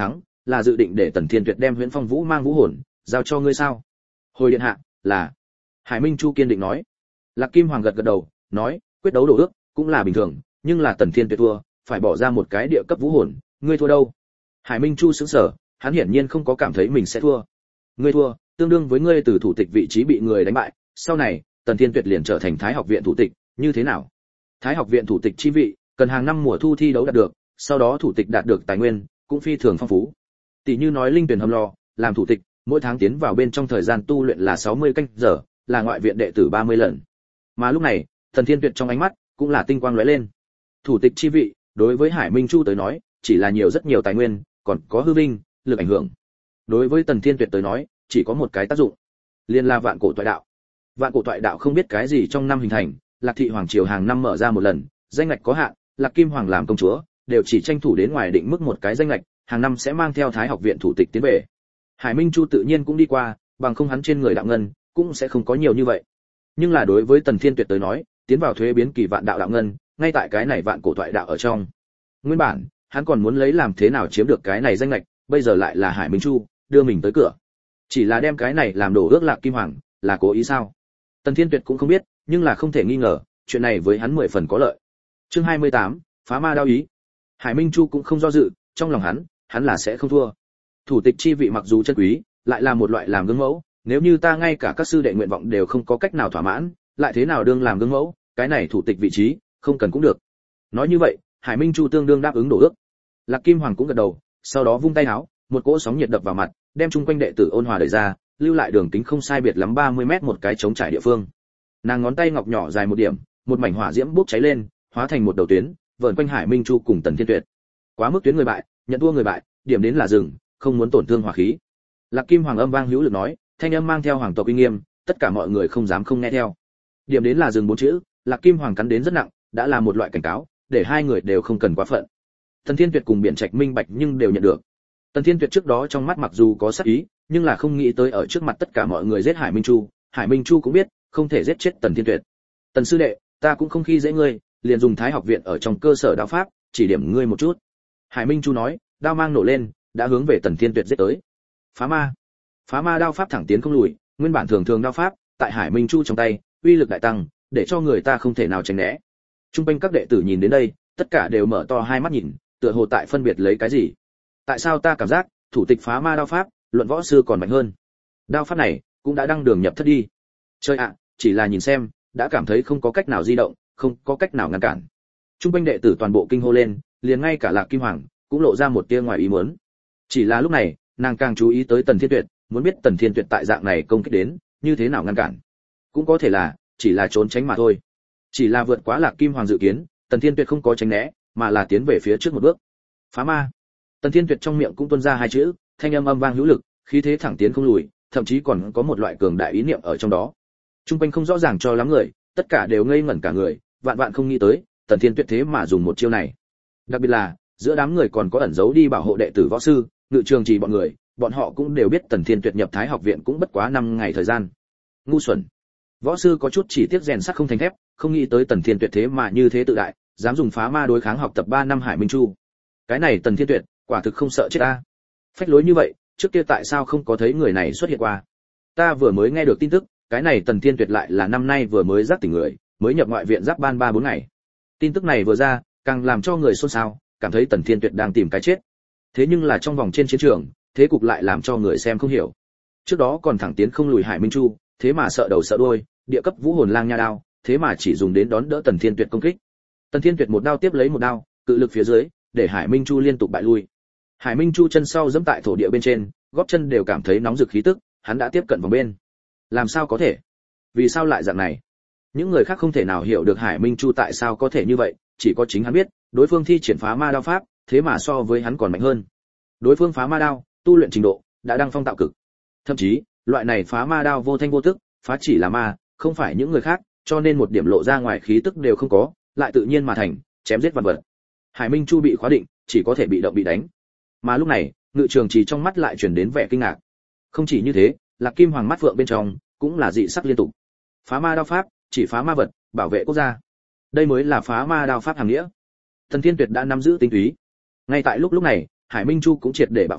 là dự định để Tần Thiên Tuyệt đem Huyễn Phong Vũ mang vũ hồn giao cho ngươi sao? Hồi điện hạ, là. Hải Minh Chu kiên định nói. Lạc Kim Hoàng gật gật đầu, nói, quyết đấu đổ ước cũng là bình thường, nhưng là Tần Thiên Tuyệt thua, phải bỏ ra một cái địa cấp vũ hồn, ngươi thua đâu? Hải Minh Chu sững sờ, hắn hiển nhiên không có cảm thấy mình sẽ thua. Ngươi thua, tương đương với ngươi từ thủ tịch vị trí bị người đánh bại, sau này, Tần Thiên Tuyệt liền trở thành Thái học viện thủ tịch, như thế nào? Thái học viện thủ tịch chi vị, cần hàng năm mùa thu thi đấu đạt được, sau đó thủ tịch đạt được tài nguyên, cũng phi thường phong phú. Tỷ như nói linh tuyển hầm lò, làm thủ tịch, mỗi tháng tiến vào bên trong thời gian tu luyện là 60 canh giờ, là ngoại viện đệ tử 30 lần. Mà lúc này, Tần Thiên Tuyệt trong ánh mắt cũng là tinh quang lóe lên. Thủ tịch chi vị, đối với Hải Minh Chu tới nói, chỉ là nhiều rất nhiều tài nguyên, còn có hư vinh, lực ảnh hưởng. Đối với Tần Thiên Tuyệt tới nói, chỉ có một cái tác dụng, liên là vạn cổ toại đạo. Vạn cổ toại đạo không biết cái gì trong năm hình thành, Lạc thị hoàng triều hàng năm mở ra một lần, danh ngạch có hạn, Lạc Kim Hoàng làm công chúa, đều chỉ tranh thủ đến ngoài định mức một cái danh ngạch, hàng năm sẽ mang theo Thái học viện thủ tịch tiến về. Hải Minh Chu tự nhiên cũng đi qua, bằng không hắn trên người đạo ngân cũng sẽ không có nhiều như vậy. Nhưng là đối với Tần Thiên Tuyệt tới nói, tiến vào thuế biến kỳ vạn đạo đạo ngân, ngay tại cái này vạn cổ toại đạo ở trong. Nguyên bản, hắn còn muốn lấy làm thế nào chiếm được cái này danh ngạch, bây giờ lại là Hải Minh Chu đưa mình tới cửa. Chỉ là đem cái này làm đổ ước Lạc Kim Hoàng, là cố ý sao? Tần Thiên Tuyệt cũng không biết, nhưng là không thể nghi ngờ, chuyện này với hắn 10 phần có lợi. Chương 28, phá ma đao ý. Hải Minh Chu cũng không do dự, trong lòng hắn là sẽ không thua. Thủ tịch chi vị mặc dù chân quý, lại là một loại làm gương mẫu, nếu như ta ngay cả các sư đệ nguyện vọng đều không có cách nào thỏa mãn, lại thế nào đương làm gương mẫu, cái này thủ tịch vị trí, không cần cũng được. Nói như vậy, Hải Minh Chu tương đương đáp ứng đổ ước. Lạc Kim Hoàng cũng gật đầu, sau đó vung tay áo, một cỗ sóng nhiệt đập vào mặt, đem chung quanh đệ tử ôn hòa đẩy ra, lưu lại đường kính không sai biệt lắm 30 mét một cái trống trải địa phương. Nàng ngón tay ngọc nhỏ dài một điểm, một mảnh hỏa diễm bốc cháy lên, hóa thành một đầu tuyến, vờn quanh Hải Minh Chu cùng Tần Thiên Tuyệt. Quá mức tuyến người bại, nhận thua người bại, điểm đến là dừng, không muốn tổn thương hỏa khí. Lạc Kim Hoàng âm vang hữu lực nói, thanh âm mang theo hoàng tộc uy nghiêm, tất cả mọi người không dám không nghe theo. Điểm đến là dừng 4 chữ, Lạc Kim Hoàng cắn đến rất nặng, đã là một loại cảnh cáo, để hai người đều không cần quá phận. Tần Thiên Tuyệt cùng Biện Trạch minh bạch nhưng đều nhận được. Tần Thiên Tuyệt trước đó trong mắt mặc dù có sát ý, nhưng là không nghĩ tới ở trước mặt tất cả mọi người giết Hải Minh Chu. Hải Minh Chu cũng biết, không thể giết chết Tần Thiên Tuyệt. Tần sư đệ, ta cũng không khi dễ ngươi, liền dùng Thái học viện ở trong cơ sở đạo pháp, chỉ điểm ngươi một chút. Hải Minh Chu nói, đao mang nổ lên, đã hướng về Tần Thiên Tuyệt giết tới. Phá ma đao pháp thẳng tiến không lùi, nguyên bản thường thường đao pháp, tại Hải Minh Chu trong tay, uy lực đại tăng, để cho người ta không thể nào tránh né. Trung quanh các đệ tử nhìn đến đây, tất cả đều mở to hai mắt nhìn, tựa hồ tại phân biệt lấy cái gì. Tại sao ta cảm giác, thủ tịch phá ma đao pháp, luận võ sư còn mạnh hơn? Đao pháp này cũng đã đăng đường nhập thất đi. Chơi ạ, chỉ là nhìn xem, đã cảm thấy không có cách nào di động, không có cách nào ngăn cản. Trung quanh đệ tử toàn bộ kinh hô lên, liền ngay cả Lạc Kim Hoàng cũng lộ ra một tia ngoài ý muốn. Chỉ là lúc này, nàng càng chú ý tới Tần Thiên Tuyệt, muốn biết Tần Thiên Tuyệt tại dạng này công kích đến, như thế nào ngăn cản. Cũng có thể là, chỉ là trốn tránh mà thôi. Chỉ là vượt quá Lạc Kim Hoàng dự kiến, Tần Thiên Tuyệt không có tránh né, mà là tiến về phía trước một bước. Phá ma. Tần Thiên Tuyệt trong miệng cũng tuôn ra hai chữ, thanh âm âm vang hữu lực, khí thế thẳng tiến không lùi, thậm chí còn có một loại cường đại ý niệm ở trong đó. Trung quanh không rõ ràng cho lắm người, tất cả đều ngây ngẩn cả người, vạn vạn không nghĩ tới, Tần Thiên Tuyệt thế mà dùng một chiêu này. Đặc biệt là, giữa đám người còn có ẩn giấu đi bảo hộ đệ tử võ sư, ngự trường trì bọn người, bọn họ cũng đều biết Tần Thiên Tuyệt nhập Thái học viện cũng bất quá 5 ngày thời gian. Ngu xuẩn. Võ sư có chút chỉ tiếc rèn sắt không thành thép, không nghĩ tới Tần Thiên Tuyệt thế mà như thế tự đại, dám dùng phá ma đối kháng học tập 3 năm Hải Minh Chu. Cái này Tần Thiên Tuyệt, quả thực không sợ chết a. Phách lối như vậy, trước kia tại sao không có thấy người này xuất hiện qua? Ta vừa mới nghe được tin tức, cái này Tần Thiên Tuyệt lại là năm nay vừa mới giác tỉnh người, mới nhập ngoại viện giáp ban 3-4 ngày. Tin tức này vừa ra, càng làm cho người xôn xao, cảm thấy Tần Thiên Tuyệt đang tìm cái chết. Thế nhưng là trong vòng trên chiến trường, thế cục lại làm cho người xem không hiểu. Trước đó còn thẳng tiến không lùi Hải Minh Chu, thế mà sợ đầu sợ đuôi, địa cấp vũ hồn lang nha đao, thế mà chỉ dùng đến đón đỡ Tần Thiên Tuyệt công kích. Tần Thiên Tuyệt một đao tiếp lấy một đao, cự lực phía dưới, để Hải Minh Chu liên tục bại lui. Hải Minh Chu chân sau giẫm tại thổ địa bên trên, gót chân đều cảm thấy nóng rực khí tức, hắn đã tiếp cận vòng bên. Làm sao có thể? Vì sao lại dạng này? Những người khác không thể nào hiểu được Hải Minh Chu tại sao có thể như vậy, chỉ có chính hắn biết, đối phương thi triển phá ma đao pháp, thế mà so với hắn còn mạnh hơn. Đối phương phá ma đao, tu luyện trình độ đã đăng phong tạo cực. Thậm chí, loại này phá ma đao vô thanh vô tức, phá chỉ là ma, không phải những người khác, cho nên một điểm lộ ra ngoài khí tức đều không có, lại tự nhiên mà thành, chém giết vạn vật. Hải Minh Chu bị khóa định, chỉ có thể bị động bị đánh. Mà lúc này, ngự trường chỉ trong mắt lại truyền đến vẻ kinh ngạc. Không chỉ như thế, Lạc Kim Hoàng mắt vượng bên trong cũng là dị sắc liên tục. Phá ma đao pháp, chỉ phá ma vật, bảo vệ quốc gia. Đây mới là phá ma đao pháp hàm nghĩa. Tần Thiên Tuyệt đã nắm giữ tinh túy. Ngay tại lúc này, Hải Minh Chu cũng triệt để bạo phát,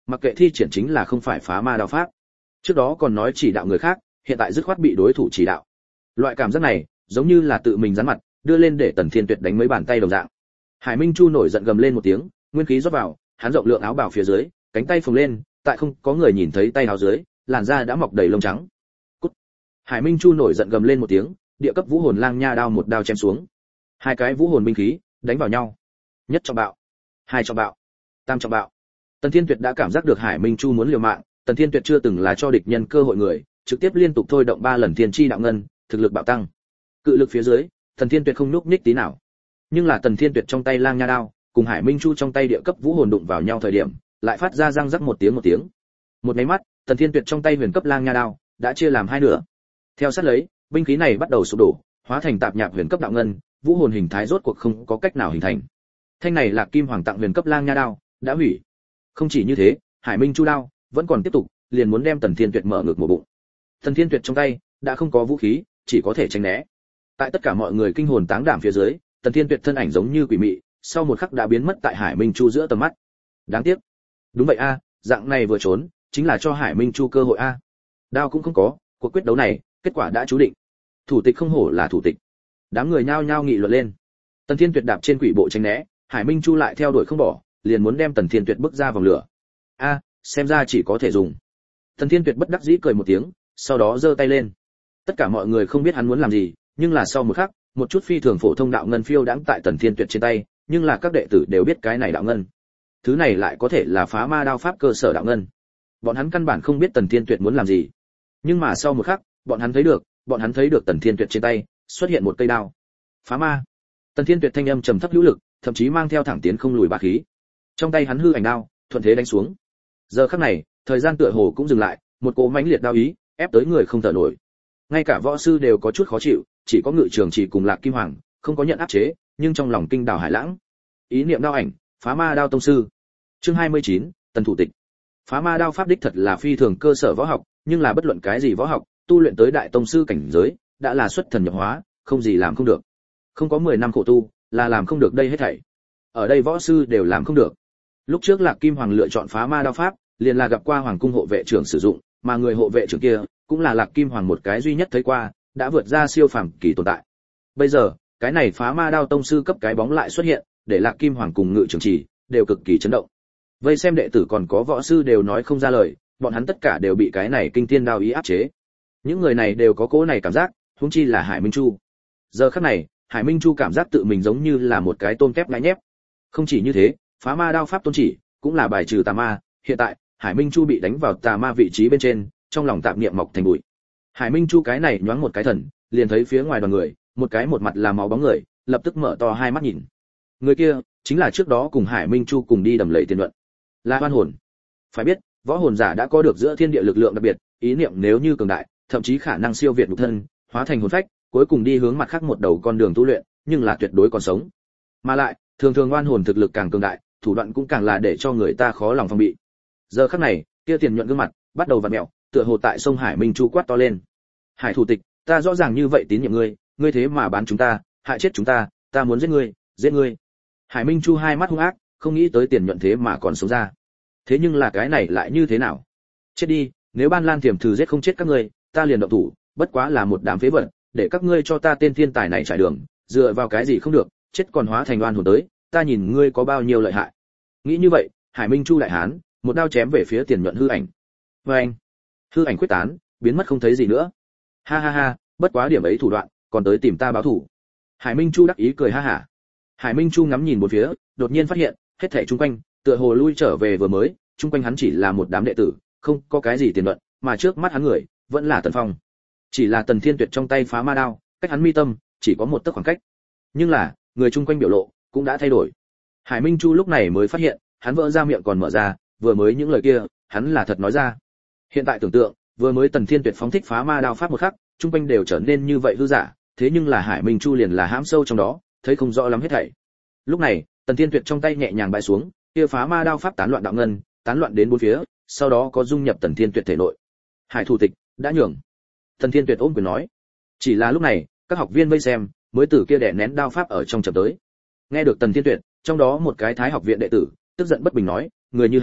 Mặc kệ thi triển chính là không phải phá ma đao pháp. Trước đó còn nói chỉ đạo người khác, hiện tại dứt khoát bị đối thủ chỉ đạo. Loại cảm giác này, giống như là tự mình dán mặt, đưa lên để Tần Thiên Tuyệt đánh mấy bàn tay đồng dạng. Hải Minh Chu nổi giận gầm lên một tiếng, nguyên khí rót vào, hắn rộng lượng áo bào phía dưới, cánh tay phồng lên, tại không có người nhìn thấy tay áo dưới, làn da đã mọc đầy lông trắng. Cút. Hải Minh Chu nổi giận gầm lên một tiếng, địa cấp vũ hồn lang nha đao một đao chém xuống. Hai cái vũ hồn binh khí đánh vào nhau. Nhất trọng bạo, hai trọng bạo, tam trọng bạo. Tần Thiên Tuyệt đã cảm giác được Hải Minh Chu muốn liều mạng, Tần Thiên Tuyệt chưa từng là cho địch nhân cơ hội người, trực tiếp liên tục thôi động 3 lần thiên chi đạo ngân, thực lực bạo tăng. Cự lực phía dưới, Tần Thiên Tuyệt không nhúc nhích tí nào. Nhưng là Tần Thiên Tuyệt trong tay lang nha đao, cùng Hải Minh Chu trong tay địa cấp vũ hồn đụng vào nhau thời điểm, lại phát ra răng rắc một tiếng. Một cái mắt, Tần Thiên Tuyệt trong tay huyền cấp lang nha đao đã chia làm hai nửa. Theo sát lấy, binh khí này bắt đầu sụp đổ, hóa thành tạp nhạp huyền cấp đạo ngân, vũ hồn hình thái rốt cuộc không có cách nào hình thành. Thanh này là Kim Hoàng tặng huyền cấp lang nha đao, đã hủy. Không chỉ như thế, Hải Minh Chu đao vẫn còn tiếp tục, liền muốn đem Tần Thiên Tuyệt mở ngược một bụng. Tần Thiên Tuyệt trong tay đã không có vũ khí, chỉ có thể tránh né. Tại tất cả mọi người kinh hồn táng đảm phía dưới, Tần Thiên Tuyệt thân ảnh giống như quỷ mị, sau một khắc đã biến mất tại Hải Minh Chu giữa tầm mắt. Đáng tiếc. Đúng vậy a, dạng này vừa trốn, chính là cho Hải Minh Chu cơ hội a. Đao cũng không có, cuộc quyết đấu này, kết quả đã chú định. Thủ tịch không hổ là thủ tịch. Đám người nhao nhao nghị luận lên. Tần Thiên Tuyệt đạp trên quỷ bộ tránh né, Hải Minh Chu lại theo đuổi không bỏ, liền muốn đem Tần Thiên Tuyệt bước ra vòng lửa. A, xem ra chỉ có thể dùng. Tần Thiên Tuyệt bất đắc dĩ cười một tiếng, sau đó giơ tay lên. Tất cả mọi người không biết hắn muốn làm gì, nhưng là sau một khắc, một chút phi thường phổ thông đạo ngân phiêu đãng tại Tần Thiên Tuyệt trên tay, nhưng là các đệ tử đều biết cái này đạo ngân. Thứ này lại có thể là phá ma đao pháp cơ sở đạo ngân. Bọn hắn căn bản không biết Tần Thiên Tuyệt muốn làm gì. Nhưng mà sau một khắc, bọn hắn thấy được Tần Thiên Tuyệt trên tay xuất hiện một cây đao. Phá ma. Tần Thiên Tuyệt thanh âm trầm thấp hữu lực, thậm chí mang theo thẳng tiến không lùi bá khí. Trong tay hắn hư ảnh đao, thuận thế đánh xuống. Giờ khắc này, thời gian tựa hồ cũng dừng lại, một cỗ mãnh liệt đao ý ép tới người không thở nổi. Ngay cả võ sư đều có chút khó chịu, chỉ có Ngự Trường Chỉ cùng Lạc Kim Hoàng không có nhận áp chế, nhưng trong lòng kinh đảo hải lãng. Ý niệm đao ảnh, phá ma đao tông sư. Chương 29, Tần thủ tịch. Phá ma đao pháp đích thật là phi thường cơ sở võ học, nhưng là bất luận cái gì võ học, tu luyện tới đại tông sư cảnh giới, đã là xuất thần nhập hóa, không gì làm không được. Không có 10 năm khổ tu, là làm không được đây hết thảy. Ở đây võ sư đều làm không được. Lúc trước Lạc Kim Hoàng lựa chọn phá ma đao pháp, liền là gặp qua Hoàng cung hộ vệ trưởng sử dụng, mà người hộ vệ trưởng kia cũng là Lạc Kim Hoàng một cái duy nhất thấy qua, đã vượt ra siêu phàm kỳ tồn tại. Bây giờ, cái này phá ma đao tông sư cấp cái bóng lại xuất hiện, để Lạc Kim Hoàng cùng Ngự Trường Chỉ đều cực kỳ chấn động. Vây xem đệ tử còn có võ sư đều nói không ra lời, bọn hắn tất cả đều bị cái này kinh thiên đao ý áp chế. Những người này đều có cố này cảm giác, huống chi là Hải Minh Chu. Giờ khắc này, Hải Minh Chu cảm giác tự mình giống như là một cái tôm kép ngã nhép. Không chỉ như thế, phá ma đao pháp tôn chỉ cũng là bài trừ tà ma, hiện tại, Hải Minh Chu bị đánh vào tà ma vị trí bên trên, trong lòng tạp niệm mọc thành bụi. Hải Minh Chu cái này nhoáng một cái thần, liền thấy phía ngoài đoàn người, một mặt là máu bóng người, lập tức mở to hai mắt nhìn. Người kia chính là trước đó cùng Hải Minh Chu cùng đi đầm lầy tiền luận, là oan hồn. Phải biết, võ hồn giả đã có được giữa thiên địa lực lượng đặc biệt, ý niệm nếu như cường đại, thậm chí khả năng siêu việt nhục thân, hóa thành hồn phách, cuối cùng đi hướng mặt khác một đầu con đường tu luyện, nhưng là tuyệt đối còn sống. Mà lại, thường oan hồn thực lực càng cường đại, thủ đoạn cũng càng là để cho người ta khó lòng phòng bị. Giờ khắc này, kia tiền nhuận gương mặt bắt đầu vặn mèo, tựa hồ tại sông Hải Minh Chu quát to lên. Hải thủ tịch, ta rõ ràng như vậy tín nhiệm ngươi, ngươi thế mà bán chúng ta, hại chết chúng ta, ta muốn giết ngươi, giết ngươi. Hải Minh Chu hai mắt hung ác, không nghĩ tới tiền nhuận thế mà còn sống ra. Thế nhưng là cái này lại như thế nào? Chết đi, nếu Ban Lan Tiềm Thử giết không chết các ngươi, ta liền động thủ, bất quá là một đám phế vật, để các ngươi cho ta tên thiên tài này trải đường, dựa vào cái gì không được, chết còn hóa thành oan hồn tới, ta nhìn ngươi có bao nhiêu lợi hại. Nghĩ như vậy, Hải Minh Chu đại hán, một đao chém về phía tiền nhuận hư ảnh. Oeng! Hư ảnh quyết tán, biến mất không thấy gì nữa. Ha ha ha, bất quá điểm ấy thủ đoạn, còn tới tìm ta báo thù. Hải Minh Chu đắc ý cười ha hả. Hải Minh Chu ngắm nhìn bốn phía, đột nhiên phát hiện, hết thảy chung quanh, tựa hồ lui trở về vừa mới, chung quanh hắn chỉ là một đám đệ tử, không có cái gì tiền luận, mà trước mắt hắn người, vẫn là Tần Phong. Chỉ là Tần Thiên Tuyệt trong tay phá ma đao, cách hắn mi tâm, chỉ có một tấc khoảng cách. Nhưng là, người chung quanh biểu lộ cũng đã thay đổi. Hải Minh Chu lúc này mới phát hiện, hắn vỡ ra miệng còn mở ra, vừa mới những lời kia, hắn là thật nói ra. Hiện tại tưởng tượng, vừa mới Tần Thiên Tuyệt phóng thích phá ma đao pháp một khắc, chung quanh đều trở nên như vậy hư giả, thế nhưng là Hải Minh Chu liền là hãm sâu trong đó, thấy không rõ lắm hết thảy. Lúc này, Tần Thiên Tuyệt trong tay nhẹ nhàng bãi xuống, kia phá ma đao pháp tán loạn đạo ngân, tán loạn đến bốn phía, sau đó có dung nhập Tần Thiên Tuyệt thể nội. Hải thủ tịch đã nhường. Tần Thiên Tuyệt ôm quyền nói. Chỉ là lúc này, các học viên vây xem, mới từ kia đè nén đao pháp ở trong chậm tới. Nghe được Tần Thiên Tuyệt, trong đó một cái Thái học viện đệ tử, tức giận bất bình nói, người như hắn,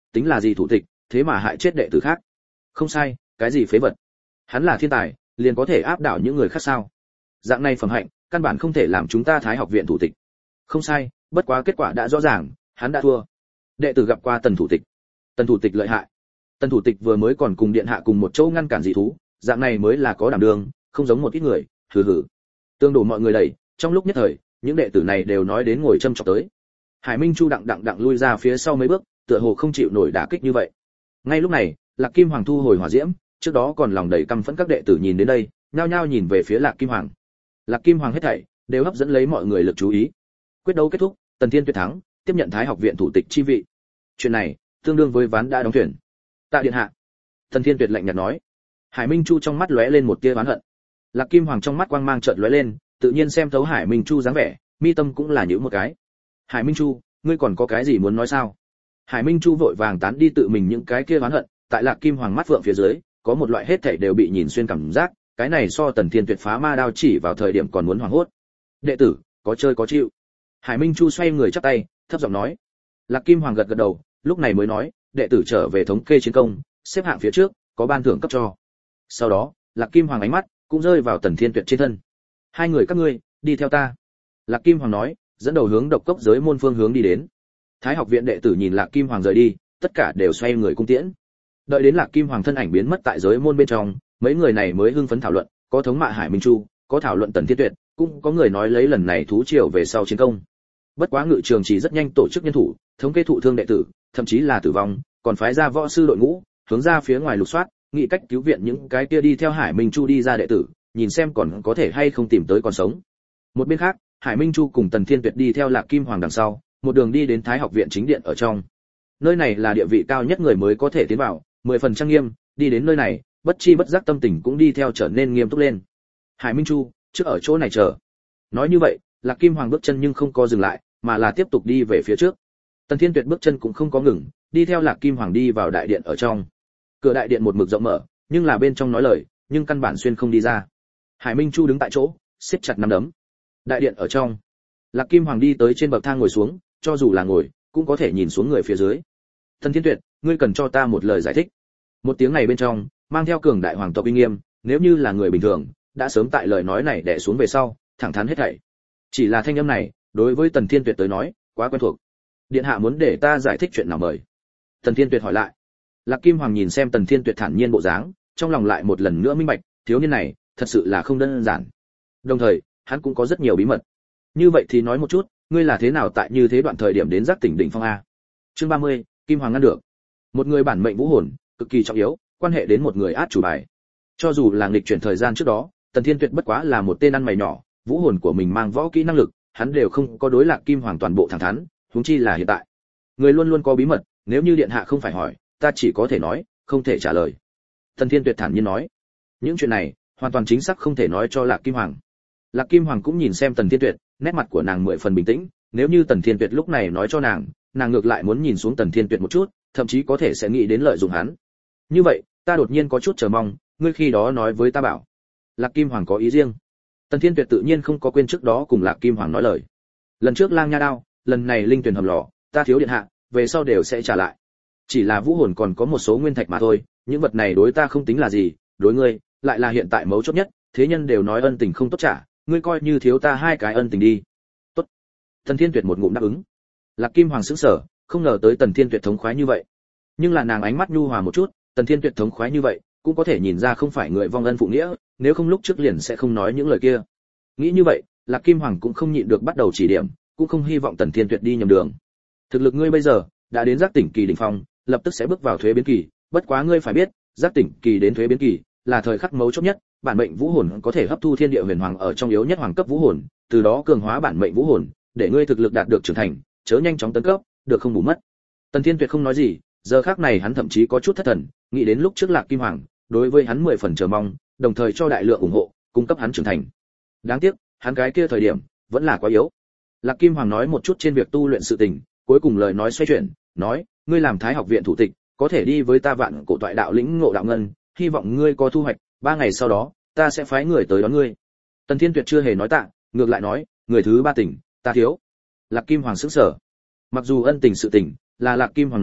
tính là gì thủ tịch, thế mà hại chết đệ tử khác. Không sai, cái gì phế vật. Hắn là thiên tài, liền có thể áp đảo những người khác sao? Dạng này phẩm hạnh, căn bản không thể làm chúng ta Thái học viện thủ tịch. Không sai, bất quá kết quả đã rõ ràng, hắn đã thua. Đệ tử gặp qua Tần thủ tịch. Tần thủ tịch lợi hại. Tần thủ tịch vừa mới còn cùng điện hạ cùng một chỗ ngăn cản dị thú, dạng này mới là có đảm đương, không giống một ít người, hừ hừ. Tương đổ mọi người đẩy, trong lúc nhất thời, những đệ tử này đều nói đến ngồi châm chọc tới. Hải Minh Chu đặng lui ra phía sau mấy bước, tựa hồ không chịu nổi đả kích như vậy. Ngay lúc này, Lạc Kim Hoàng thu hồi hỏa diễm, trước đó còn lòng đầy căm phẫn các đệ tử nhìn đến đây, nhao nhao nhìn về phía Lạc Kim Hoàng. Lạc Kim Hoàng hết thảy đều hấp dẫn lấy mọi người lực chú ý. Quyết đấu kết thúc, Tần Thiên Tuyệt thắng, tiếp nhận Thái học viện thủ tịch chi vị. Chuyện này, tương đương với ván đã đóng thuyền. Tạ điện hạ. Tần Thiên Tuyệt lạnh nhạt nói. Hải Minh Chu trong mắt lóe lên một tia oán hận. Lạc Kim Hoàng trong mắt quang mang chợt lóe lên, tự nhiên xem thấu Hải Minh Chu dáng vẻ, mi tâm cũng là nhíu một cái. Hải Minh Chu, ngươi còn có cái gì muốn nói sao? Hải Minh Chu vội vàng tán đi tự mình những cái kia oán hận, tại Lạc Kim Hoàng mắt vượng phía dưới, có một loại hết thảy đều bị nhìn xuyên cảm giác, cái này so Tần Thiên Tuyệt phá ma đao chỉ vào thời điểm còn muốn hoảng hốt. Đệ tử, có chơi có chịu. Hải Minh Chu xoay người chắp tay, thấp giọng nói. Lạc Kim Hoàng gật gật đầu, lúc này mới nói, đệ tử trở về thống kê chiến công, xếp hạng phía trước, có ban thưởng cấp cho. Sau đó, Lạc Kim Hoàng ánh mắt cũng rơi vào Tần Thiên Tuyệt trên thân. Hai người các ngươi, đi theo ta. Lạc Kim Hoàng nói, dẫn đầu hướng độc cốc giới môn phương hướng đi đến. Thái học viện đệ tử nhìn Lạc Kim Hoàng rời đi, tất cả đều xoay người cung tiễn. Đợi đến Lạc Kim Hoàng thân ảnh biến mất tại giới môn bên trong, mấy người này mới hưng phấn thảo luận, có thống mạ Hải Minh Chu, có thảo luận Tần Thiên Tuyệt, cũng có người nói lấy lần này thú triều về sau chiến công. Bất quá ngự trường chỉ rất nhanh tổ chức nhân thủ, thống kê thụ thương đệ tử, thậm chí là tử vong, còn phái ra võ sư đội ngũ, hướng ra phía ngoài lục soát, nghĩ cách cứu viện những cái kia đi theo Hải Minh Chu đi ra đệ tử, nhìn xem còn có thể hay không tìm tới còn sống. Một bên khác, Hải Minh Chu cùng Tần Thiên Tuyệt đi theo Lạc Kim Hoàng đằng sau, một đường đi đến Thái học viện chính điện ở trong. Nơi này là địa vị cao nhất người mới có thể tiến vào, 10 phần trang nghiêm, đi đến nơi này, bất chi bất giác tâm tình cũng đi theo trở nên nghiêm túc lên. Hải Minh Chu, trước ở chỗ này chờ. Nói như vậy, Lạc Kim Hoàng bước chân nhưng không có dừng lại, mà là tiếp tục đi về phía trước. Tần Thiên Tuyệt bước chân cũng không có ngừng, đi theo Lạc Kim Hoàng đi vào đại điện ở trong. Cửa đại điện một mực rộng mở, nhưng là bên trong nói lời, nhưng căn bản xuyên không đi ra. Hải Minh Chu đứng tại chỗ, siết chặt nắm đấm. Đại điện ở trong, Lạc Kim Hoàng đi tới trên bậc thang ngồi xuống, cho dù là ngồi, cũng có thể nhìn xuống người phía dưới. Tần Thiên Tuyệt, ngươi cần cho ta một lời giải thích. Một tiếng này bên trong, mang theo cường đại hoàng tộc uy nghiêm, nếu như là người bình thường, đã sớm tại lời nói này đè xuống về sau, thẳng thắn hết thảy. Chỉ là thanh âm này, đối với Tần Thiên Tuyệt tới nói, quá quen thuộc. Điện hạ muốn để ta giải thích chuyện nào mời? Tần Thiên Tuyệt hỏi lại. Lạc Kim Hoàng nhìn xem Tần Thiên Tuyệt thản nhiên bộ dáng, trong lòng lại một lần nữa minh bạch, thiếu niên này, thật sự là không đơn giản. Đồng thời, hắn cũng có rất nhiều bí mật. Như vậy thì nói một chút, ngươi là thế nào tại như thế đoạn thời điểm đến giác tỉnh đỉnh phong a? Chương 30, Kim Hoàng ngăn được. Một người bản mệnh vũ hồn, cực kỳ trọng yếu, quan hệ đến một người át chủ bài. Cho dù là nghịch chuyển thời gian trước đó, Tần Thiên Tuyệt bất quá là một tên ăn mày nhỏ, vũ hồn của mình mang võ kỹ năng lực, hắn đều không có đối Lạc Kim Hoàng toàn bộ thẳng thắn, huống chi là hiện tại. Người luôn luôn có bí mật, nếu như điện hạ không phải hỏi, ta chỉ có thể nói, không thể trả lời. Tần Thiên Tuyệt thản nhiên nói, những chuyện này, hoàn toàn chính xác không thể nói cho Lạc Kim Hoàng. Lạc Kim Hoàng cũng nhìn xem Tần Thiên Tuyệt, nét mặt của nàng 10 phần bình tĩnh, nếu như Tần Thiên Tuyệt lúc này nói cho nàng, nàng ngược lại muốn nhìn xuống Tần Thiên Tuyệt một chút, thậm chí có thể sẽ nghĩ đến lợi dụng hắn. Như vậy, ta đột nhiên có chút chờ mong, ngươi khi đó nói với ta bảo. Lạc Kim Hoàng có ý riêng. Tần Thiên Tuyệt tự nhiên không có quên trước đó cùng Lạc Kim Hoàng nói lời. Lần trước Lang Nha đao, lần này linh tuyển hầm lò, ta thiếu điện hạ, về sau đều sẽ trả lại. Chỉ là vũ hồn còn có một số nguyên thạch mà thôi, những vật này đối ta không tính là gì, đối ngươi, lại là hiện tại mấu chốt nhất, thế nhân đều nói ân tình không tốt trả, ngươi coi như thiếu ta 2 cái ân tình đi. Tốt. Tần Thiên Tuyệt một ngụm đáp ứng. Lạc Kim Hoàng sững sờ, không ngờ tới Tần Thiên Tuyệt thống khoái như vậy. Nhưng là nàng ánh mắt nhu hòa một chút, Tần Thiên Tuyệt thống khoái như vậy, cũng có thể nhìn ra không phải người vong ân phụ nghĩa, nếu không lúc trước liền sẽ không nói những lời kia. Nghĩ như vậy, Lạc Kim Hoàng cũng không nhịn được bắt đầu chỉ điểm, cũng không hy vọng Tần Thiên Tuyệt đi nhầm đường. Thực lực ngươi bây giờ đã đến giác tỉnh kỳ đỉnh phong, lập tức sẽ bước vào thuế biến kỳ, bất quá ngươi phải biết, giác tỉnh kỳ đến thuế biến kỳ là thời khắc mấu chốt nhất, bản mệnh vũ hồn có thể hấp thu thiên địa huyền hoàng ở trong yếu nhất hoàng cấp vũ hồn, từ đó cường hóa bản mệnh vũ hồn, để ngươi thực lực đạt được trưởng thành, chớ nhanh chóng tấn cấp, được không bù mất. Tần Thiên Tuyệt không nói gì, giờ khắc này hắn thậm chí có chút thất thần, nghĩ đến lúc trước Lạc Kim Hoàng, đối với hắn 10 phần chờ mong, đồng thời cho đại lượng ủng hộ, cung cấp hắn trưởng thành. Đáng tiếc, hắn cái kia thời điểm vẫn là quá yếu. Lạc Kim Hoàng nói một chút trên việc tu luyện sự tình, cuối cùng lời nói xoay chuyển, nói, ngươi làm Thái học viện thủ tịch, có thể đi với ta Vạn Cổ Toại đạo lĩnh ngộ đạo ngân, hy vọng ngươi có thu hoạch, 3 ngày sau đó, ta sẽ phái người tới đón ngươi. Tần Thiên Tuyệt chưa hề nói tạ, ngược lại nói, người thứ 3 tỉnh, ta thiếu. Lạc Kim Hoàng sững sờ. Mặc dù ân tình sự tình là Lạc Kim Hoàng nói,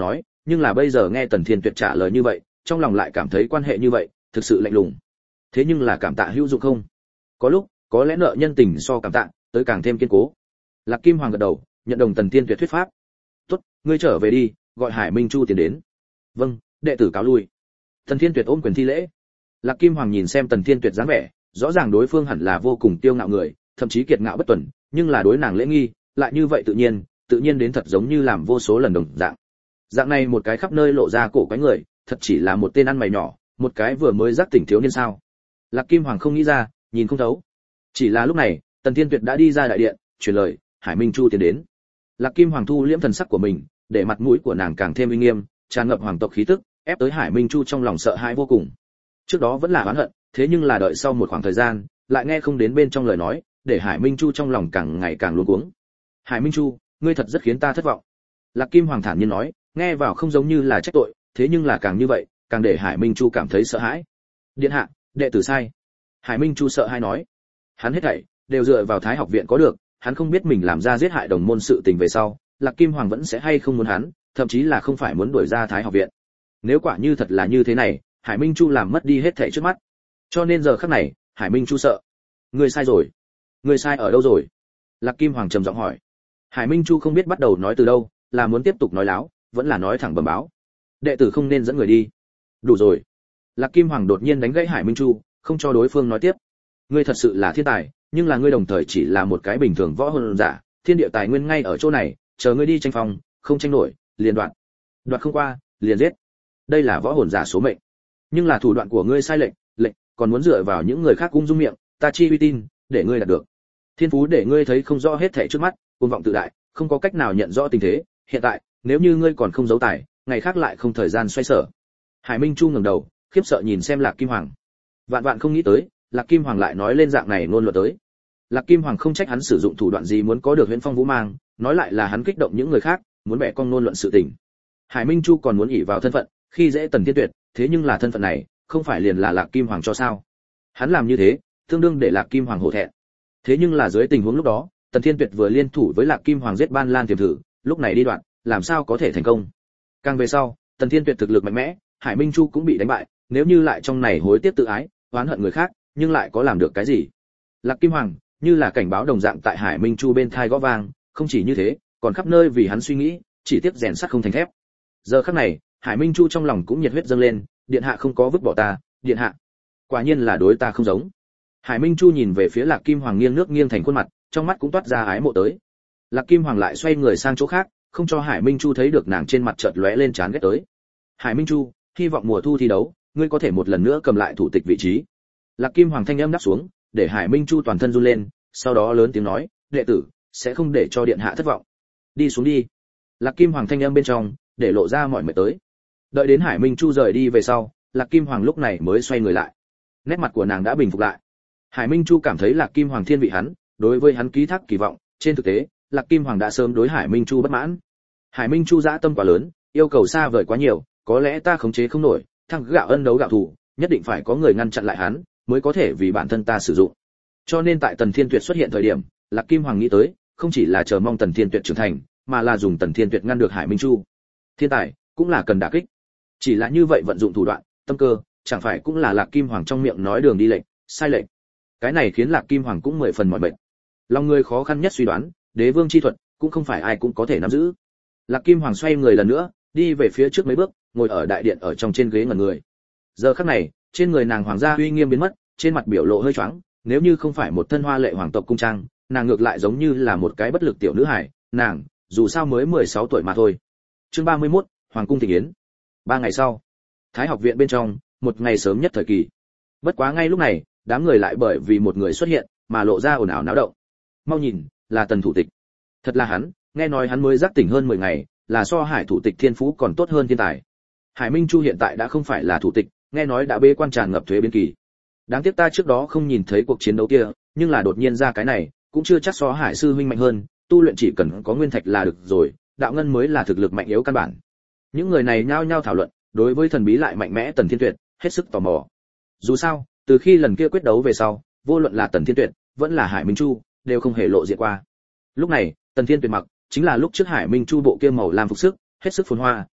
nhưng là bây giờ nghe Tần Thiên Tuyệt trả lời như vậy, trong lòng lại cảm thấy quan hệ như vậy thực sự lạnh lùng. Thế nhưng là cảm tạ hữu dụng không? Có lúc, có lẽ nợ nhân tình so cảm tạ tới càng thêm kiên cố. Lạc Kim Hoàng gật đầu, nhận đồng Tần Thiên Tuyệt thuyết pháp. "Tốt, ngươi trở về đi, gọi Hải Minh Chu tiến đến." "Vâng, đệ tử cáo lui." Tần Thiên Tuyệt ôm quyền thi lễ. Lạc Kim Hoàng nhìn xem Tần Thiên Tuyệt dáng vẻ, rõ ràng đối phương hẳn là vô cùng tiêu ngạo người, thậm chí kiệt ngạo bất tuần, nhưng là đối nàng lễ nghi, lại như vậy tự nhiên đến thật giống như làm vô số lần đồng dạng. Dạng này một cái khắp nơi lộ ra cổ quái người, thật chỉ là một tên ăn mày nhỏ, một cái vừa mới giác tỉnh thiếu niên sao? Lạc Kim Hoàng không nghĩ ra, nhìn không thấu. Chỉ là lúc này, Tần Thiên Tuyệt đã đi ra đại điện, truyền lời, Hải Minh Chu tiến đến. Lạc Kim Hoàng thu liễm thần sắc của mình, để mặt mũi của nàng càng thêm uy nghiêm, tràn ngập hoàng tộc khí tức, ép tới Hải Minh Chu trong lòng sợ hãi vô cùng. Trước đó vẫn là oán hận, thế nhưng là đợi sau một khoảng thời gian, lại nghe không đến bên trong lời nói, để Hải Minh Chu trong lòng càng ngày càng luống cuống. "Hải Minh Chu, ngươi thật rất khiến ta thất vọng." Lạc Kim Hoàng thản nhiên nói, nghe vào không giống như là trách tội, thế nhưng là càng như vậy, càng để Hải Minh Chu cảm thấy sợ hãi. "Điện hạ, đệ tử sai." Hải Minh Chu sợ hãi nói. Hắn hết thảy đều dựa vào Thái học viện có được, hắn không biết mình làm ra giết hại đồng môn sự tình về sau, Lạc Kim Hoàng vẫn sẽ hay không muốn hắn, thậm chí là không phải muốn đuổi ra Thái học viện. Nếu quả như thật là như thế này, Hải Minh Chu làm mất đi hết thảy trước mắt. Cho nên giờ khắc này, Hải Minh Chu sợ. "Ngươi sai rồi." "Ngươi sai ở đâu rồi?" Lạc Kim Hoàng trầm giọng hỏi. Hải Minh Chu không biết bắt đầu nói từ đâu, là muốn tiếp tục nói láo, vẫn là nói thẳng bẩm báo. "Đệ tử không nên dẫn người đi." "Đủ rồi." Lạc Kim Hoàng đột nhiên đánh gãy Hải Minh Chu, không cho đối phương nói tiếp. "Ngươi thật sự là thiên tài, nhưng là ngươi đồng thời chỉ là một cái bình thường võ hồn giả, thiên địa tài nguyên ngay ở chỗ này, chờ ngươi đi tranh phong, không tranh nổi, liền đoạn. Đoạt không qua, liền giết. Đây là võ hồn giả số mệnh. Nhưng là thủ đoạn của ngươi sai lệch, còn muốn dựa vào những người khác cung dung miệng, ta chi uy tin, để ngươi đạt được. Thiên phú để ngươi thấy không rõ hết thảy trước mắt, cuồng vọng tự đại, không có cách nào nhận rõ tình thế, hiện tại, nếu như ngươi còn không giấu tài, ngày khác lại không thời gian xoay sở." Hải Minh Chu ngẩng đầu, khiếp sợ nhìn xem Lạc Kim Hoàng. Vạn vạn không nghĩ tới, Lạc Kim Hoàng lại nói lên dạng này ngôn luận tới. Lạc Kim Hoàng không trách hắn sử dụng thủ đoạn gì muốn có được Huyễn Phong Vũ Mang, nói lại là hắn kích động những người khác, muốn bẻ cong ngôn luận sự tình. Hải Minh Chu còn muốn ỷ vào thân phận, khi dễ Tần Thiên Tuyệt, thế nhưng là thân phận này, không phải liền là Lạc Kim Hoàng cho sao? Hắn làm như thế, tương đương để Lạc Kim Hoàng hổ thẹn. Thế nhưng là dưới tình huống lúc đó, Tần Thiên Tuyệt vừa liên thủ với Lạc Kim Hoàng giết Ban Lan Tiềm Thử, lúc này đi đoạn, làm sao có thể thành công? Càng về sau, Tần Thiên Tuyệt thực lực mạnh mẽ, Hải Minh Chu cũng bị đánh bại, nếu như lại trong này hối tiếc tự ái, oán hận người khác, nhưng lại có làm được cái gì? Lạc Kim Hoàng như là cảnh báo đồng dạng tại Hải Minh Chu bên thai gõ vang, không chỉ như thế, còn khắp nơi vì hắn suy nghĩ, chỉ tiếc rèn sắt không thành thép. Giờ khắc này, Hải Minh Chu trong lòng cũng nhiệt huyết dâng lên, điện hạ không có vứt bỏ ta, điện hạ, quả nhiên là đối ta không giống. Hải Minh Chu nhìn về phía Lạc Kim Hoàng nghiêng nước nghiêng thành khuôn mặt, trong mắt cũng toát ra ái mộ tới. Lạc Kim Hoàng lại xoay người sang chỗ khác, không cho Hải Minh Chu thấy được nàng trên mặt chợt lóe lên chán ghét tới. "Hải Minh Chu, hy vọng mùa thu thi đấu, ngươi có thể một lần nữa cầm lại thủ tịch vị trí." Lạc Kim Hoàng thanh âm đáp xuống, để Hải Minh Chu toàn thân run lên, sau đó lớn tiếng nói, "Đệ tử sẽ không để cho điện hạ thất vọng. Đi xuống đi." Lạc Kim Hoàng thanh âm bên trong để lộ ra mọi mệt tới. Đợi đến Hải Minh Chu rời đi về sau, Lạc Kim Hoàng lúc này mới xoay người lại. Nét mặt của nàng đã bình phục lại. Hải Minh Chu cảm thấy Lạc Kim Hoàng thiên vị hắn, đối với hắn ký thác kỳ vọng, trên thực tế, Lạc Kim Hoàng đã sớm đối Hải Minh Chu bất mãn. Hải Minh Chu dã tâm quá lớn, yêu cầu xa vời quá nhiều, có lẽ ta khống chế không nổi, thằng gạo ân đấu gạo thủ, nhất định phải có người ngăn chặn lại hắn, mới có thể vì bản thân ta sử dụng. Cho nên tại Tần Thiên Tuyệt xuất hiện thời điểm, Lạc Kim Hoàng nghĩ tới, không chỉ là chờ mong Tần Thiên Tuyệt trưởng thành, mà là dùng Tần Thiên Tuyệt ngăn được Hải Minh Chu. Thiên tài cũng là cần đả kích. Chỉ là như vậy vận dụng thủ đoạn, tâm cơ, chẳng phải cũng là Lạc Kim Hoàng trong miệng nói đường đi lệnh, sai lệnh. Cái này khiến Lạc Kim Hoàng cũng 10 phần mỏi mệt. Lòng người khó khăn nhất suy đoán, đế vương chi thuật, cũng không phải ai cũng có thể nắm giữ. Lạc Kim Hoàng xoay người lần nữa, đi về phía trước mấy bước, ngồi ở đại điện ở trong trên ghế ngẩn người. Giờ khắc này, trên người nàng hoàng gia uy nghiêm biến mất, trên mặt biểu lộ hơi choáng, nếu như không phải một thân hoa lệ hoàng tộc cung trang, nàng ngược lại giống như là một cái bất lực tiểu nữ hài, nàng, dù sao mới 16 tuổi mà thôi. Chương 31, Hoàng cung thịnh yến. 3 ngày sau, Thái học viện bên trong, một ngày sớm nhất thời kỳ. Bất quá ngay lúc này, đám người lại bởi vì một người xuất hiện, mà lộ ra ồn ào náo động. Mau nhìn, là Tần thủ tịch. Thật là hắn, nghe nói hắn mới giác tỉnh hơn 10 ngày, là so Hải thủ tịch thiên phú còn tốt hơn thiên tài. Hải Minh Chu hiện tại đã không phải là thủ tịch, nghe nói đã bế quan tràn ngập thuế biên kỳ. Đáng tiếc ta trước đó không nhìn thấy cuộc chiến đấu kia, nhưng là đột nhiên ra cái này, cũng chưa chắc so Hải sư huynh mạnh hơn, tu luyện chỉ cần có nguyên thạch là được rồi, đạo ngân mới là thực lực mạnh yếu căn bản. Những người này nhao nhao thảo luận, đối với thần bí lại mạnh mẽ Tần Thiên Tuyệt, hết sức tò mò. Dù sao, từ khi lần kia quyết đấu về sau, vô luận là Tần Thiên Tuyệt, vẫn là Hải Minh Chu, đều không hề lộ diện qua. Lúc này, Tần Thiên Tuyệt mặc chính là lúc trước Hải Minh Chu bộ kia màu lam phục sức, hết sức phồn hoa,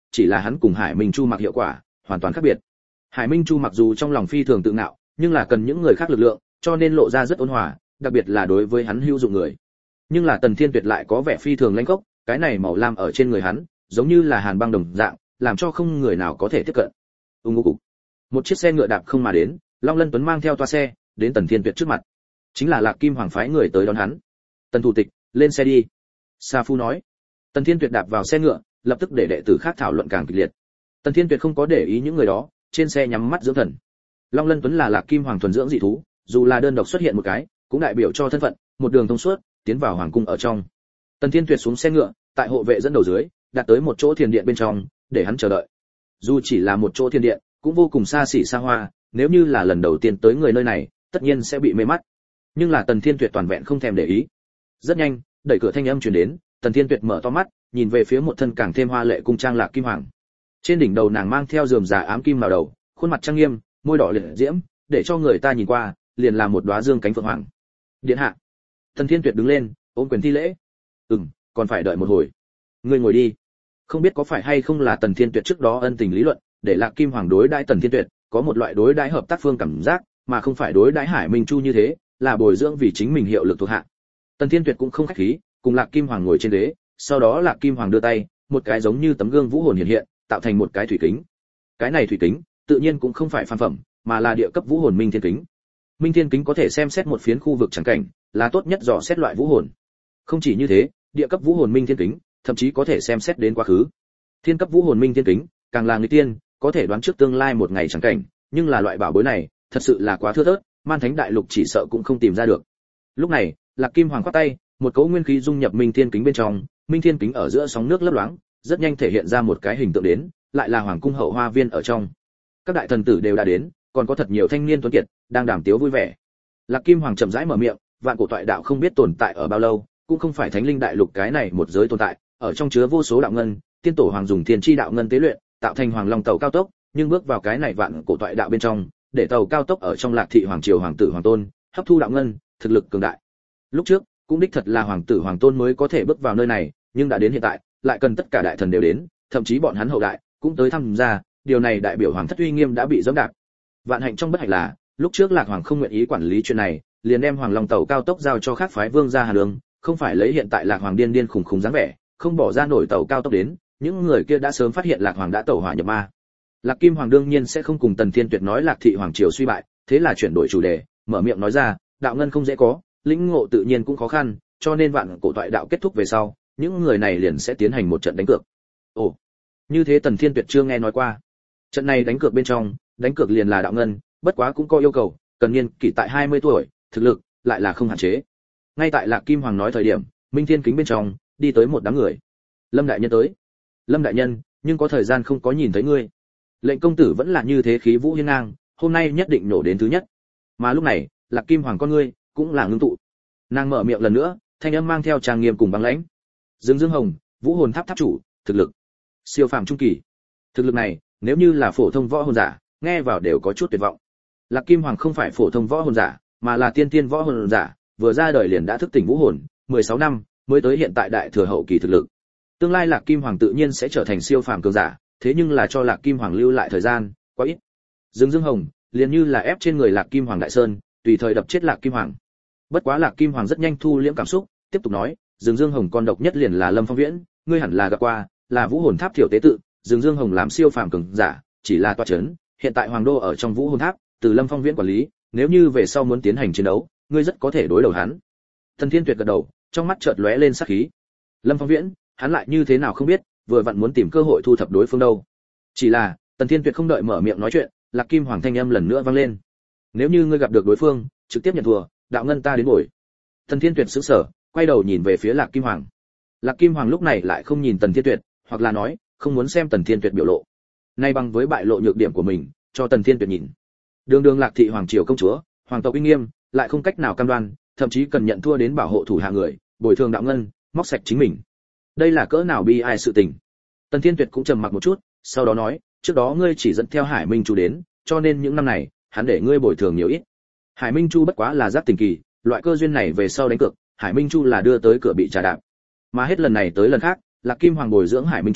chỉ là hắn cùng Hải Minh Chu mặc hiệu quả hoàn toàn khác biệt. Hải Minh Chu mặc dù trong lòng phi thường tự ngạo, nhưng là cần những người khác lực lượng, cho nên lộ ra rất ôn hòa, đặc biệt là đối với hắn hữu dụng người. Nhưng là Tần Thiên Tuyệt lại có vẻ phi thường lãnh khốc, cái này màu lam ở trên người hắn, giống như là hàn băng đồng dạng, làm cho không người nào có thể tiếp cận. Ngô cục. Một chiếc xe ngựa đạp không mà đến, Long Lân Tuấn mang theo toa xe, đến Tần Thiên Tuyệt trước mặt. Chính là Lạc Kim Hoàng phái người tới đón hắn. Tần thủ tịch, lên xe đi. Sa Phu nói. Tần Thiên Tuyệt đạp vào xe ngựa, lập tức để đệ tử khác thảo luận càng kịch liệt. Tần Thiên Tuyệt không có để ý những người đó, trên xe nhắm mắt dưỡng thần. Long Lân Tuấn là Lạc Kim Hoàng thuần dưỡng dị thú, dù là đơn độc xuất hiện một cái, cũng đại biểu cho thân phận, một đường thông suốt, tiến vào hoàng cung ở trong. Tần Thiên Tuyệt xuống xe ngựa, tại hộ vệ dẫn đầu dưới, đạt tới một chỗ thiền điện bên trong, để hắn chờ đợi. Dù chỉ là một chỗ thiền điện, cũng vô cùng xa xỉ xa hoa, nếu như là lần đầu tiên tới người nơi này, tất nhiên sẽ bị mê mắt. Nhưng là Tần Thiên Tuyệt toàn vẹn không thèm để ý. Rất nhanh, đẩy cửa thanh âm truyền đến, Tần Thiên Tuyệt mở to mắt, nhìn về phía một thân càng thêm hoa lệ cung trang Lạc Kim Hoàng. Trên đỉnh đầu nàng mang theo rườm rà ám kim màu đầu, khuôn mặt trang nghiêm, môi đỏ liệt diễm, để cho người ta nhìn qua, liền là một đóa dương cánh phượng hoàng. Điện hạ. Tần Thiên Tuyệt đứng lên, ôm quyền thi lễ. Còn phải đợi một hồi. Ngươi ngồi đi. Không biết có phải hay không là Tần Thiên Tuyệt trước đó ân tình lý luận, để Lạc Kim Hoàng đối đãi Tần Thiên Tuyệt, có một loại đối đãi hợp tác phương cảm giác, mà không phải đối đãi Hải Minh Chu như thế, là bồi dưỡng vì chính mình hiệu lực thuộc hạ. Tần Thiên Tuyệt cũng không khách khí, cùng Lạc Kim Hoàng ngồi trên ghế, sau đó Lạc Kim Hoàng đưa tay, một cái giống như tấm gương vũ hồn hiện hiện, tạo thành một cái thủy kính. Cái này thủy kính, tự nhiên cũng không phải phàm phẩm, mà là địa cấp vũ hồn minh thiên kính. Minh thiên kính có thể xem xét một phiến khu vực chẳng cảnh, là tốt nhất dò xét loại vũ hồn. Không chỉ như thế, địa cấp vũ hồn minh thiên kính, thậm chí có thể xem xét đến quá khứ. Thiên cấp vũ hồn minh thiên kính, càng là người tiên, có thể đoán trước tương lai một ngày chẳng cảnh, nhưng là loại bảo bối này, thật sự là quá thưa thớt, Man Thánh đại lục chỉ sợ cũng không tìm ra được. Lúc này, Lạc Kim Hoàng quát tay, một cỗ nguyên khí dung nhập minh thiên kính bên trong, minh thiên kính ở giữa sóng nước lấp loáng, rất nhanh thể hiện ra một cái hình tượng đến, lại là hoàng cung hậu hoa viên ở trong. Các đại thần tử đều đã đến, còn có thật nhiều thanh niên tuấn kiệt đang đàm tiếu vui vẻ. Lạc Kim Hoàng chậm rãi mở miệng, vạn cổ toại đạo không biết tồn tại ở bao lâu, cũng không phải thánh linh đại lục cái này một giới tồn tại, ở trong chứa vô số đạo ngân, tiên tổ hoàng dùng thiên chi đạo ngân tế luyện, tạo thành hoàng long tàu cao tốc, nhưng bước vào cái này vạn cổ toại đạo bên trong, để tàu cao tốc ở trong Lạc thị hoàng triều hoàng tử hoàng tôn, hấp thu đạo ngân, thực lực cường đại. Lúc trước, cũng đích thật là hoàng tử hoàng tôn mới có thể bước vào nơi này, nhưng đã đến hiện tại, lại cần tất cả đại thần đều đến, thậm chí bọn hắn hậu đại cũng tới tham gia, điều này đại biểu hoàng thất uy nghiêm đã bị giẫm đạp. Vạn hạnh trong bất hạnh là, lúc trước Lạc Hoàng không nguyện ý quản lý chuyện này, liền đem Hoàng Long tàu cao tốc giao cho khác phái vương gia Hà Đường, không phải lấy hiện tại Lạc Hoàng điên điên khủng khủng dáng vẻ, không bỏ ra nổi tàu cao tốc đến, những người kia đã sớm phát hiện Lạc Hoàng đã tẩu hỏa nhập ma. Lạc Kim Hoàng đương nhiên sẽ không cùng Tần Thiên Tuyệt nói Lạc thị hoàng triều suy bại, thế là chuyển đổi chủ đề, mở miệng nói ra, đạo ngân không dễ có, lĩnh ngộ tự nhiên cũng khó khăn, cho nên vạn cổ toại đạo kết thúc về sau, những người này liền sẽ tiến hành một trận đánh cược. Ồ, như thế Tần Thiên Tuyệt chưa nghe nói qua. Trận này đánh cược bên trong, đánh cược liền là đạo ngân, bất quá cũng có yêu cầu, cần niên kỷ tại 20 tuổi, thực lực lại là không hạn chế. Ngay tại Lạc Kim Hoàng nói thời điểm, Minh Thiên kính bên trong đi tới một đám người. Lâm đại nhân tới. Lâm đại nhân, nhưng có thời gian không có nhìn thấy ngươi. Lệnh công tử vẫn là như thế khí vũ hiên ngang, hôm nay nhất định nổ đến thứ nhất. Mà lúc này, Lạc Kim Hoàng con ngươi cũng là ngưng tụ. Nàng mở miệng lần nữa, thanh âm mang theo trang nghiêm cùng băng lãnh. Dương Dương Hồng, Vũ Hồn Tháp tháp chủ, thực lực siêu phàm trung kỳ. Thực lực này, nếu như là phổ thông võ hồn giả, nghe vào đều có chút tuyệt vọng. Lạc Kim Hoàng không phải phổ thông võ hồn giả, mà là tiên tiên võ hồn giả, vừa ra đời liền đã thức tỉnh vũ hồn, 16 năm mới tới hiện tại đại thừa hậu kỳ thực lực. Tương lai Lạc Kim Hoàng tự nhiên sẽ trở thành siêu phàm cường giả, thế nhưng là cho Lạc Kim Hoàng lưu lại thời gian quá ít. Dương Dương Hồng liền như là ép trên người Lạc Kim Hoàng đại sơn, tùy thời đập chết Lạc Kim Hoàng. Bất quá Lạc Kim Hoàng rất nhanh thu liễm cảm xúc, tiếp tục nói, Dương Dương Hồng con độc nhất liền là Lâm Phong Viễn, ngươi hẳn là gặp qua, là vũ hồn tháp thiểu tế tự, Dương Dương Hồng làm siêu phàm cường giả, chỉ là tọa chấn, hiện tại hoàng đô ở trong vũ hồn tháp, từ Lâm Phong Viễn quản lý, nếu như về sau muốn tiến hành chiến đấu, ngươi rất có thể đối đầu hắn. Thần Thiên Tuyệt gật đầu, trong mắt chợt lóe lên sát khí. Lâm Phong Viễn, hắn lại như thế nào không biết, vừa vặn muốn tìm cơ hội thu thập đối phương đâu. Chỉ là, Tần Thiên Tuyệt không đợi mở miệng nói chuyện, Lạc Kim Hoàng thanh âm lần nữa vang lên. Nếu như ngươi gặp được đối phương, trực tiếp nhận thua, đạo ngân ta đến bồi. Tần Thiên Tuyệt sững sờ, quay đầu nhìn về phía Lạc Kim Hoàng. Lạc Kim Hoàng lúc này lại không nhìn Tần Thiên Tuyệt, hoặc là nói, không muốn xem Tần Thiên Tuyệt biểu lộ. Nay bằng với bại lộ nhược điểm của mình, cho Tần Thiên Tuyệt nhìn. Đường đường Lạc thị hoàng triều công chúa, hoàng tộc uy nghiêm, lại không cách nào cam đoan, thậm chí cần nhận thua đến bảo hộ thủ hạ người, bồi thường đạo ngân, móc sạch chính mình. Đây là cỡ nào bi ai sự tình. Tần Thiên Tuyệt cũng trầm mặc một chút, sau đó nói, trước đó ngươi chỉ dẫn theo Hải Minh Chu đến, cho nên những năm này, hắn để ngươi bồi thường nhiều ít. Hải Minh Chu bất quá là giác tình kỳ, loại cơ duyên này về sau đánh cược, Hải Minh Chu là đưa tới cửa bị trà đạp. Mà hết lần này tới lần khác, Lạc Kim Hoàng bồi dưỡng Hải Minh Chu,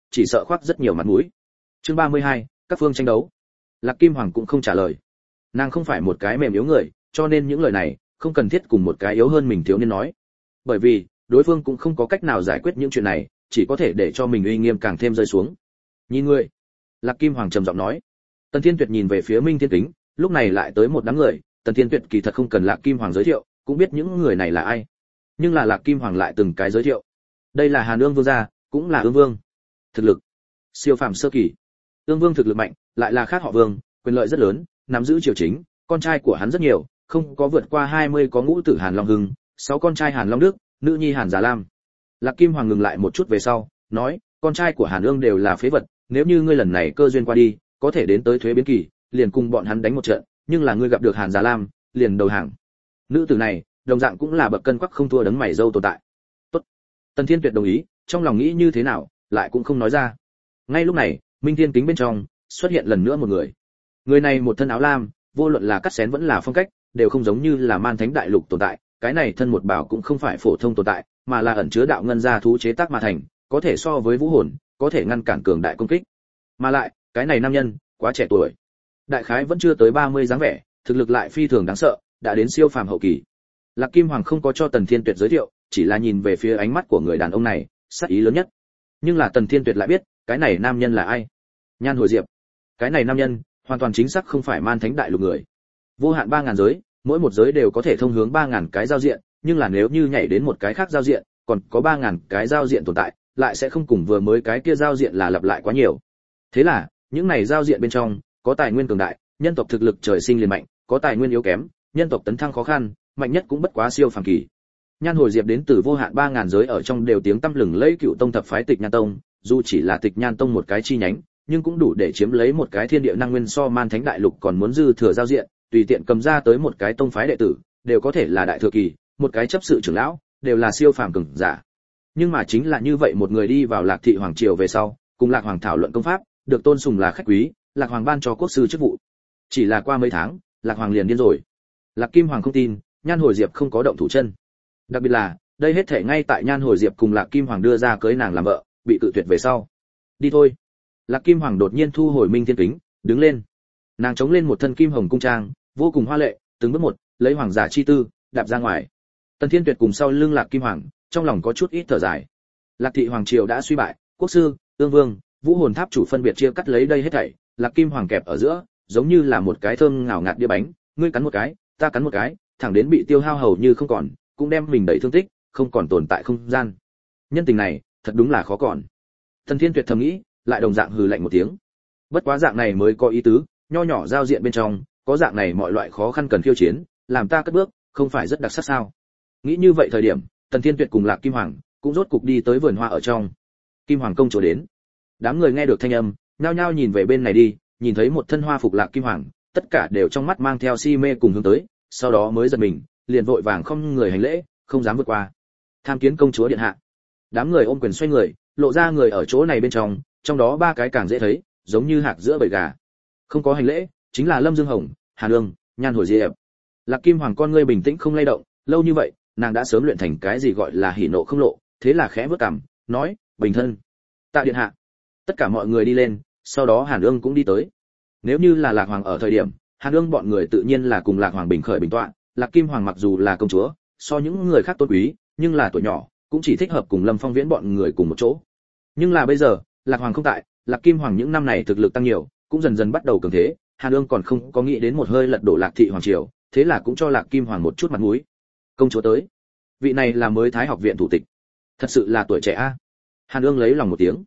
chỉ sợ khoác rất nhiều mặt mũi. Chương 32, các phương tranh đấu. Lạc Kim Hoàng cũng không trả lời. Nàng không phải một cái mềm yếu người, cho nên những lời này không cần thiết cùng một cái yếu hơn mình thiếu niên nói. Bởi vì, đối phương cũng không có cách nào giải quyết những chuyện này, chỉ có thể để cho mình uy nghiêm càng thêm rơi xuống. Nhìn ngươi. Lạc Kim Hoàng trầm giọng nói. Tần Thiên Tuyệt nhìn về phía Minh Thiên Kính, lúc này lại tới một đám người, Tần Thiên Tuyệt kỳ thật không cần Lạc Kim Hoàng giới thiệu, cũng biết những người này là ai. Nhưng là Lạc Kim Hoàng lại từng cái giới thiệu. Đây là Hàn Ương Vương gia, cũng là Ương Vương. Thực lực siêu phàm sơ kỳ. Ương Vương thực lực mạnh, lại là khác họ Vương, quyền lợi rất lớn, nắm giữ triều chính, con trai của hắn rất nhiều, không có vượt qua 20 có ngũ tử Hàn Long Hưng, 6 con trai Hàn Long Đức, nữ nhi Hàn Giá Lam. Lạc Kim Hoàng ngừng lại một chút về sau, nói, con trai của Hàn Ương đều là phế vật, nếu như ngươi lần này cơ duyên qua đi, có thể đến tới thuế biến kỳ, liền cùng bọn hắn đánh một trận, nhưng là ngươi gặp được Hàn Giá Lam, liền đầu hàng. Nữ tử này, đồng dạng cũng là bậc cân quắc không thua đấng mày râu tồn tại. Tốt. Tần Thiên Tuyệt đồng ý, trong lòng nghĩ như thế nào, lại cũng không nói ra. Ngay lúc này, Minh Thiên Kính bên trong xuất hiện lần nữa một người. Người này một thân áo lam, vô luận là cắt xén vẫn là phong cách, đều không giống như là Man Thánh Đại Lục tồn tại, cái này thân một bảo cũng không phải phổ thông tồn tại, mà là ẩn chứa đạo ngân gia thú chế tác mà thành, có thể so với vũ hồn, có thể ngăn cản cường đại công kích. Mà lại, cái này nam nhân quá trẻ tuổi. Đại khái vẫn chưa tới 30 dáng vẻ, thực lực lại phi thường đáng sợ, đã đến siêu phàm hậu kỳ. Lạc Kim Hoàng không có cho Tần Thiên Tuyệt giới thiệu, chỉ là nhìn về phía ánh mắt của người đàn ông này, sát ý lớn nhất. Nhưng là Tần Thiên Tuyệt lại biết, cái này nam nhân là ai? Nhan Hồi Diệp. Cái này nam nhân, hoàn toàn chính xác không phải Man Thánh Đại Lục người. Vô hạn 3000 giới, mỗi một giới đều có thể thông hướng 3000 cái giao diện, nhưng là nếu như nhảy đến một cái khác giao diện, còn có 3000 cái giao diện tồn tại, lại sẽ không cùng vừa mới cái kia giao diện là lặp lại quá nhiều. Thế là, những này giao diện bên trong, có tài nguyên cường đại, nhân tộc thực lực trời sinh liền mạnh, có tài nguyên yếu kém, nhân tộc tấn thăng khó khăn, mạnh nhất cũng bất quá siêu phàm kỳ. Nhan Hồi Diệp đến từ vô hạn 3000 giới ở trong đều tiếng tăm lừng lẫy Cựu Tông thập phái Tịch Nhan Tông, dù chỉ là Tịch Nhan Tông một cái chi nhánh, nhưng cũng đủ để chiếm lấy một cái thiên địa năng nguyên so Man Thánh Đại Lục còn muốn dư thừa giao diện, tùy tiện cầm ra tới một cái tông phái đệ tử, đều có thể là đại thừa kỳ, một cái chấp sự trưởng lão, đều là siêu phàm cường giả. Nhưng mà chính là như vậy một người đi vào Lạc Thị Hoàng triều về sau, cùng Lạc Hoàng thảo luận công pháp, được tôn sùng là khách quý, Lạc Hoàng ban cho quốc sư chức vụ. Chỉ là qua mấy tháng, Lạc Hoàng liền điên rồi. Lạc Kim Hoàng không tin, Nhan Hồi Diệp không có động thủ chân. Đặc biệt là, đây hết thể ngay tại Nhan Hồi Diệp cùng Lạc Kim Hoàng đưa ra cưới nàng làm vợ, bị cự tuyệt về sau. Đi thôi. Lạc Kim Hoàng đột nhiên thu hồi Minh Thiên Kính, đứng lên. Nàng chống lên một thân kim hồng cung trang, vô cùng hoa lệ, từng bước một, lấy hoàng giả chi tư, đạp ra ngoài. Tần Thiên Tuyệt cùng sau lưng Lạc Kim Hoàng, trong lòng có chút ít thở dài. Lạc Thị Hoàng triều đã suy bại, quốc sư, ương vương, vũ hồn tháp chủ phân biệt chia cắt lấy đây hết thảy, Lạc Kim Hoàng kẹp ở giữa, giống như là một cái thơm ngào ngạt đĩa bánh, ngươi cắn một cái, ta cắn một cái, thẳng đến bị tiêu hao hầu như không còn, cũng đem mình đẩy thương tích, không còn tồn tại không gian. Nhân tình này, thật đúng là khó còn. Tần Thiên Tuyệt thầm nghĩ, lại đồng dạng hừ lạnh một tiếng. Bất quá dạng này mới có ý tứ, nho nhỏ giao diện bên trong, có dạng này mọi loại khó khăn cần khiêu chiến, làm ta cất bước, không phải rất đặc sắc sao? Nghĩ như vậy thời điểm, Tần Thiên Tuyệt cùng Lạc Kim Hoàng cũng rốt cục đi tới vườn hoa ở trong. Kim Hoàng công chúa đến. Đám người nghe được thanh âm, nhao nhao nhìn về bên này đi, nhìn thấy một thân hoa phục Lạc Kim Hoàng, tất cả đều trong mắt mang theo si mê cùng hướng tới, sau đó mới giật mình, liền vội vàng không người hành lễ, không dám vượt qua. Tham kiến công chúa điện hạ. Đám người ôm quyền xoay người, lộ ra người ở chỗ này bên trong đó ba cái càng dễ thấy, giống như hạc giữa bầy gà. Không có hành lễ, chính là Lâm Dương Hồng, Hàn Ương, Nhan Hồi Diệp. Lạc Kim Hoàng con ngươi bình tĩnh không lay động, lâu như vậy, nàng đã sớm luyện thành cái gì gọi là hỉ nộ không lộ, thế là khẽ bước cằm, nói, bình thân. Tạ điện hạ. Tất cả mọi người đi lên, sau đó Hàn Ương cũng đi tới. Nếu như là Lạc Hoàng ở thời điểm, Hàn Ương bọn người tự nhiên là cùng Lạc Hoàng bình khởi bình tọa, Lạc Kim Hoàng mặc dù là công chúa, so những người khác tôn quý, nhưng là tuổi nhỏ, cũng chỉ thích hợp cùng Lâm Phong Viễn bọn người cùng một chỗ. Nhưng là bây giờ, Lạc Hoàng không tại, Lạc Kim Hoàng những năm này thực lực tăng nhiều, cũng dần dần bắt đầu cường thế, Hàn Ương còn không có nghĩ đến một hơi lật đổ Lạc Thị Hoàng triều, thế là cũng cho Lạc Kim Hoàng một chút mặt mũi. Công chúa tới. Vị này là mới Thái học viện thủ tịch. Thật sự là tuổi trẻ a. Hàn Ương lấy lòng một tiếng.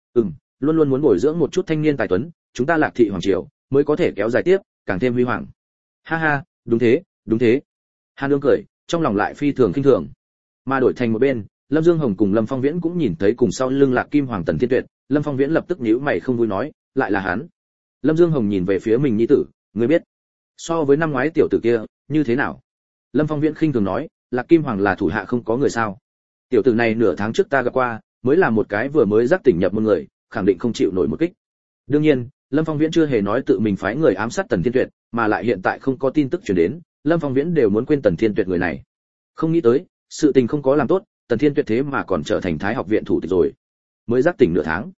Luôn luôn muốn bồi dưỡng một chút thanh niên tài tuấn, chúng ta Lạc Thị Hoàng triều mới có thể kéo dài tiếp, càng thêm huy hoàng. Ha ha, đúng thế, đúng thế. Hàn Ương cười, trong lòng lại phi thường khinh thường. Mà đổi thành một bên, Lâm Dương Hồng cùng Lâm Phong Viễn cũng nhìn thấy cùng sau lưng Lạc Kim Hoàng Tần Thiên Tuyệt, Lâm Phong Viễn lập tức nhíu mày không vui nói, lại là hắn. Lâm Dương Hồng nhìn về phía mình nhi tử, ngươi biết, so với năm ngoái tiểu tử kia, như thế nào? Lâm Phong Viễn khinh thường nói, Lạc Kim Hoàng là thủ hạ không có người sao? Tiểu tử này nửa tháng trước ta gặp qua, mới là một cái vừa mới giác tỉnh nhập môn người, khẳng định không chịu nổi một kích. Đương nhiên, Lâm Phong Viễn chưa hề nói tự mình phái người ám sát Tần Thiên Tuyệt, mà lại hiện tại không có tin tức truyền đến, Lâm Phong Viễn đều muốn quên Tần Thiên Tuyệt người này. Không nghĩ tới, sự tình không có làm tốt, Tần Thiên Tuyệt thế mà còn trở thành Thái học viện thủ tịch rồi. Mới giác tỉnh nửa tháng.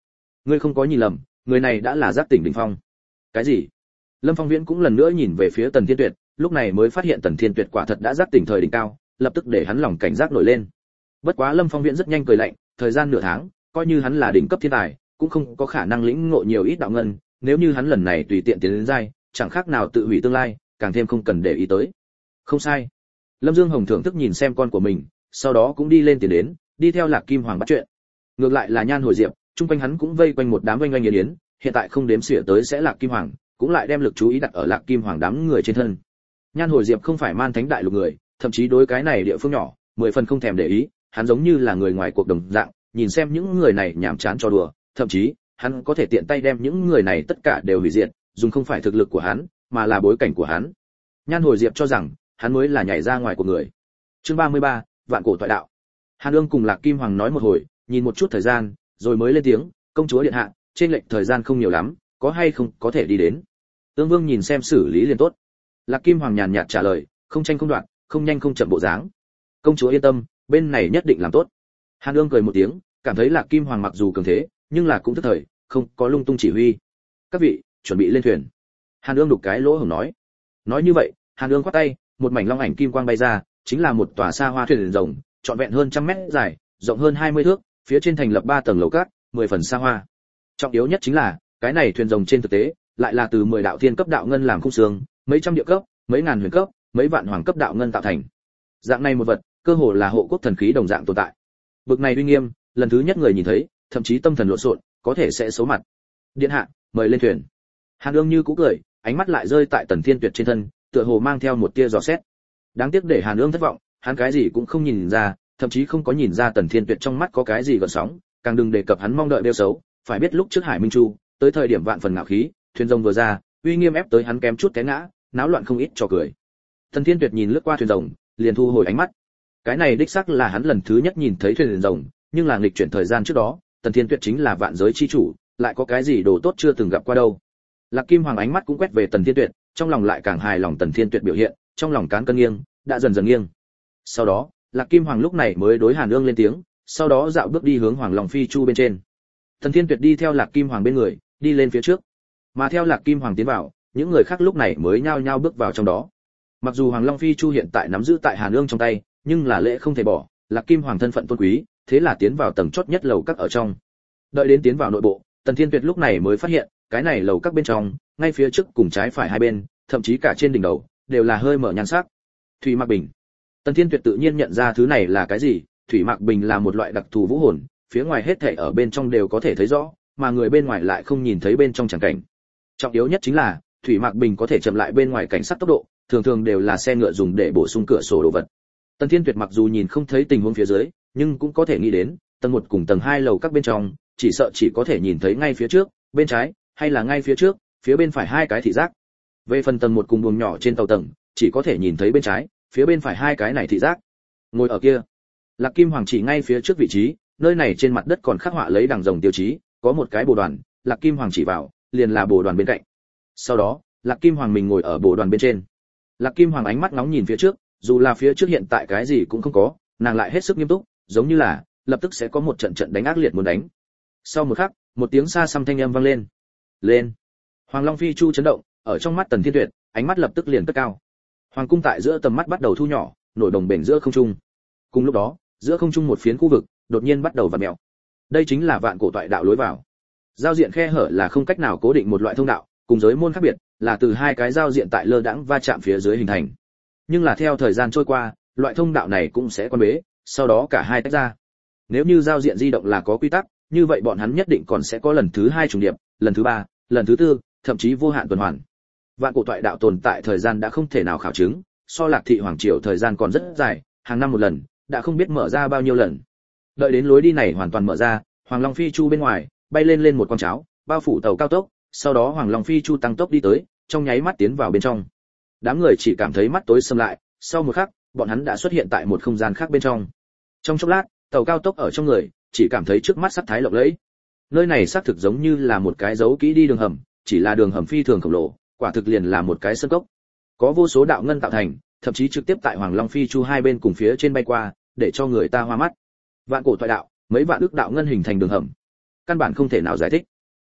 Ngươi không có nhìn lầm, người này đã là giác tỉnh đỉnh phong. Cái gì? Lâm Phong Viễn cũng lần nữa nhìn về phía Tần Thiên Tuyệt, lúc này mới phát hiện Tần Thiên Tuyệt quả thật đã giác tỉnh thời đỉnh cao, lập tức để hắn lòng cảnh giác nổi lên. Bất quá Lâm Phong Viễn rất nhanh cười lạnh, thời gian nửa tháng, coi như hắn là đỉnh cấp thiên tài, cũng không có khả năng lĩnh ngộ nhiều ít đạo ngân, nếu như hắn lần này tùy tiện tiến đến giai, chẳng khác nào tự hủy tương lai, càng thêm không cần để ý tới. Không sai. Lâm Dương Hồng thưởng thức nhìn xem con của mình, sau đó cũng đi lên tiền đến, đi theo Lạc Kim Hoàng bắt chuyện. Ngược lại là Nhan Hồi Diệp, chung quanh hắn cũng vây quanh một đám oanh oanh yến yến, hiện tại không đếm xỉa tới sẽ Lạc Kim Hoàng, cũng lại đem lực chú ý đặt ở Lạc Kim Hoàng đám người trên thân. Nhan Hồi Diệp không phải Man Thánh đại lục người, thậm chí đối cái này địa phương nhỏ, 10 phần không thèm để ý, hắn giống như là người ngoài cuộc đồng dạng, nhìn xem những người này nhảm chán cho đùa, thậm chí, hắn có thể tiện tay đem những người này tất cả đều hủy diệt, dùng không phải thực lực của hắn, mà là bối cảnh của hắn. Nhan Hồi Diệp cho rằng, hắn mới là nhảy ra ngoài của người. Chương 33, Vạn cổ thoại đạo. Hàn Ương cùng Lạc Kim Hoàng nói một hồi, nhìn một chút thời gian, rồi mới lên tiếng, công chúa điện hạ, trên lệch thời gian không nhiều lắm, có hay không có thể đi đến. Tương Vương nhìn xem xử lý liền tốt. Lạc Kim Hoàng nhàn nhạt trả lời, không tranh không đoạn, không nhanh không chậm bộ dáng. Công chúa yên tâm, bên này nhất định làm tốt. Hàn Ương cười một tiếng, cảm thấy Lạc Kim Hoàng mặc dù cường thế, nhưng là cũng tức thời, không có lung tung chỉ huy. Các vị, chuẩn bị lên thuyền. Hàn Ương đục cái lỗ hổng nói. Nói như vậy, Hàn Ương khoát tay, một mảnh long ảnh kim quang bay ra, chính là một tòa xa hoa thuyền rồng, trọn vẹn hơn 100 mét dài, rộng hơn 20 thước, phía trên thành lập 3 tầng lầu cát, 10 phần xa hoa. Trọng yếu nhất chính là, cái này thuyền rồng trên thực tế, lại là từ 10 đạo thiên cấp đạo ngân làm khung xương, mấy trăm địa cấp, mấy ngàn huyền cấp, mấy vạn hoàng cấp đạo ngân tạo thành. Dạng này một vật, cơ hồ là hộ quốc thần khí đồng dạng tồn tại. Bực này uy nghiêm, lần thứ nhất người nhìn thấy, thậm chí tâm thần lộn xộn, có thể sẽ xấu mặt. Điện hạ, mời lên thuyền. Hàn Ương như cũ cười, ánh mắt lại rơi tại Tần Thiên Tuyệt trên thân, tựa hồ mang theo một tia dò xét. Đáng tiếc để Hàn Ương thất vọng, hắn cái gì cũng không nhìn ra, thậm chí không có nhìn ra Tần Thiên Tuyệt trong mắt có cái gì gợn sóng, càng đừng đề cập hắn mong đợi đeo xấu, phải biết lúc trước Hải Minh Chu, tới thời điểm vạn phần ngạo khí, thuyền rồng vừa ra, uy nghiêm ép tới hắn kém chút té ngã, náo loạn không ít trò cười. Tần Thiên Tuyệt nhìn lướt qua thuyền rồng, liền thu hồi ánh mắt. Cái này đích xác là hắn lần thứ nhất nhìn thấy thuyền rồng, nhưng là nghịch chuyển thời gian trước đó, Tần Thiên Tuyệt chính là vạn giới chi chủ, lại có cái gì đồ tốt chưa từng gặp qua đâu. Lạc Kim Hoàng ánh mắt cũng quét về Tần Thiên Tuyệt, trong lòng lại càng hài lòng Tần Thiên Tuyệt biểu hiện, trong lòng cán cân nghiêng, đã dần dần nghiêng. Sau đó, Lạc Kim Hoàng lúc này mới đối Hàn Ương lên tiếng, sau đó dạo bước đi hướng Hoàng Long Phi Chu bên trên. Tần Thiên Tuyệt đi theo Lạc Kim Hoàng bên người, đi lên phía trước. Mà theo Lạc Kim Hoàng tiến vào, những người khác lúc này mới nhao nhao bước vào trong đó. Mặc dù Hoàng Long Phi Chu hiện tại nắm giữ tại Hàn Ương trong tay, nhưng là lễ không thể bỏ, Lạc Kim Hoàng thân phận tôn quý, thế là tiến vào tầng chót nhất lầu các ở trong. Đợi đến tiến vào nội bộ, Tần Thiên Tuyệt lúc này mới phát hiện, cái này lầu các bên trong, ngay phía trước cùng trái phải hai bên, thậm chí cả trên đỉnh đầu, đều là hơi mở nhan sắc. Thủy Mạc Bình. Tần Thiên Tuyệt tự nhiên nhận ra thứ này là cái gì, Thủy Mạc Bình là một loại đặc thù vũ hồn, phía ngoài hết thảy ở bên trong đều có thể thấy rõ, mà người bên ngoài lại không nhìn thấy bên trong chẳng cảnh. Trọng yếu nhất chính là, Thủy Mạc Bình có thể chậm lại bên ngoài cảnh sát tốc độ, thường thường đều là xe ngựa dùng để bổ sung cửa sổ đồ vật. Tần Thiên Tuyệt mặc dù nhìn không thấy tình huống phía dưới, nhưng cũng có thể nghĩ đến, tầng 1 cùng tầng 2 lầu các bên trong, chỉ sợ chỉ có thể nhìn thấy ngay phía trước, bên trái, hay là ngay phía trước, phía bên phải hai cái thị giác. Về phần tầng 1 cùng buồng nhỏ trên tàu tầng, chỉ có thể nhìn thấy bên trái, phía bên phải hai cái này thị giác. Ngồi ở kia, Lạc Kim Hoàng chỉ ngay phía trước vị trí, nơi này trên mặt đất còn khắc họa lấy đằng rồng tiêu chí, có một cái bồ đoàn, Lạc Kim Hoàng chỉ vào, liền là bồ đoàn bên cạnh. Sau đó, Lạc Kim Hoàng mình ngồi ở bồ đoàn bên trên. Lạc Kim Hoàng ánh mắt nóng nhìn phía trước, dù là phía trước hiện tại cái gì cũng không có, nàng lại hết sức nghiêm túc, giống như là lập tức sẽ có một trận trận đánh ác liệt muốn đánh. Sau một khắc, một tiếng xa xăm thanh âm vang lên. Lên. Hoàng Long Phi Chu chấn động, ở trong mắt Tần Thiên Tuyệt, ánh mắt lập tức liền cất cao. Hoàng cung tại giữa tầm mắt bắt đầu thu nhỏ, nổi đồng bền giữa không trung. Cùng lúc đó, giữa không trung một phiến khu vực đột nhiên bắt đầu vặn mèo. Đây chính là vạn cổ toại đạo lối vào. Giao diện khe hở là không cách nào cố định một loại thông đạo, cùng giới môn khác biệt, là từ hai cái giao diện tại lơ đãng va chạm phía dưới hình thành. Nhưng là theo thời gian trôi qua, loại thông đạo này cũng sẽ quan bế, sau đó cả hai tách ra. Nếu như giao diện di động là có quy tắc, như vậy bọn hắn nhất định còn sẽ có lần thứ 2 trùng điệp, lần thứ 3, lần thứ 4, thậm chí vô hạn tuần hoàn. Vạn cổ toại đạo tồn tại thời gian đã không thể nào khảo chứng, so Lạc thị hoàng triều thời gian còn rất dài, hàng năm một lần, đã không biết mở ra bao nhiêu lần. Đợi đến lối đi này hoàn toàn mở ra, Hoàng Long Phi Chu bên ngoài bay lên một con cháo, bao phủ tàu cao tốc, sau đó Hoàng Long Phi Chu tăng tốc đi tới, trong nháy mắt tiến vào bên trong. Đám người chỉ cảm thấy mắt tối sầm lại, sau một khắc, bọn hắn đã xuất hiện tại một không gian khác bên trong. Trong chốc lát, tàu cao tốc ở trong người, chỉ cảm thấy trước mắt sắc thái lộng lẫy. Nơi này xác thực giống như là một cái dấu kỹ đi đường hầm, chỉ là đường hầm phi thường khổng lồ, quả thực liền là một cái sơn cốc. Có vô số đạo ngân tạo thành, thậm chí trực tiếp tại Hoàng Long Phi Chu hai bên cùng phía trên bay qua, để cho người ta hoa mắt. Vạn cổ thoại đạo, mấy vạn ước đạo ngân hình thành đường hầm, căn bản không thể nào giải thích.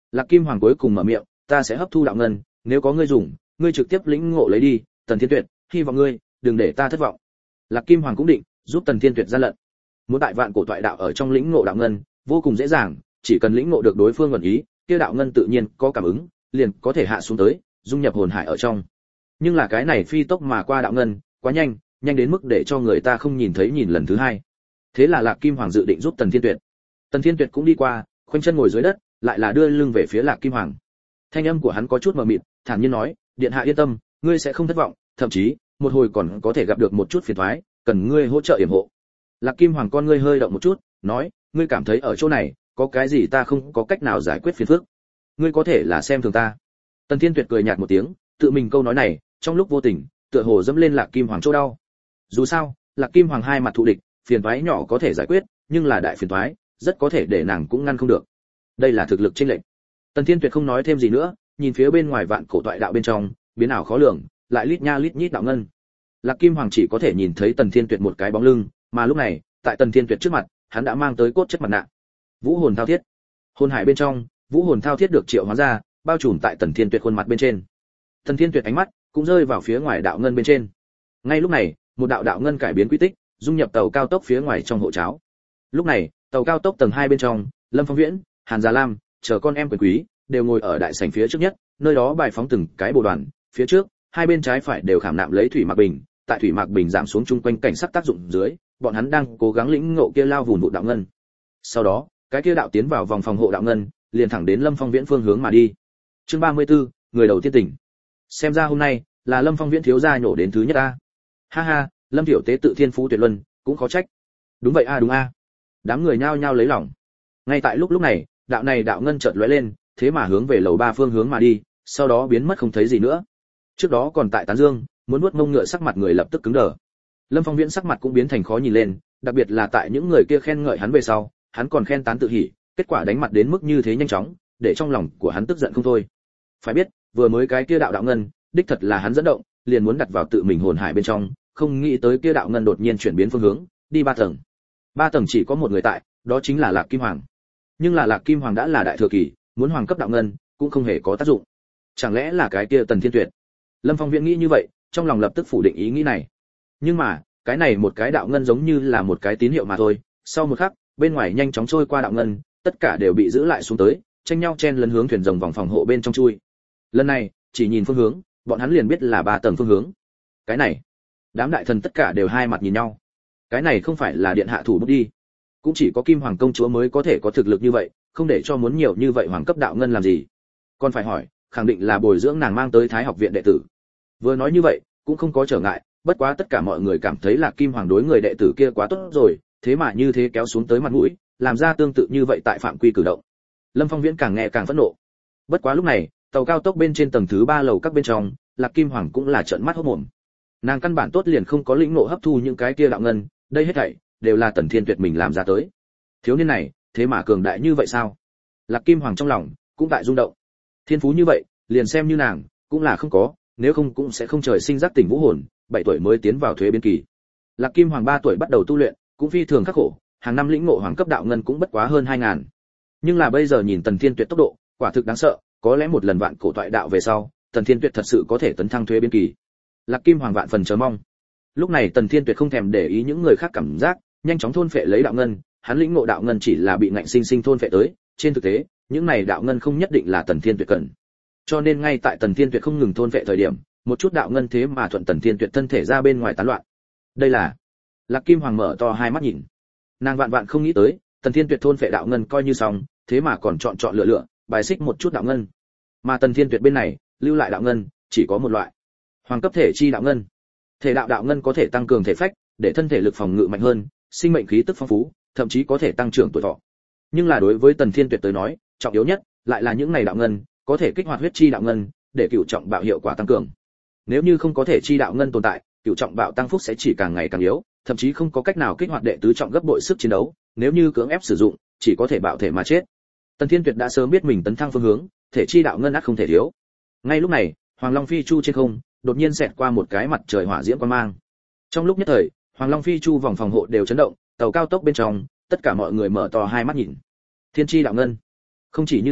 Lạc Kim Hoàng cuối cùng mở miệng, ta sẽ hấp thu đạo ngân, nếu có ngươi dùng, ngươi trực tiếp lĩnh ngộ lấy đi, Tần Thiên Tuyệt, hy vọng ngươi đừng để ta thất vọng. Lạc Kim Hoàng cũng định giúp Tần Thiên Tuyệt gian lận. Muốn tại vạn cổ toại đạo ở trong lĩnh ngộ đạo ngân, vô cùng dễ dàng, chỉ cần lĩnh ngộ được đối phương ẩn ý, kia đạo ngân tự nhiên có cảm ứng, liền có thể hạ xuống tới, dung nhập hồn hải ở trong. Nhưng là cái này phi tốc mà qua đạo ngân, quá nhanh, nhanh đến mức để cho người ta không nhìn thấy nhìn lần thứ hai. Thế là Lạc Kim Hoàng dự định giúp Tần Thiên Tuyệt. Tần Thiên Tuyệt cũng đi qua, khoanh chân ngồi dưới đất, lại là đưa lưng về phía Lạc Kim Hoàng. Thanh âm của hắn có chút mờ mịt, thản nhiên nói, điện hạ yên tâm, ngươi sẽ không thất vọng, thậm chí một hồi còn có thể gặp được một chút phiền toái, cần ngươi hỗ trợ yểm hộ. Lạc Kim Hoàng con ngươi hơi động một chút, nói, ngươi cảm thấy ở chỗ này có cái gì ta không có cách nào giải quyết phiền phức? Ngươi có thể là xem thường ta. Tần Thiên Tuyệt cười nhạt một tiếng, tự mình câu nói này, trong lúc vô tình, tựa hồ dẫm lên Lạc Kim Hoàng chỗ đau. Dù sao, Lạc Kim Hoàng hai mặt thù địch, phiền toái nhỏ có thể giải quyết, nhưng là đại phiền toái, rất có thể để nàng cũng ngăn không được. Đây là thực lực chênh lệch. Tần Thiên Tuyệt không nói thêm gì nữa, nhìn phía bên ngoài vạn cổ toại đạo bên trong, biến ảo khó lường, lại lít nha lít nhít đạo ngân. Lạc Kim Hoàng chỉ có thể nhìn thấy Tần Thiên Tuyệt một cái bóng lưng, mà lúc này, tại Tần Thiên Tuyệt trước mặt, hắn đã mang tới cốt chất mặt nạ. Vũ hồn thao thiết. Hồn hải bên trong, vũ hồn thao thiết được triệu hóa ra, bao trùm tại Tần Thiên Tuyệt khuôn mặt bên trên. Tần Thiên Tuyệt ánh mắt cũng rơi vào phía ngoài đạo ngân bên trên. Ngay lúc này, một đạo đạo ngân cải biến quy tích, dung nhập tàu cao tốc phía ngoài trong hộ cháo. Lúc này, tàu cao tốc tầng 2 bên trong, Lâm Phong Viễn, Hàn Gia Lam, chờ con em quyền quý, đều ngồi ở đại sảnh phía trước nhất, nơi đó bài phóng từng cái bộ đoàn, phía trước, hai bên trái phải đều khảm nạm lấy thủy mạc bình, tại thủy mạc bình giảm xuống chung quanh cảnh sắc tác dụng dưới, bọn hắn đang cố gắng lĩnh ngộ kia lao vụn vụ đạo ngân. Sau đó, cái kia đạo tiến vào vòng phòng hộ đạo ngân, liền thẳng đến Lâm Phong Viễn phương hướng mà đi. Chương 34, người đầu tiên tỉnh. Xem ra hôm nay là Lâm Phong Viễn thiếu gia nhổ đến thứ nhất a. Ha ha, Lâm tiểu tế tự thiên phú tuyệt luân, cũng khó trách. Đúng vậy a, đúng a. Đám người nhao nhao lấy lòng. Ngay tại lúc này, đạo này đạo ngân chợt lóe lên, thế mà hướng về lầu 3 phương hướng mà đi, sau đó biến mất không thấy gì nữa. Trước đó còn tại tán dương, muốn nuốt mông ngựa sắc mặt người lập tức cứng đờ. Lâm Phong Viễn sắc mặt cũng biến thành khó nhìn lên, đặc biệt là tại những người kia khen ngợi hắn về sau, hắn còn khen tán tự hỉ, kết quả đánh mặt đến mức như thế nhanh chóng, để trong lòng của hắn tức giận không thôi. Phải biết, vừa mới cái kia đạo đạo ngân, đích thật là hắn dẫn động, liền muốn đặt vào tự mình hồn hải bên trong, không nghĩ tới kia đạo ngân đột nhiên chuyển biến phương hướng, đi 3 tầng. 3 tầng chỉ có một người tại, đó chính là Lạc Kim Hoàng. Nhưng là Lạc Kim Hoàng đã là đại thừa kỳ, muốn hoàng cấp đạo ngân cũng không hề có tác dụng. Chẳng lẽ là cái kia Tần Thiên Tuyệt? Lâm Phong Viễn nghĩ như vậy, trong lòng lập tức phủ định ý nghĩ này. Nhưng mà, cái này một cái đạo ngân giống như là một cái tín hiệu mà thôi, sau một khắc, bên ngoài nhanh chóng trôi qua đạo ngân, tất cả đều bị giữ lại xuống tới, tranh nhau chen lấn hướng thuyền rồng vòng phòng hộ bên trong chui. Lần này, chỉ nhìn phương hướng, bọn hắn liền biết là 3 tầng phương hướng. Cái này, đám đại thần tất cả đều hai mặt nhìn nhau. Cái này không phải là điện hạ thủ bút đi. Cũng chỉ có Kim Hoàng công chúa mới có thể có thực lực như vậy, không để cho muốn nhiều như vậy hoàng cấp đạo ngân làm gì. Còn phải hỏi, khẳng định là bồi dưỡng nàng mang tới Thái học viện đệ tử. Vừa nói như vậy, cũng không có trở ngại, bất quá tất cả mọi người cảm thấy là Kim Hoàng đối người đệ tử kia quá tốt rồi, thế mà như thế kéo xuống tới mặt mũi, làm ra tương tự như vậy tại phạm quy cử động. Lâm Phong Viễn càng nghe càng phẫn nộ. Bất quá lúc này, tàu cao tốc bên trên tầng thứ 3 lầu các bên trong, Lạc Kim Hoàng cũng là trợn mắt hốt mồm. Nàng căn bản tốt liền không có lĩnh ngộ hấp thu những cái kia đạo ngân, đây hết thảy đều là Tần Thiên Tuyệt mình làm ra tới. Thiếu niên này, thế mà cường đại như vậy sao? Lạc Kim Hoàng trong lòng cũng tại rung động. Thiên phú như vậy, liền xem như nàng, cũng là không có, nếu không cũng sẽ không trời sinh giác tỉnh vũ hồn, 7 tuổi mới tiến vào thuế biên kỳ. Lạc Kim Hoàng 3 tuổi bắt đầu tu luyện, cũng phi thường khắc khổ, hàng năm lĩnh ngộ hoàng cấp đạo ngân cũng bất quá hơn 2000. Nhưng là bây giờ nhìn Tần Thiên Tuyệt tốc độ, quả thực đáng sợ, có lẽ một lần vạn cổ toại đạo về sau, Tần Thiên Tuyệt thật sự có thể tấn thăng thuế biên kỳ. Lạc Kim Hoàng vạn phần chờ mong. Lúc này Tần Thiên Tuyệt không thèm để ý những người khác cảm giác, nhanh chóng thôn phệ lấy đạo ngân, hắn lĩnh ngộ đạo ngân chỉ là bị ngạnh sinh sinh thôn phệ tới, trên thực tế, những này đạo ngân không nhất định là Tần Thiên Tuyệt cần. Cho nên ngay tại Tần Thiên Tuyệt không ngừng thôn phệ thời điểm, một chút đạo ngân thế mà thuận Tần Thiên Tuyệt thân thể ra bên ngoài tán loạn. Đây là... Lạc Kim Hoàng mở to hai mắt nhìn. Nàng vạn vạn không nghĩ tới, Tần Thiên Tuyệt thôn phệ đạo ngân coi như xong, thế mà còn chọn lựa, bài xích một chút đạo ngân. Mà Tần Thiên Tuyệt bên này, lưu lại đạo ngân chỉ có một loại, hoàng cấp thể chi đạo ngân. Thể đạo đạo ngân có thể tăng cường thể phách, để thân thể lực phòng ngự mạnh hơn, sinh mệnh khí tức phong phú, thậm chí có thể tăng trưởng tuổi thọ. Nhưng là đối với Tần Thiên Tuyệt tới nói, trọng yếu nhất lại là những này đạo ngân có thể kích hoạt huyết chi đạo ngân, để cửu trọng bạo hiệu quả tăng cường. Nếu như không có thể chi đạo ngân tồn tại, cửu trọng bạo tăng phúc sẽ chỉ càng ngày càng yếu, thậm chí không có cách nào kích hoạt đệ tứ trọng gấp bội sức chiến đấu, nếu như cưỡng ép sử dụng, chỉ có thể bạo thể mà chết. Tần Thiên Tuyệt đã sớm biết mình tấn thăng phương hướng, thể chi đạo ngân ắt không thể thiếu. Ngay lúc này, Hoàng Long Phi Chu trên không, đột nhiên xẹt qua một cái mặt trời hỏa diễm quang mang. Trong lúc nhất thời, Hoàng Long Phi Chu vòng phòng hộ đều chấn động, tàu cao tốc bên trong, tất cả mọi người mở to hai mắt nhìn. Thiên chi đạo ngân. Không chỉ như thế,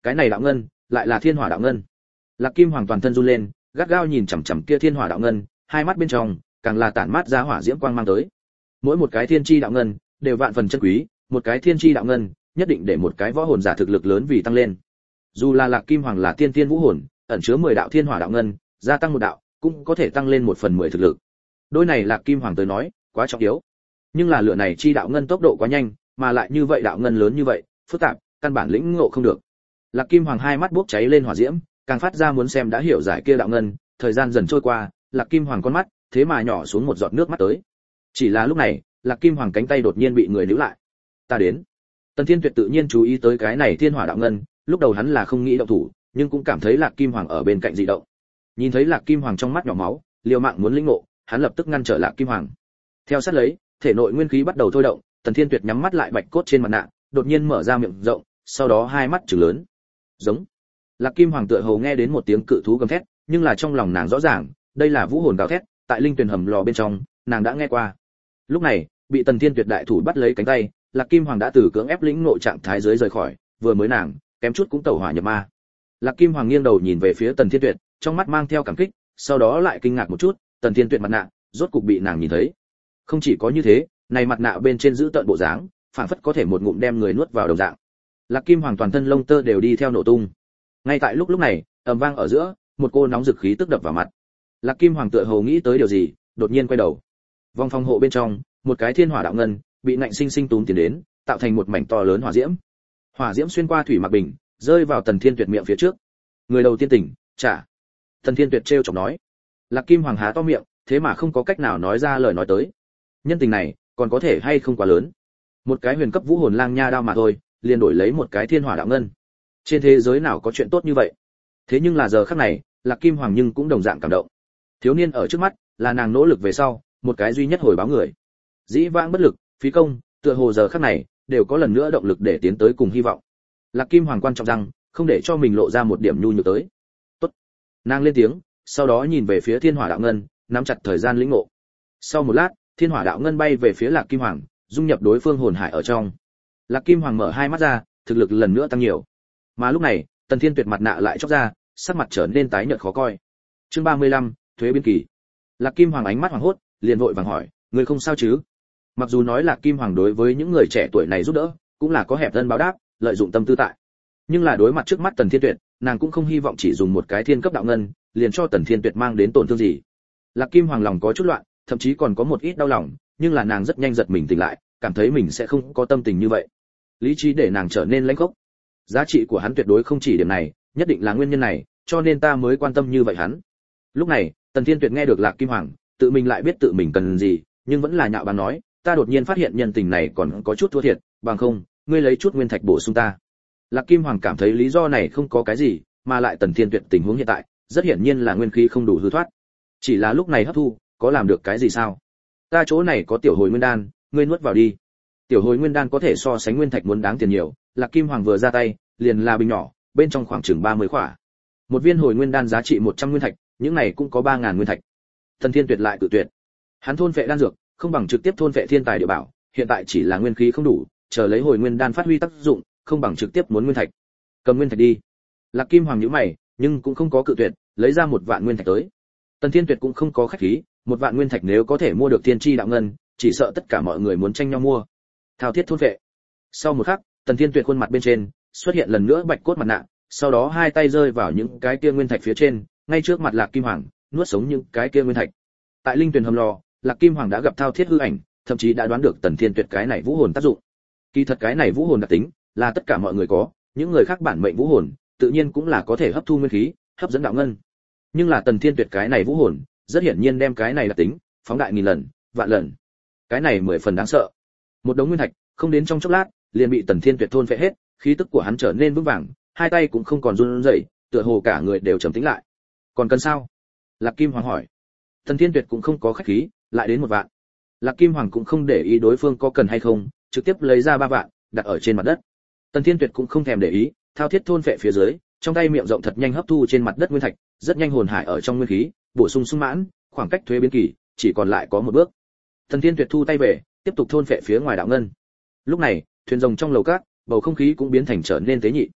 cái này đạo ngân lại là thiên hỏa đạo ngân. Lạc Kim Hoàng toàn thân run lên, gắt gao nhìn chằm chằm kia thiên hỏa đạo ngân, hai mắt bên trong càng là tản mát ra hỏa diễm quang mang tới. Mỗi một cái thiên chi đạo ngân đều vạn phần chân quý, một cái thiên chi đạo ngân nhất định để một cái võ hồn giả thực lực lớn vì tăng lên. Dù là Lạc Kim Hoàng là tiên tiên vũ hồn, ẩn chứa 10 đạo thiên hỏa đạo ngân, gia tăng một đạo cũng có thể tăng lên 1/10 thực lực. Đôi này Lạc Kim Hoàng tới nói, quá trọng yếu. Nhưng là lựa này chi đạo ngân tốc độ quá nhanh, mà lại như vậy đạo ngân lớn như vậy, phức tạp, căn bản lĩnh ngộ không được. Lạc Kim Hoàng hai mắt bốc cháy lên hỏa diễm, càng phát ra muốn xem đã hiểu giải kia đạo ngân, thời gian dần trôi qua, Lạc Kim Hoàng con mắt, thế mà nhỏ xuống một giọt nước mắt tới. Chỉ là lúc này, Lạc Kim Hoàng cánh tay đột nhiên bị người níu lại. Ta đến. Tần Thiên Tuyệt tự nhiên chú ý tới cái này thiên hỏa đạo ngân, lúc đầu hắn là không nghĩ động thủ, nhưng cũng cảm thấy Lạc Kim Hoàng ở bên cạnh dị động. Nhìn thấy Lạc Kim Hoàng trong mắt nhỏ máu, liều mạng muốn lĩnh ngộ, hắn lập tức ngăn trở Lạc Kim Hoàng. Theo sát lấy, thể nội nguyên khí bắt đầu thôi động, Tần Thiên Tuyệt nhắm mắt lại bạch cốt trên mặt nạ, đột nhiên mở ra miệng rộng, sau đó hai mắt trừng lớn. Giống. Lạc Kim Hoàng tựa hồ nghe đến một tiếng cự thú gầm thét, nhưng là trong lòng nàng rõ ràng, đây là vũ hồn gào thét, tại linh tuyển hầm lò bên trong, nàng đã nghe qua. Lúc này, bị Tần Thiên Tuyệt đại thủ bắt lấy cánh tay, Lạc Kim Hoàng đã từ cưỡng ép lĩnh nội trạng thái dưới rời khỏi, vừa mới nàng, kém chút cũng tẩu hỏa nhập ma. Lạc Kim Hoàng nghiêng đầu nhìn về phía Tần Thiên Tuyệt, trong mắt mang theo cảm kích, sau đó lại kinh ngạc một chút, Tần Thiên Tuyệt mặt nạ, rốt cục bị nàng nhìn thấy. Không chỉ có như thế, này mặt nạ bên trên giữ tợn bộ dáng, phảng phất có thể một ngụm đem người nuốt vào đồng dạng. Lạc Kim Hoàng toàn thân lông tơ đều đi theo nổ tung. Ngay tại lúc này, ầm vang ở giữa, một cô nóng dực khí tức đập vào mặt. Lạc Kim Hoàng tựa hồ nghĩ tới điều gì, đột nhiên quay đầu. Vòng phòng hộ bên trong, một cái thiên hỏa đạo ngân bị ngạnh sinh sinh túm tiến đến, tạo thành một mảnh to lớn hỏa diễm. Hỏa diễm xuyên qua thủy mặc bình, rơi vào Tần Thiên Tuyệt miệng phía trước. Người đầu tiên tỉnh, trả. Tần Thiên Tuyệt trêu chọc nói. Lạc Kim Hoàng há to miệng, thế mà không có cách nào nói ra lời nói tới. Nhân tình này, còn có thể hay không quá lớn. Một cái huyền cấp vũ hồn lang nha đao mà thôi, liền đổi lấy một cái thiên hỏa đạo ngân. Trên thế giới nào có chuyện tốt như vậy? Thế nhưng là giờ khắc này, Lạc Kim Hoàng nhưng cũng đồng dạng cảm động. Thiếu niên ở trước mắt, là nàng nỗ lực về sau, một cái duy nhất hồi báo người. Dĩ vãng bất lực, phí công, tựa hồ giờ khắc này, đều có lần nữa động lực để tiến tới cùng hy vọng. Lạc Kim Hoàng quan trọng rằng, không để cho mình lộ ra một điểm nhu nhược tới. Tốt. Nàng lên tiếng, sau đó nhìn về phía thiên hỏa đạo ngân, nắm chặt thời gian lĩnh ngộ. Sau một lát, thiên hỏa đạo ngân bay về phía Lạc Kim Hoàng, dung nhập đối phương hồn hải ở trong. Lạc Kim Hoàng mở hai mắt ra, thực lực lần nữa tăng nhiều. Mà lúc này, Tần Thiên Tuyệt mặt nạ lại chóc ra, sắc mặt trở nên tái nhợt khó coi. Chương 35, thuế biến kỳ. Lạc Kim Hoàng ánh mắt hoảng hốt, liền vội vàng hỏi, "Ngươi không sao chứ?" Mặc dù nói Lạc Kim Hoàng đối với những người trẻ tuổi này giúp đỡ, cũng là có hẹp ân báo đáp, lợi dụng tâm tư tại. Nhưng là đối mặt trước mắt Tần Thiên Tuyệt, nàng cũng không hy vọng chỉ dùng một cái thiên cấp đạo ngân, liền cho Tần Thiên Tuyệt mang đến tổn thương gì. Lạc Kim Hoàng lòng có chút loạn, thậm chí còn có một ít đau lòng, nhưng là nàng rất nhanh giật mình tỉnh lại, cảm thấy mình sẽ không có tâm tình như vậy. Lý trí để nàng trở nên lãnh khốc. Giá trị của hắn tuyệt đối không chỉ điểm này, nhất định là nguyên nhân này, cho nên ta mới quan tâm như vậy hắn. Lúc này, Tần Thiên Tuyệt nghe được Lạc Kim Hoàng, tự mình lại biết tự mình cần gì, nhưng vẫn là nhạo báng nói, ta đột nhiên phát hiện nhân tình này còn có chút thua thiệt, bằng không, ngươi lấy chút nguyên thạch bổ sung ta. Lạc Kim Hoàng cảm thấy lý do này không có cái gì, mà lại Tần Thiên Tuyệt tình huống hiện tại, rất hiển nhiên là nguyên khí không đủ hư thoát. Chỉ là lúc này hấp thu, có làm được cái gì sao? Ta chỗ này có tiểu hồi nguyên đan, ngươi nuốt vào đi. Tiểu hồi nguyên đan có thể so sánh nguyên thạch muốn đáng tiền nhiều, Lạc Kim Hoàng vừa ra tay, liền là bình nhỏ, bên trong khoảng chừng 30 khỏa. Một viên hồi nguyên đan giá trị 100 nguyên thạch, những này cũng có 3000 nguyên thạch. Tần Thiên Tuyệt lại cự tuyệt. Hắn thôn phệ đan dược, không bằng trực tiếp thôn phệ thiên tài địa bảo, hiện tại chỉ là nguyên khí không đủ, chờ lấy hồi nguyên đan phát huy tác dụng, không bằng trực tiếp muốn nguyên thạch. Cầm nguyên thạch đi. Lạc Kim Hoàng nhíu mày, nhưng cũng không có cự tuyệt, lấy ra 1 vạn nguyên thạch tới. Tần Thiên Tuyệt cũng không có khách khí, 1 vạn nguyên thạch nếu có thể mua được tiên tri đạo ngân, chỉ sợ tất cả mọi người muốn tranh nhau mua. Thao thiết thôn phệ. Sau một khắc, Tần Thiên Tuyệt khuôn mặt bên trên xuất hiện lần nữa bạch cốt mặt nạ, sau đó hai tay rơi vào những cái kia nguyên thạch phía trên, ngay trước mặt Lạc Kim Hoàng, nuốt sống những cái kia nguyên thạch. Tại linh tuyển hầm lò, Lạc Kim Hoàng đã gặp thao thiết hư ảnh, thậm chí đã đoán được Tần Thiên Tuyệt cái này vũ hồn tác dụng. Kỳ thật cái này vũ hồn đặc tính là tất cả mọi người có, những người khác bản mệnh vũ hồn, tự nhiên cũng là có thể hấp thu nguyên khí, hấp dẫn đạo ngân. Nhưng là Tần Thiên Tuyệt cái này vũ hồn, rất hiển nhiên đem cái này đặc tính phóng đại nghìn lần, vạn lần. Cái này 10 phần đáng sợ. Một đống nguyên thạch, không đến trong chốc lát, liền bị Tần Thiên Tuyệt thôn phệ hết, khí tức của hắn trở nên vững vàng, hai tay cũng không còn run rẩy, tựa hồ cả người đều trầm tĩnh lại. Còn cần sao? Lạc Kim Hoàng hỏi. Tần Thiên Tuyệt cũng không có khách khí, lại đến 1 vạn. Lạc Kim Hoàng cũng không để ý đối phương có cần hay không, trực tiếp lấy ra 3 vạn, đặt ở trên mặt đất. Tần Thiên Tuyệt cũng không thèm để ý, thao thiết thôn phệ phía dưới, trong tay miệng rộng thật nhanh hấp thu trên mặt đất nguyên thạch, rất nhanh hồn hải ở trong nguyên khí, bổ sung sung mãn, khoảng cách thuế biến kỳ chỉ còn lại có 1 bước. Tần Thiên Tuyệt thu tay về, tiếp tục thôn phệ phía ngoài đạo ngân. Lúc này, thuyền rồng trong lầu cát, bầu không khí cũng biến thành trở nên tế nhị.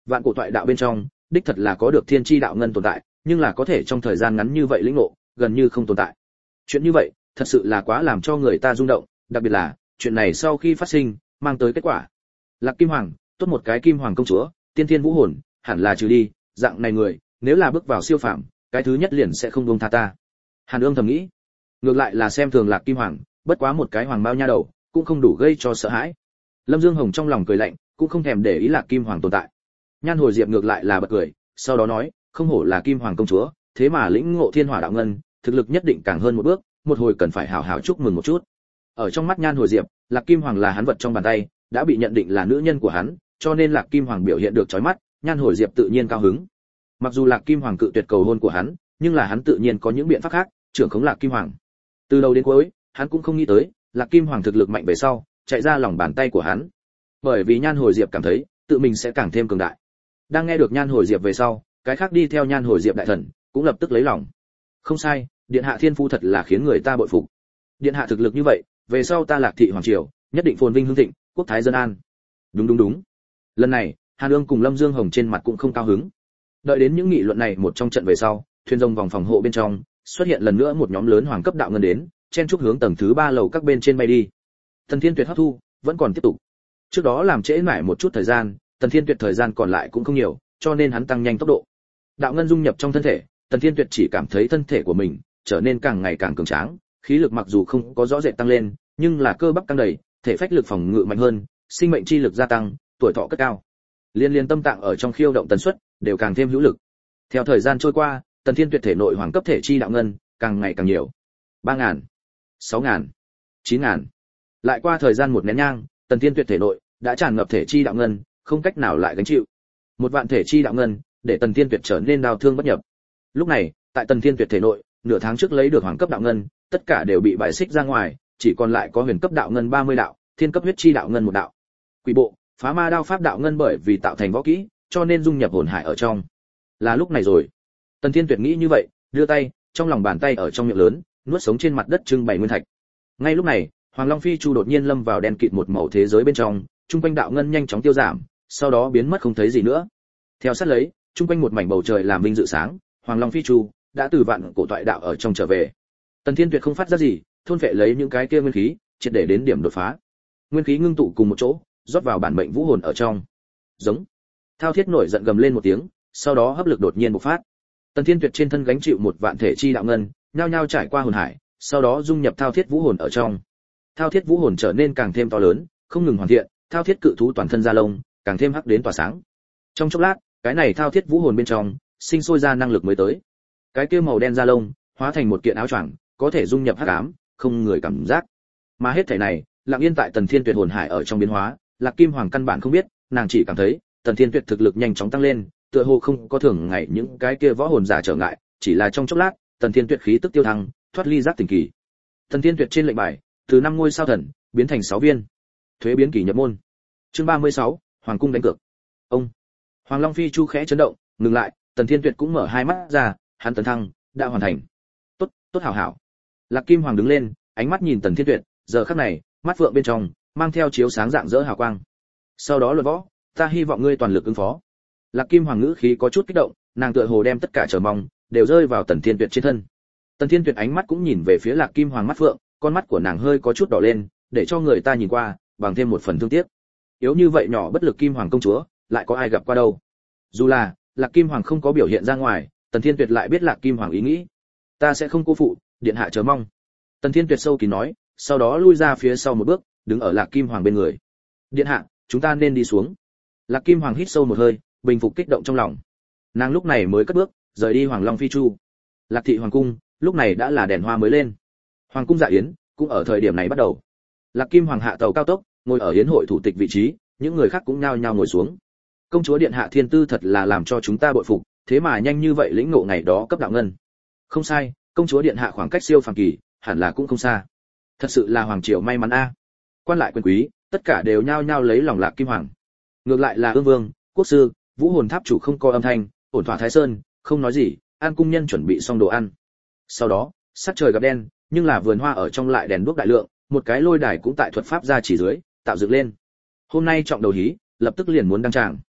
Vạn cổ toại đạo bên trong, đích thật là có được thiên chi đạo ngân tồn tại, nhưng là có thể trong thời gian ngắn như vậy lĩnh ngộ, gần như không tồn tại. Chuyện như vậy, thật sự là quá làm cho người ta rung động, đặc biệt là chuyện này sau khi phát sinh, mang tới kết quả. Lạc Kim Hoàng, tốt một cái Kim Hoàng công chúa, tiên thiên vũ hồn, hẳn là trừ đi, dạng này người, nếu là bước vào siêu phàm, cái thứ nhất liền sẽ không buông tha ta. Hàn Ương thầm nghĩ, ngược lại là xem thường Lạc Kim Hoàng, bất quá một cái hoàng bao nha đầu, cũng không đủ gây cho sợ hãi. Lâm Dương Hồng trong lòng cười lạnh, cũng không thèm để ý Lạc Kim Hoàng tồn tại. Nhan Hồi Diệp ngược lại là bật cười, sau đó nói, không hổ là Kim Hoàng công chúa, thế mà lĩnh ngộ thiên hỏa đạo ngân, thực lực nhất định càng hơn một bước, một hồi cần phải hào hào chúc mừng một chút. Ở trong mắt Nhan Hồi Diệp, Lạc Kim Hoàng là hắn vật trong bàn tay, đã bị nhận định là nữ nhân của hắn, cho nên Lạc Kim Hoàng biểu hiện được chói mắt, Nhan Hồi Diệp tự nhiên cao hứng. Mặc dù Lạc Kim Hoàng cự tuyệt cầu hôn của hắn, nhưng là hắn tự nhiên có những biện pháp khác, trưởng khống Lạc Kim Hoàng. Từ đầu đến cuối, hắn cũng không nghĩ tới, Lạc Kim Hoàng thực lực mạnh về sau, chạy ra lòng bàn tay của hắn. Bởi vì Nhan Hồi Diệp cảm thấy, tự mình sẽ càng thêm cường đại. Đang nghe được Nhan Hồi Diệp về sau, cái khác đi theo Nhan Hồi Diệp đại thần, cũng lập tức lấy lòng. Không sai, điện hạ thiên phu thật là khiến người ta bội phục. Điện hạ thực lực như vậy, về sau ta Lạc thị hoàng triều, nhất định phồn vinh hưng thịnh, quốc thái dân an. Đúng. Lần này, Hàn Ương cùng Lâm Dương Hồng trên mặt cũng không cao hứng. Đợi đến những nghị luận này một trong trận về sau, thuyền rồng vòng phòng hộ bên trong, xuất hiện lần nữa một nhóm lớn hoàng cấp đạo ngân đến, chen chúc hướng tầng thứ 3 lầu các bên trên bay đi. Tần Thiên Tuyệt hấp thu, vẫn còn tiếp tục. Trước đó làm trễ mãi một chút thời gian, Tần Thiên Tuyệt thời gian còn lại cũng không nhiều, cho nên hắn tăng nhanh tốc độ. Đạo ngân dung nhập trong thân thể, Tần Thiên Tuyệt chỉ cảm thấy thân thể của mình trở nên càng ngày càng cường tráng, khí lực mặc dù không có rõ rệt tăng lên, nhưng là cơ bắp tăng đầy, thể phách lực phòng ngự mạnh hơn, sinh mệnh chi lực gia tăng, tuổi thọ cất cao. Liên tâm tạng ở trong khiêu động tần suất đều càng thêm hữu lực. Theo thời gian trôi qua, Tần Thiên Tuyệt thể nội hoàng cấp thể chi đạo ngân càng ngày càng nhiều. 3000, 6000, 9000. Lại qua thời gian một nén nhang, Tần Thiên Tuyệt thể nội đã tràn ngập thể chi đạo ngân, không cách nào lại gánh chịu. Một vạn thể chi đạo ngân, để Tần Thiên Tuyệt trở nên đau thương bất nhập. Lúc này, tại Tần Thiên Tuyệt thể nội, nửa tháng trước lấy được hoàng cấp đạo ngân, tất cả đều bị bại xích ra ngoài, chỉ còn lại có huyền cấp đạo ngân 30 đạo, thiên cấp huyết chi đạo ngân 1 đạo. Quỷ bộ, phá ma đao pháp đạo ngân bởi vì tạo thành võ kỹ, cho nên dung nhập hồn hải ở trong. Là lúc này rồi. Tần Thiên Tuyệt nghĩ như vậy, đưa tay, trong lòng bàn tay ở trong miệng lớn, nuốt sống trên mặt đất trưng bày nguyên thạch. Ngay lúc này, Hoàng Long Phi Chu đột nhiên lâm vào đen kịt một màu thế giới bên trong, trung quanh đạo ngân nhanh chóng tiêu giảm, sau đó biến mất không thấy gì nữa. Theo sát lấy, trung quanh một mảnh bầu trời làm vinh dự sáng, Hoàng Long Phi Chu đã từ vạn cổ toại đạo ở trong trở về. Tần Thiên Tuyệt không phát ra gì, thôn phệ lấy những cái kia nguyên khí, triệt để đến điểm đột phá. Nguyên khí ngưng tụ cùng một chỗ, rót vào bản mệnh vũ hồn ở trong. Giống. Thao Thiết nổi giận gầm lên một tiếng, sau đó hấp lực đột nhiên bộc phát. Tần Thiên Tuyệt trên thân gánh chịu một vạn thể chi đạo ngân, nhao nhao trải qua hồn hải, sau đó dung nhập Thao Thiết vũ hồn ở trong. Thao Thiết vũ hồn trở nên càng thêm to lớn, không ngừng hoàn thiện, Thao Thiết cự thú toàn thân da lông, càng thêm hắc đến tỏa sáng. Trong chốc lát, cái này Thao Thiết vũ hồn bên trong, sinh sôi ra năng lực mới tới. Cái kia màu đen da lông, hóa thành một kiện áo choàng, có thể dung nhập hắc ám, không người cảm giác. Mà hết thảy này, lặng yên tại Tần Thiên Tuyệt hồn hải ở trong biến hóa, Lạc Kim Hoàng căn bản không biết, nàng chỉ cảm thấy, Tần Thiên Tuyệt thực lực nhanh chóng tăng lên, tựa hồ không có thường ngày những cái kia võ hồn giả trở ngại, chỉ là trong chốc lát, Tần Thiên Tuyệt khí tức tiêu thăng, thoát ly giác tỉnh kỳ. Tần Thiên Tuyệt trên lệnh bài, từ 5 ngôi sao thần biến thành 6 viên. Thuế biến kỳ nhập môn. Chương 36, Hoàng cung đánh cược. Ông. Hoàng Long Phi Chu khẽ chấn động, ngừng lại, Tần Thiên Tuyệt cũng mở hai mắt ra, hắn tấn thăng đã hoàn thành. Tốt hảo hảo. Lạc Kim Hoàng đứng lên, ánh mắt nhìn Tần Thiên Tuyệt, giờ khắc này, mắt phượng bên trong mang theo chiếu sáng rạng rỡ hào quang. Sau đó luận võ, ta hy vọng ngươi toàn lực ứng phó. Lạc Kim Hoàng ngữ khí có chút kích động, nàng tựa hồ đem tất cả chờ mong đều rơi vào Tần Thiên Tuyệt trên thân. Tần Thiên Tuyệt ánh mắt cũng nhìn về phía Lạc Kim Hoàng mắt phượng, con mắt của nàng hơi có chút đỏ lên, để cho người ta nhìn qua, bằng thêm một phần thương tiếc. Yếu như vậy nhỏ bất lực Kim Hoàng công chúa, lại có ai gặp qua đâu. Dù là Lạc Kim Hoàng không có biểu hiện ra ngoài, Tần Thiên Tuyệt lại biết Lạc Kim Hoàng ý nghĩ. Ta sẽ không cô phụ, điện hạ chờ mong. Tần Thiên Tuyệt sâu kín nói, sau đó lui ra phía sau một bước, đứng ở Lạc Kim Hoàng bên người. Điện hạ, chúng ta nên đi xuống. Lạc Kim Hoàng hít sâu một hơi, bình phục kích động trong lòng. Nàng lúc này mới cất bước, rời đi Hoàng Long Phi Chu. Lạc thị hoàng cung, lúc này đã là đèn hoa mới lên. Hoàng cung dạ yến cũng ở thời điểm này bắt đầu. Lạc Kim Hoàng hạ tàu cao tốc, ngồi ở yến hội thủ tịch vị trí, những người khác cũng nhao nhao ngồi xuống. Công chúa điện hạ thiên tư thật là làm cho chúng ta bội phục, thế mà nhanh như vậy lĩnh ngộ ngày đó cấp đạo ngân. Không sai, công chúa điện hạ khoảng cách siêu phàm kỳ, hẳn là cũng không xa. Thật sự là hoàng triều may mắn a. Quan lại quyền quý, tất cả đều nhao nhao lấy lòng Lạc Kim Hoàng. Ngược lại là Ương Vương, quốc sư, Vũ Hồn Tháp chủ không có âm thanh, ổn thỏa Thái Sơn, không nói gì, An cung nhân chuẩn bị xong đồ ăn. Sau đó, sắc trời gặp đen, nhưng là vườn hoa ở trong lại đèn đuốc đại lượng, một cái lôi đài cũng tại thuật pháp ra chỉ dưới, tạo dựng lên. Hôm nay trọng đầu hí, lập tức liền muốn đăng tràng.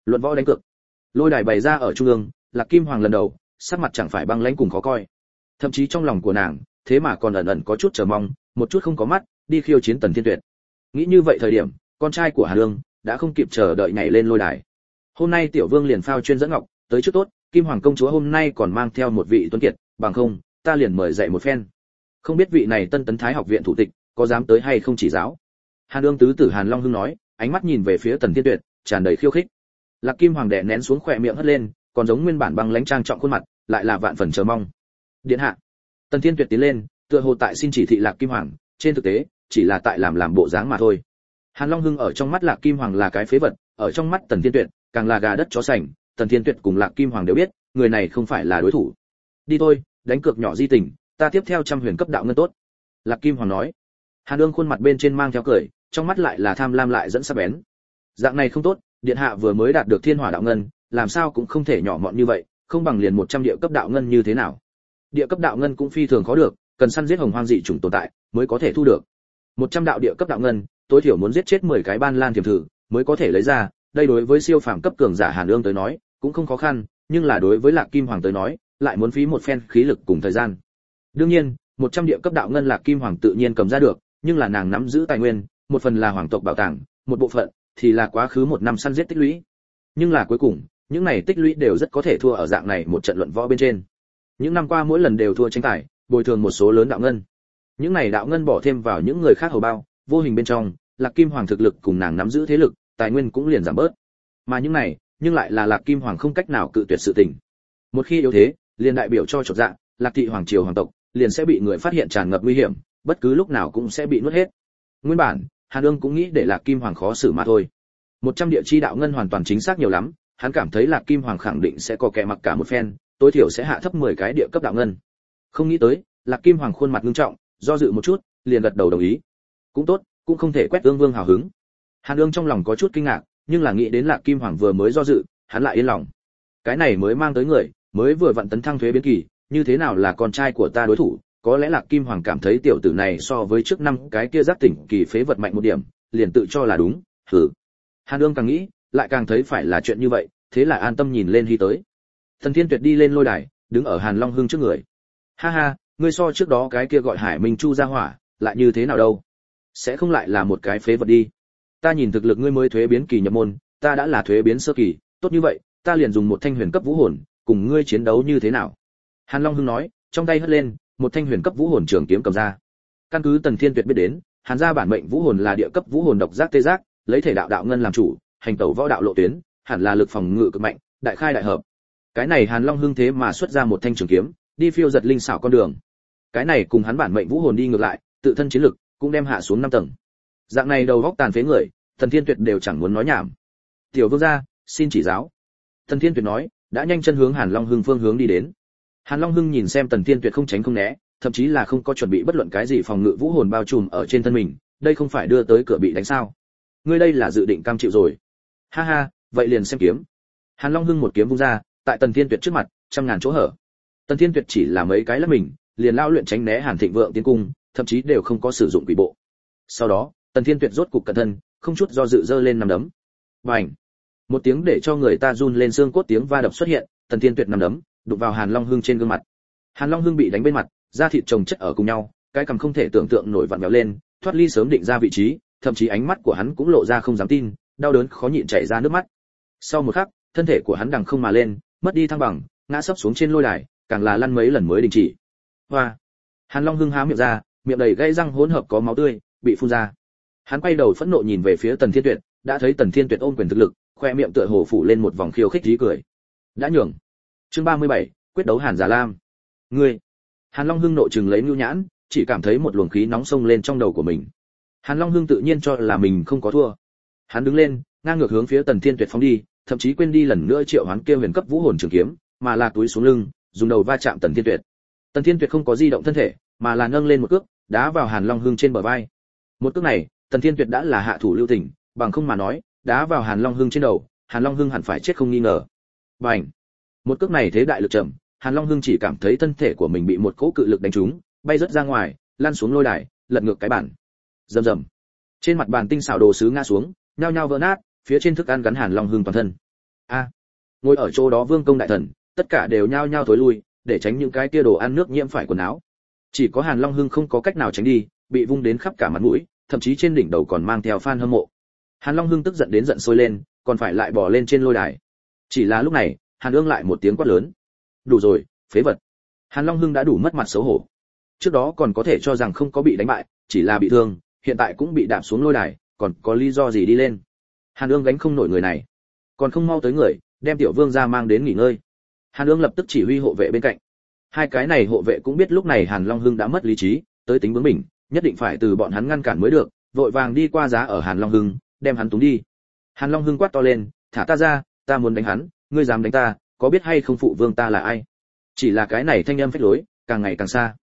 Luận võ đánh cược. Lôi đài bày ra ở trung ương, Lạc Kim Hoàng lần đầu, sắc mặt chẳng phải băng lãnh cùng khó coi. Thậm chí trong lòng của nàng, thế mà còn ẩn ẩn có chút chờ mong, một chút không có mắt, đi khiêu chiến Tần Thiên Tuyệt. Nghĩ như vậy thời điểm, con trai của Hàn Lương đã không kịp chờ đợi nhảy lên lôi đài. Hôm nay tiểu vương liền phao chuyên dẫn ngọc, tới trước tốt, Kim Hoàng công chúa hôm nay còn mang theo một vị tuấn kiệt, bằng không, ta liền mời dạy một phen. Không biết vị này Tân Tấn Thái học viện thủ tịch, có dám tới hay không chỉ giáo. Hàn Lương tứ tử Hàn Long Hưng nói, ánh mắt nhìn về phía Tần Thiên Tuyệt, tràn đầy khiêu khích. Lạc Kim Hoàng đè nén xuống khóe miệng hất lên, còn giống nguyên bản băng lãnh trang trọng khuôn mặt, lại là vạn phần chờ mong. Điện hạ. Tần Thiên Tuyệt tiến lên, tựa hồ tại xin chỉ thị Lạc Kim Hoàng, trên thực tế, chỉ là tại làm bộ dáng mà thôi. Hàn Long Hưng ở trong mắt Lạc Kim Hoàng là cái phế vật, ở trong mắt Tần Thiên Tuyệt, càng là gà đất chó sành, Tần Thiên Tuyệt cùng Lạc Kim Hoàng đều biết, người này không phải là đối thủ. Đi thôi, đánh cược nhỏ di tình, ta tiếp theo trăm huyền cấp đạo ngân tốt. Lạc Kim Hoàng nói. Hàn Dương khuôn mặt bên trên mang theo cười, trong mắt lại là tham lam lại dẫn sắc bén. Dạng này không tốt, điện hạ vừa mới đạt được thiên hỏa đạo ngân, làm sao cũng không thể nhỏ mọn như vậy, không bằng liền 100 địa cấp đạo ngân như thế nào? Địa cấp đạo ngân cũng phi thường khó được, cần săn giết hồng hoang dị chủng tồn tại mới có thể thu được. 100 đạo địa cấp đạo ngân, tối thiểu muốn giết chết 10 cái ban lan thiểm thử mới có thể lấy ra, đây đối với siêu phàm cấp cường giả Hàn Dương tới nói, cũng không khó khăn, nhưng là đối với Lạc Kim Hoàng tới nói, lại muốn phí một phen khí lực cùng thời gian. Đương nhiên, 100 địa cấp đạo ngân Lạc Kim Hoàng tự nhiên cầm ra được, nhưng là nàng nắm giữ tài nguyên, một phần là hoàng tộc bảo tàng, một bộ phận thì là quá khứ một năm săn giết tích lũy. Nhưng là cuối cùng, những này tích lũy đều rất có thể thua ở dạng này một trận luận võ bên trên. Những năm qua mỗi lần đều thua tranh tài, bồi thường một số lớn đạo ngân. Những này đạo ngân bỏ thêm vào những người khác hầu bao, vô hình bên trong, Lạc Kim Hoàng thực lực cùng nàng nắm giữ thế lực, tài nguyên cũng liền giảm bớt. Mà những này, nhưng lại là Lạc Kim Hoàng không cách nào cự tuyệt sự tình. Một khi yếu thế, liền đại biểu cho chột dạ, Lạc thị hoàng triều hoàng tộc, liền sẽ bị người phát hiện tràn ngập nguy hiểm, bất cứ lúc nào cũng sẽ bị nuốt hết. Nguyên bản, Hàn Dương cũng nghĩ để Lạc Kim Hoàng khó xử mà thôi. 100 địa chi đạo ngân hoàn toàn chính xác nhiều lắm, hắn cảm thấy Lạc Kim Hoàng khẳng định sẽ có kẻ mặc cả một phen, tối thiểu sẽ hạ thấp 10 cái địa cấp đạo ngân. Không nghĩ tới, Lạc Kim Hoàng khuôn mặt nghiêm trọng, do dự một chút, liền gật đầu đồng ý. Cũng tốt, cũng không thể quét Ương Vương hào hứng. Hàn Dương trong lòng có chút kinh ngạc, nhưng là nghĩ đến Lạc Kim Hoàng vừa mới do dự, hắn lại yên lòng. Cái này mới mang tới người, mới vừa vận tấn thăng thuế biến kỳ, như thế nào là con trai của ta đối thủ, có lẽ Lạc Kim Hoàng cảm thấy tiểu tử này so với trước năm cái kia giác tỉnh kỳ phế vật mạnh một điểm, liền tự cho là đúng, hừ. Hàn Dương càng nghĩ, lại càng thấy phải là chuyện như vậy, thế là an tâm nhìn lên Hy tới. Thần Thiên Tuyệt đi lên lôi đài, đứng ở Hàn Long Hưng trước người. Ha ha, ngươi so trước đó cái kia gọi Hải Minh Chu ra hỏa, lại như thế nào đâu? Sẽ không lại là một cái phế vật đi. Ta nhìn thực lực ngươi mới thuế biến kỳ nhập môn, ta đã là thuế biến sơ kỳ, tốt như vậy, ta liền dùng một thanh huyền cấp vũ hồn, cùng ngươi chiến đấu như thế nào? Hàn Long Hưng nói, trong tay hất lên, một thanh huyền cấp vũ hồn trường kiếm cầm ra. Căn cứ Tần Thiên Tuyệt biết đến, Hàn gia bản mệnh vũ hồn là địa cấp vũ hồn độc giác tê giác, lấy thể đạo đạo ngân làm chủ, hành tẩu võ đạo lộ tuyến, hẳn là lực phòng ngự cực mạnh, đại khai đại hợp. Cái này Hàn Long Hưng thế mà xuất ra một thanh trường kiếm, đi phiêu giật linh xảo con đường. Cái này cùng hắn bản mệnh vũ hồn đi ngược lại, tự thân chiến lực cũng đem hạ xuống 5 tầng. Dạng này đầu góc tàn phế người, Tần Thiên Tuyệt đều chẳng muốn nói nhảm. Tiểu vương gia, xin chỉ giáo. Tần Thiên Tuyệt nói, đã nhanh chân hướng Hàn Long Hưng phương hướng đi đến. Hàn Long Hưng nhìn xem Tần Thiên Tuyệt không tránh không né, thậm chí là không có chuẩn bị bất luận cái gì phòng ngự vũ hồn bao trùm ở trên thân mình, đây không phải đưa tới cửa bị đánh sao? Ngươi đây là dự định cam chịu rồi. Ha ha, vậy liền xem kiếm. Hàn Long Hưng một kiếm vung ra, tại Tần Thiên Tuyệt trước mặt, trăm ngàn chỗ hở. Tần Thiên Tuyệt chỉ là mấy cái lắp mình, liền lao luyện tránh né Hàn Thịnh Vượng tiến cung, thậm chí đều không có sử dụng quỷ bộ. Sau đó, Tần Thiên Tuyệt rốt cục cẩn thân, không chút do dự giơ lên nắm đấm. Bành! Một tiếng để cho người ta run lên xương cốt tiếng va đập xuất hiện, Tần Thiên Tuyệt nắm đấm đụng vào Hàn Long Hưng trên gương mặt. Hàn Long Hưng bị đánh bên mặt, da thịt chồng chất ở cùng nhau, cái cằm không thể tưởng tượng nổi vặn vẹo lên, thoát ly sớm định ra vị trí, thậm chí ánh mắt của hắn cũng lộ ra không dám tin, đau đớn khó nhịn chảy ra nước mắt. Sau một khắc, thân thể của hắn đằng không mà lên, mất đi thăng bằng, ngã sấp xuống trên lôi đài, càng là lăn mấy lần mới đình chỉ. Hoa! Hàn Long Hưng há miệng ra, miệng đầy gãy răng hỗn hợp có máu tươi, bị phun ra. Hắn quay đầu phẫn nộ nhìn về phía Tần Thiên Tuyệt, đã thấy Tần Thiên Tuyệt ôm quyền thực lực, khoe miệng tựa hồ phủ lên một vòng khiêu khích dí cười. Đã nhường. Chương 37, quyết đấu Hàn Giả Lam. Ngươi! Hàn Long Hưng nộ trừng lấy nhu nhãn, chỉ cảm thấy một luồng khí nóng xông lên trong đầu của mình. Hàn Long Hưng tự nhiên cho là mình không có thua. Hắn đứng lên, ngang ngược hướng phía Tần Thiên Tuyệt phóng đi, thậm chí quên đi lần nữa triệu hoán kia huyền cấp vũ hồn trường kiếm, mà là túi xuống lưng, dùng đầu va chạm Tần Thiên Tuyệt. Tần Thiên Tuyệt không có di động thân thể, mà là nâng lên một cước, đá vào Hàn Long Hưng trên bờ vai. Một cước này, Tần Thiên Tuyệt đã là hạ thủ lưu tình, bằng không mà nói, đá vào Hàn Long Hưng trên đầu, Hàn Long Hưng hẳn phải chết không nghi ngờ. Bành! Một cước này thế đại lực trầm, Hàn Long Hưng chỉ cảm thấy thân thể của mình bị một cỗ cự lực đánh trúng, bay rất ra ngoài, lăn xuống lôi đài, lật ngược cái bàn. Rầm rầm. Trên mặt bàn tinh xảo đồ sứ ngã xuống, nhao nhao vỡ nát, phía trên thức ăn gắn Hàn Long Hưng toàn thân. A, ngồi ở chỗ đó vương công đại thần, tất cả đều nhao nhao thối lui, để tránh những cái kia đồ ăn nước nhiễm phải quần áo. Chỉ có Hàn Long Hưng không có cách nào tránh đi, bị vung đến khắp cả mặt mũi, thậm chí trên đỉnh đầu còn mang theo fan hâm mộ. Hàn Long Hưng tức giận đến giận sôi lên, còn phải lại bò lên trên lôi đài. Chỉ là lúc này, Hàn Ương lại một tiếng quát lớn. Đủ rồi, phế vật. Hàn Long Hưng đã đủ mất mặt xấu hổ. Trước đó còn có thể cho rằng không có bị đánh bại, chỉ là bị thương, hiện tại cũng bị đạp xuống lôi đài, còn có lý do gì đi lên? Hàn Ương gánh không nổi người này, còn không mau tới người, đem tiểu vương gia mang đến nghỉ ngơi. Hàn Ương lập tức chỉ huy hộ vệ bên cạnh. Hai cái này hộ vệ cũng biết lúc này Hàn Long Hưng đã mất lý trí, tới tính bướng mình, nhất định phải từ bọn hắn ngăn cản mới được, vội vàng đi qua giá ở Hàn Long Hưng, đem hắn túng đi. Hàn Long Hưng quát to lên, thả ta ra, ta muốn đánh hắn, ngươi dám đánh ta, có biết hay không phụ vương ta là ai? Chỉ là cái này thanh âm phách lối, càng ngày càng xa.